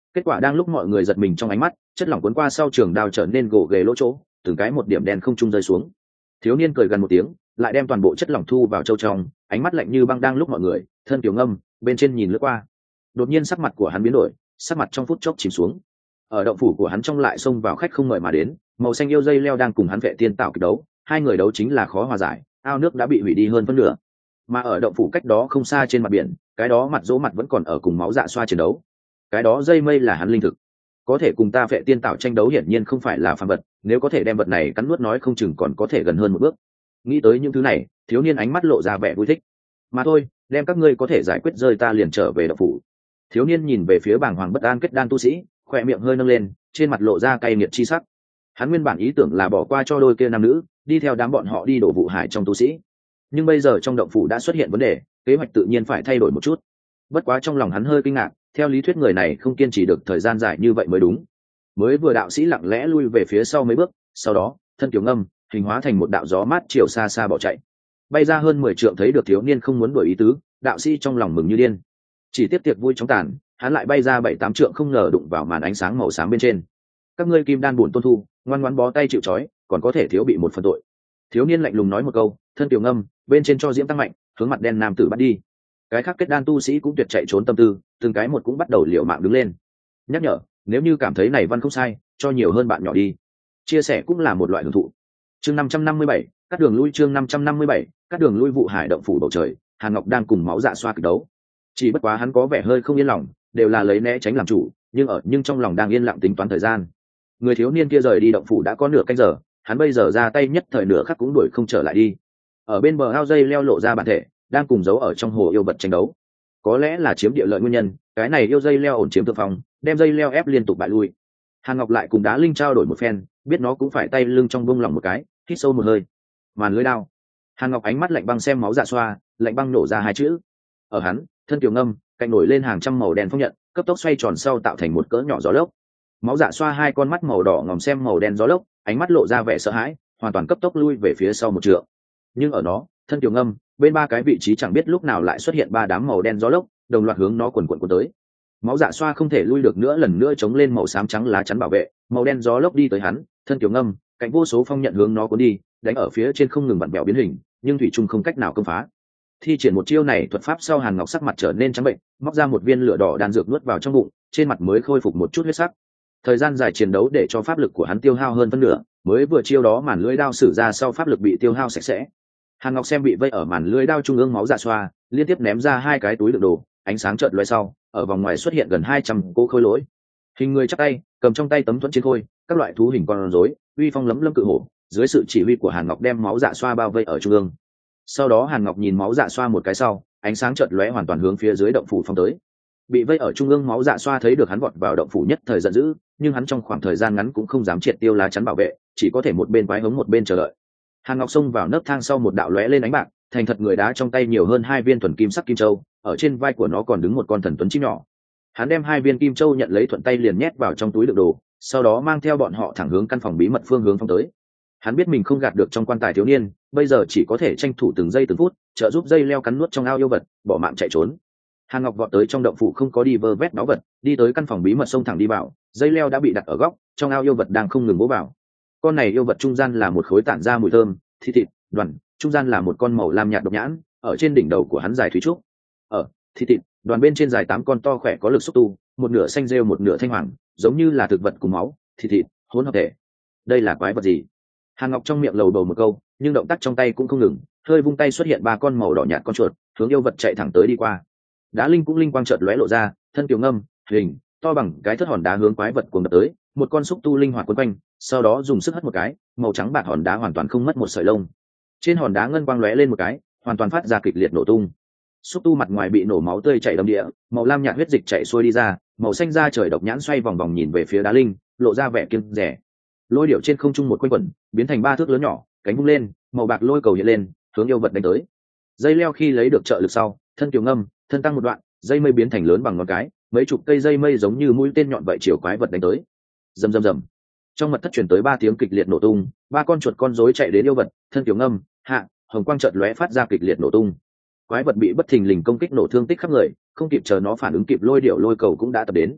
Kết quả đang lúc mọi người giật mình trong ánh mắt, chất lỏng cuốn qua sau trường đao trở nên gồ ghề lỗ chỗ, từng cái một điểm đen không trung rơi xuống. Thiếu niên cười gần một tiếng, lại đem toàn bộ chất lỏng thu vào châu trong, ánh mắt lạnh như băng đang lúc mọi người thân tiểu ngâm bên trên nhìn lướt qua. Đột nhiên sắc mặt của hắn biến đổi, sắc mặt trong phút chốc chìm xuống. Ở động phủ của hắn trong lại xông vào khách không mời mà đến, màu xanh yêu dây leo đang cùng hắn vệ tiên tạo kịch đấu, hai người đấu chính là khó hòa giải, ao nước đã bị hủy đi hơn phân nửa. Mà ở động phủ cách đó không xa trên mặt biển, cái đó mặt dỗ mặt vẫn còn ở cùng máu dạ xoa chiến đấu. Cái đó dây mây là hắn linh thực, có thể cùng ta vệ tiên tạo tranh đấu hiển nhiên không phải là phàm vật, nếu có thể đem vật này cắn nuốt nói không chừng còn có thể gần hơn một bước. Nghĩ tới những thứ này, thiếu niên ánh mắt lộ ra vẻ vui thích. Mà thôi, đem các ngươi có thể giải quyết rơi ta liền trở về động phủ. Thiếu niên nhìn về phía bảng hoàng bất an kết đan tu sĩ, khỏe miệng hơi nâng lên, trên mặt lộ ra cay nghiệt chi sắc. Hắn nguyên bản ý tưởng là bỏ qua cho đôi kia nam nữ, đi theo đám bọn họ đi đổ vụ hải trong tu sĩ, nhưng bây giờ trong động phủ đã xuất hiện vấn đề, kế hoạch tự nhiên phải thay đổi một chút. Bất quá trong lòng hắn hơi kinh ngạc, theo lý thuyết người này không kiên trì được thời gian dài như vậy mới đúng. Mới vừa đạo sĩ lặng lẽ lui về phía sau mấy bước, sau đó thân kiểu ngâm hình hóa thành một đạo gió mát chiều xa xa bỏ chạy, bay ra hơn mười trượng. Thấy được thiếu niên không muốn đuổi ý tứ, đạo sĩ trong lòng mừng như điên. Chỉ tiếp tiệc vui chóng tàn, hắn lại bay ra bảy tám trượng, không ngờ đụng vào màn ánh sáng màu xám bên trên. Các ngươi kim đan buồn tôn thu, ngoan ngoãn bó tay chịu trói, còn có thể thiếu bị một phần tội. Thiếu niên lạnh lùng nói một câu, thân tiểu ngâm bên trên cho diễm tăng mạnh, hướng mặt đen nam tử bắt đi. Cái khác kết đan tu sĩ cũng tuyệt chạy trốn tâm tư, từng cái một cũng bắt đầu liều mạng đứng lên. Nhắc nhở, nếu như cảm thấy này văn không sai, cho nhiều hơn bạn nhỏ đi. Chia sẻ cũng là một loại hưởng thụ. Chương năm trăm năm mươi bảy, cắt đường lui. Chương năm trăm năm mươi bảy, cắt đường lui. Vụ hải động phủ bầu trời, Hàn Ngọc đang cùng máu dạ xoa kịch đấu. Chỉ bất quá hắn có vẻ hơi không yên lòng, đều là lấy né tránh làm chủ, nhưng ở nhưng trong lòng đang yên lặng tính toán thời gian. Người thiếu niên kia rời đi động phủ đã có nửa canh giờ, hắn bây giờ ra tay nhất thời nửa khắc cũng đuổi không trở lại đi. Ở bên bờ ao dây leo lộ ra bản thể, đang cùng giấu ở trong hồ yêu vật tranh đấu. Có lẽ là chiếm địa lợi nguyên nhân, cái này yêu dây leo ổn chiếm thượng phong, đem dây leo ép liên tục bại lui. Hàn Ngọc lại cùng đá linh trao đổi một phen, biết nó cũng phải tay lưng trong bông lòng một cái, hít sâu một hơi. Màn lưới đao. Hàn Ngọc ánh mắt lạnh băng xem máu dạ xoa, lạnh băng nổ ra hai chữ. Ở hắn, thân tiểu ngâm, cạnh nổi lên hàng trăm màu đen phong nhận, cấp tốc xoay tròn sau tạo thành một cỡ nhỏ gió lốc. Máu dạ xoa hai con mắt màu đỏ ngòm xem màu đen gió lốc, ánh mắt lộ ra vẻ sợ hãi, hoàn toàn cấp tốc lui về phía sau một trượng. Nhưng ở nó, thân tiểu ngâm, bên ba cái vị trí chẳng biết lúc nào lại xuất hiện ba đám màu đen gió lốc, đồng loạt hướng nó quần quần cuốn tới. Máu dạ xoa không thể lui được nữa, lần nữa chống lên màu xám trắng lá chắn bảo vệ, màu đen gió lốc đi tới hắn, thân tiểu ngâm, cạnh vô số phong nhận hướng nó cuốn đi, đánh ở phía trên không ngừng vặn bèo biến hình, nhưng thủy trung không cách nào công phá. Thi triển một chiêu này thuật pháp sau, Hàn Ngọc sắc mặt trở nên trắng bệnh, móc ra một viên lửa đỏ đan dược nuốt vào trong bụng, trên mặt mới khôi phục một chút huyết sắc. Thời gian dài chiến đấu để cho pháp lực của hắn tiêu hao hơn phân nửa, mới vừa chiêu đó màn lưỡi đao sử ra sau pháp lực bị tiêu hao sạch sẽ. Hàn Ngọc xem bị vây ở màn lưỡi đao trung ương máu dạ xoa, liên tiếp ném ra hai cái túi đựng đồ, ánh sáng chợt lóe sau, ở vòng ngoài xuất hiện gần hai trăm cỗ khôi lỗi. Hình người chắp tay, cầm trong tay tấm thuẫn chiến khôi, các loại thú hình con rối, uy phong lấm lấm cự hổ, dưới sự chỉ huy của Hàn Ngọc đem máu dạ xoa bao vây ở trung ương. Sau đó Hàn Ngọc nhìn máu dạ xoa một cái sau, ánh sáng chợt lóe hoàn toàn hướng phía dưới động phủ phong tới. Bị vây ở trung ương máu dạ xoa thấy được hắn vọt vào động phủ nhất thời giận dữ, nhưng hắn trong khoảng thời gian ngắn cũng không dám triệt tiêu lá chắn bảo vệ, chỉ có thể một bên quái hống một bên chờ đợi. Hàn Ngọc xông vào nấc thang sau, một đạo lóe lên ánh bạc, thành thật người đá trong tay nhiều hơn hai viên thuần kim sắc kim châu, ở trên vai của nó còn đứng một con thần tuấn chim nhỏ. Hắn đem hai viên kim châu nhận lấy thuận tay liền nhét vào trong túi đựng đồ, sau đó mang theo bọn họ thẳng hướng căn phòng bí mật phương hướng phong tới. Hắn biết mình không gạt được trong quan tài thiếu niên, bây giờ chỉ có thể tranh thủ từng giây từng phút, trợ giúp dây leo cắn nuốt trong ao yêu vật, bỏ mạng chạy trốn. Hàn Ngọc vọt tới trong động phủ, không có đi vơ vét báu vật, đi tới căn phòng bí mật xông thẳng đi vào, dây leo đã bị đặt ở góc, trong ao yêu vật đang không ngừng bố vào. Con này yêu vật trung gian là một khối tản ra mùi thơm, thịt thịt, đoàn, trung gian là một con màu lam nhạt độc nhãn, ở trên đỉnh đầu của hắn dài thủy trúc. Ở thịt thịt, đoàn bên trên dài tám con to khỏe có lực xúc tu, một nửa xanh rêu một nửa thanh hoàng, giống như là thực vật cùng máu, thịt thịt, hỗn hợp thể. Đây là quái vật gì? Hàn Ngọc trong miệng lầu bầu một câu, nhưng động tác trong tay cũng không ngừng, hơi vung tay xuất hiện ba con màu đỏ nhạt con chuột, hướng yêu vật chạy thẳng tới đi qua. Đá linh cũng linh quang chợt lóe lộ ra, thân kiều ngâm, hình to bằng cái thất hòn đá hướng quái vật cuồng đập tới, một con xúc tu linh hoạt quấn quanh, sau đó dùng sức hất một cái, màu trắng bạc hòn đá hoàn toàn không mất một sợi lông. Trên hòn đá ngân quang lóe lên một cái, hoàn toàn phát ra kịch liệt nổ tung. Xúc tu mặt ngoài bị nổ máu tươi chảy đầm địa, màu lam nhạt huyết dịch chảy xuôi đi ra, màu xanh da trời độc nhãn xoay vòng vòng nhìn về phía đá linh, lộ ra vẻ kiêng dè. Lôi điệu trên không trung một quanh quẩn, biến thành ba thước lớn nhỏ, cánh vung lên, màu bạc lôi cầu hiện lên, hướng yêu vật đánh tới. Dây leo khi lấy được trợ lực sau, thân kiều ngâm, thân tăng một đoạn, dây mây biến thành lớn bằng ngón cái, mấy chục cây dây mây giống như mũi tên nhọn vậy chiều quái vật đánh tới. Rầm rầm rầm. Trong mật thất truyền tới ba tiếng kịch liệt nổ tung, ba con chuột con rối chạy đến yêu vật, thân kiều ngâm, hạ, hồng quang chợt lóe phát ra kịch liệt nổ tung. Quái vật bị bất thình lình công kích nổ thương tích khắp người, không kịp chờ nó phản ứng kịp, lôi điệu lôi cầu cũng đã tập đến.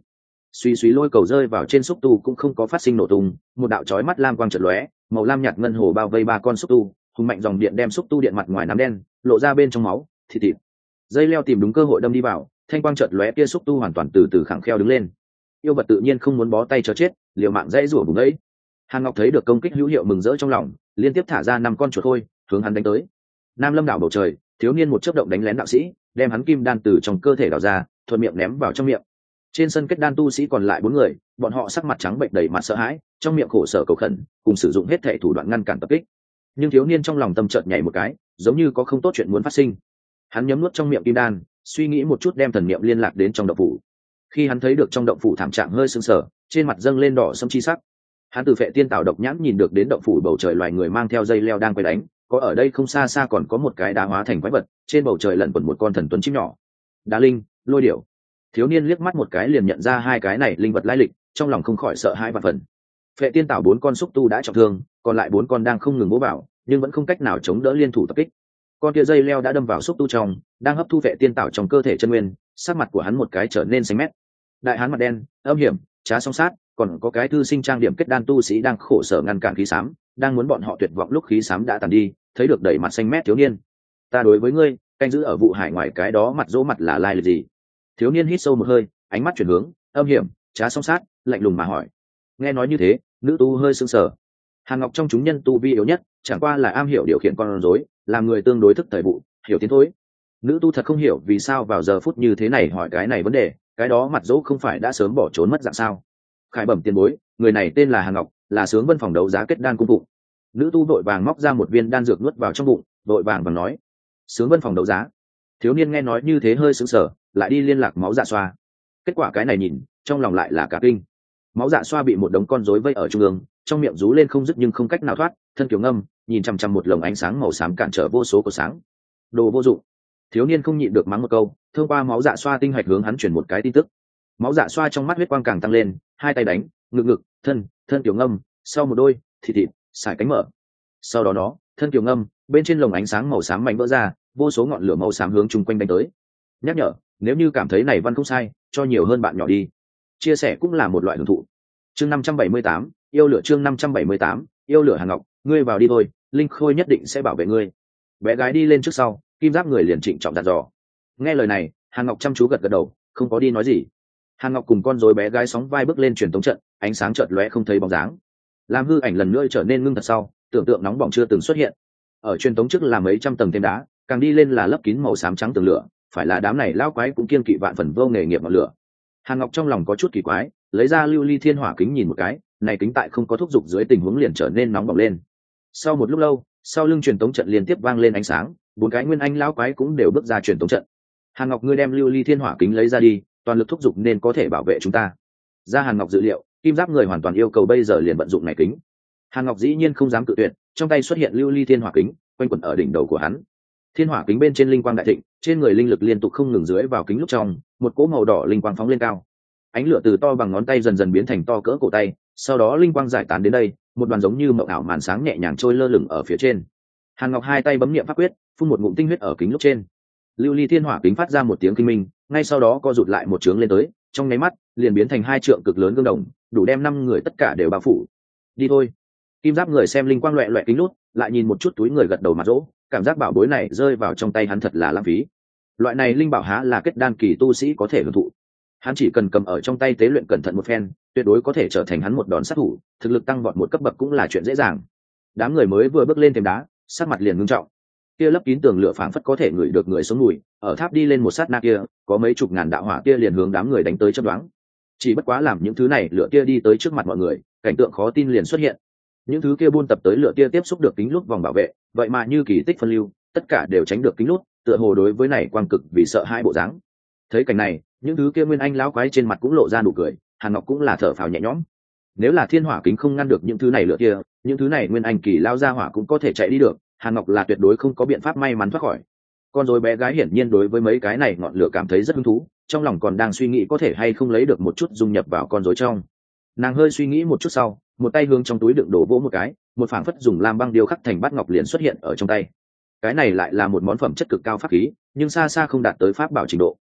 suy suy lôi cầu rơi vào trên xúc tu cũng không có phát sinh nổ tung, một đạo chói mắt lam quang chợt lóe, màu lam nhạt ngân hồ bao vây ba con xúc tu, hùng mạnh dòng điện đem xúc tu điện mặt ngoài nám đen lộ ra bên trong máu thịt thịt. Dây leo tìm đúng cơ hội đâm đi vào, thanh quang chợt lóe, kia xúc tu hoàn toàn từ từ khẳng kheo đứng lên. Yêu vật tự nhiên không muốn bó tay cho chết, liều mạng dãy rủa vùng ấy. Hàn Ngọc thấy được công kích hữu hiệu mừng rỡ trong lòng, liên tiếp thả ra năm con chuột khôi hướng hắn đánh tới. Nam Lâm đảo bầu trời, thiếu niên một chớp động đánh lén đạo sĩ, đem hắn kim đan từ trong cơ thể đào ra, thuận miệng ném vào trong miệng. Trên sân kết đan tu sĩ còn lại bốn người, bọn họ sắc mặt trắng bệch đầy mặt sợ hãi, trong miệng khổ sở cầu khẩn, cùng sử dụng hết thảy thủ đoạn ngăn cản tập kích. Nhưng thiếu niên trong lòng tâm chợt nhảy một cái, giống như có không tốt chuyện muốn phát sinh. Hắn nhấm nuốt trong miệng kim đan, suy nghĩ một chút đem thần niệm liên lạc đến trong động phủ. Khi hắn thấy được trong động phủ thảm trạng hơi sưng sờ, trên mặt dâng lên đỏ sẫm chi sắc. Hắn từ Phệ Tiên Tạo độc nhãn nhìn được đến động phủ bầu trời loài người mang theo dây leo đang quay đánh, có ở đây không xa xa còn có một cái đá hóa thành quái vật, trên bầu trời lẩn quẩn một con thần tuấn chim nhỏ. Đá linh, lôi điểu. Thiếu niên liếc mắt một cái liền nhận ra hai cái này linh vật lai lịch, trong lòng không khỏi sợ hãi vạn phần. Phệ Tiên Tạo bốn con xúc tu đã trọng thương, còn lại bốn con đang không ngừng bố vào, nhưng vẫn không cách nào chống đỡ liên thủ tập kích. Con kia dây leo đã đâm vào xúc tu trong, đang hấp thu Phệ Tiên Tạo trong cơ thể chân nguyên, sắc mặt của hắn một cái trở nên xanh mét. Đại hán mặt đen, âm hiểm, trá song sát, còn có cái thư sinh trang điểm kết đan tu sĩ đang khổ sở ngăn cản khí xám, đang muốn bọn họ tuyệt vọng lúc khí xám đã tàn đi, thấy được đẩy mặt xanh mét thiếu niên. Ta đối với ngươi, canh giữ ở vụ hải ngoài cái đó mặt dỗ mặt là lai lịch gì? Thiếu niên hít sâu một hơi, ánh mắt chuyển hướng, âm hiểm, trá song sát, lạnh lùng mà hỏi. Nghe nói như thế, nữ tu hơi sững sờ. Hàn Ngọc trong chúng nhân tu vi yếu nhất, chẳng qua là am hiểu điều khiển con rối, làm người tương đối thức thời vụ, hiểu tiến thối. Nữ tu thật không hiểu vì sao vào giờ phút như thế này hỏi cái này vấn đề, cái đó mặt dỗ không phải đã sớm bỏ trốn mất dạng sao? Khải bẩm tiền bối, người này tên là Hàn Ngọc, là sướng vân phòng đấu giá kết đan cung phụng. Nữ tu vội vàng móc ra một viên đan dược nuốt vào trong bụng, vội vàng và nói. Sướng vân phòng đấu giá. Thiếu niên nghe nói như thế hơi sững sờ, lại đi liên lạc máu dạ xoa. Kết quả cái này nhìn, trong lòng lại là cả kinh. Máu dạ xoa bị một đống con rối vây ở trung ương, trong miệng rú lên không dứt nhưng không cách nào thoát, thân kiểu ngâm, nhìn chằm chằm một lồng ánh sáng màu xám cản trở vô số của sáng. Đồ vô dụng. Thiếu niên không nhịn được mắng một câu, thông qua máu dạ xoa tinh hạch hướng hắn chuyển một cái tin tức. Máu dạ xoa trong mắt huyết quang càng tăng lên, hai tay đánh, ngực ngực, thân, thân kiểu ngâm, sau một đôi, thịt thịt, xài cánh mở. Sau đó đó, thân kiểu ngâm, bên trên lồng ánh sáng màu xám mạnh vỡ ra, vô số ngọn lửa màu xám hướng chung quanh đánh tới. Nhắc nhở, nếu như cảm thấy này văn không sai, cho nhiều hơn bạn nhỏ đi. Chia sẻ cũng là một loại hưởng thụ. Chương năm trăm bảy mươi tám, yêu lửa chương năm trăm bảy mươi tám, yêu lửa Hàn Ngọc, ngươi vào đi thôi, linh khôi nhất định sẽ bảo vệ ngươi. Bé gái đi lên trước sau, kim giáp người liền trịnh trọng dặn dò. Nghe lời này, Hàn Ngọc chăm chú gật gật đầu, không có đi nói gì. Hàn Ngọc cùng con rối bé gái sóng vai bước lên truyền tống trận, ánh sáng chợt lóe không thấy bóng dáng. Làm hư ảnh lần nữa trở nên ngưng thật sau, tưởng tượng nóng bỏng chưa từng xuất hiện. Ở truyền tống trước là mấy trăm tầng thêm đá, càng đi lên là lấp kín màu xám trắng tường lửa, phải là đám này lao quái cũng kiên kỵ vạn phần vô nghề nghiệp ngọn lửa. Hàn Ngọc trong lòng có chút kỳ quái, lấy ra lưu ly thiên hỏa kính nhìn một cái, này kính tại không có thúc giục dưới tình huống liền trở nên nóng bỏng lên. Sau một lúc lâu, sau lưng truyền tống trận liên tiếp vang lên ánh sáng, bốn cái nguyên anh lão quái cũng đều bước ra truyền tống trận. Hàn Ngọc, ngươi đem lưu ly thiên hỏa kính lấy ra đi, toàn lực thúc giục nên có thể bảo vệ chúng ta. Ra Hàn Ngọc dự liệu, kim giáp người hoàn toàn yêu cầu bây giờ liền vận dụng này kính. Hàn Ngọc dĩ nhiên không dám cự tuyệt, trong tay xuất hiện lưu ly thiên hỏa kính, quanh quẩn ở đỉnh đầu của hắn. Thiên hỏa kính bên trên linh quang đại thịnh, trên người linh lực liên tục không ngừng dưới vào kính lúc trong, một cỗ màu đỏ linh quang phóng lên cao. Ánh lửa từ to bằng ngón tay dần dần biến thành to cỡ cổ tay, sau đó linh quang giải tán đến đây, một đoàn giống như mộng ảo màn sáng nhẹ nhàng trôi lơ lửng ở phía trên. Hàn Ngọc hai tay bấm niệm pháp quyết, phun một ngụm tinh huyết ở kính lúc trên. Lưu ly thiên hỏa kính phát ra một tiếng kinh minh, ngay sau đó co rụt lại một trướng lên tới, trong nháy mắt liền biến thành hai trượng cực lớn gương đồng, đủ đem năm người tất cả đều bao phủ. Đi thôi. Kim giáp người xem linh quang loẹt loẹt kính lút, lại nhìn một chút túi người gật đầu mà dỗ, cảm giác bảo bối này rơi vào trong tay hắn thật là lãng phí. Loại này linh bảo há là kết đan kỳ tu sĩ có thể hưởng thụ. Hắn chỉ cần cầm ở trong tay tế luyện cẩn thận một phen, tuyệt đối có thể trở thành hắn một đòn sát thủ, thực lực tăng vọt một cấp bậc cũng là chuyện dễ dàng. Đám người mới vừa bước lên thềm đá, sắc mặt liền ngưng trọng. Kia lấp kín tường lửa phảng phất có thể ngửi được người sống mùi, ở tháp đi lên một sát na kia, có mấy chục ngàn đạo hỏa kia liền hướng đám người đánh tới chớp nhoáng. Chỉ bất quá làm những thứ này lửa kia đi tới trước mặt mọi người, cảnh tượng khó tin liền xuất hiện. Những thứ kia buôn tập tới lửa kia tiếp xúc được kính lút vòng bảo vệ, vậy mà như kỳ tích phân lưu, tất cả đều tránh được kính lút, tựa hồ đối với này quang cực vì sợ hai bộ dáng. Thấy cảnh này, những thứ kia nguyên anh lão quái trên mặt cũng lộ ra nụ cười, Hàn Ngọc cũng là thở phào nhẹ nhõm. Nếu là thiên hỏa kính không ngăn được những thứ này lửa kia, những thứ này nguyên anh kỳ lao ra hỏa cũng có thể chạy đi được, Hàn Ngọc là tuyệt đối không có biện pháp may mắn thoát khỏi. Con rối bé gái hiển nhiên đối với mấy cái này ngọn lửa cảm thấy rất hứng thú, trong lòng còn đang suy nghĩ có thể hay không lấy được một chút dung nhập vào con rối trong. Nàng hơi suy nghĩ một chút sau, một tay hướng trong túi đựng đổ vỗ một cái, một phảng phất dùng lam băng điêu khắc thành bát ngọc liền xuất hiện ở trong tay. Cái này lại là một món phẩm chất cực cao pháp khí, nhưng xa xa không đạt tới pháp bảo trình độ.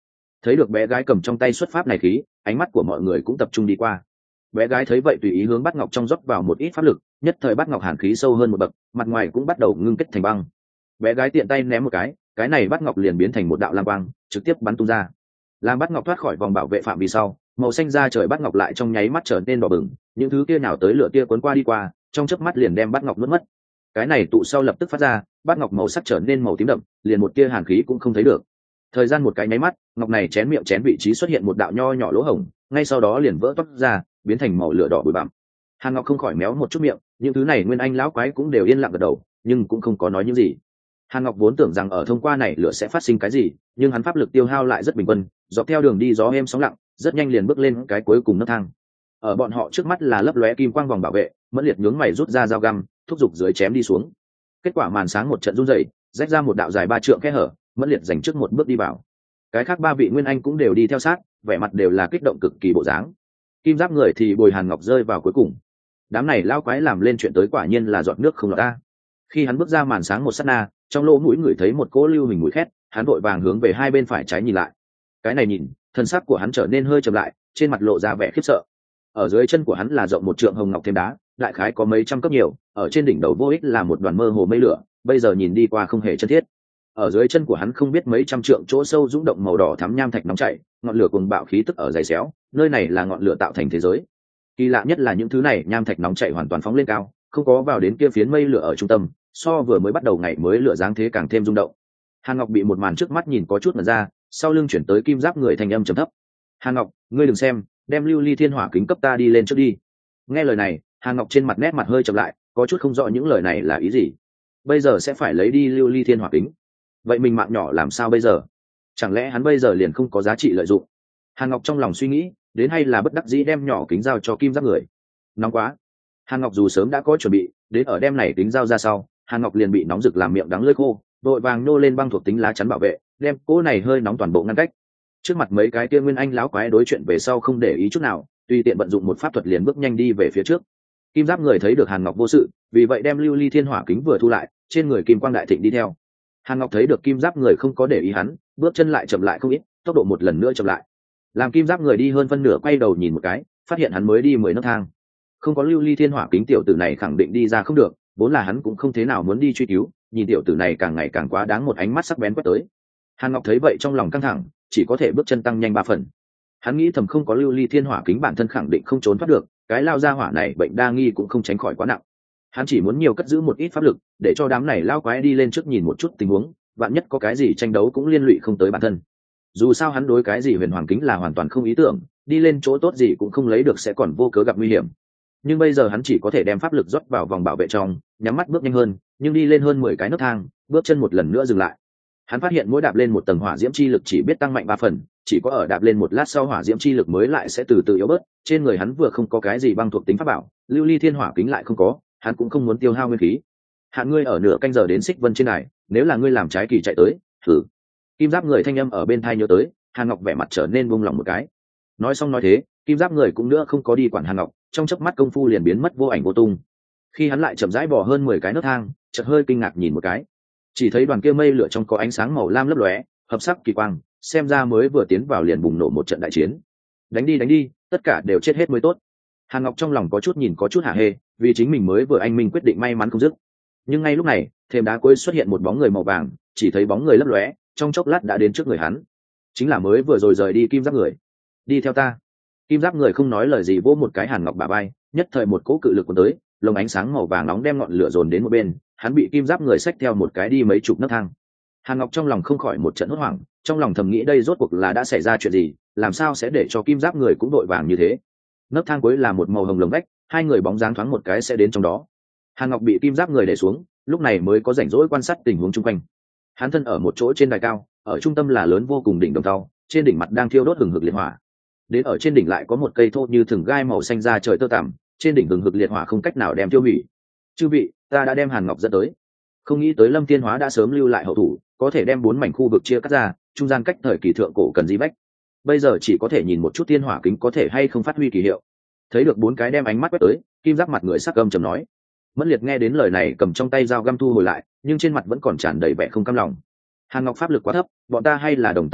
Thấy được bé gái cầm trong tay xuất pháp này khí, ánh mắt của mọi người cũng tập trung đi qua. Bé gái thấy vậy tùy ý hướng bát ngọc trong rót vào một ít pháp lực, nhất thời bát ngọc hàn khí sâu hơn một bậc, mặt ngoài cũng bắt đầu ngưng kết thành băng. Bé gái tiện tay ném một cái, cái này bát ngọc liền biến thành một đạo lam quang, trực tiếp bắn tung ra. Làm bát ngọc thoát khỏi vòng bảo vệ phạm vi sau, màu xanh da trời bát ngọc lại trong nháy mắt trở nên đỏ bừng, những thứ kia nào tới lửa kia cuốn qua đi qua, trong chớp mắt liền đem bát ngọc nuốt mất. Cái này tụ sau lập tức phát ra, bát ngọc màu sắc trở nên màu tím đậm, liền một tia hàn khí cũng không thấy được. Thời gian một cái nháy mắt, ngọc này chén miệng chén vị trí xuất hiện một đạo nho nhỏ lỗ hổng, ngay sau đó liền vỡ toát ra, biến thành màu lửa đỏ bụi bặm. Hàn Ngọc không khỏi méo một chút miệng, những thứ này nguyên anh lão quái cũng đều yên lặng gật đầu, nhưng cũng không có nói những gì. Hàn Ngọc vốn tưởng rằng ở thông qua này lửa sẽ phát sinh cái gì, nhưng hắn pháp lực tiêu hao lại rất bình quân, dọc theo đường đi gió êm sóng lặng, rất nhanh liền bước lên cái cuối cùng nấc thang. Ở bọn họ trước mắt là lấp lóe kim quang vòng bảo vệ, Mẫn Liệt nhướng mày rút ra dao găm, thúc giục dưới chém đi xuống. Kết quả màn sáng một trận rung rẩy, rách ra một đạo dài ba trượng khe hở, Mẫn Liệt giành trước một bước đi vào. Cái khác ba vị nguyên anh cũng đều đi theo sát, vẻ mặt đều là kích động cực kỳ bộ dáng. Kim Giáp người thì bồi Hàn Ngọc rơi vào cuối cùng. Đám này lao quái làm lên chuyện tới quả nhiên là giọt nước không lọt ta. Khi hắn bước ra màn sáng một sát na, trong lỗ mũi người thấy một cỗ lưu hình mùi khét, hắn vội vàng hướng về hai bên phải trái nhìn lại. Cái này nhìn, thân sắc của hắn trở nên hơi trầm lại, trên mặt lộ ra vẻ khiếp sợ. Ở dưới chân của hắn là rộng một trượng hồng ngọc thêm đá, đại khái có mấy trăm cấp nhiều, ở trên đỉnh đầu vô ích là một đoàn mơ hồ mây lửa, bây giờ nhìn đi qua không hề chân thiết. Ở dưới chân của hắn không biết mấy trăm trượng chỗ sâu dũng động màu đỏ thắm nham thạch nóng chảy, ngọn lửa cuồng bạo khí tức ở dày xéo, nơi này là ngọn lửa tạo thành thế giới. Kỳ lạ nhất là những thứ này nham thạch nóng chảy hoàn toàn phóng lên cao, không có vào đến kia phiến mây lửa ở trung tâm, so vừa mới bắt đầu ngày mới lửa dáng thế càng thêm rung động. Hàn Ngọc bị một màn trước mắt nhìn có chút ngẩn ra, sau lưng chuyển tới Kim Giáp người thành âm trầm thấp. Hàn Ngọc, ngươi đừng xem, đem lưu ly thiên hỏa kính cấp ta đi lên trước đi. Nghe lời này, Hàn Ngọc trên mặt nét mặt hơi chậm lại, có chút không rõ những lời này là ý gì. Bây giờ sẽ phải lấy đi lưu ly thiên hỏa kính, vậy mình mạng nhỏ làm sao bây giờ? Chẳng lẽ hắn bây giờ liền không có giá trị lợi dụng? Hàn Ngọc trong lòng suy nghĩ, đến hay là bất đắc dĩ đem nhỏ kính giao cho Kim Giáp người. Nóng quá. Hàn Ngọc dù sớm đã có chuẩn bị, đến ở đem này kính giao ra sau, Hàn Ngọc liền bị nóng rực làm miệng đắng lưỡi khô, đội vàng nô lên băng thuộc tính lá chắn bảo vệ, đem cỗ này hơi nóng toàn bộ ngăn cách. Trước mặt mấy cái kia nguyên anh láo quái đối chuyện về sau không để ý chút nào, tùy tiện vận dụng một pháp thuật liền bước nhanh đi về phía trước. Kim Giáp người thấy được Hàn Ngọc vô sự, vì vậy đem lưu ly thiên hỏa kính vừa thu lại, trên người kim quang đại thịnh đi theo. Hàn Ngọc thấy được Kim Giáp người không có để ý hắn, bước chân lại chậm lại không ít, tốc độ một lần nữa chậm lại. Làm Kim Giáp người đi hơn phân nửa quay đầu nhìn một cái, phát hiện hắn mới đi mười nấc thang. Không có lưu ly thiên hỏa kính tiểu tử này khẳng định đi ra không được, vốn là hắn cũng không thế nào muốn đi truy cứu, nhìn tiểu tử này càng ngày càng quá đáng, một ánh mắt sắc bén quét tới. Hàn Ngọc thấy vậy trong lòng căng thẳng, chỉ có thể bước chân tăng nhanh ba phần. Hắn nghĩ thầm không có lưu ly thiên hỏa kính bản thân khẳng định không trốn thoát được, cái lao ra hỏa này bệnh đa nghi cũng không tránh khỏi quá nặng. Hắn chỉ muốn nhiều cất giữ một ít pháp lực, để cho đám này lao quái đi lên trước nhìn một chút tình huống, vạn nhất có cái gì tranh đấu cũng liên lụy không tới bản thân. Dù sao hắn đối cái gì huyền hoàng kính là hoàn toàn không ý tưởng, đi lên chỗ tốt gì cũng không lấy được sẽ còn vô cớ gặp nguy hiểm. Nhưng bây giờ hắn chỉ có thể đem pháp lực rót vào vòng bảo vệ trong, nhắm mắt bước nhanh hơn, nhưng đi lên hơn mười cái nấc thang, bước chân một lần nữa dừng lại. Hắn phát hiện mỗi đạp lên một tầng hỏa diễm chi lực chỉ biết tăng mạnh ba phần, chỉ có ở đạp lên một lát sau hỏa diễm chi lực mới lại sẽ từ từ yếu bớt. Trên người hắn vừa không có cái gì băng thuộc tính pháp bảo, lưu ly thiên hỏa kính lại không có, hắn cũng không muốn tiêu hao nguyên khí. Hạn ngươi ở nửa canh giờ đến xích vân trên này, nếu là ngươi làm trái kỳ chạy tới, thử. Kim Giáp người thanh âm ở bên tai nhớ tới, Hàn Ngọc vẻ mặt trở nên buông lỏng một cái. Nói xong nói thế, Kim Giáp người cũng nữa không có đi quản Hàn Ngọc, trong chớp mắt công phu liền biến mất vô ảnh vô tung. Khi hắn lại chậm rãi bò hơn mười cái nấc thang, chợt hơi kinh ngạc nhìn một cái, chỉ thấy đoàn kia mây lửa trong có ánh sáng màu lam lấp lóe, hợp sắc kỳ quang, xem ra mới vừa tiến vào liền bùng nổ một trận đại chiến. Đánh đi đánh đi, tất cả đều chết hết mới tốt. Hàn Ngọc trong lòng có chút nhìn có chút hả hê, vì chính mình mới vừa anh minh quyết định may mắn không dứt. Nhưng ngay lúc này, thềm đá cuối xuất hiện một bóng người màu vàng, chỉ thấy bóng người lấp lóe, trong chốc lát đã đến trước người hắn. Chính là mới vừa rồi rời đi Kim Giáp người. Đi theo ta. Kim Giáp người không nói lời gì vỗ một cái Hàn Ngọc bả vai, nhất thời một cỗ cự lực cuốn tới, lồng ánh sáng màu vàng nóng đem ngọn lửa dồn đến một bên, hắn bị Kim Giáp người xách theo một cái đi mấy chục nấc thang. Hàn Ngọc trong lòng không khỏi một trận hốt hoảng, trong lòng thầm nghĩ đây rốt cuộc là đã xảy ra chuyện gì, làm sao sẽ để cho Kim Giáp người cũng đội vàng như thế. Nấc thang cuối là một màu hồng lồng vách, hai người bóng dáng thoáng một cái sẽ đến trong đó. Hàn Ngọc bị Kim Giáp người để xuống, lúc này mới có rảnh rỗi quan sát tình huống chung quanh. Hắn thân ở một chỗ trên đài cao, ở trung tâm là lớn vô cùng đỉnh đồng tàu, trên đỉnh mặt đang thiêu đốt hừng hực liệt hỏa. Đến ở trên đỉnh lại có một cây thô như thừng gai màu xanh ra trời tơ tằm, trên đỉnh hừng hực liệt hỏa không cách nào đem tiêu hủy. Chư vị, ta đã đem Hàn Ngọc dẫn tới. Không nghĩ tới Lâm Thiên Hóa đã sớm lưu lại hậu thủ, có thể đem bốn mảnh khu vực chia cắt ra, trung gian cách thời kỳ thượng cổ cần di bách. Bây giờ chỉ có thể nhìn một chút thiên hỏa kính có thể hay không phát huy kỳ hiệu. Thấy được bốn cái đem ánh mắt quét tới, Kim Giáp mặt người sắc gầm trầm nói. Mẫn Liệt nghe đến lời này cầm trong tay dao găm thu hồi lại, nhưng trên mặt vẫn còn tràn đầy vẻ không cam lòng. Hàn Ngọc pháp lực quá thấp, bọn ta hay là đồng tâm hiệp lực,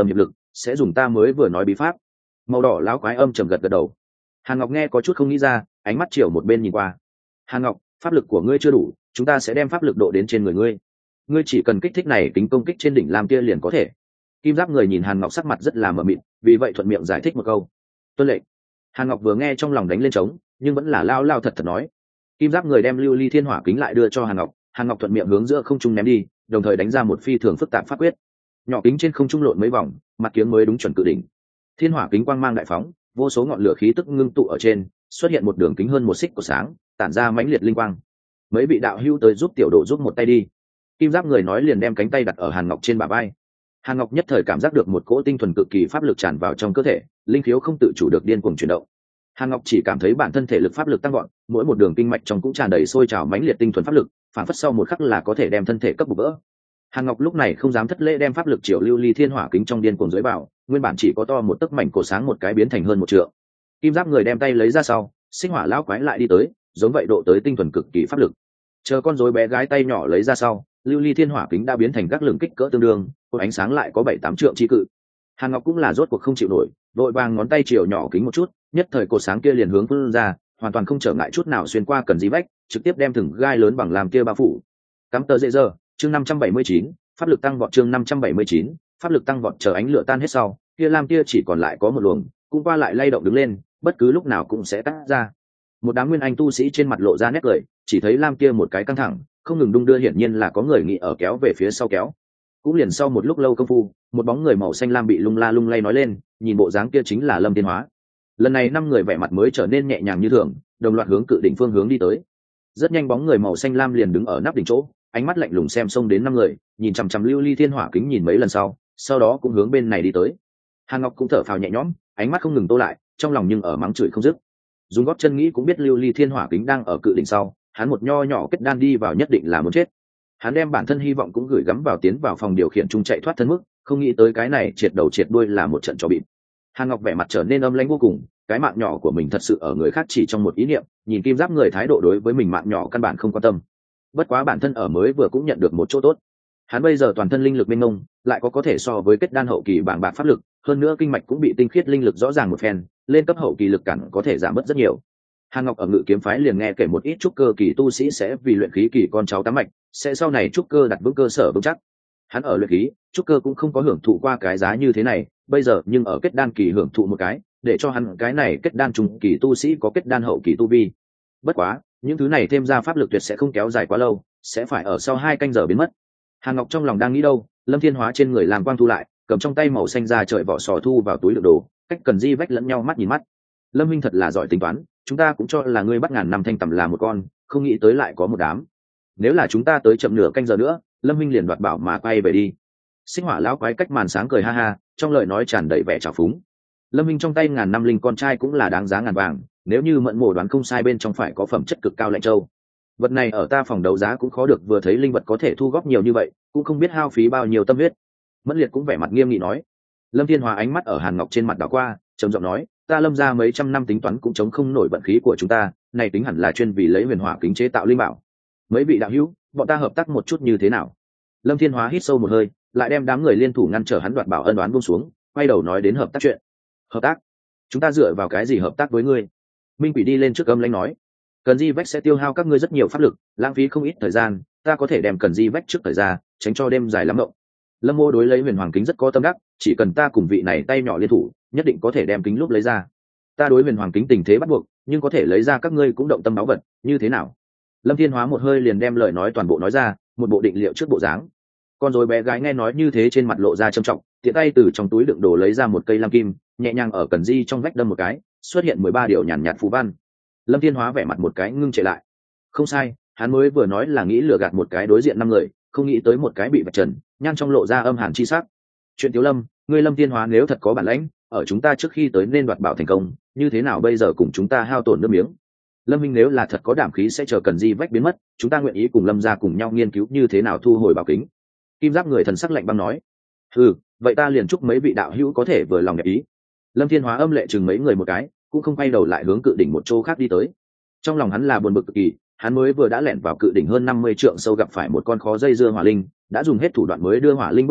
sẽ dùng ta mới vừa nói bí pháp. Màu đỏ lão quái âm trầm gật gật đầu. Hàn Ngọc nghe có chút không nghĩ ra, ánh mắt chiều một bên nhìn qua. Hàn Ngọc, pháp lực của ngươi chưa đủ, chúng ta sẽ đem pháp lực độ đến trên người ngươi. Ngươi chỉ cần kích thích này tính công kích trên đỉnh lam kia liền có thể. Kim Giáp người nhìn Hàn Ngọc sắc mặt rất là mờ mịt, vì vậy thuận miệng giải thích một câu. Tuân lệnh. Hàn Ngọc vừa nghe trong lòng đánh lên trống, nhưng vẫn là lao lao thật thật nói. Kim Giáp người đem lưu ly thiên hỏa kính lại đưa cho Hàn Ngọc, Hàn Ngọc thuận miệng hướng giữa không trung ném đi, đồng thời đánh ra một phi thường phức tạp pháp quyết. Nhỏ kính trên không trung lộn mấy vòng, mặt kiếng mới đúng chuẩn cự đỉnh. Thiên hỏa kính quang mang đại phóng, vô số ngọn lửa khí tức ngưng tụ ở trên, xuất hiện một đường kính hơn một xích của sáng, tản ra mãnh liệt linh quang. Mấy vị đạo hữu tới giúp tiểu độ giúp một tay đi. Kim Giáp người nói liền đem cánh tay đặt ở Hàn Ngọc trên bả vai. Hàn Ngọc nhất thời cảm giác được một cỗ tinh thuần cực kỳ pháp lực tràn vào trong cơ thể, linh khiếu không tự chủ được điên cuồng chuyển động. Hàn Ngọc chỉ cảm thấy bản thân thể lực pháp lực tăng vọt, mỗi một đường kinh mạch trong cũng tràn đầy sôi trào mãnh liệt tinh thuần pháp lực, phản phất sau một khắc là có thể đem thân thể cấp bục vỡ. Hàn Ngọc lúc này không dám thất lễ đem pháp lực triệu lưu ly thiên hỏa kính trong điên cuồng dưới vào, nguyên bản chỉ có to một tấc mảnh cổ sáng một cái biến thành hơn một trượng. Kim Giáp người đem tay lấy ra sau, Sinh Hỏa lão quái lại đi tới, giống vậy độ tới tinh thuần cực kỳ pháp lực. Chờ con rối bé gái tay nhỏ lấy ra sau, lưu ly thiên hỏa kính đã biến thành các lượng kích cỡ tương đương, cột ánh sáng lại có bảy tám trượng chi cự. Hàn Ngọc cũng là rốt cuộc không chịu nổi, vội vàng ngón tay chiều nhỏ kính một chút, nhất thời cột sáng kia liền hướng vươn ra, hoàn toàn không trở ngại chút nào xuyên qua cần dí vách, trực tiếp đem thừng gai lớn bằng làm kia bao phủ. Cắm tờ dễ giờ, chương năm trăm bảy mươi chín, pháp lực tăng vọt chương năm trăm bảy mươi chín, pháp lực tăng vọt chờ ánh lửa tan hết sau, kia lam kia chỉ còn lại có một luồng, cũng qua lại lay động đứng lên, bất cứ lúc nào cũng sẽ tắt ra. Một đám nguyên anh tu sĩ trên mặt lộ ra nét cười, chỉ thấy lam kia một cái căng thẳng, không ngừng đung đưa, hiển nhiên là có người nghĩ ở kéo về phía sau kéo. Cũng liền sau một lúc lâu công phu, một bóng người màu xanh lam bị lung la lung lay nói lên, nhìn bộ dáng kia chính là Lâm Thiên Hóa. Lần này năm người vẻ mặt mới trở nên nhẹ nhàng như thường, đồng loạt hướng cự đỉnh phương hướng đi tới. Rất nhanh bóng người màu xanh lam liền đứng ở nắp đỉnh chỗ, ánh mắt lạnh lùng xem xông đến năm người, nhìn chằm chằm lưu ly thiên hỏa kính nhìn mấy lần sau, sau đó cũng hướng bên này đi tới. Hàn Ngọc cũng thở phào nhẹ nhõm, ánh mắt không ngừng tô lại, trong lòng nhưng ở mắng chửi không dứt. Dùng gót chân nghĩ cũng biết lưu ly thiên hỏa kính đang ở cự đỉnh sau, hắn một nho nhỏ kết đan đi vào nhất định là muốn chết. Hắn đem bản thân hy vọng cũng gửi gắm vào tiến vào phòng điều khiển trung chạy thoát thân mức, không nghĩ tới cái này triệt đầu triệt đuôi là một trận trò bịp. Hàn Ngọc vẻ mặt trở nên âm lãnh vô cùng, cái mạng nhỏ của mình thật sự ở người khác chỉ trong một ý niệm, nhìn Kim Giáp người thái độ đối với mình mạng nhỏ căn bản không quan tâm. Bất quá bản thân ở mới vừa cũng nhận được một chỗ tốt. Hắn bây giờ toàn thân linh lực mênh mông, lại có có thể so với kết đan hậu kỳ bảng bạc pháp lực, hơn nữa kinh mạch cũng bị tinh khiết linh lực rõ ràng một phen, lên cấp hậu kỳ lực cản có thể giảm bớt rất nhiều. Hàn Ngọc ở Ngự Kiếm phái liền nghe kể một ít trúc cơ kỳ tu sĩ sẽ vì luyện khí kỳ con cháu tám mạch, sẽ sau này trúc cơ đặt vững cơ sở vững chắc. Hắn ở luyện khí, trúc cơ cũng không có hưởng thụ qua cái giá như thế này, bây giờ nhưng ở kết đan kỳ hưởng thụ một cái, để cho hắn cái này kết đan trung kỳ tu sĩ có kết đan hậu kỳ tu vi. Bất quá, những thứ này thêm ra pháp lực tuyệt sẽ không kéo dài quá lâu, sẽ phải ở sau hai canh giờ biến mất. Hàn Ngọc trong lòng đang nghĩ đâu, Lâm Thiên Hóa trên người làm quang thu lại, cầm trong tay màu xanh ra trời vỏ sò thu vào túi đựng đồ, cách cần di vách lẫn nhau mắt nhìn mắt. Lâm Minh thật là giỏi tính toán, chúng ta cũng cho là ngươi bắt ngàn năm thanh tầm là một con, không nghĩ tới lại có một đám. Nếu là chúng ta tới chậm nửa canh giờ nữa, Lâm Minh liền đoạt bảo mà quay về đi. Sinh Hỏa lão quái cách màn sáng cười ha ha, trong lời nói tràn đầy vẻ trào phúng. Lâm Minh trong tay ngàn năm linh con trai cũng là đáng giá ngàn vàng, nếu như Mẫn Mộ đoán không sai bên trong phải có phẩm chất cực cao lạnh châu. Vật này ở ta phòng đấu giá cũng khó được, vừa thấy linh vật có thể thu góp nhiều như vậy, cũng không biết hao phí bao nhiêu tâm huyết. Mẫn Liệt cũng vẻ mặt nghiêm nghị nói. Lâm Thiên Hòa ánh mắt ở Hàn Ngọc trên mặt đảo qua, trầm giọng nói, ta Lâm ra mấy trăm năm tính toán cũng chống không nổi vận khí của chúng ta, này tính hẳn là chuyên vì lấy huyền hỏa kính chế tạo linh bảo. Mấy vị đạo hữu, bọn ta hợp tác một chút như thế nào? Lâm Thiên Hóa hít sâu một hơi, lại đem đám người liên thủ ngăn trở hắn đoạt bảo ân đoán buông xuống, quay đầu nói đến hợp tác chuyện. Hợp tác? Chúng ta dựa vào cái gì hợp tác với ngươi? Minh Quỷ đi lên trước âm lãnh nói, cần di vách sẽ tiêu hao các ngươi rất nhiều pháp lực, lãng phí không ít thời gian, ta có thể đem cần di vách trước thời gian, tránh cho đêm dài lắm động. Lâm Mô đối lấy huyền hoàng kính rất có tâm đắc, chỉ cần ta cùng vị này tay nhỏ liên thủ, nhất định có thể đem kính lúc lấy ra. Ta đối huyền hoàng kính tình thế bắt buộc, nhưng có thể lấy ra các ngươi cũng động tâm báu vật, như thế nào? Lâm Thiên Hóa một hơi liền đem lời nói toàn bộ nói ra, một bộ định liệu trước bộ dáng. Con rối bé gái nghe nói như thế trên mặt lộ ra trầm trọng, tiện tay từ trong túi đựng đồ lấy ra một cây lam kim, nhẹ nhàng ở cần di trong vách đâm một cái, xuất hiện mười ba điệu nhàn nhạt phù văn. Lâm Thiên Hóa vẻ mặt một cái ngưng trệ lại. Không sai, hắn mới vừa nói là nghĩ lừa gạt một cái đối diện năm người, không nghĩ tới một cái bị vạch trần, nhan trong lộ ra âm hàn chi sắc. Chuyện Tiếu Lâm, ngươi Lâm Thiên Hóa nếu thật có bản lãnh, ở chúng ta trước khi tới nên đoạt bảo thành công, như thế nào bây giờ cùng chúng ta hao tổn nước miếng? Lâm Minh nếu là thật có đảm khí sẽ chờ cần di vách biến mất, chúng ta nguyện ý cùng Lâm gia cùng nhau nghiên cứu như thế nào thu hồi bảo kính. Kim Giáp người thần sắc lạnh băng nói. Ừ, vậy ta liền chúc mấy vị đạo hữu có thể vừa lòng đẹp ý. Lâm Thiên Hóa âm lệ chừng mấy người một cái, cũng không quay đầu lại hướng cự đỉnh một chỗ khác đi tới. Trong lòng hắn là buồn bực cực kỳ, hắn mới vừa đã lẻn vào cự đỉnh hơn năm mươi trượng sâu gặp phải một con khó dây dưa hỏa linh, đã dùng hết thủ đoạn mới đưa hỏa linh bước đi,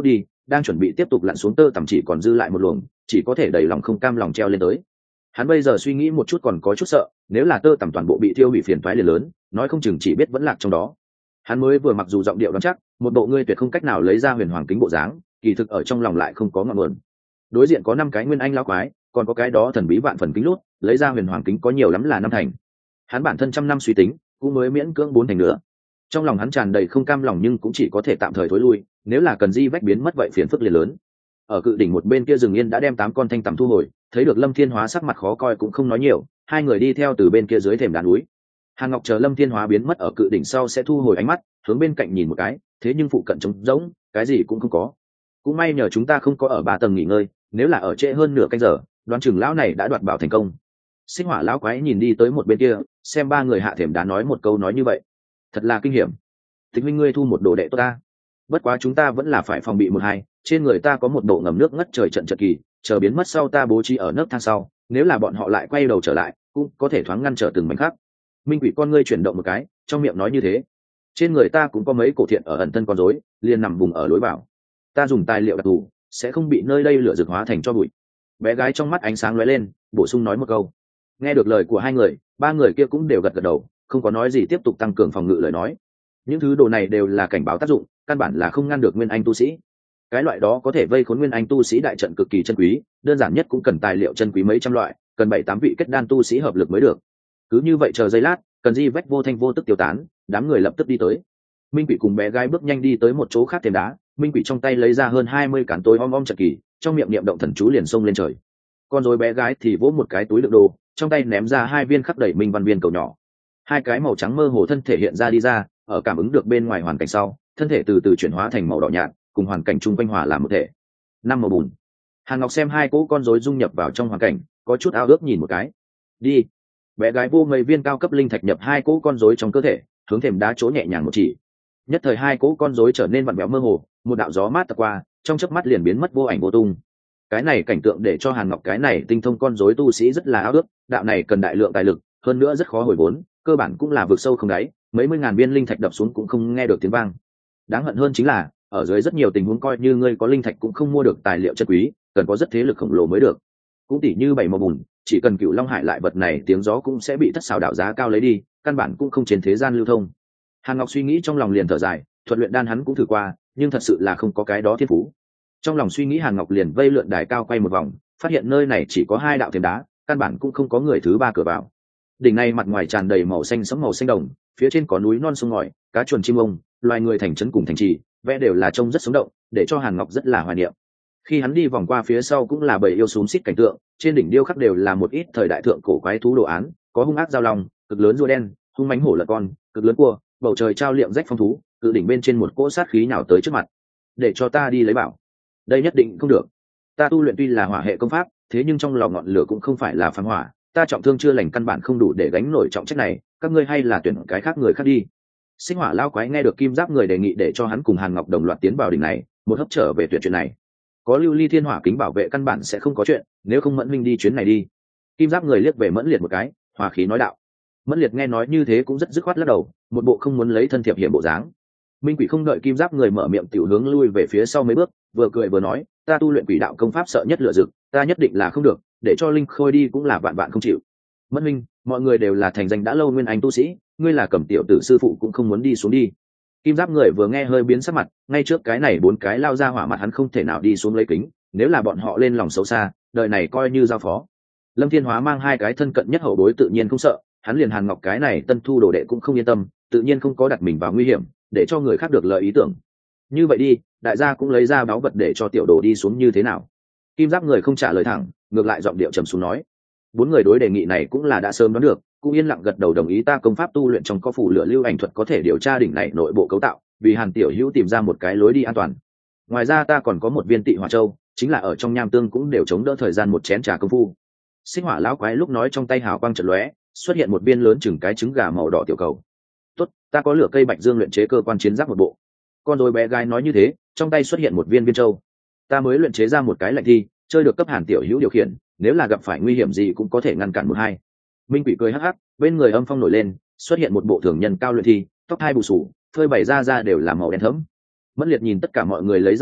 đang chuẩn bị tiếp tục lặn xuống tơ tằm chỉ còn dư lại một luồng, chỉ có thể đầy lòng không cam lòng treo lên tới. Hắn bây giờ suy nghĩ một chút còn có chút sợ, nếu là tơ tằm toàn bộ bị thiêu hủy phiền toái liền lớn, nói không chừng chỉ biết vẫn lạc trong đó. Hắn mới vừa mặc dù giọng điệu đoán chắc, một bộ ngươi tuyệt không cách nào lấy ra huyền hoàng kính bộ dáng, kỳ thực ở trong lòng lại không có ngọn nguồn. Đối diện có năm cái nguyên anh lão quái, còn có cái đó thần bí vạn phần kính lút, lấy ra huyền hoàng kính có nhiều lắm là năm thành. Hắn bản thân trăm năm suy tính, cũng mới miễn cưỡng bốn thành nữa. Trong lòng hắn tràn đầy không cam lòng nhưng cũng chỉ có thể tạm thời thối lui, nếu là cần di vách biến mất vậy phiền phức liền lớn. Ở cự đỉnh một bên kia rừng yên đã đem tám con thanh tằm thu hồi, thấy được Lâm Thiên Hóa sắc mặt khó coi cũng không nói nhiều, hai người đi theo từ bên kia dưới thềm đá núi. Hàn Ngọc chờ Lâm Thiên Hóa biến mất ở cự đỉnh sau sẽ thu hồi ánh mắt, hướng bên cạnh nhìn một cái, thế nhưng phụ cận trống rỗng, cái gì cũng không có. Cũng may nhờ chúng ta không có ở ba tầng nghỉ ngơi, nếu là ở trễ hơn nửa canh giờ, đoán chừng lão này đã đoạt bảo thành công. Xích Hỏa lão quái nhìn đi tới một bên kia, xem ba người hạ thềm đá nói một câu nói như vậy, thật là kinh hiểm. Tịch huynh ngươi thu một đồ đệ tốt ta, bất quá chúng ta vẫn là phải phòng bị một hai, trên người ta có một bộ ngầm nước ngất trời trận trận kỳ, chờ biến mất sau ta bố trí ở nấc thang sau, nếu là bọn họ lại quay đầu trở lại, cũng có thể thoáng ngăn trở từng mảnh khác. Minh Quỷ con ngươi chuyển động một cái, trong miệng nói như thế. Trên người ta cũng có mấy cổ thiện ở ẩn thân con rối, liền nằm vùng ở lối vào. Ta dùng tài liệu đặc thù, sẽ không bị nơi đây lửa rực hóa thành cho bụi. Bé gái trong mắt ánh sáng lóe lên, bổ sung nói một câu. Nghe được lời của hai người, ba người kia cũng đều gật gật đầu, không có nói gì tiếp tục tăng cường phòng ngự lời nói. Những thứ đồ này đều là cảnh báo tác dụng, căn bản là không ngăn được nguyên anh tu sĩ. Cái loại đó có thể vây khốn nguyên anh tu sĩ đại trận cực kỳ chân quý, đơn giản nhất cũng cần tài liệu chân quý mấy trăm loại, cần bảy tám vị kết đan tu sĩ hợp lực mới được. Cứ như vậy chờ giây lát, cần di vách vô thanh vô tức tiêu tán, đám người lập tức đi tới. Minh Quỷ cùng bé gái bước nhanh đi tới một chỗ khác thềm đá, Minh Quỷ trong tay lấy ra hơn hai mươi cán tối om om trận kỳ, trong miệng niệm động thần chú liền xông lên trời. Con rối bé gái thì vỗ một cái túi đựng đồ, trong tay ném ra hai viên khắc đầy minh văn viên cầu nhỏ. Hai cái màu trắng mơ hồ thân thể hiện ra đi ra, ở cảm ứng được bên ngoài hoàn cảnh sau, thân thể từ từ chuyển hóa thành màu đỏ nhạt, cùng hoàn cảnh chung quanh hòa làm một thể. Năm màu bùn. Hàn Ngọc xem hai cỗ con rối dung nhập vào trong hoàn cảnh, có chút ao ước nhìn một cái. Đi. Bé gái vô mấy viên cao cấp linh thạch nhập hai cỗ con rối trong cơ thể, hướng thềm đá chỗ nhẹ nhàng một chỉ. Nhất thời hai cỗ con rối trở nên vặn vẹo mơ hồ, một đạo gió mát tập qua, trong chớp mắt liền biến mất vô ảnh vô tung. Cái này cảnh tượng để cho Hàn Ngọc cái này tinh thông con rối tu sĩ rất là ao ước, đạo này cần đại lượng tài lực, hơn nữa rất khó hồi vốn, cơ bản cũng là vực sâu không đáy, mấy mươi ngàn viên linh thạch đập xuống cũng không nghe được tiếng vang. Đáng hận hơn chính là, ở dưới rất nhiều tình huống coi như ngươi có linh thạch cũng không mua được tài liệu chân quý, cần có rất thế lực khổng lồ mới được. Cũng tỉ như bảy màu bùn, chỉ cần Cựu Long Hải lại vật này tiếng gió cũng sẽ bị thất xào đảo giá cao lấy đi, căn bản cũng không trên thế gian lưu thông. Hàn Ngọc suy nghĩ trong lòng liền thở dài, thuật luyện đan hắn cũng thử qua, nhưng thật sự là không có cái đó thiên phú. Trong lòng suy nghĩ Hàn Ngọc liền vây lượn đài cao quay một vòng, phát hiện nơi này chỉ có hai đạo thềm đá, căn bản cũng không có người thứ ba cửa vào. Đỉnh này mặt ngoài tràn đầy màu xanh sẫm màu xanh đồng, phía trên có núi non sông ngòi, cá chuồn chim ông, loài người thành trấn cùng thành trì, vẽ đều là trông rất sống động, để cho Hàn Ngọc rất là hoài niệm. Khi hắn đi vòng qua phía sau cũng là bầy yêu xúm xít cảnh tượng, trên đỉnh điêu khắc đều là một ít thời đại thượng cổ quái thú đồ án, có hung ác giao long, cực lớn rùa đen, hung mãnh hổ lợn con, cực lớn cua, bầu trời trao liệm rách phong thú, cự đỉnh bên trên một cỗ sát khí nào tới trước mặt. Để cho ta đi lấy bảo. Đây nhất định không được. Ta tu luyện tuy là hỏa hệ công pháp, thế nhưng trong lòng ngọn lửa cũng không phải là phàm hỏa, ta trọng thương chưa lành căn bản không đủ để gánh nổi trọng trách này, các ngươi hay là tuyển cái khác người khác đi. Sinh Hỏa lao quái nghe được Kim Giáp người đề nghị để cho hắn cùng Hàn Ngọc đồng loạt tiến vào đỉnh này, một hấp trở về tuyển chuyện này. Có lưu ly thiên hỏa kính bảo vệ căn bản sẽ không có chuyện, nếu không Mẫn Minh đi chuyến này đi. Kim Giáp người liếc về Mẫn Liệt một cái, hòa khí nói đạo. Mẫn Liệt nghe nói như thế cũng rất dứt khoát lắc đầu, một bộ không muốn lấy thân thiệp hiểm bộ dáng. Minh Quỷ không đợi Kim Giáp người mở miệng tiểu hướng lui về phía sau mấy bước, vừa cười vừa nói, ta tu luyện quỷ đạo công pháp sợ nhất lửa rực, ta nhất định là không được, để cho Linh Khôi đi cũng là vạn vạn không chịu. Mẫn Minh, mọi người đều là thành danh đã lâu nguyên anh tu sĩ, ngươi là Cẩm tiểu tử sư phụ cũng không muốn đi xuống đi. Kim Giáp người vừa nghe hơi biến sắc mặt, ngay trước cái này bốn cái lao ra hỏa mặt hắn không thể nào đi xuống lấy kính, nếu là bọn họ lên lòng xấu xa, đời này coi như giao phó. Lâm Thiên Hóa mang hai cái thân cận nhất hậu bối tự nhiên không sợ, hắn liền Hàn Ngọc cái này tân thu đồ đệ cũng không yên tâm, tự nhiên không có đặt mình vào nguy hiểm, để cho người khác được lợi ý tưởng. Như vậy đi, đại gia cũng lấy ra báu vật để cho tiểu đồ đi xuống như thế nào? Kim Giáp người không trả lời thẳng, ngược lại giọng điệu trầm xuống nói. Bốn người đối đề nghị này cũng là đã sớm đoán được, cũng yên lặng gật đầu đồng ý ta công pháp tu luyện trong có phủ lửa lưu ảnh thuật có thể điều tra đỉnh này nội bộ cấu tạo, vì Hàn tiểu hữu tìm ra một cái lối đi an toàn. Ngoài ra ta còn có một viên tị hỏa châu, chính là ở trong nham tương cũng đều chống đỡ thời gian một chén trà công phu. Sinh Hỏa lão quái lúc nói trong tay hào quang chợt lóe, xuất hiện một viên lớn chừng cái trứng gà màu đỏ tiểu cầu. Tốt, ta có lửa cây bạch dương luyện chế cơ quan chiến giáp một bộ. Con đôi bé gái nói như thế, trong tay xuất hiện một viên viên châu. Ta mới luyện chế ra một cái lạnh thi, chơi được cấp Hàn tiểu hữu điều khiển, nếu là gặp phải nguy hiểm gì cũng có thể ngăn cản một hai. Minh Quỷ cười hắc hắc, bên người âm phong nổi lên, xuất hiện một bộ thường nhân cao luyện thi, tóc hai bù sù, phơi bày ra ra đều là màu đen thẫm. Mẫn Liệt nhìn tất cả mọi người lấy ra vật,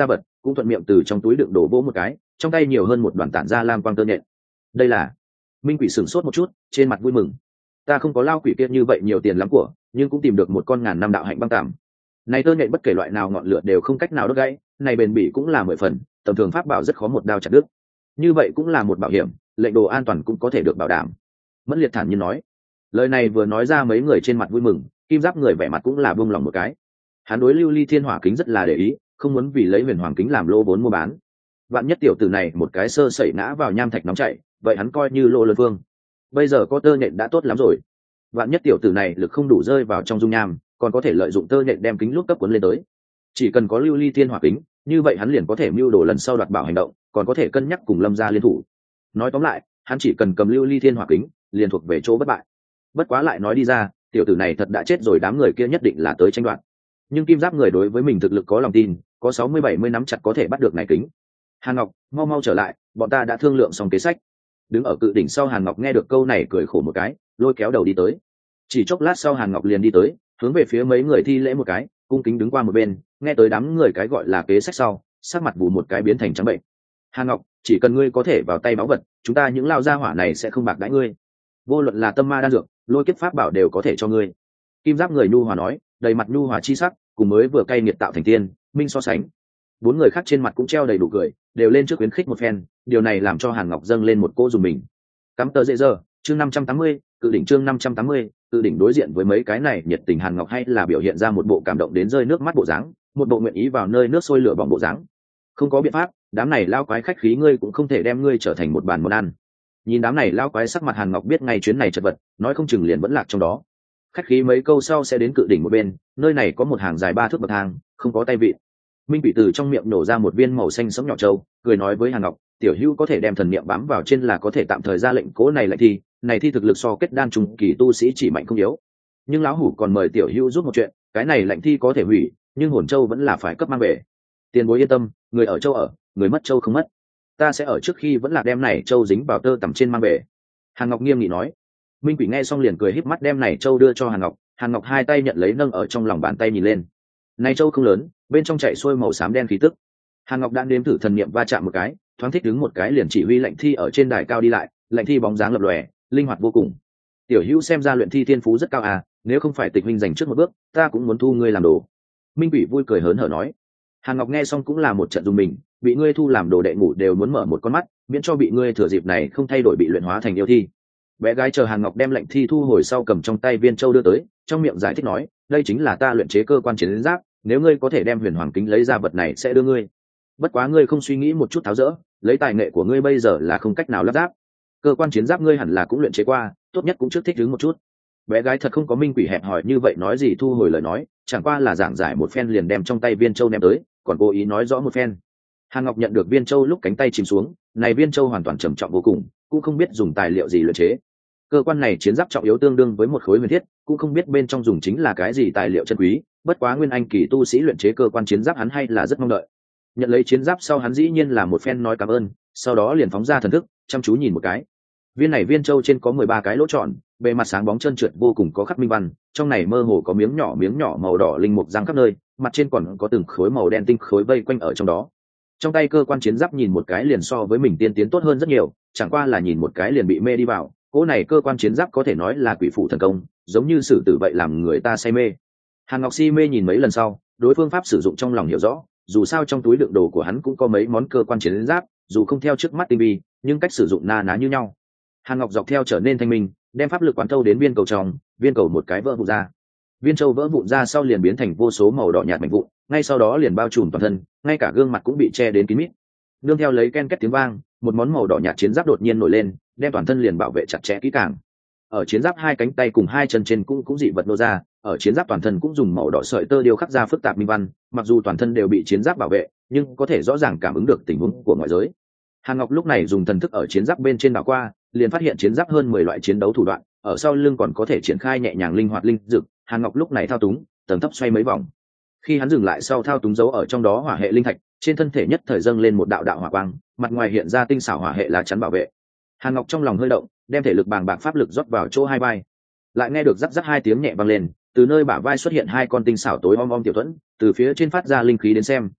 cũng thuận miệng từ trong túi đựng đổ vỗ một cái, trong tay nhiều hơn một đoàn tản ra lam quang tơ nhện. Đây là... Minh Quỷ sửng sốt một chút, trên mặt vui mừng. Ta không có lao quỷ kia như vậy nhiều tiền lắm của, nhưng cũng tìm được một con ngàn năm đạo hạnh băng tạm. Này tơ nhện bất kể loại nào ngọn lửa đều không cách nào đốt gãy, này bền bỉ cũng là mười phần, tầm thường pháp bảo rất khó một đao chặt đứt. Như vậy cũng là một bảo hiểm, lệnh đồ an toàn cũng có thể được bảo đảm. Mẫn Liệt thản nhiên nói. Lời này vừa nói ra, mấy người trên mặt vui mừng, kim giáp người vẻ mặt cũng là buông lòng một cái. Hắn đối lưu ly thiên hỏa kính rất là để ý, không muốn vì lấy huyền hoàng kính làm lô vốn mua bán. Vạn nhất tiểu tử này một cái sơ sẩy ngã vào nham thạch nóng chảy, vậy hắn coi như lô lớn vương. Bây giờ có tơ nhện đã tốt lắm rồi. Vạn nhất tiểu tử này lực không đủ rơi vào trong dung nham, còn có thể lợi dụng tơ nhện đem kính lúc cấp cuốn lên tới. Chỉ cần có lưu ly thiên hỏa kính, như vậy hắn liền có thể mưu đồ lần sau đoạt bảo hành động, còn có thể cân nhắc cùng Lâm gia liên thủ. Nói tóm lại, hắn chỉ cần cầm lưu ly thiên hỏa kính, liền thuộc về chỗ bất bại. Bất quá lại nói đi ra, tiểu tử này thật đã chết rồi, đám người kia nhất định là tới tranh đoạt. Nhưng kim giáp người đối với mình thực lực có lòng tin, có sáu mươi bảy mươi nắm chặt có thể bắt được này kính. Hàn Ngọc, mau mau trở lại, bọn ta đã thương lượng xong kế sách. Đứng ở cự đỉnh sau Hàn Ngọc nghe được câu này cười khổ một cái, lôi kéo đầu đi tới. Chỉ chốc lát sau Hàn Ngọc liền đi tới, hướng về phía mấy người thi lễ một cái, cung kính đứng qua một bên, nghe tới đám người cái gọi là kế sách sau, sắc mặt vụ một cái biến thành trắng bệnh. Hàn Ngọc, chỉ cần ngươi có thể vào tay báu vật, chúng ta những lao gia hỏa này sẽ không bạc đãi ngươi. Vô luận là tâm ma đan dược, lôi kiếp pháp bảo đều có thể cho ngươi. Kim giáp người nhu hòa nói, đầy mặt nhu hòa chi sắc, cùng mới vừa cay nghiệt tạo thành tiên minh so sánh. Bốn người khác trên mặt cũng treo đầy đủ cười, đều lên trước khuyến khích một phen, điều này làm cho Hàn Ngọc dâng lên một cô dùng mình. Cắm tờ dễ giờ, chương năm trăm tám mươi, cự đỉnh chương năm trăm tám mươi, cự đỉnh đối diện với mấy cái này nhiệt tình Hàn Ngọc hay là biểu hiện ra một bộ cảm động đến rơi nước mắt bộ dáng, một bộ nguyện ý vào nơi nước sôi lửa bỏng bộ dáng. Không có biện pháp, đám này lao quái khách khí ngươi cũng không thể đem ngươi trở thành một bàn món ăn. Nhìn đám này lao quái sắc mặt Hàn Ngọc biết ngay chuyến này chật vật, nói không chừng liền vẫn lạc trong đó. Khách khí mấy câu sau sẽ đến cự đỉnh một bên, nơi này có một hàng dài ba thước bậc thang, không có tay vịn. Minh Quỷ từ trong miệng nổ ra một viên màu xanh sẫm nhỏ châu, cười nói với Hàn Ngọc, tiểu hữu có thể đem thần niệm bám vào trên là có thể tạm thời ra lệnh cố này lại thi, này thi thực lực so kết đan trùng kỳ tu sĩ chỉ mạnh không yếu. Nhưng lão hủ còn mời tiểu hữu giúp một chuyện, cái này lệnh thi có thể hủy, nhưng hồn châu vẫn là phải cấp mang về. Tiền bối yên tâm, người ở châu ở, người mất châu không mất. Ta sẽ ở trước khi vẫn là đem này châu dính vào tơ tằm trên mang về. Hàn Ngọc nghiêm nghị nói. Minh Quỷ nghe xong liền cười híp mắt đem này châu đưa cho Hàn Ngọc, Hàn Ngọc hai tay nhận lấy nâng ở trong lòng bàn tay nhìn lên. Này châu không lớn, bên trong chạy xuôi màu xám đen khí tức. Hàn Ngọc đã nếm thử thần niệm va chạm một cái, thoáng thích đứng một cái liền chỉ huy lệnh thi ở trên đài cao đi lại, lệnh thi bóng dáng lập lòe, linh hoạt vô cùng. Tiểu hữu xem ra luyện thi thiên phú rất cao à, nếu không phải Tịch huynh dành trước một bước, ta cũng muốn thu ngươi làm đồ. Minh Quỷ vui cười hớn hở nói. Hàn Ngọc nghe xong cũng là một trận dùng mình, bị ngươi thu làm đồ đệ ngủ đều muốn mở một con mắt, miễn cho bị ngươi thừa dịp này không thay đổi bị luyện hóa thành yêu thi. Bé gái chờ Hàn Ngọc đem lệnh thi thu hồi sau cầm trong tay viên châu đưa tới, trong miệng giải thích nói, đây chính là ta luyện chế cơ quan chiến giáp, nếu ngươi có thể đem huyền hoàng kính lấy ra vật này sẽ đưa ngươi. Bất quá ngươi không suy nghĩ một chút tháo dỡ, lấy tài nghệ của ngươi bây giờ là không cách nào lắp ráp. Cơ quan chiến giáp ngươi hẳn là cũng luyện chế qua, tốt nhất cũng trước thích ứng một chút. Bé gái thật không có Minh Quỷ hẹp hỏi như vậy nói gì thu hồi lời nói, chẳng qua là giảng giải một phen liền đem trong tay viên châu ném tới, còn cố ý nói rõ một phen. Hàn Ngọc nhận được viên châu lúc cánh tay chìm xuống, này viên châu hoàn toàn trầm trọng vô cùng, cũng không biết dùng tài liệu gì luyện chế. Cơ quan này chiến giáp trọng yếu tương đương với một khối huyền thiết, cũng không biết bên trong dùng chính là cái gì tài liệu chân quý, bất quá nguyên anh kỳ tu sĩ luyện chế cơ quan chiến giáp hắn hay là rất mong đợi. Nhận lấy chiến giáp sau hắn dĩ nhiên là một phen nói cảm ơn, sau đó liền phóng ra thần thức, chăm chú nhìn một cái. Viên này viên châu trên có mười ba cái lỗ tròn, bề mặt sáng bóng trơn trượt vô cùng có khắc minh văn, trong này mơ hồ có miếng nhỏ miếng nhỏ màu đỏ linh mục giăng khắp nơi, mặt trên còn có từng khối màu đen tinh khối vây quanh ở trong đó. Trong tay cơ quan chiến giáp nhìn một cái liền so với mình tiên tiến tốt hơn rất nhiều, chẳng qua là nhìn một cái liền bị mê đi vào. Cỗ này cơ quan chiến giáp có thể nói là quỷ phủ thần công, giống như sử tử vậy làm người ta say mê. Hàn Ngọc si mê nhìn mấy lần sau, đối phương pháp sử dụng trong lòng hiểu rõ, dù sao trong túi đựng đồ của hắn cũng có mấy món cơ quan chiến giáp, dù không theo trước mắt tinh vi, nhưng cách sử dụng na ná như nhau. Hàn Ngọc dọc theo trở nên thanh minh, đem pháp lực quán thâu đến viên cầu trong, viên cầu một cái vỡ vụn ra. Viên châu vỡ vụn ra sau liền biến thành vô số màu đỏ nhạt mảnh vụn, ngay sau đó liền bao trùm toàn thân, ngay cả gương mặt cũng bị che đến kín mít. Nương theo lấy ken két tiếng vang, một món màu đỏ nhạt chiến giáp đột nhiên nổi lên, đem toàn thân liền bảo vệ chặt chẽ kỹ càng. Ở chiến giáp hai cánh tay cùng hai chân trên cũng cũng dị vật nô ra, ở chiến giáp toàn thân cũng dùng màu đỏ sợi tơ điêu khắc ra phức tạp minh văn, mặc dù toàn thân đều bị chiến giáp bảo vệ, nhưng có thể rõ ràng cảm ứng được tình huống của ngoại giới. Hàn Ngọc lúc này dùng thần thức ở chiến giáp bên trên đảo qua, liền phát hiện chiến giáp hơn mười loại chiến đấu thủ đoạn, ở sau lưng còn có thể triển khai nhẹ nhàng linh hoạt linh dực. Hàn Ngọc lúc này thao túng, tầng thấp xoay mấy vòng. Khi hắn dừng lại sau thao túng dấu ở trong đó hỏa hệ linh thạch, trên thân thể nhất thời dâng lên một đạo đạo hỏa quang, mặt ngoài hiện ra tinh xảo hỏa hệ lá chắn bảo vệ. Hàn Ngọc trong lòng hơi động, đem thể lực bàng bạc pháp lực rót vào chỗ hai vai. Lại nghe được rắc rắc hai tiếng nhẹ vang lên, từ nơi bả vai xuất hiện hai con tinh xảo tối om om tiểu thuẫn, từ phía trên phát ra linh khí đến xem,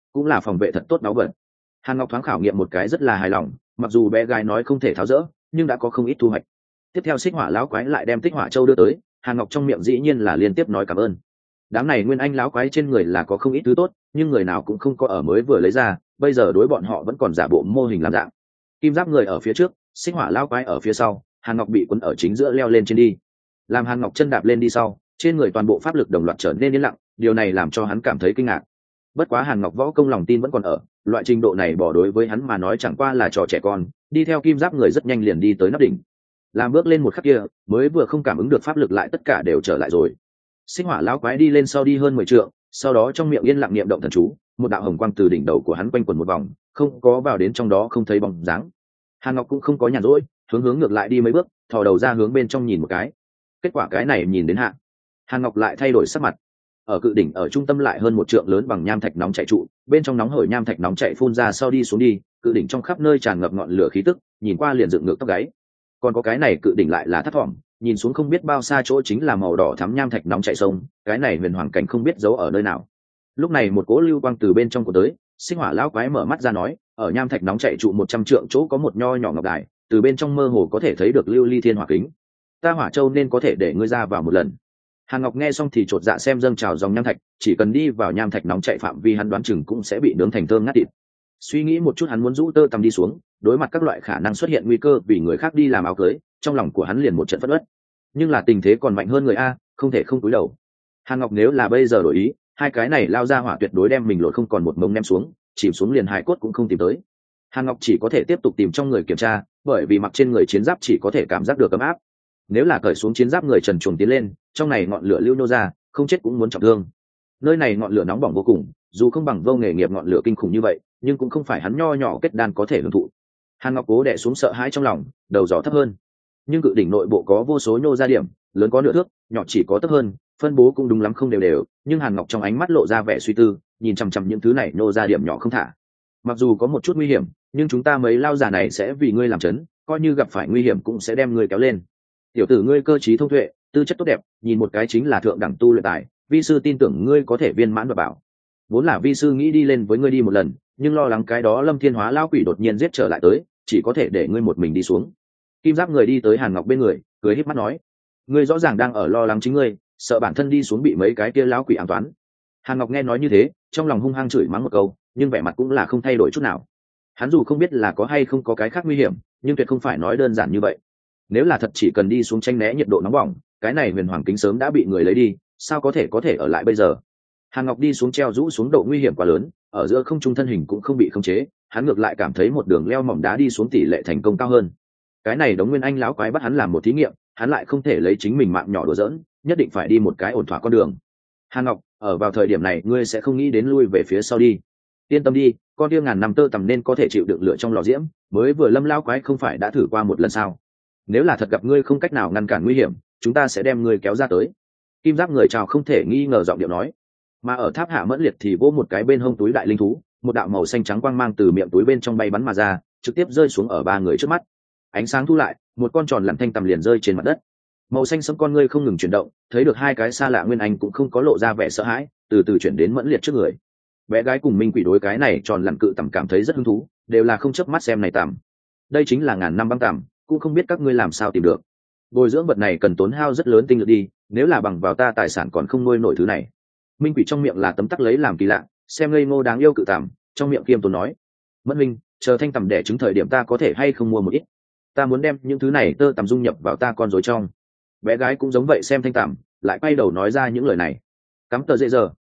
cũng là phòng vệ thật tốt báu vật. Hàn Ngọc thoáng khảo nghiệm một cái rất là hài lòng, mặc dù bé gái nói không thể tháo rỡ, nhưng đã có không ít thu hoạch. Tiếp theo Xích Hỏa lão quái lại đem Tích Hỏa Châu đưa tới, Hàn Ngọc trong miệng dĩ nhiên là liên tiếp nói cảm ơn. Đám này Nguyên Anh lão quái trên người là có không ít thứ tốt, nhưng người nào cũng không có ở mới vừa lấy ra, bây giờ đối bọn họ vẫn còn giả bộ mô hình làm dạng. Kim Giáp người ở phía trước, Xích Hỏa lão quái ở phía sau, Hàn Ngọc bị cuốn ở chính giữa leo lên trên đi. Làm Hàn Ngọc chân đạp lên đi sau, trên người toàn bộ pháp lực đồng loạt trở nên yên lặng, điều này làm cho hắn cảm thấy kinh ngạc. Bất quá Hàn Ngọc võ công lòng tin vẫn còn ở, loại trình độ này bỏ đối với hắn mà nói chẳng qua là trò trẻ con, đi theo Kim Giáp người rất nhanh liền đi tới nắp đỉnh. Làm bước lên một khắc kia, mới vừa không cảm ứng được pháp lực lại tất cả đều trở lại rồi. Xích Hỏa lão quái đi lên sau đi hơn mười trượng, sau đó trong miệng yên lặng niệm động thần chú, một đạo hồng quang từ đỉnh đầu của hắn quanh quẩn một vòng, không có vào đến trong đó không thấy bóng dáng. Hàn Ngọc cũng không có nhàn rỗi, hướng hướng ngược lại đi mấy bước, thò đầu ra hướng bên trong nhìn một cái. Kết quả cái này nhìn đến hạ, Hàn Ngọc lại thay đổi sắc mặt. Ở cự đỉnh ở trung tâm lại hơn một trượng lớn bằng nham thạch nóng chảy trụ, bên trong nóng hởi nham thạch nóng chảy phun ra sau đi xuống đi, cự đỉnh trong khắp nơi tràn ngập ngọn lửa khí tức, nhìn qua liền dựng ngược tóc gáy. Còn có cái này cự đỉnh lại là thấp thỏm, nhìn xuống không biết bao xa chỗ chính là màu đỏ thắm nham thạch nóng chảy sông, cái này huyền hoàng cảnh không biết giấu ở nơi nào. Lúc này một cỗ lưu quang từ bên trong của tới, Xích Hỏa lão quái mở mắt ra nói, ở nham thạch nóng chảy trụ một trăm trượng chỗ có một nho nhỏ ngọc đài, từ bên trong mơ hồ có thể thấy được lưu ly thiên hỏa kính. Ta Hỏa Châu nên có thể để ngươi ra vào một lần. Hàn Ngọc nghe xong thì chột dạ xem dâng trào dòng nham thạch, chỉ cần đi vào nham thạch nóng chảy phạm vi hắn đoán chừng cũng sẽ bị nướng thành thơm ngát thịt. Suy nghĩ một chút hắn muốn rũ tơ tằm đi xuống, đối mặt các loại khả năng xuất hiện nguy cơ vì người khác đi làm áo cưới, trong lòng của hắn liền một trận phẫn uất. Nhưng là tình thế còn mạnh hơn người a, không thể không cúi đầu. Hàn Ngọc nếu là bây giờ đổi ý, hai cái này lao ra hỏa tuyệt đối đem mình lột không còn một mông ném xuống, chìm xuống liền hài cốt cũng không tìm tới. Hàn Ngọc chỉ có thể tiếp tục tìm trong người kiểm tra, bởi vì mặc trên người chiến giáp chỉ có thể cảm giác được ấm áp. Nếu là cởi xuống chiến giáp người trần truồng tiến lên, trong này ngọn lửa lưu nô ra, không chết cũng muốn trọng thương. Nơi này ngọn lửa nóng bỏng vô cùng, dù không bằng vô nghề nghiệp ngọn lửa kinh khủng như vậy, nhưng cũng không phải hắn nho nhỏ kết đan có thể hưởng thụ. Hàn Ngọc cố đè xuống sợ hãi trong lòng, đầu gió thấp hơn. Nhưng cự đỉnh nội bộ có vô số nhô ra điểm, lớn có nửa thước, nhỏ chỉ có tấp hơn, phân bố cũng đúng lắm không đều đều, nhưng Hàn Ngọc trong ánh mắt lộ ra vẻ suy tư, nhìn chằm chằm những thứ này nhô ra điểm nhỏ không thả. Mặc dù có một chút nguy hiểm, nhưng chúng ta mấy lao giả này sẽ vì ngươi làm chấn, coi như gặp phải nguy hiểm cũng sẽ đem ngươi kéo lên. Tiểu tử ngươi cơ trí thông tuệ, tư chất tốt đẹp, nhìn một cái chính là thượng đẳng tu luyện tài, vi sư tin tưởng ngươi có thể viên mãn và bảo. Vốn là vi sư nghĩ đi lên với ngươi đi một lần, nhưng lo lắng cái đó Lâm Thiên Hóa lao quỷ đột nhiên giết trở lại tới, chỉ có thể để ngươi một mình đi xuống. Kim Giáp người đi tới Hàn Ngọc bên người, cười híp mắt nói: ngươi rõ ràng đang ở lo lắng chính ngươi, sợ bản thân đi xuống bị mấy cái kia lão quỷ ám toán. Hàn Ngọc nghe nói như thế, trong lòng hung hăng chửi mắng một câu, nhưng vẻ mặt cũng là không thay đổi chút nào. Hắn dù không biết là có hay không có cái khác nguy hiểm, nhưng tuyệt không phải nói đơn giản như vậy. Nếu là thật chỉ cần đi xuống tranh né nhiệt độ nóng bỏng, cái này huyền hoàng kính sớm đã bị người lấy đi, sao có thể có thể ở lại bây giờ. Hàn Ngọc đi xuống treo rũ xuống độ nguy hiểm quá lớn, ở giữa không trung thân hình cũng không bị khống chế, hắn ngược lại cảm thấy một đường leo mỏng đá đi xuống tỷ lệ thành công cao hơn. Cái này đống Nguyên Anh lão quái bắt hắn làm một thí nghiệm, hắn lại không thể lấy chính mình mạng nhỏ đùa giỡn, nhất định phải đi một cái ổn thỏa con đường. Hàn Ngọc, ở vào thời điểm này ngươi sẽ không nghĩ đến lui về phía sau đi. Yên tâm đi, con tiêu ngàn năm tơ tằm nên có thể chịu đựng lửa trong lò diễm, mới vừa Lâm lão quái không phải đã thử qua một lần sao? Nếu là thật gặp ngươi không cách nào ngăn cản nguy hiểm, chúng ta sẽ đem ngươi kéo ra tới. Kim Giáp người chào không thể nghi ngờ giọng điệu nói. Mà ở tháp hạ Mẫn Liệt thì vỗ một cái bên hông túi đại linh thú, một đạo màu xanh trắng quang mang từ miệng túi bên trong bay bắn mà ra, trực tiếp rơi xuống ở ba người trước mắt. Ánh sáng thu lại, một con tròn lặn thanh tầm liền rơi trên mặt đất. Màu xanh sẫm con ngươi không ngừng chuyển động, thấy được hai cái xa lạ Nguyên Anh cũng không có lộ ra vẻ sợ hãi, từ từ chuyển đến Mẫn Liệt trước người. Bé gái cùng Minh Quỷ đối cái này tròn lặn cự tầm cảm thấy rất hứng thú, đều là không chớp mắt xem này tầm. Đây chính là ngàn năm băng tầm, cũng không biết các ngươi làm sao tìm được. Bồi dưỡng vật này cần tốn hao rất lớn tinh lực đi, nếu là bằng vào ta tài sản còn không nuôi nổi thứ này. Minh Quỷ trong miệng là tấm tắc lấy làm kỳ lạ, xem ngây ngô đáng yêu cự tầm, trong miệng kiêm tốn nói: Mẫn Minh, chờ thanh tầm đẻ trứng thời điểm ta có thể hay không mua một ít, ta muốn đem những thứ này tơ tằm dung nhập vào ta con rối trong. Bé gái cũng giống vậy xem thanh tằm, lại quay đầu nói ra những lời này. Cắm tờ dễ giờ,